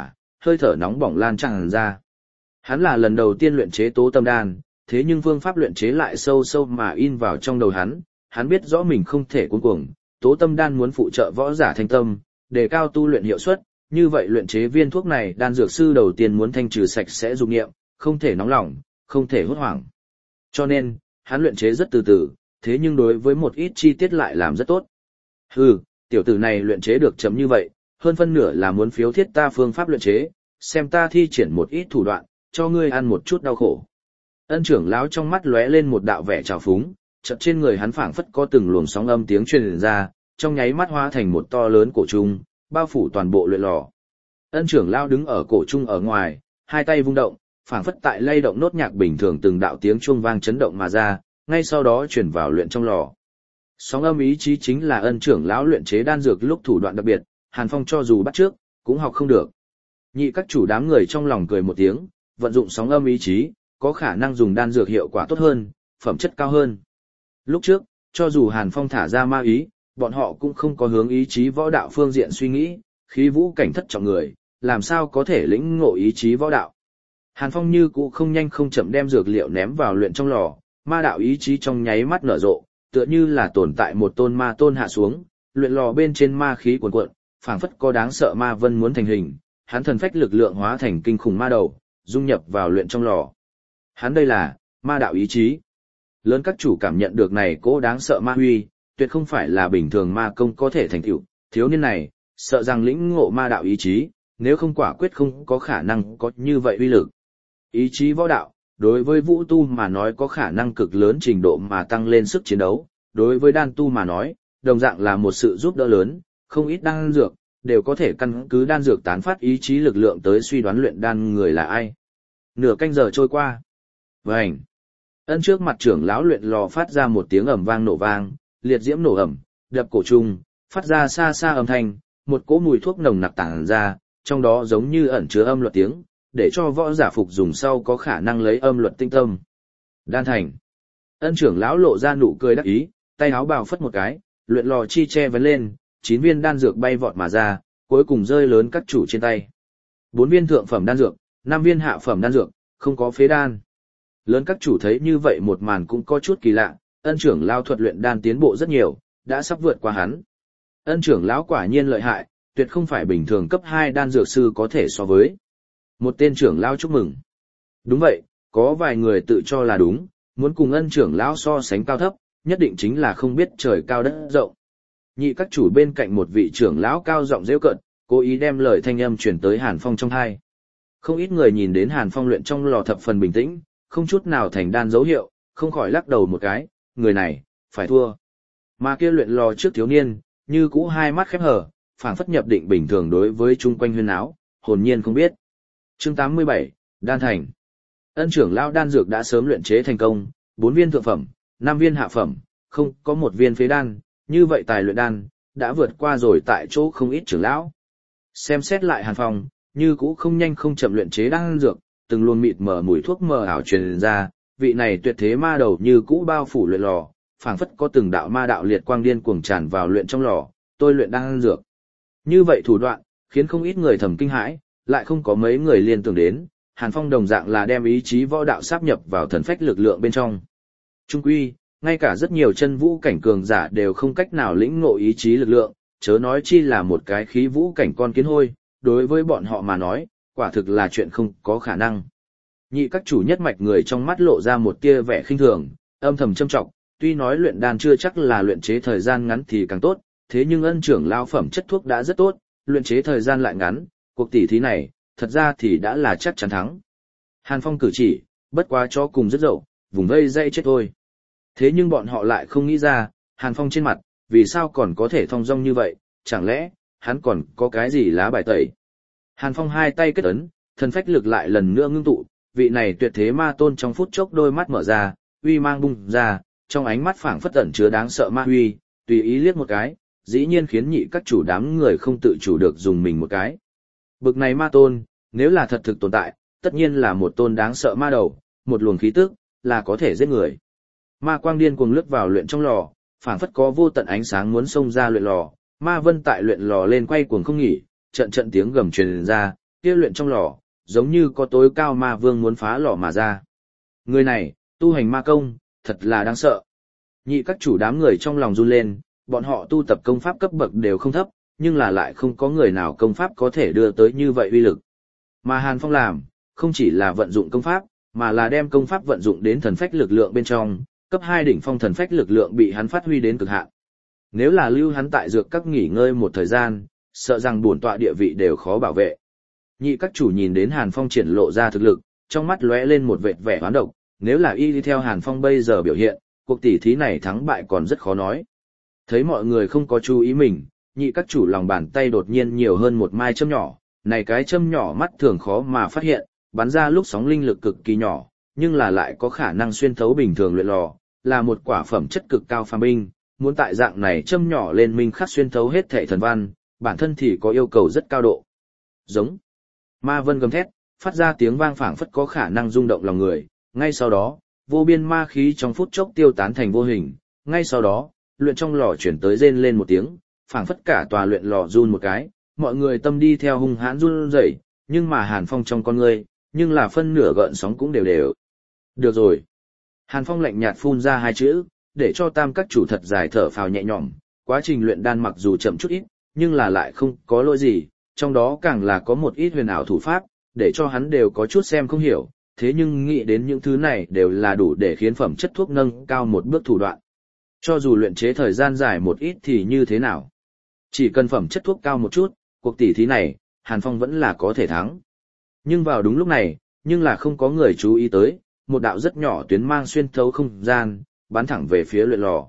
hơi thở nóng bỏng lan tràn ra. Hắn là lần đầu tiên luyện chế tố tâm đan, thế nhưng phương pháp luyện chế lại sâu sâu mà in vào trong đầu hắn biết rõ mình không thể cuống cuồng, tố tâm đan muốn phụ trợ võ giả thanh tâm, đề cao tu luyện hiệu suất, như vậy luyện chế viên thuốc này đan dược sư đầu tiên muốn thanh trừ sạch sẽ dục niệm, không thể nóng lòng, không thể hốt hoảng. Cho nên, hắn luyện chế rất từ từ, thế nhưng đối với một ít chi tiết lại làm rất tốt. Hừ, tiểu tử này luyện chế được chấm như vậy, hơn phân nửa là muốn phiếu thiết ta phương pháp luyện chế, xem ta thi triển một ít thủ đoạn, cho ngươi ăn một chút đau khổ. Ân trưởng lão trong mắt lóe lên một đạo vẻ trào phúng, chợt trên người hắn phảng phất có từng luồng sóng âm tiếng truyền ra, trong nháy mắt hóa thành một to lớn cổ trung, bao phủ toàn bộ luyện lò. Ân trưởng lão đứng ở cổ trung ở ngoài, hai tay vung động, phảng phất tại lay động nốt nhạc bình thường từng đạo tiếng chuông vang chấn động mà ra, ngay sau đó truyền vào luyện trong lò. Sóng âm ý chí chính là ân trưởng lão luyện chế đan dược lúc thủ đoạn đặc biệt, Hàn Phong cho dù bắt trước, cũng học không được. Nhị các chủ đám người trong lòng cười một tiếng, vận dụng sóng âm ý chí, có khả năng dùng đan dược hiệu quả tốt hơn, phẩm chất cao hơn. Lúc trước, cho dù Hàn Phong thả ra ma ý, bọn họ cũng không có hướng ý chí võ đạo phương diện suy nghĩ, khí vũ cảnh thất trọng người, làm sao có thể lĩnh ngộ ý chí võ đạo. Hàn Phong như cũ không nhanh không chậm đem dược liệu ném vào luyện trong lò, ma đạo ý chí trong nháy mắt nở rộ, tựa như là tồn tại một tôn ma tôn hạ xuống, luyện lò bên trên ma khí cuồn cuộn, phảng phất có đáng sợ ma vân muốn thành hình, hắn thần phách lực lượng hóa thành kinh khủng ma đầu, dung nhập vào luyện trong lò. Hắn đây là ma đạo ý chí. Lớn các chủ cảm nhận được này cố đáng sợ ma huy, tuyệt không phải là bình thường ma công có thể thành tựu, thiếu niên này, sợ rằng lĩnh ngộ ma đạo ý chí, nếu không quả quyết không có khả năng có như vậy uy lực. Ý chí võ đạo, đối với vũ tu mà nói có khả năng cực lớn trình độ mà tăng lên sức chiến đấu, đối với đan tu mà nói, đồng dạng là một sự giúp đỡ lớn, không ít đan dược, đều có thể căn cứ đan dược tán phát ý chí lực lượng tới suy đoán luyện đan người là ai. Nửa canh giờ trôi qua. Vành. Ân trước mặt trưởng lão luyện lò phát ra một tiếng ầm vang nổ vang, liệt diễm nổ ầm, đập cổ trung, phát ra xa xa âm thanh, một cỗ mùi thuốc nồng nặc tản ra, trong đó giống như ẩn chứa âm luật tiếng, để cho võ giả phục dùng sau có khả năng lấy âm luật tinh tâm. Đan thành. Ân trưởng lão lộ ra nụ cười đắc ý, tay áo bào phất một cái, luyện lò chi che vấn lên, 9 viên đan dược bay vọt mà ra, cuối cùng rơi lớn các chủ trên tay. 4 viên thượng phẩm đan dược, 5 viên hạ phẩm đan dược, không có phế đan. Lớn các chủ thấy như vậy một màn cũng có chút kỳ lạ, ân trưởng lão thuật luyện đan tiến bộ rất nhiều, đã sắp vượt qua hắn. Ân trưởng lão quả nhiên lợi hại, tuyệt không phải bình thường cấp 2 đan dược sư có thể so với. Một tên trưởng lão chúc mừng. Đúng vậy, có vài người tự cho là đúng, muốn cùng ân trưởng lão so sánh cao thấp, nhất định chính là không biết trời cao đất rộng. Nhị các chủ bên cạnh một vị trưởng lão cao giọng giễu cợt, cố ý đem lời thanh âm truyền tới Hàn Phong trong tai. Không ít người nhìn đến Hàn Phong luyện trong lò thập phần bình tĩnh, không chút nào thành đan dấu hiệu, không khỏi lắc đầu một cái, người này, phải thua. Mà kia luyện lò trước thiếu niên, như cũ hai mắt khép hờ, phảng phất nhập định bình thường đối với chung quanh huyên áo, hồn nhiên không biết. Chương 87, đan thành. Ân trưởng lão đan dược đã sớm luyện chế thành công, 4 viên thượng phẩm, 5 viên hạ phẩm, không có một viên phế đan, như vậy tài luyện đan đã vượt qua rồi tại chỗ không ít trưởng lão. Xem xét lại Hàn Phong, như cũ không nhanh không chậm luyện chế đan dược, từng luồng mịt mờ mùi thuốc mờ ảo truyền ra, vị này tuyệt thế ma đầu như cũ bao phủ luyện lò, phảng phất có từng đạo ma đạo liệt quang điên cuồng tràn vào luyện trong lò, tôi luyện đan dược. Như vậy thủ đoạn, khiến không ít người thầm kinh hãi, lại không có mấy người liên tưởng đến, Hàn Phong đồng dạng là đem ý chí võ đạo sáp nhập vào thần phách lực lượng bên trong. Trung quy, ngay cả rất nhiều chân vũ cảnh cường giả đều không cách nào lĩnh ngộ ý chí lực lượng, chớ nói chi là một cái khí vũ cảnh con kiến hôi, đối với bọn họ mà nói, quả thực là chuyện không có khả năng. Nhị các chủ nhất mạch người trong mắt lộ ra một tia vẻ khinh thường, âm thầm châm trọng, tuy nói luyện đan chưa chắc là luyện chế thời gian ngắn thì càng tốt, thế nhưng ân trưởng lão phẩm chất thuốc đã rất tốt, luyện chế thời gian lại ngắn, cuộc tỷ thí này, thật ra thì đã là chắc chắn thắng. Hàn Phong cử chỉ, bất quá cho cùng rất dậu, vùng vây dây chết thôi. Thế nhưng bọn họ lại không nghĩ ra, Hàn Phong trên mặt, vì sao còn có thể thong dong như vậy, chẳng lẽ, hắn còn có cái gì lá bài tẩy. Hàn Phong hai tay kết ấn, thần phách lực lại lần nữa ngưng tụ, vị này tuyệt thế ma tôn trong phút chốc đôi mắt mở ra, uy mang bung ra, trong ánh mắt phảng phất ẩn chứa đáng sợ ma huy, tùy ý liếc một cái, dĩ nhiên khiến nhị các chủ đám người không tự chủ được dùng mình một cái. Bực này ma tôn, nếu là thật thực tồn tại, tất nhiên là một tôn đáng sợ ma đầu, một luồng khí tức, là có thể giết người. Ma quang điên cuồng lướt vào luyện trong lò, phảng phất có vô tận ánh sáng muốn xông ra luyện lò, ma vân tại luyện lò lên quay cuồng không nghỉ, trận trận tiếng gầm truyền ra, kia luyện trong lò, giống như có tối cao ma vương muốn phá lò mà ra. Người này, tu hành ma công, thật là đáng sợ. Nhị các chủ đám người trong lòng run lên, bọn họ tu tập công pháp cấp bậc đều không thấp, nhưng là lại không có người nào công pháp có thể đưa tới như vậy uy lực. Mà Hàn Phong làm, không chỉ là vận dụng công pháp, mà là đem công pháp vận dụng đến thần phách lực lượng bên trong, cấp 2 đỉnh phong thần phách lực lượng bị hắn phát huy đến cực hạn. Nếu là lưu hắn tại dược các nghỉ ngơi một thời gian, sợ rằng bổn tọa địa vị đều khó bảo vệ. Nhị các chủ nhìn đến Hàn Phong triển lộ ra thực lực, trong mắt lóe lên một vệt vẻ oán độc, nếu là y đi theo Hàn Phong bây giờ biểu hiện, cuộc tỷ thí này thắng bại còn rất khó nói. Thấy mọi người không có chú ý mình, nhị các chủ lòng bàn tay đột nhiên nhiều hơn một mai châm nhỏ, này cái châm nhỏ mắt thường khó mà phát hiện, bắn ra lúc sóng linh lực cực kỳ nhỏ, nhưng là lại có khả năng xuyên thấu bình thường luyện lò, là một quả phẩm chất cực cao phàm binh, muốn tại dạng này châm nhỏ lên minh khắc xuyên thấu hết thể thần văn, bản thân thì có yêu cầu rất cao độ. Giống. Ma vân gầm thét, phát ra tiếng vang phảng phất có khả năng rung động lòng người, ngay sau đó, vô biên ma khí trong phút chốc tiêu tán thành vô hình, ngay sau đó, luyện trong lò chuyển tới rên lên một tiếng, phảng phất cả tòa luyện lò run một cái, mọi người tâm đi theo hung hãn run rẩy, nhưng mà Hàn Phong trong con người, nhưng là phân nửa gợn sóng cũng đều đều. Được rồi. Hàn Phong lạnh nhạt phun ra hai chữ, để cho tam các chủ thật dài thở phào nhẹ nhõm, quá trình luyện đan mặc dù chậm chút ít, nhưng là lại không có lỗi gì, trong đó càng là có một ít huyền ảo thủ pháp, để cho hắn đều có chút xem không hiểu, thế nhưng nghĩ đến những thứ này đều là đủ để khiến phẩm chất thuốc nâng cao một bước thủ đoạn. Cho dù luyện chế thời gian dài một ít thì như thế nào? Chỉ cần phẩm chất thuốc cao một chút, cuộc tỷ thí này, Hàn Phong vẫn là có thể thắng. Nhưng vào đúng lúc này, nhưng là không có người chú ý tới, một đạo rất nhỏ tuyến mang xuyên thấu không gian, bắn thẳng về phía luyện lò.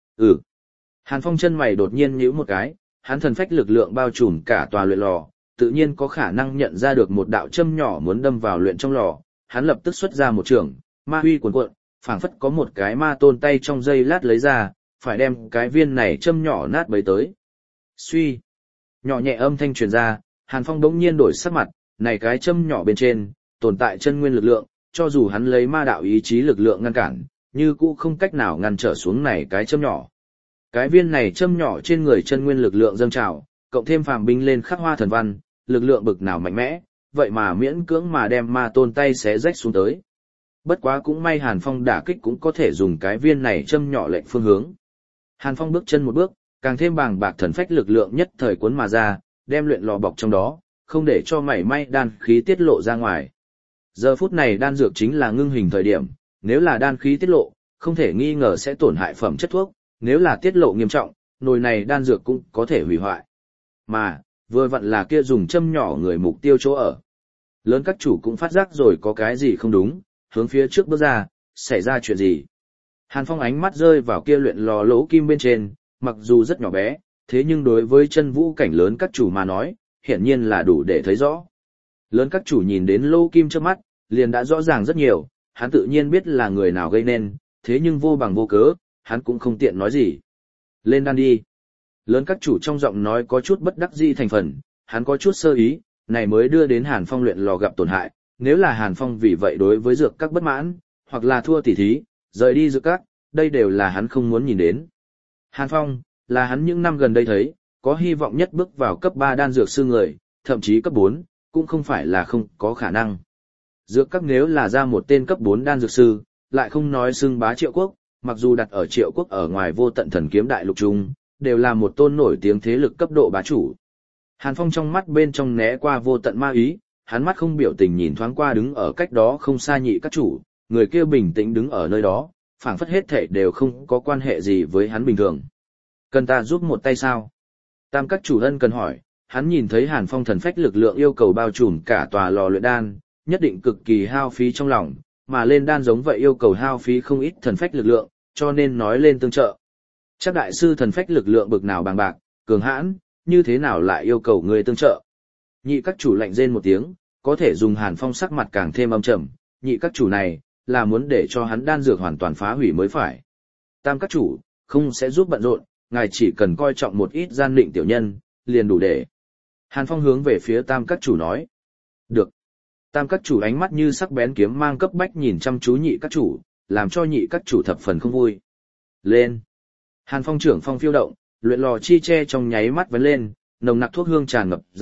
Hàn Phong chân mày đột nhiên nhíu một cái, hắn thần phách lực lượng bao trùm cả tòa luyện lò, tự nhiên có khả năng nhận ra được một đạo châm nhỏ muốn đâm vào luyện trong lò, hắn lập tức xuất ra một trường, ma huy cuồn cuộn, phảng phất có một cái ma tôn tay trong giây lát lấy ra, phải đem cái viên này châm nhỏ nát bấy tới. Suy, nhỏ nhẹ âm thanh truyền ra, Hàn Phong bỗng nhiên đổi sắc mặt, này cái châm nhỏ bên trên, tồn tại chân nguyên lực lượng, cho dù hắn lấy ma đạo ý chí lực lượng ngăn cản, như cũ không cách nào ngăn trở xuống này cái châm nhỏ. Cái viên này châm nhỏ trên người chân nguyên lực lượng dâng trào, cộng thêm phàm binh lên khắc hoa thần văn, lực lượng bực nào mạnh mẽ, vậy mà miễn cưỡng mà đem ma tôn tay xé rách xuống tới. Bất quá cũng may Hàn Phong đả kích cũng có thể dùng cái viên này châm nhỏ lệnh phương hướng. Hàn Phong bước chân một bước, càng thêm bàng bạc thần phách lực lượng nhất thời cuốn mà ra, đem luyện lò bọc trong đó, không để cho mảy may đan khí tiết lộ ra ngoài. Giờ phút này đan dược chính là ngưng hình thời điểm, nếu là đan khí tiết lộ, không thể nghi ngờ sẽ tổn hại phẩm chất thuốc, nếu là tiết lộ nghiêm trọng, nồi này đan dược cũng có thể hủy hoại. Mà, vừa vặn là kia dùng châm nhỏ người mục tiêu chỗ ở. Lớn các chủ cũng phát giác rồi có cái gì không đúng, hướng phía trước bước ra, xảy ra chuyện gì. Hàn Phong ánh mắt rơi vào kia luyện lò lỗ kim bên trên, mặc dù rất nhỏ bé, thế nhưng đối với chân vũ cảnh lớn các chủ mà nói, hiển nhiên là đủ để thấy rõ. Lớn các chủ nhìn đến lỗ kim trước mắt, liền đã rõ ràng rất nhiều, hắn tự nhiên biết là người nào gây nên, thế nhưng vô bằng vô cớ, hắn cũng không tiện nói gì. Lên đan đi. Lớn các chủ trong giọng nói có chút bất đắc dĩ thành phần, hắn có chút sơ ý, này mới đưa đến Hàn Phong luyện lò gặp tổn hại, nếu là Hàn Phong vì vậy đối với dược các bất mãn, hoặc là thua tỉ thí, rời đi dược các, đây đều là hắn không muốn nhìn đến. Hàn Phong, là hắn những năm gần đây thấy, có hy vọng nhất bước vào cấp 3 đan dược sư người, thậm chí cấp 4, cũng không phải là không có khả năng. Dược các nếu là ra một tên cấp 4 đan dược sư, lại không nói xưng bá Triệu Quốc, mặc dù đặt ở Triệu Quốc ở ngoài vô tận thần kiếm đại lục trung, đều là một tôn nổi tiếng thế lực cấp độ bá chủ. Hàn Phong trong mắt bên trong né qua vô tận ma ý, hắn mắt không biểu tình nhìn thoáng qua đứng ở cách đó không xa nhị các chủ, người kia bình tĩnh đứng ở nơi đó, phảng phất hết thảy đều không có quan hệ gì với hắn bình thường. Cần ta giúp một tay sao? Tam các chủ ân cần hỏi, hắn nhìn thấy Hàn Phong thần phách lực lượng yêu cầu bao trùm cả tòa lò luyện đan, nhất định cực kỳ hao phí trong lòng, mà lên đan giống vậy yêu cầu hao phí không ít thần phách lực lượng, cho nên nói lên tương trợ. Chắc đại sư thần phách lực lượng bực nào bàng bạc, cường hãn, như thế nào lại yêu cầu người tương trợ? Nhị các chủ lạnh rên một tiếng, có thể dùng Hàn Phong sắc mặt càng thêm âm trầm, nhị các chủ này, là muốn để cho hắn đan dược hoàn toàn phá hủy mới phải. Tam các chủ, không sẽ giúp bận rộn, ngài chỉ cần coi trọng một ít gian định tiểu nhân, liền đủ để. Hàn Phong hướng về phía tam các chủ nói. Được. Tam các chủ ánh mắt như sắc bén kiếm mang cấp bách nhìn chăm chú nhị các chủ, làm cho nhị các chủ thập phần không vui. Lên. Hàn Phong trưởng phong phiêu động, luyện lò chi tre trong nháy mắt vấn lên, nồng nặc thuốc hương tràn ngập ra,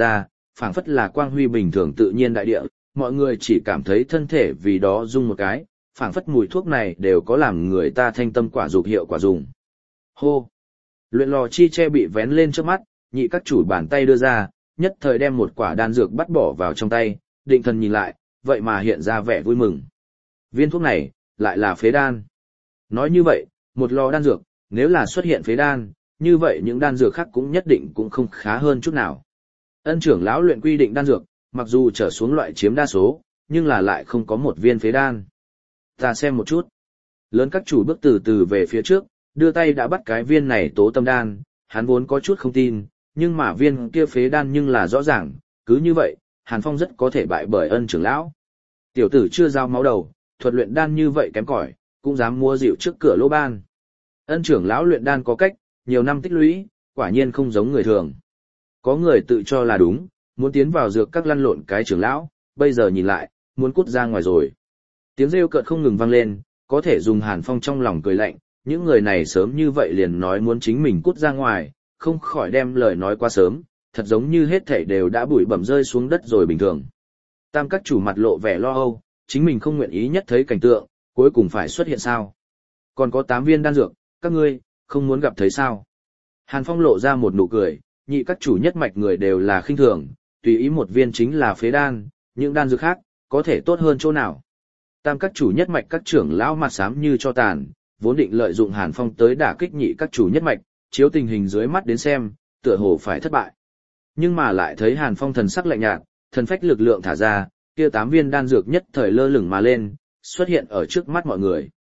phảng phất là quang huy bình thường tự nhiên đại địa, mọi người chỉ cảm thấy thân thể vì đó rung một cái, phảng phất mùi thuốc này đều có làm người ta thanh tâm quả dục hiệu quả dùng. Hô! Luyện lò chi tre bị vén lên trước mắt, nhị các chủ bàn tay đưa ra, nhất thời đem một quả đan dược bắt bỏ vào trong tay, định thần nhìn lại, vậy mà hiện ra vẻ vui mừng. Viên thuốc này, lại là phế đan. Nói như vậy, một lò đan dược, nếu là xuất hiện phế đan, như vậy những đan dược khác cũng nhất định cũng không khá hơn chút nào. Ân trưởng lão luyện quy định đan dược, mặc dù trở xuống loại chiếm đa số, nhưng là lại không có một viên phế đan. Ta xem một chút. Lớn các chủ bước từ từ về phía trước, đưa tay đã bắt cái viên này tố tâm đan, hắn vốn có chút không tin, nhưng mà viên kia phế đan nhưng là rõ ràng, cứ như vậy, Hàn Phong rất có thể bại bởi Ân trưởng lão. Tiểu tử chưa giao máu đầu, thuật luyện đan như vậy kém cỏi, cũng dám mua rượu trước cửa lỗ ban. Ân trưởng lão luyện đan có cách, nhiều năm tích lũy, quả nhiên không giống người thường. Có người tự cho là đúng, muốn tiến vào dược các lăn lộn cái trưởng lão, bây giờ nhìn lại, muốn cút ra ngoài rồi. Tiếng rêu cợt không ngừng vang lên, có thể dùng Hàn Phong trong lòng cười lạnh, những người này sớm như vậy liền nói muốn chính mình cút ra ngoài, không khỏi đem lời nói quá sớm, thật giống như hết thảy đều đã bụi bẩm rơi xuống đất rồi bình thường. Tam các chủ mặt lộ vẻ lo âu, chính mình không nguyện ý nhất thấy cảnh tượng, cuối cùng phải xuất hiện sao. Còn có 8 viên đan dược, các ngươi, không muốn gặp thấy sao. Hàn Phong lộ ra một nụ cười, nhị các chủ nhất mạch người đều là khinh thường, tùy ý một viên chính là phế đan, những đan dược khác, có thể tốt hơn chỗ nào. Tam các chủ nhất mạch các trưởng lão mặt xám như cho tàn, vốn định lợi dụng Hàn Phong tới đả kích nhị các chủ nhất mạch, chiếu tình hình dưới mắt đến xem, tựa hồ phải thất bại. Nhưng mà lại thấy Hàn Phong thần sắc lạnh nhạt, thần phách lực lượng thả ra, kia 8 viên đan dược nhất thời lơ lửng mà lên, xuất hiện ở trước mắt mọi người.